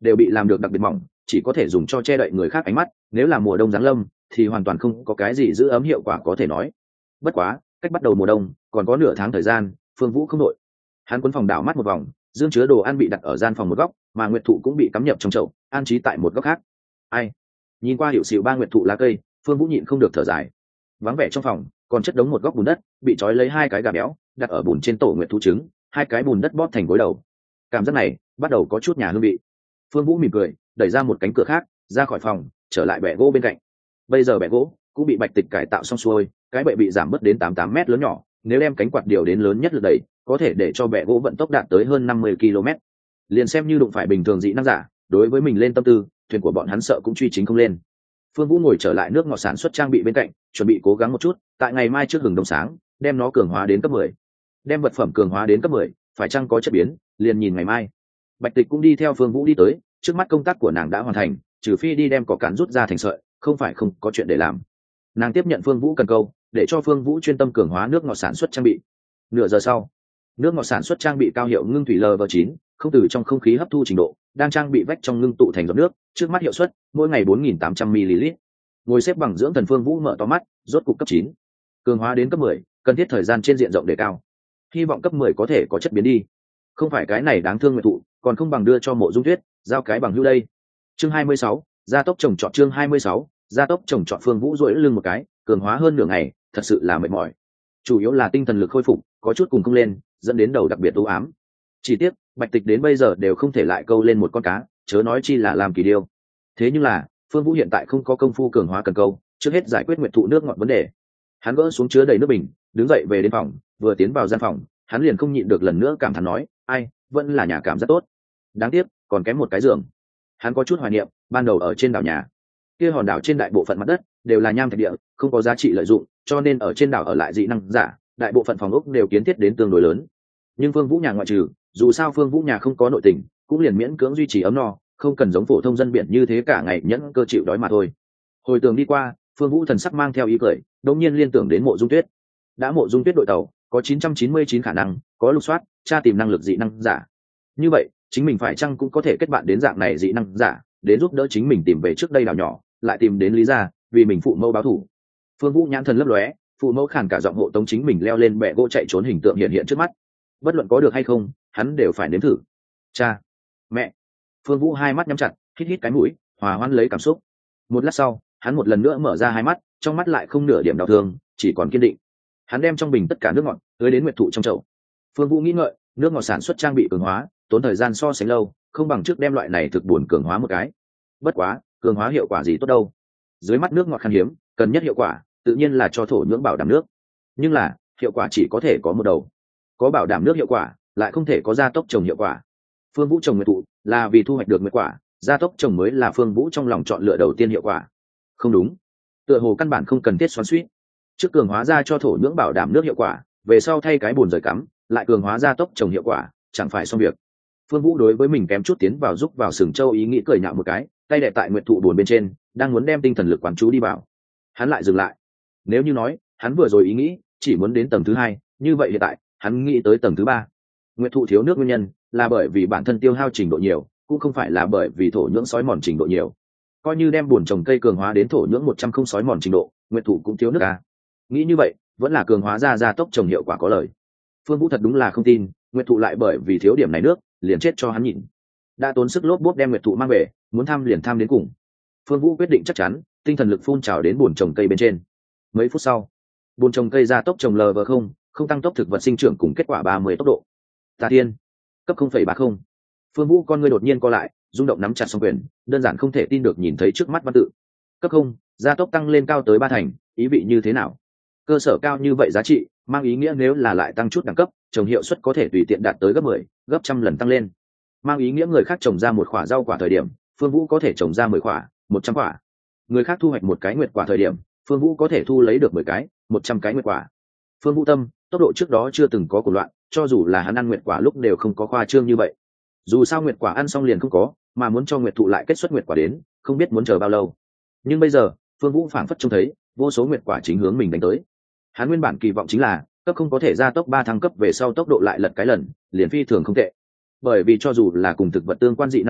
đều bị làm được đặc biệt mỏng, chỉ có thể dùng cho che đậy người khác ánh mắt, nếu là mùa đông giáng lâm thì hoàn toàn không có cái gì giữ ấm hiệu quả có thể nói. Bất quá cách bắt đầu mùa đông còn có nửa tháng thời gian, Phương Vũ không đội. Hắn cuốn phòng đảo mắt một vòng, dương chứa đồ ăn bị đặt ở gian phòng một góc, mà nguyệt thụ cũng bị cắm nhập trong chậu, an trí tại một góc khác. Ai? Nhìn qua hiệu xịu ba nguyệt thụ lá cây, Phương Vũ nhịn không được thở dài. Vắng vẻ trong phòng, còn chất đống một góc bùn đất, bị trói lấy hai cái gà béo, đặt ở bùn trên tổ nguyệt thụ trứng, hai cái bùn đất bóp thành gối đầu. Cảm giác này bắt đầu có chút nhà hương vị. Phương Vũ mỉm cười, đẩy ra một cánh cửa khác, ra khỏi phòng, trở lại bệ gỗ bên cạnh. Bây giờ bệ gỗ cũng bị Bạch Tịch cải tạo xong xuôi, cái bệ bị giảm bớt đến tám tám mét lớn nhỏ, nếu đem cánh quạt điều đến lớn nhất lực đẩy, có thể để cho bệ gỗ vận tốc đạt tới hơn năm mươi ki lô mét. Liền xem như đụng phải bình thường dị năng giả, đối với mình lên tâm tư, thuyền của bọn hắn sợ cũng truy chính không lên. Phương Vũ ngồi trở lại nước ngọt sản xuất trang bị bên cạnh, chuẩn bị cố gắng một chút, tại ngày mai trước hừng đông sáng, đem nó cường hóa đến cấp mười. Đem vật phẩm cường hóa đến cấp mười, phải chăng có chất biến, liền nhìn ngày mai. Bạch Tịch cũng đi theo Phương Vũ đi tới, trước mắt công tác của nàng đã hoàn thành, trừ phi đi đem cỏ cán rút ra thành sợi, không phải không có chuyện để làm. Nàng tiếp nhận Phương Vũ cần câu, để cho Phương Vũ chuyên tâm cường hóa nước ngọt sản xuất trang bị. Nửa giờ sau, nước ngọt sản xuất trang bị cao hiệu ngưng thủy L V chín, không từ trong không khí hấp thu trình độ, đang trang bị vách trong ngưng tụ thành giọt nước, trước mắt hiệu suất mỗi ngày bốn nghìn tám trăm mi li lít. Ngồi xếp bằng dưỡng thần Phương Vũ mở to mắt, rốt cục cấp chín. Cường hóa đến cấp mười, cần thiết thời gian trên diện rộng đề cao. Hy vọng cấp mười có thể có chất biến đi. Không phải cái này đáng thương nguyệt thụ, còn không bằng đưa cho Mộ Dung Tuyết, giao cái bằng hữu đây. Chương hai mươi sáu, gia tốc trồng trọt chương hai mươi sáu, gia tốc trồng trọt Phương Vũ duỗi lưng một cái, cường hóa hơn nửa ngày, thật sự là mệt mỏi. Chủ yếu là tinh thần lực khôi phục, có chút cùng không lên, dẫn đến đầu đặc biệt u ám. Chỉ tiếc, Bạch Tịch đến bây giờ đều không thể lại câu lên một con cá, chớ nói chi là làm kỳ điêu. Thế nhưng là, Phương Vũ hiện tại không có công phu cường hóa cần câu, trước hết giải quyết nguyệt thụ nước ngọt vấn đề. Hắn gỡ xuống chứa đầy nước bình, đứng dậy về đến phòng, vừa tiến vào gian phòng, hắn liền không nhịn được lần nữa cảm thán nói, ai, vẫn là nhà cảm rất tốt. Đáng tiếc, còn kém một cái giường. Hắn có chút hoài niệm, ban đầu ở trên đảo nhà. Kia hòn đảo trên đại bộ phận mặt đất đều là nham thạch địa, không có giá trị lợi dụng, cho nên ở trên đảo ở lại dị năng giả, đại bộ phận phòng ốc đều kiến thiết đến tương đối lớn. Nhưng Phương Vũ nhà ngoại trừ, dù sao Phương Vũ nhà không có nội tình, cũng liền miễn cưỡng duy trì ấm no, không cần giống phổ thông dân biển như thế cả ngày nhẫn cơ chịu đói mà thôi. Hồi tưởng đi qua, Phương Vũ thần sắc mang theo ý cười, đột nhiên liên tưởng đến Mộ Dung Tuyết. Đã Mộ Dung Tuyết đội tàu có chín trăm chín mươi chín khả năng có lục soát, tra tìm năng lực dị năng giả. Như vậy, chính mình phải chăng cũng có thể kết bạn đến dạng này dị năng giả, đến giúp đỡ chính mình tìm về trước đây đảo nhỏ, lại tìm đến Lý gia, vì mình phụ mẫu báo thù. Phương Vũ nhãn thần lấp lóe, phụ mẫu khàn cả giọng hộ tống chính mình leo lên bệ gỗ chạy trốn hình tượng hiện hiện trước mắt. Bất luận có được hay không, hắn đều phải nếm thử. Cha, mẹ. Phương Vũ hai mắt nhắm chặt, hít hít cái mũi, hòa hoãn lấy cảm xúc. Một lát sau, hắn một lần nữa mở ra hai mắt, trong mắt lại không nửa điểm đau thương, chỉ còn kiên định. Hắn đem trong bình tất cả nước ngọt tưới đến nguyệt thụ trong chậu. Phương Vũ nghĩ ngợi, nước ngọt sản xuất trang bị cường hóa, tốn thời gian so sánh lâu, không bằng trước đem loại này thực buồn cường hóa một cái. Bất quá, cường hóa hiệu quả gì tốt đâu? Dưới mắt nước ngọt khan hiếm, cần nhất hiệu quả, tự nhiên là cho thổ nhưỡng bảo đảm nước. Nhưng là, hiệu quả chỉ có thể có một đầu. Có bảo đảm nước hiệu quả, lại không thể có gia tốc trồng hiệu quả. Phương Vũ trồng nguyệt thụ là vì thu hoạch được nguyệt quả, gia tốc trồng mới là Phương Vũ trong lòng chọn lựa đầu tiên hiệu quả. Không đúng, tựa hồ căn bản không cần thiết xoắn xuýt. Trước cường hóa ra cho thổ nhưỡng bảo đảm nước hiệu quả, về sau thay cái bùn rời cắm, lại cường hóa gia tốc trồng hiệu quả, chẳng phải xong việc. Phương Vũ đối với mình kém chút tiến vào giúp vào sừng châu ý nghĩ cười nhạo một cái, tay đè tại nguyệt thụ buồn bên trên, đang muốn đem tinh thần lực quán chú đi vào. Hắn lại dừng lại. Nếu như nói, hắn vừa rồi ý nghĩ chỉ muốn đến tầng thứ hai, như vậy hiện tại, hắn nghĩ tới tầng thứ ba. Nguyệt thụ thiếu nước nguyên nhân là bởi vì bản thân tiêu hao trình độ nhiều, cũng không phải là bởi vì thổ nhưỡng sói mòn trình độ nhiều. Coi như đem buồn trồng cây cường hóa đến thổ nhưỡng một trăm không sói mòn trình độ, nguyệt thụ cũng thiếu nước à. Nghĩ như vậy, vẫn là cường hóa ra gia tốc trồng hiệu quả có lời. Phương Vũ thật đúng là không tin, nguyệt thụ lại bởi vì thiếu điểm này nước, liền chết cho hắn nhìn. Đã tốn sức lốp bốp đem nguyệt thụ mang về, muốn tham liền tham đến cùng. Phương Vũ quyết định chắc chắn, tinh thần lực phun trào đến buồn trồng cây bên trên. Mấy phút sau, buồn trồng cây gia tốc trồng L V không, không tăng tốc thực vật sinh trưởng cùng kết quả ba mươi tốc độ. Tà Thiên, cấp không phẩy ba không. Phương Vũ con ngươi đột nhiên co lại, rung động nắm chặt song quyền, đơn giản không thể tin được nhìn thấy trước mắt văn tự. Cấp không, gia tốc tăng lên cao tới ba thành, ý vị như thế nào? Cơ sở cao như vậy giá trị, mang ý nghĩa nếu là lại tăng chút đẳng cấp, trồng hiệu suất có thể tùy tiện đạt tới gấp mười, gấp trăm lần tăng lên. Mang ý nghĩa người khác trồng ra một quả rau quả thời điểm, Phương Vũ có thể trồng ra mười quả, một trăm quả. Người khác thu hoạch một cái nguyệt quả thời điểm, Phương Vũ có thể thu lấy được mười cái, một trăm cái nguyệt quả. Phương Vũ tâm, tốc độ trước đó chưa từng có của loạn, cho dù là hắn ăn nguyệt quả lúc đều không có khoa trương như vậy. Dù sao nguyệt quả ăn xong liền không có, mà muốn cho nguyệt thụ lại kết xuất nguyệt quả đến, không biết muốn chờ bao lâu. Nhưng bây giờ, Phương Vũ phảng phất trông thấy, vô số nguyệt quả chính hướng mình đánh tới. Hắn nguyên bản kỳ vọng chính là, cấp không có thể gia tốc ba thăng cấp về sau tốc độ lại lật cái lần, liền phi thường không tệ. Bởi vì cho dù là cùng thực vật tương quan dị năng giả,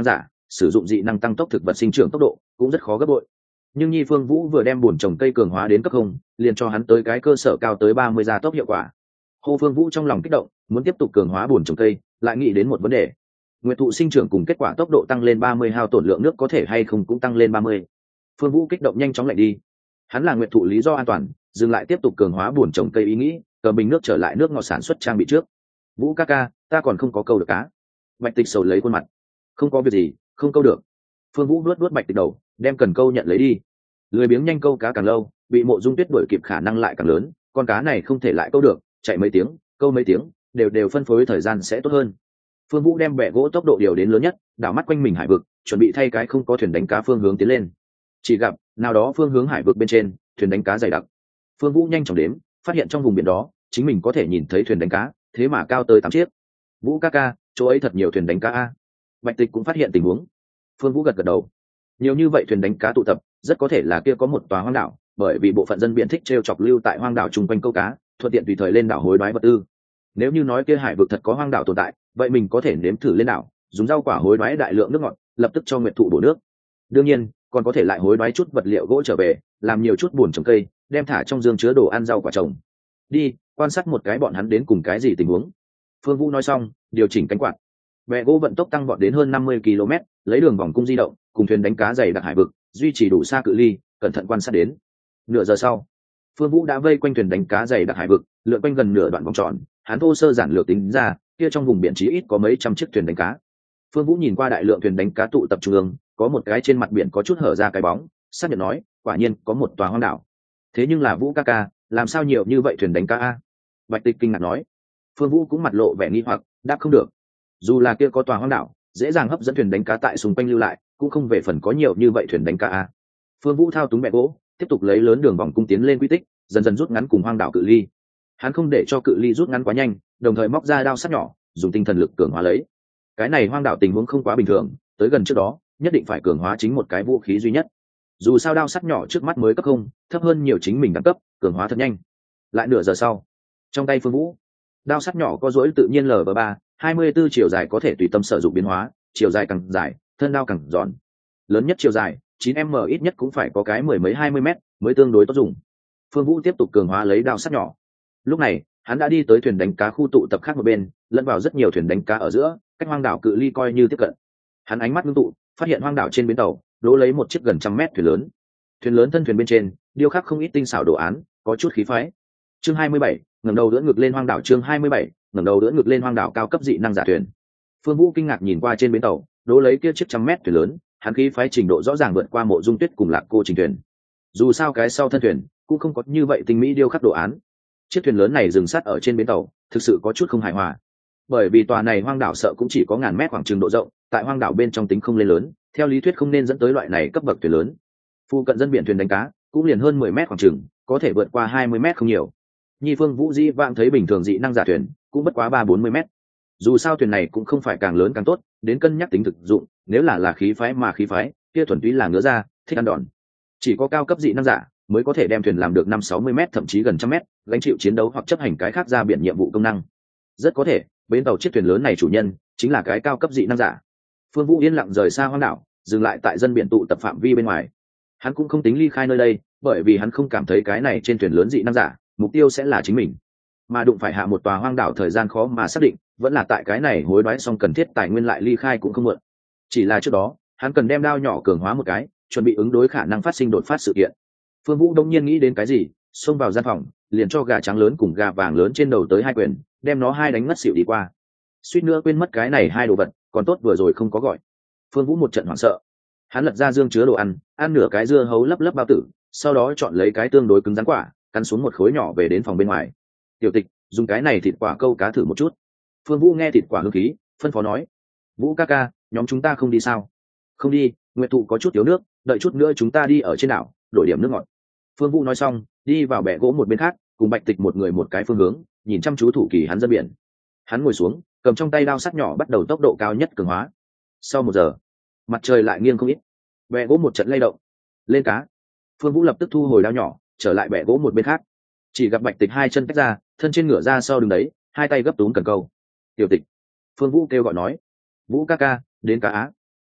sử dụng dị năng tăng tốc thực vật sinh trưởng tốc độ cũng rất khó gấp bội. Nhưng Nhi Phương Vũ vừa đem bùn trồng cây cường hóa đến cấp không, liền cho hắn tới cái cơ sở cao tới ba mươi gia tốc hiệu quả. Hồ Phương Vũ trong lòng kích động, muốn tiếp tục cường hóa bùn trồng cây, lại nghĩ đến một vấn đề. Nguyệt thụ sinh trưởng cùng kết quả tốc độ tăng lên ba mươi, hao tổn lượng nước có thể hay không cũng tăng lên ba mươi. Phương Vũ kích động nhanh chóng lạnh đi. Hắn là Nguyệt thụ lý do an toàn, dừng lại tiếp tục cường hóa bùn trồng cây ý nghĩ, cầm bình nước trở lại nước ngọt sản xuất trang bị trước. Vũ ca ca, ta còn không có câu được cá. Bạch Tịch sầu lấy khuôn mặt. Không có việc gì, không câu được. Phương Vũ nuốt nuốt Bạch Tịch đầu, đem cần câu nhận lấy đi. Lười biếng nhanh câu cá càng lâu, bị Mộ Dung Tuyết đuổi kịp khả năng lại càng lớn, con cá này không thể lại câu được, chạy mấy tiếng, câu mấy tiếng, đều đều phân phối thời gian sẽ tốt hơn. Phương Vũ đem bè gỗ tốc độ điều đến lớn nhất, đảo mắt quanh mình hải vực, chuẩn bị thay cái không có thuyền đánh cá phương hướng tiến lên. Chỉ gặp nào đó phương hướng hải vực bên trên, thuyền đánh cá dày đặc. Phương Vũ nhanh chóng đếm, phát hiện trong vùng biển đó, chính mình có thể nhìn thấy thuyền đánh cá, thế mà cao tới tám chiếc. Vũ ca ca, chỗ ấy thật nhiều thuyền đánh cá a. Bạch Tịch cũng phát hiện tình huống. Phương Vũ gật gật đầu. Nhiều như vậy thuyền đánh cá tụ tập, rất có thể là kia có một tòa hoang đảo, bởi vì bộ phận dân biển thích trêu chọc lưu tại hoang đảo chung quanh câu cá, thuận tiện tùy thời lên đảo hối đoái vật tư. Nếu như nói kia hải vực thật có hoang đảo tồn tại, vậy mình có thể nếm thử lên đảo, dùng rau quả hối đoái đại lượng nước ngọt, lập tức cho Nguyệt thụ bổ nước. Đương nhiên, còn có thể lại hối đoái chút vật liệu gỗ trở về, làm nhiều chút buồn trồng cây, đem thả trong giường chứa đồ ăn rau quả trồng. Đi, quan sát một cái bọn hắn đến cùng cái gì tình huống. Phương Vũ nói xong, điều chỉnh cánh quạt. Bè gỗ vận tốc tăng vọt đến hơn năm mươi ki lô mét, lấy đường vòng cung di động, cùng thuyền đánh cá dày đặc hải vực, duy trì đủ xa cự ly, cẩn thận quan sát đến. Nửa giờ sau, Phương Vũ đã vây quanh thuyền đánh cá dày đặc hải vực, lượn quanh gần nửa đoạn vòng tròn, hắn thô sơ giản lược tính ra, kia trong vùng biển chí ít có mấy trăm chiếc thuyền đánh cá. Phương Vũ nhìn qua đại lượng thuyền đánh cá tụ tập trung ương, có một cái trên mặt biển có chút hở ra cái bóng, xác nhận nói, quả nhiên có một tòa hoang đảo. Thế nhưng là Vũ ca ca, làm sao nhiều như vậy thuyền đánh cá a? Bạch Tịch kinh ngạc nói. Phương Vũ cũng mặt lộ vẻ nghi hoặc, đáp không được. Dù là kia có tòa hoang đảo, dễ dàng hấp dẫn thuyền đánh cá tại xung quanh lưu lại, cũng không về phần có nhiều như vậy thuyền đánh cá a. Phương Vũ thao túng bè gỗ, tiếp tục lấy lớn đường vòng cung tiến lên quy tích, dần dần rút ngắn cùng hoang đảo cự ly. Hắn không để cho cự ly rút ngắn quá nhanh, đồng thời móc ra đao sắt nhỏ, dùng tinh thần lực cường hóa lấy. Cái này hoang đảo tình huống không quá bình thường, tới gần trước đó, nhất định phải cường hóa chính một cái vũ khí duy nhất. Dù sao đao sắt nhỏ trước mắt mới cấp không, thấp hơn nhiều chính mình đẳng cấp, cường hóa thật nhanh. Lại nửa giờ sau, trong tay Phương Vũ, đao sắt nhỏ có duỗi tự nhiên lv ba, hai mươi bốn chiều dài có thể tùy tâm sử dụng biến hóa, chiều dài càng dài, thân đao càng giòn. Lớn nhất chiều dài, chín m ít nhất cũng phải có cái mười mấy hai mươi mét mới tương đối tốt dùng. Phương Vũ tiếp tục cường hóa lấy đao sắt nhỏ. Lúc này, hắn đã đi tới thuyền đánh cá khu tụ tập khác một bên, lẫn vào rất nhiều thuyền đánh cá ở giữa, cách hoang đảo cự ly coi như tiếp cận. Hắn ánh mắt ngưng tụ, phát hiện hoang đảo trên bến tàu đỗ lấy một chiếc gần trăm mét thuyền lớn. Thuyền lớn thân thuyền bên trên điêu khắc không ít tinh xảo đồ án, có chút khí phái. Chương hai mươi bảy, ngẩng đầu đỡ ngược lên hoang đảo. Chương hai mươi bảy, ngẩng đầu đỡ ngược lên hoang đảo cao cấp dị năng giả thuyền. Phương Vũ kinh ngạc nhìn qua trên bến tàu đỗ lấy kia chiếc trăm mét thuyền lớn, hắn khí phái trình độ rõ ràng vượt qua Mộ Dung Tuyết cùng Lạc Cô Trình thuyền. Dù sao cái sau thân thuyền cũng không có như vậy tinh mỹ điêu khắc đồ án. Chiếc thuyền lớn này dừng sát ở trên bến tàu, thực sự có chút không hài hòa. Bởi vì tòa này hoang đảo sợ cũng chỉ có ngàn mét khoảng trường độ rộng, tại hoang đảo bên trong tính không lên lớn, theo lý thuyết không nên dẫn tới loại này cấp bậc thuyền lớn. Phu cận dân biển thuyền đánh cá cũng liền hơn mười mét khoảng trường, có thể vượt qua hai mươi mét không nhiều. Nhi Phương Vũ Di vãng thấy bình thường dị năng giả thuyền cũng bất quá ba bốn mươi mét. Dù sao thuyền này cũng không phải càng lớn càng tốt, đến cân nhắc tính thực dụng, nếu là là khí phái mà khí phái, kia thuần túy là ngứa ra, thích ăn đòn. Chỉ có cao cấp dị năng giả mới có thể đem thuyền làm được năm sáu mươi mét thậm chí gần trăm mét, gánh chịu chiến đấu hoặc chấp hành cái khác ra biển nhiệm vụ công năng. Rất có thể, bến tàu chiếc thuyền lớn này chủ nhân chính là cái cao cấp dị năng giả. Phương Vũ yên lặng rời xa hoang đảo, dừng lại tại dân biển tụ tập phạm vi bên ngoài. Hắn cũng không tính ly khai nơi đây, bởi vì hắn không cảm thấy cái này trên thuyền lớn dị năng giả mục tiêu sẽ là chính mình, mà đụng phải hạ một tòa hoang đảo thời gian khó mà xác định, vẫn là tại cái này hối đoái xong cần thiết tài nguyên lại ly khai cũng không muộn. Chỉ là trước đó hắn cần đem đao nhỏ cường hóa một cái, chuẩn bị ứng đối khả năng phát sinh đột phát sự kiện. Phương Vũ đông nhiên nghĩ đến cái gì, xông vào gian phòng, liền cho gà trắng lớn cùng gà vàng lớn trên đầu tới hai quyền, đem nó hai đánh ngất xỉu đi qua. Suýt nữa quên mất cái này hai đồ vật, còn tốt vừa rồi không có gọi. Phương Vũ một trận hoảng sợ, hắn lật ra dương chứa đồ ăn, ăn nửa cái dưa hấu lấp lấp bao tử, sau đó chọn lấy cái tương đối cứng rắn quả, cắn xuống một khối nhỏ về đến phòng bên ngoài. Tiểu Tịch, dùng cái này thịt quả câu cá thử một chút. Phương Vũ nghe thịt quả hương khí, phân phó nói. Vũ ca ca, nhóm chúng ta không đi sao? Không đi, Nguyệt thụ có chút thiếu nước, đợi chút nữa chúng ta đi ở trên đảo, đổi điểm nước ngọt. Phương Vũ nói xong, đi vào bè gỗ một bên khác, cùng Bạch Tịch một người một cái phương hướng, nhìn chăm chú thủ kỳ hắn dân biển. Hắn ngồi xuống, cầm trong tay đao sắt nhỏ bắt đầu tốc độ cao nhất cường hóa. Sau một giờ, mặt trời lại nghiêng không ít, bè gỗ một trận lay động. Lên cá. Phương Vũ lập tức thu hồi đao nhỏ, trở lại bè gỗ một bên khác. Chỉ gặp Bạch Tịch hai chân tách ra, thân trên ngửa ra sau đứng đấy, hai tay gấp túm cần câu. Tiểu Tịch. Phương Vũ kêu gọi nói. Vũ ca ca, đến cá á.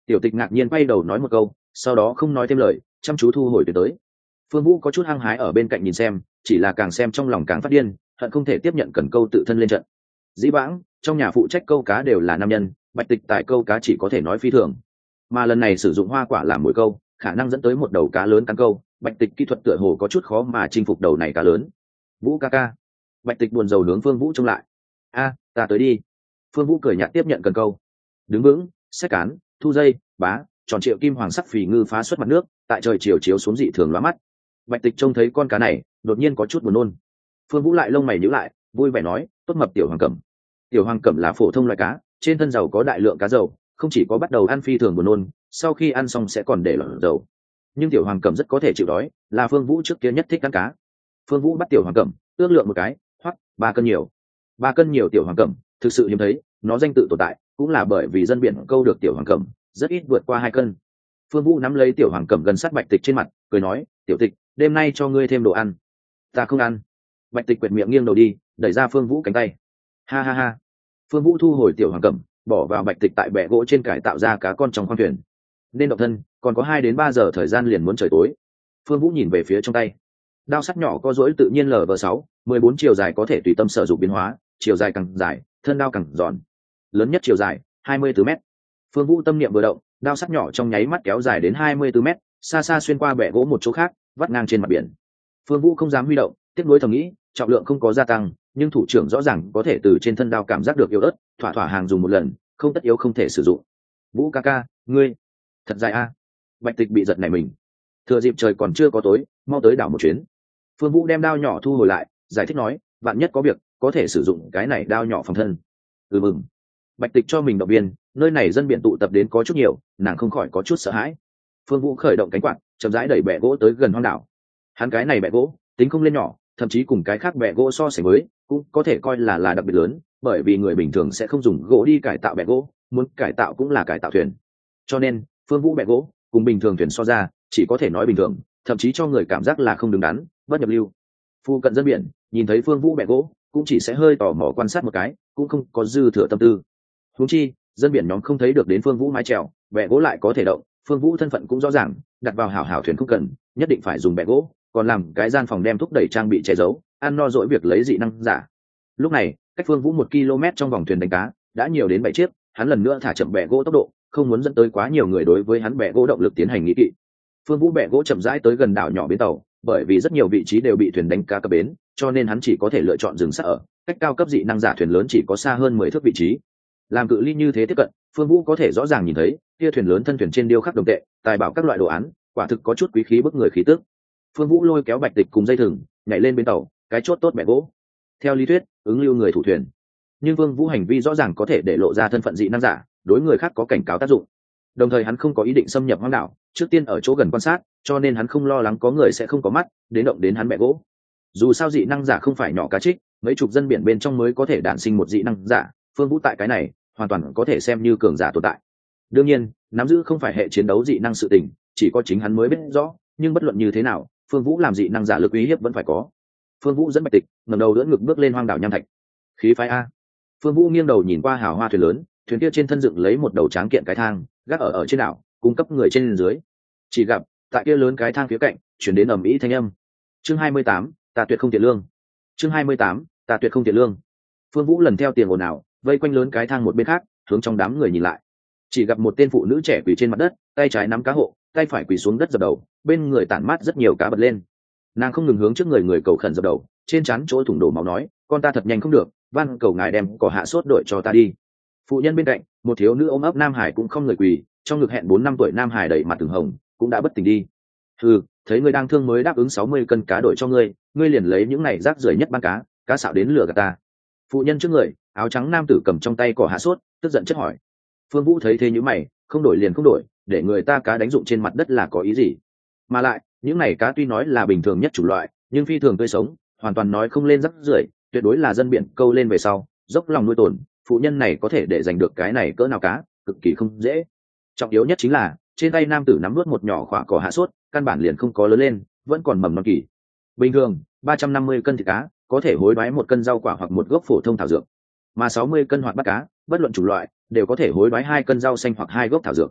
Tiểu Tịch ngạc nhiên quay đầu nói một câu, sau đó không nói thêm lời, chăm chú thu hồi tuyến tới. Phương Vũ có chút hăng hái ở bên cạnh nhìn xem, chỉ là càng xem trong lòng càng phát điên, hận không thể tiếp nhận cần câu tự thân lên trận. Dĩ vãng trong nhà phụ trách câu cá đều là nam nhân, Bạch Tịch tại câu cá chỉ có thể nói phi thường, mà lần này sử dụng hoa quả làm mồi câu, khả năng dẫn tới một đầu cá lớn cắn câu. Bạch Tịch kỹ thuật tựa hồ có chút khó mà chinh phục đầu này cá lớn. Vũ ca ca. Bạch Tịch buồn rầu hướng Phương Vũ trông lại. A, ta tới đi. Phương Vũ cười nhạt tiếp nhận cần câu. Đứng vững, xách cán, thu dây, bá, tròn triệu kim hoàng sắc phì ngư phá xuất mặt nước, tại trời chiều chiếu xuống dị thường lóa mắt. Bạch Tịch trông thấy con cá này, đột nhiên có chút buồn nôn. Phương Vũ lại lông mày nhíu lại, vui vẻ nói, tốt mập tiểu hoàng cẩm. Tiểu hoàng cẩm là phổ thông loại cá, trên thân dầu có đại lượng cá dầu, không chỉ có bắt đầu ăn phi thường buồn nôn, sau khi ăn xong sẽ còn để lỏng dầu. Nhưng tiểu hoàng cẩm rất có thể chịu đói, là Phương Vũ trước kia nhất thích ăn cá. Phương Vũ bắt tiểu hoàng cẩm, ước lượng một cái, hoặc ba cân nhiều. Ba cân nhiều tiểu hoàng cẩm, thực sự hiếm thấy, nó danh tự tồn tại, cũng là bởi vì dân biển câu được tiểu hoàng cẩm, rất ít vượt qua hai cân. Phương Vũ nắm lấy tiểu hoàng cẩm gần sát Bạch Tịch trên mặt, cười nói, tiểu Tịch, đêm nay cho ngươi thêm đồ ăn. Ta không ăn. Bạch Tịch quệt miệng nghiêng đầu đi, đẩy ra Phương Vũ cánh tay. Ha ha ha. Phương Vũ thu hồi tiểu hoàng cẩm, bỏ vào Bạch Tịch tại bè gỗ trên cải tạo ra cá con trong khoang thuyền. Nên động thân, còn có hai đến ba giờ thời gian liền muốn trời tối. Phương Vũ nhìn về phía trong tay. Đao sắt nhỏ có rỗi tự nhiên lờ vờ sáu, mười bốn chiều dài có thể tùy tâm sở dụng biến hóa, chiều dài càng dài, thân đao càng giòn. Lớn nhất chiều dài hai mươi tư mét. Phương Vũ tâm niệm vừa động, đao sắt nhỏ trong nháy mắt kéo dài đến hai mươi tư mét, xa xa xuyên qua bè gỗ một chỗ khác, vắt ngang trên mặt biển. Phương Vũ không dám huy động, tiếc nuối thầm nghĩ, trọng lượng không có gia tăng, nhưng thủ trưởng rõ ràng có thể từ trên thân đao cảm giác được yếu ớt, thỏa thỏa hàng dùng một lần, không tất yếu không thể sử dụng. Vũ ca ca, ngươi thật dài a. Bạch Tịch bị giật nảy mình. Thừa dịp trời còn chưa có tối, mau tới đảo một chuyến. Phương Vũ đem đao nhỏ thu hồi lại, giải thích nói, vạn nhất có việc, có thể sử dụng cái này đao nhỏ phòng thân. Ừ mừng. Bạch Tịch cho mình động viên, nơi này dân biển tụ tập đến có chút nhiều, nàng không khỏi có chút sợ hãi. Phương Vũ khởi động cánh quạt, chậm rãi đẩy bè gỗ tới gần hoang đảo. Hắn cái này bè gỗ, tính không lên nhỏ, thậm chí cùng cái khác bè gỗ so sánh với, cũng có thể coi là là đặc biệt lớn, bởi vì người bình thường sẽ không dùng gỗ đi cải tạo bè gỗ, muốn cải tạo cũng là cải tạo thuyền. Cho nên, Phương Vũ bè gỗ cùng bình thường thuyền so ra, chỉ có thể nói bình thường, thậm chí cho người cảm giác là không đứng đắn, bất nhập lưu. Phu cận dân biển nhìn thấy Phương Vũ bè gỗ, cũng chỉ sẽ hơi tò mò quan sát một cái, cũng không có dư thừa tâm tư. Huống chi, dân biển nhóm không thấy được đến Phương Vũ mái chèo, bè gỗ lại có thể động, Phương Vũ thân phận cũng rõ ràng, đặt vào hảo hảo thuyền không cần, nhất định phải dùng bè gỗ, còn làm cái gian phòng đem thúc đẩy trang bị che giấu, ăn no dỗi việc lấy dị năng giả. Lúc này, cách Phương Vũ một km trong vòng thuyền đánh cá, đã nhiều đến bảy chiếc, hắn lần nữa thả chậm bè gỗ tốc độ, không muốn dẫn tới quá nhiều người đối với hắn bè gỗ động lực tiến hành nghĩ kỵ. Phương Vũ bè gỗ chậm rãi tới gần đảo nhỏ bến tàu, bởi vì rất nhiều vị trí đều bị thuyền đánh cá cập bến, cho nên hắn chỉ có thể lựa chọn dừng sát ở cách cao cấp dị năng giả thuyền lớn chỉ có xa hơn mười thước vị trí. Làm cự ly như thế tiếp cận, Phương Vũ có thể rõ ràng nhìn thấy kia thuyền lớn thân thuyền trên điêu khắc đồng tệ, tài bảo các loại đồ án, quả thực có chút quý khí bức người khí tức. Phương Vũ lôi kéo Bạch Tịch cùng dây thừng, nhảy lên bến tàu, cái chốt tốt bè gỗ. Theo lý thuyết, ứng lưu người thủ thuyền, nhưng Phương Vũ hành vi rõ ràng có thể để lộ ra thân phận dị năng giả, đối người khác có cảnh cáo tác dụng. Đồng thời hắn không có ý định xâm nhập hoang đảo, trước tiên ở chỗ gần quan sát, cho nên hắn không lo lắng có người sẽ không có mắt đến động đến hắn bè gỗ. Dù sao dị năng giả không phải nhỏ cá trích, mấy chục dân biển bên trong mới có thể đản sinh một dị năng giả, Phương Vũ tại cái này hoàn toàn có thể xem như cường giả tồn tại. Đương nhiên, nắm giữ không phải hệ chiến đấu dị năng sự tình, chỉ có chính hắn mới biết rõ, nhưng bất luận như thế nào, Phương Vũ làm dị năng giả lực uy hiếp vẫn phải có. Phương Vũ dẫn Bạch Tịch ngẩng đầu đỡ ngực bước lên hoang đảo nham thạch. Khí phái a. Phương Vũ nghiêng đầu nhìn qua hào hoa thuyền lớn, thuyền kia trên thân dựng lấy một đầu tráng kiện cái thang, gác ở ở trên đảo, cung cấp người trên dưới. Chỉ gặp, tại kia lớn cái thang phía cạnh, chuyển đến ầm ĩ thanh âm. Chương hai mươi tám, ta tuyệt không tiền lương. Chương hai mươi tám, ta tuyệt không tiền lương. Phương Vũ lần theo tiền ồn ào, vây quanh lớn cái thang một bên khác, hướng trong đám người nhìn lại. Chỉ gặp một tên phụ nữ trẻ quỳ trên mặt đất, tay trái nắm cá hộ, tay phải quỳ xuống đất dập đầu, bên người tản mát rất nhiều cá bật lên. Nàng không ngừng hướng trước người người cầu khẩn dập đầu, trên trán chỗ thủng đổ máu nói, con ta thật nhanh không được, van cầu ngài đem cỏ hạ sốt đội cho ta đi. Phụ nhân bên cạnh, một thiếu nữ ôm ấp nam hải cũng không người quỳ, trong ngực hẹn bốn năm tuổi nam hải đầy mặt từng hồng, cũng đã bất tỉnh đi. Ừ, thấy ngươi đang thương mới đáp ứng sáu mươi cân cá đổi cho ngươi, ngươi liền lấy những này rác rưởi nhất bán cá, cá xạo đến lừa gạt ta. Phụ nhân trước người, áo trắng nam tử cầm trong tay cỏ hạ sốt, tức giận chất hỏi. Phương Vũ thấy thế như mày, không đổi liền không đổi, để người ta cá đánh dụng trên mặt đất là có ý gì? Mà lại, những này cá tuy nói là bình thường nhất chủng loại, nhưng phi thường tươi sống, hoàn toàn nói không lên rác rưởi, tuyệt đối là dân biển câu lên về sau, dốc lòng nuôi tồn, phụ nhân này có thể để giành được cái này cỡ nào cá, cực kỳ không dễ. Trọng yếu nhất chính là, trên tay nam tử nắm nuốt một nhỏ khỏa cỏ hạ sốt, căn bản liền không có lớn lên, vẫn còn mầm non kỳ. Bình thường, ba trăm năm mươi cân thịt cá, có thể hối đoái một cân rau quả hoặc một gốc phổ thông thảo dược. Mà sáu mươi cân hoạt bát cá, bất luận chủng loại, đều có thể hối đoái hai cân rau xanh hoặc hai gốc thảo dược.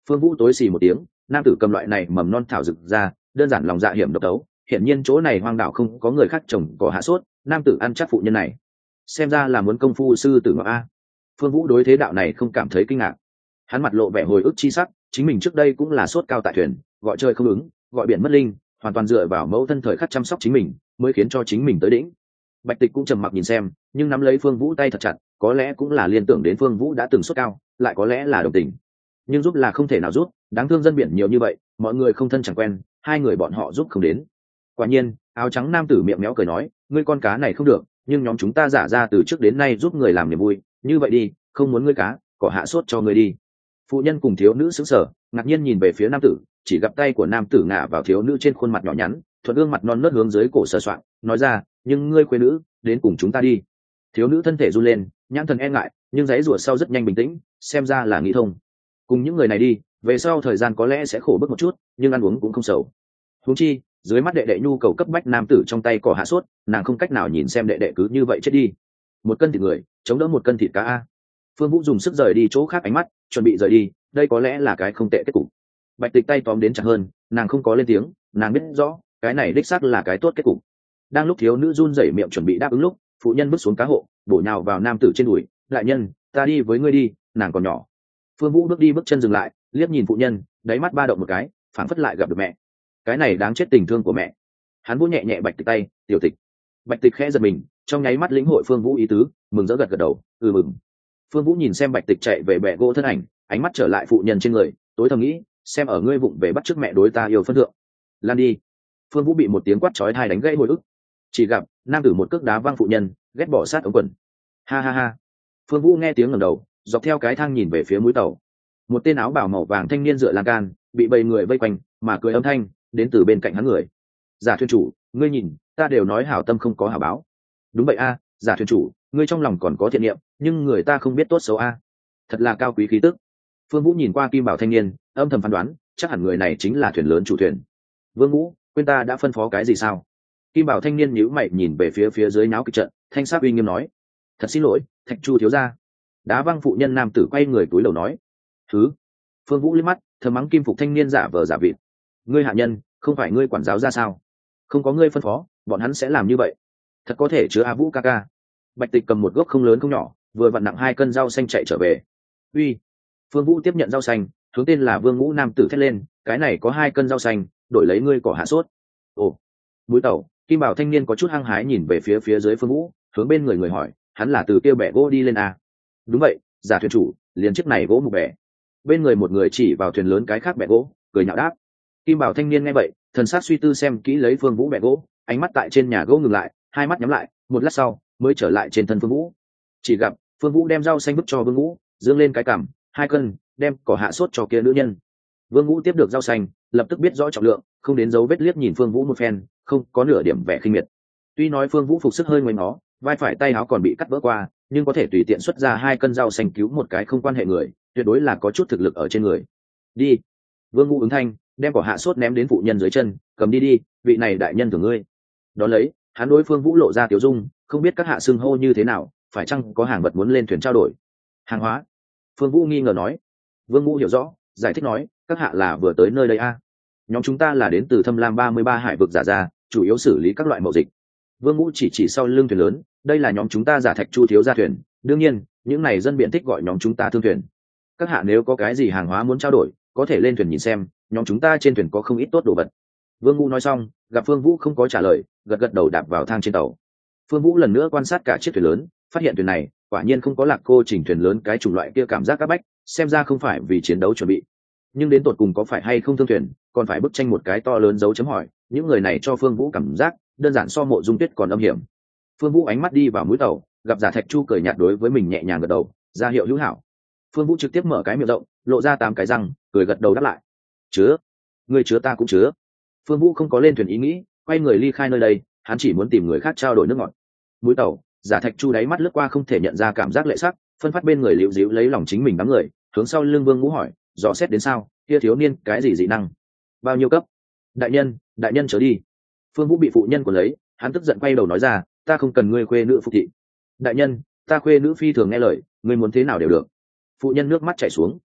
Phương Vũ tối xì một tiếng, nam tử cầm loại này mầm non thảo rực ra, đơn giản lòng dạ hiểm độc đấu, hiển nhiên chỗ này hoang đảo không có người khác trồng cỏ hạ sốt, nam tử ăn chắc phụ nhân này, xem ra là muốn công phu sư tử ngọc a. Phương Vũ đối thế đạo này không cảm thấy kinh ngạc, hắn mặt lộ vẻ hồi ức chi sắc, chính mình trước đây cũng là sốt cao tại thuyền, gọi trời không ứng, gọi biển mất linh, hoàn toàn dựa vào mẫu thân thời khắc chăm sóc chính mình, mới khiến cho chính mình tới đỉnh. Bạch Tịch cũng trầm mặc nhìn xem, nhưng nắm lấy Phương Vũ tay thật chặt, có lẽ cũng là liên tưởng đến Phương Vũ đã từng sốt cao, lại có lẽ là đồng tình, nhưng giúp là không thể nào giúp, đáng thương dân biển nhiều như vậy, mọi người không thân chẳng quen, hai người bọn họ giúp không đến. Quả nhiên, áo trắng nam tử miệng méo cười nói, ngươi con cá này không được, nhưng nhóm chúng ta giả ra từ trước đến nay giúp người làm niềm vui, như vậy đi, không muốn ngươi cá, cỏ hạ sốt cho ngươi đi. Phụ nhân cùng thiếu nữ sững sờ, ngạc nhiên nhìn về phía nam tử, chỉ gặp tay của nam tử ngả vào thiếu nữ trên khuôn mặt nhỏ nhắn, thuận gương mặt non nớt hướng dưới cổ sờ soạng, nói ra, nhưng ngươi quê nữ, đến cùng chúng ta đi. Thiếu nữ thân thể run lên, nhãn thần e ngại, nhưng giấy rủa sau rất nhanh bình tĩnh, xem ra là nghĩ thông. Cùng những người này đi, về sau thời gian có lẽ sẽ khổ bức một chút, nhưng ăn uống cũng không xấu. Huống chi, dưới mắt đệ đệ nhu cầu cấp bách nam tử trong tay cỏ hạ sốt, nàng không cách nào nhìn xem đệ đệ cứ như vậy chết đi. Một cân thịt người, chống đỡ một cân thịt cá a. Phương Vũ dùng sức rời đi chỗ khác ánh mắt, chuẩn bị rời đi, đây có lẽ là cái không tệ kết cục. Bạch Tịch tay tóm đến chặt hơn, nàng không có lên tiếng, nàng biết rõ, cái này đích xác là cái tốt kết cục. Đang lúc thiếu nữ run rẩy miệng chuẩn bị đáp ứng lúc, phụ nhân bước xuống cá hộ, bổ nhào vào nam tử trên đùi, đại nhân, ta đi với ngươi đi, nàng còn nhỏ. Phương Vũ bước đi bước chân dừng lại, liếc nhìn phụ nhân, đáy mắt ba động một cái, phảng phất lại gặp được mẹ. Cái này đáng chết tình thương của mẹ. Hắn vỗ nhẹ nhẹ Bạch Tịch tay, tiểu Tịch. Bạch Tịch khẽ giật mình, trong nháy mắt lĩnh hội Phương Vũ ý tứ, mừng rỡ gật gật đầu, ừ mừng. Phương Vũ nhìn xem Bạch Tịch chạy về bè gỗ thân ảnh, ánh mắt trở lại phụ nhân trên người, tối thầm nghĩ, xem ở ngươi vụng về bắt chước mẹ đối ta yêu phân thượng. Lan đi. Phương Vũ bị một tiếng quát chói tai đánh gãy hồi ức. Chỉ gặp nam tử một cước đá văng phụ nhân, ghét bỏ sát ống quần. Ha ha ha. Phương Vũ nghe tiếng ngẩng đầu, dọc theo cái thang nhìn về phía mũi tàu. Một tên áo bào màu vàng thanh niên dựa lan can, bị bầy người vây quanh, mà cười âm thanh đến từ bên cạnh hắn người. Giả thuyền chủ, ngươi nhìn, ta đều nói hảo tâm không có hảo báo. Đúng vậy a, giả thuyền chủ, ngươi trong lòng còn có thiện niệm, nhưng người ta không biết tốt xấu a. Thật là cao quý khí tức. Phương Vũ nhìn qua kim bảo thanh niên, âm thầm phán đoán, chắc hẳn người này chính là thuyền lớn chủ thuyền. Vương Vũ, quên ta đã phân phó cái gì sao? Kim bảo thanh niên nhíu mày nhìn về phía phía dưới náo kịch trận, thanh sắc uy nghiêm nói, thật xin lỗi, Thạch Chu thiếu gia. Đá văng phụ nhân nam tử quay người túi đầu nói, thứ. Phương Vũ liếc mắt, thầm mắng kim phục thanh niên giả vờ giả vịt. Ngươi hạ nhân, không phải ngươi quản giáo ra sao? Không có ngươi phân phó, bọn hắn sẽ làm như vậy. Thật có thể chứa A Vũ ca ca. Bạch Tịch cầm một gốc không lớn không nhỏ, vừa vặn nặng hai cân rau xanh chạy trở về. Uy. Phương Vũ tiếp nhận rau xanh, hướng tên là Vương Ngũ nam tử thét lên, cái này có hai cân rau xanh, đổi lấy ngươi cỏ hạ sốt. Ồ. Mũi tàu, kim bảo thanh niên có chút hăng hái nhìn về phía phía dưới Phương Vũ, hướng bên người người hỏi, hắn là từ kia bè gỗ đi lên à? Đúng vậy, giả thuyền chủ, liền chiếc này gỗ mục bè. Bên người một người chỉ vào thuyền lớn cái khác bè gỗ, cười nhạo đáp. Kim bảo thanh niên nghe vậy, thần sắc suy tư xem kỹ lấy Phương Vũ bè gỗ, ánh mắt tại trên nhà gỗ ngừng lại, hai mắt nhắm lại, một lát sau mới trở lại trên thân Phương Vũ. Chỉ gặp Phương Vũ đem rau xanh vứt cho Vương Vũ, dương lên cái cằm, hai cân, đem cỏ hạ sốt cho kia nữ nhân. Vương Vũ tiếp được rau xanh, lập tức biết rõ trọng lượng, không đến dấu vết liếc nhìn Phương Vũ một phen, không có nửa điểm vẻ khinh miệt. Tuy nói Phương Vũ phục sức hơi ngoằn ngó, vai phải tay áo còn bị cắt vỡ qua, nhưng có thể tùy tiện xuất ra hai cân rau xanh cứu một cái không quan hệ người, tuyệt đối là có chút thực lực ở trên người. Đi. Vương Vũ ứng thanh, đem cỏ hạ sốt ném đến phụ nhân dưới chân, cầm đi đi, vị này đại nhân thưởng ngươi. Đó lấy, hắn đối Phương Vũ lộ ra tiểu dung, không biết các hạ xưng hô như thế nào, phải chăng có hàng vật muốn lên thuyền trao đổi? Hàng hóa? Phương Vũ nghi ngờ nói. Vương Vũ hiểu rõ, giải thích nói, các hạ là vừa tới nơi đây a? À? Nhóm chúng ta là đến từ Thâm Lam ba mươi ba hải vực giả ra, chủ yếu xử lý các loại mậu dịch. Vương Vũ chỉ chỉ sau lưng thuyền lớn, đây là nhóm chúng ta giả Thạch Chu thiếu gia thuyền, đương nhiên, những này dân biển thích gọi nhóm chúng ta thương thuyền. Các hạ nếu có cái gì hàng hóa muốn trao đổi, có thể lên thuyền nhìn xem, nhóm chúng ta trên thuyền có không ít tốt đồ vật. Vương Vũ nói xong, gặp Phương Vũ không có trả lời, gật gật đầu đạp vào thang trên tàu. Phương Vũ lần nữa quan sát cả chiếc thuyền lớn, phát hiện thuyền này quả nhiên không có lạc cô chỉnh thuyền lớn cái chủng loại kia cảm giác các bách, xem ra không phải vì chiến đấu chuẩn bị. Nhưng đến tột cùng có phải hay không thương thuyền, còn phải bức tranh một cái to lớn dấu chấm hỏi, những người này cho Phương Vũ cảm giác đơn giản so Mộ Dung Tuyết còn âm hiểm. Phương Vũ ánh mắt đi vào mũi tàu, gặp giả Thạch Chu cười nhạt đối với mình nhẹ nhàng gật đầu, ra hiệu hữu hảo. Phương Vũ trực tiếp mở cái miệng rộng, lộ ra tám cái răng, cười gật đầu đáp lại. Chứa, người chứa ta cũng chứa. Phương Vũ không có lên thuyền ý nghĩ, quay người ly khai nơi đây, hắn chỉ muốn tìm người khác trao đổi nước ngọt. Mũi tàu, giả Thạch Chu đáy mắt lướt qua không thể nhận ra cảm giác lệ sắc, phân phát bên người liễu díu lấy lòng chính mình đám người, hướng sau lưng Vương Ngũ hỏi, dò xét đến sao, kia thiếu niên cái gì dị năng, bao nhiêu cấp? Đại nhân, đại nhân trở đi. Phương Vũ bị phụ nhân của lấy, hắn tức giận quay đầu nói ra, ta không cần ngươi khuê nữ phục thị. Đại nhân, ta khuê nữ phi thường nghe lời, ngươi muốn thế nào đều được. Phụ nhân nước mắt chảy xuống.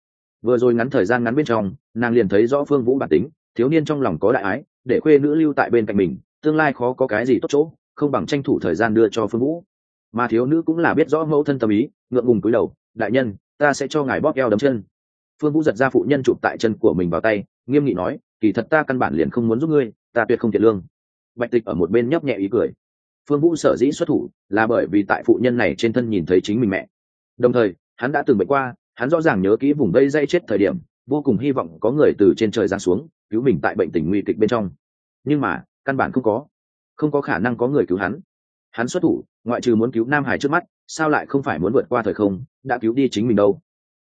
vừa rồi ngắn thời gian ngắn bên trong nàng liền thấy rõ phương vũ bản tính, thiếu niên trong lòng có đại ái, để khuê nữ lưu tại bên cạnh mình tương lai khó có cái gì tốt chỗ, không bằng tranh thủ thời gian đưa cho phương vũ. Mà thiếu nữ cũng là biết rõ mẫu thân tâm ý, ngượng ngùng cúi đầu, đại nhân, ta sẽ cho ngài bóp eo đấm chân. Phương vũ giật ra phụ nhân chụp tại chân của mình vào tay, nghiêm nghị nói, kỳ thật ta căn bản liền không muốn giúp ngươi, ta tuyệt không thiện lương. Bạch Tịch ở một bên nhấp nhẹ ý cười. Phương vũ sở dĩ xuất thủ là bởi vì tại phụ nhân này trên thân nhìn thấy chính mình mẹ, đồng thời hắn đã từng bệnh qua, hắn rõ ràng nhớ kỹ vùng vây dây chết thời điểm vô cùng hy vọng có người từ trên trời giáng xuống cứu mình tại bệnh tình nguy kịch bên trong, nhưng mà căn bản không có không có khả năng có người cứu hắn. Hắn xuất thủ ngoại trừ muốn cứu nam hải trước mắt, sao lại không phải muốn vượt qua thời không, đã cứu đi chính mình đâu.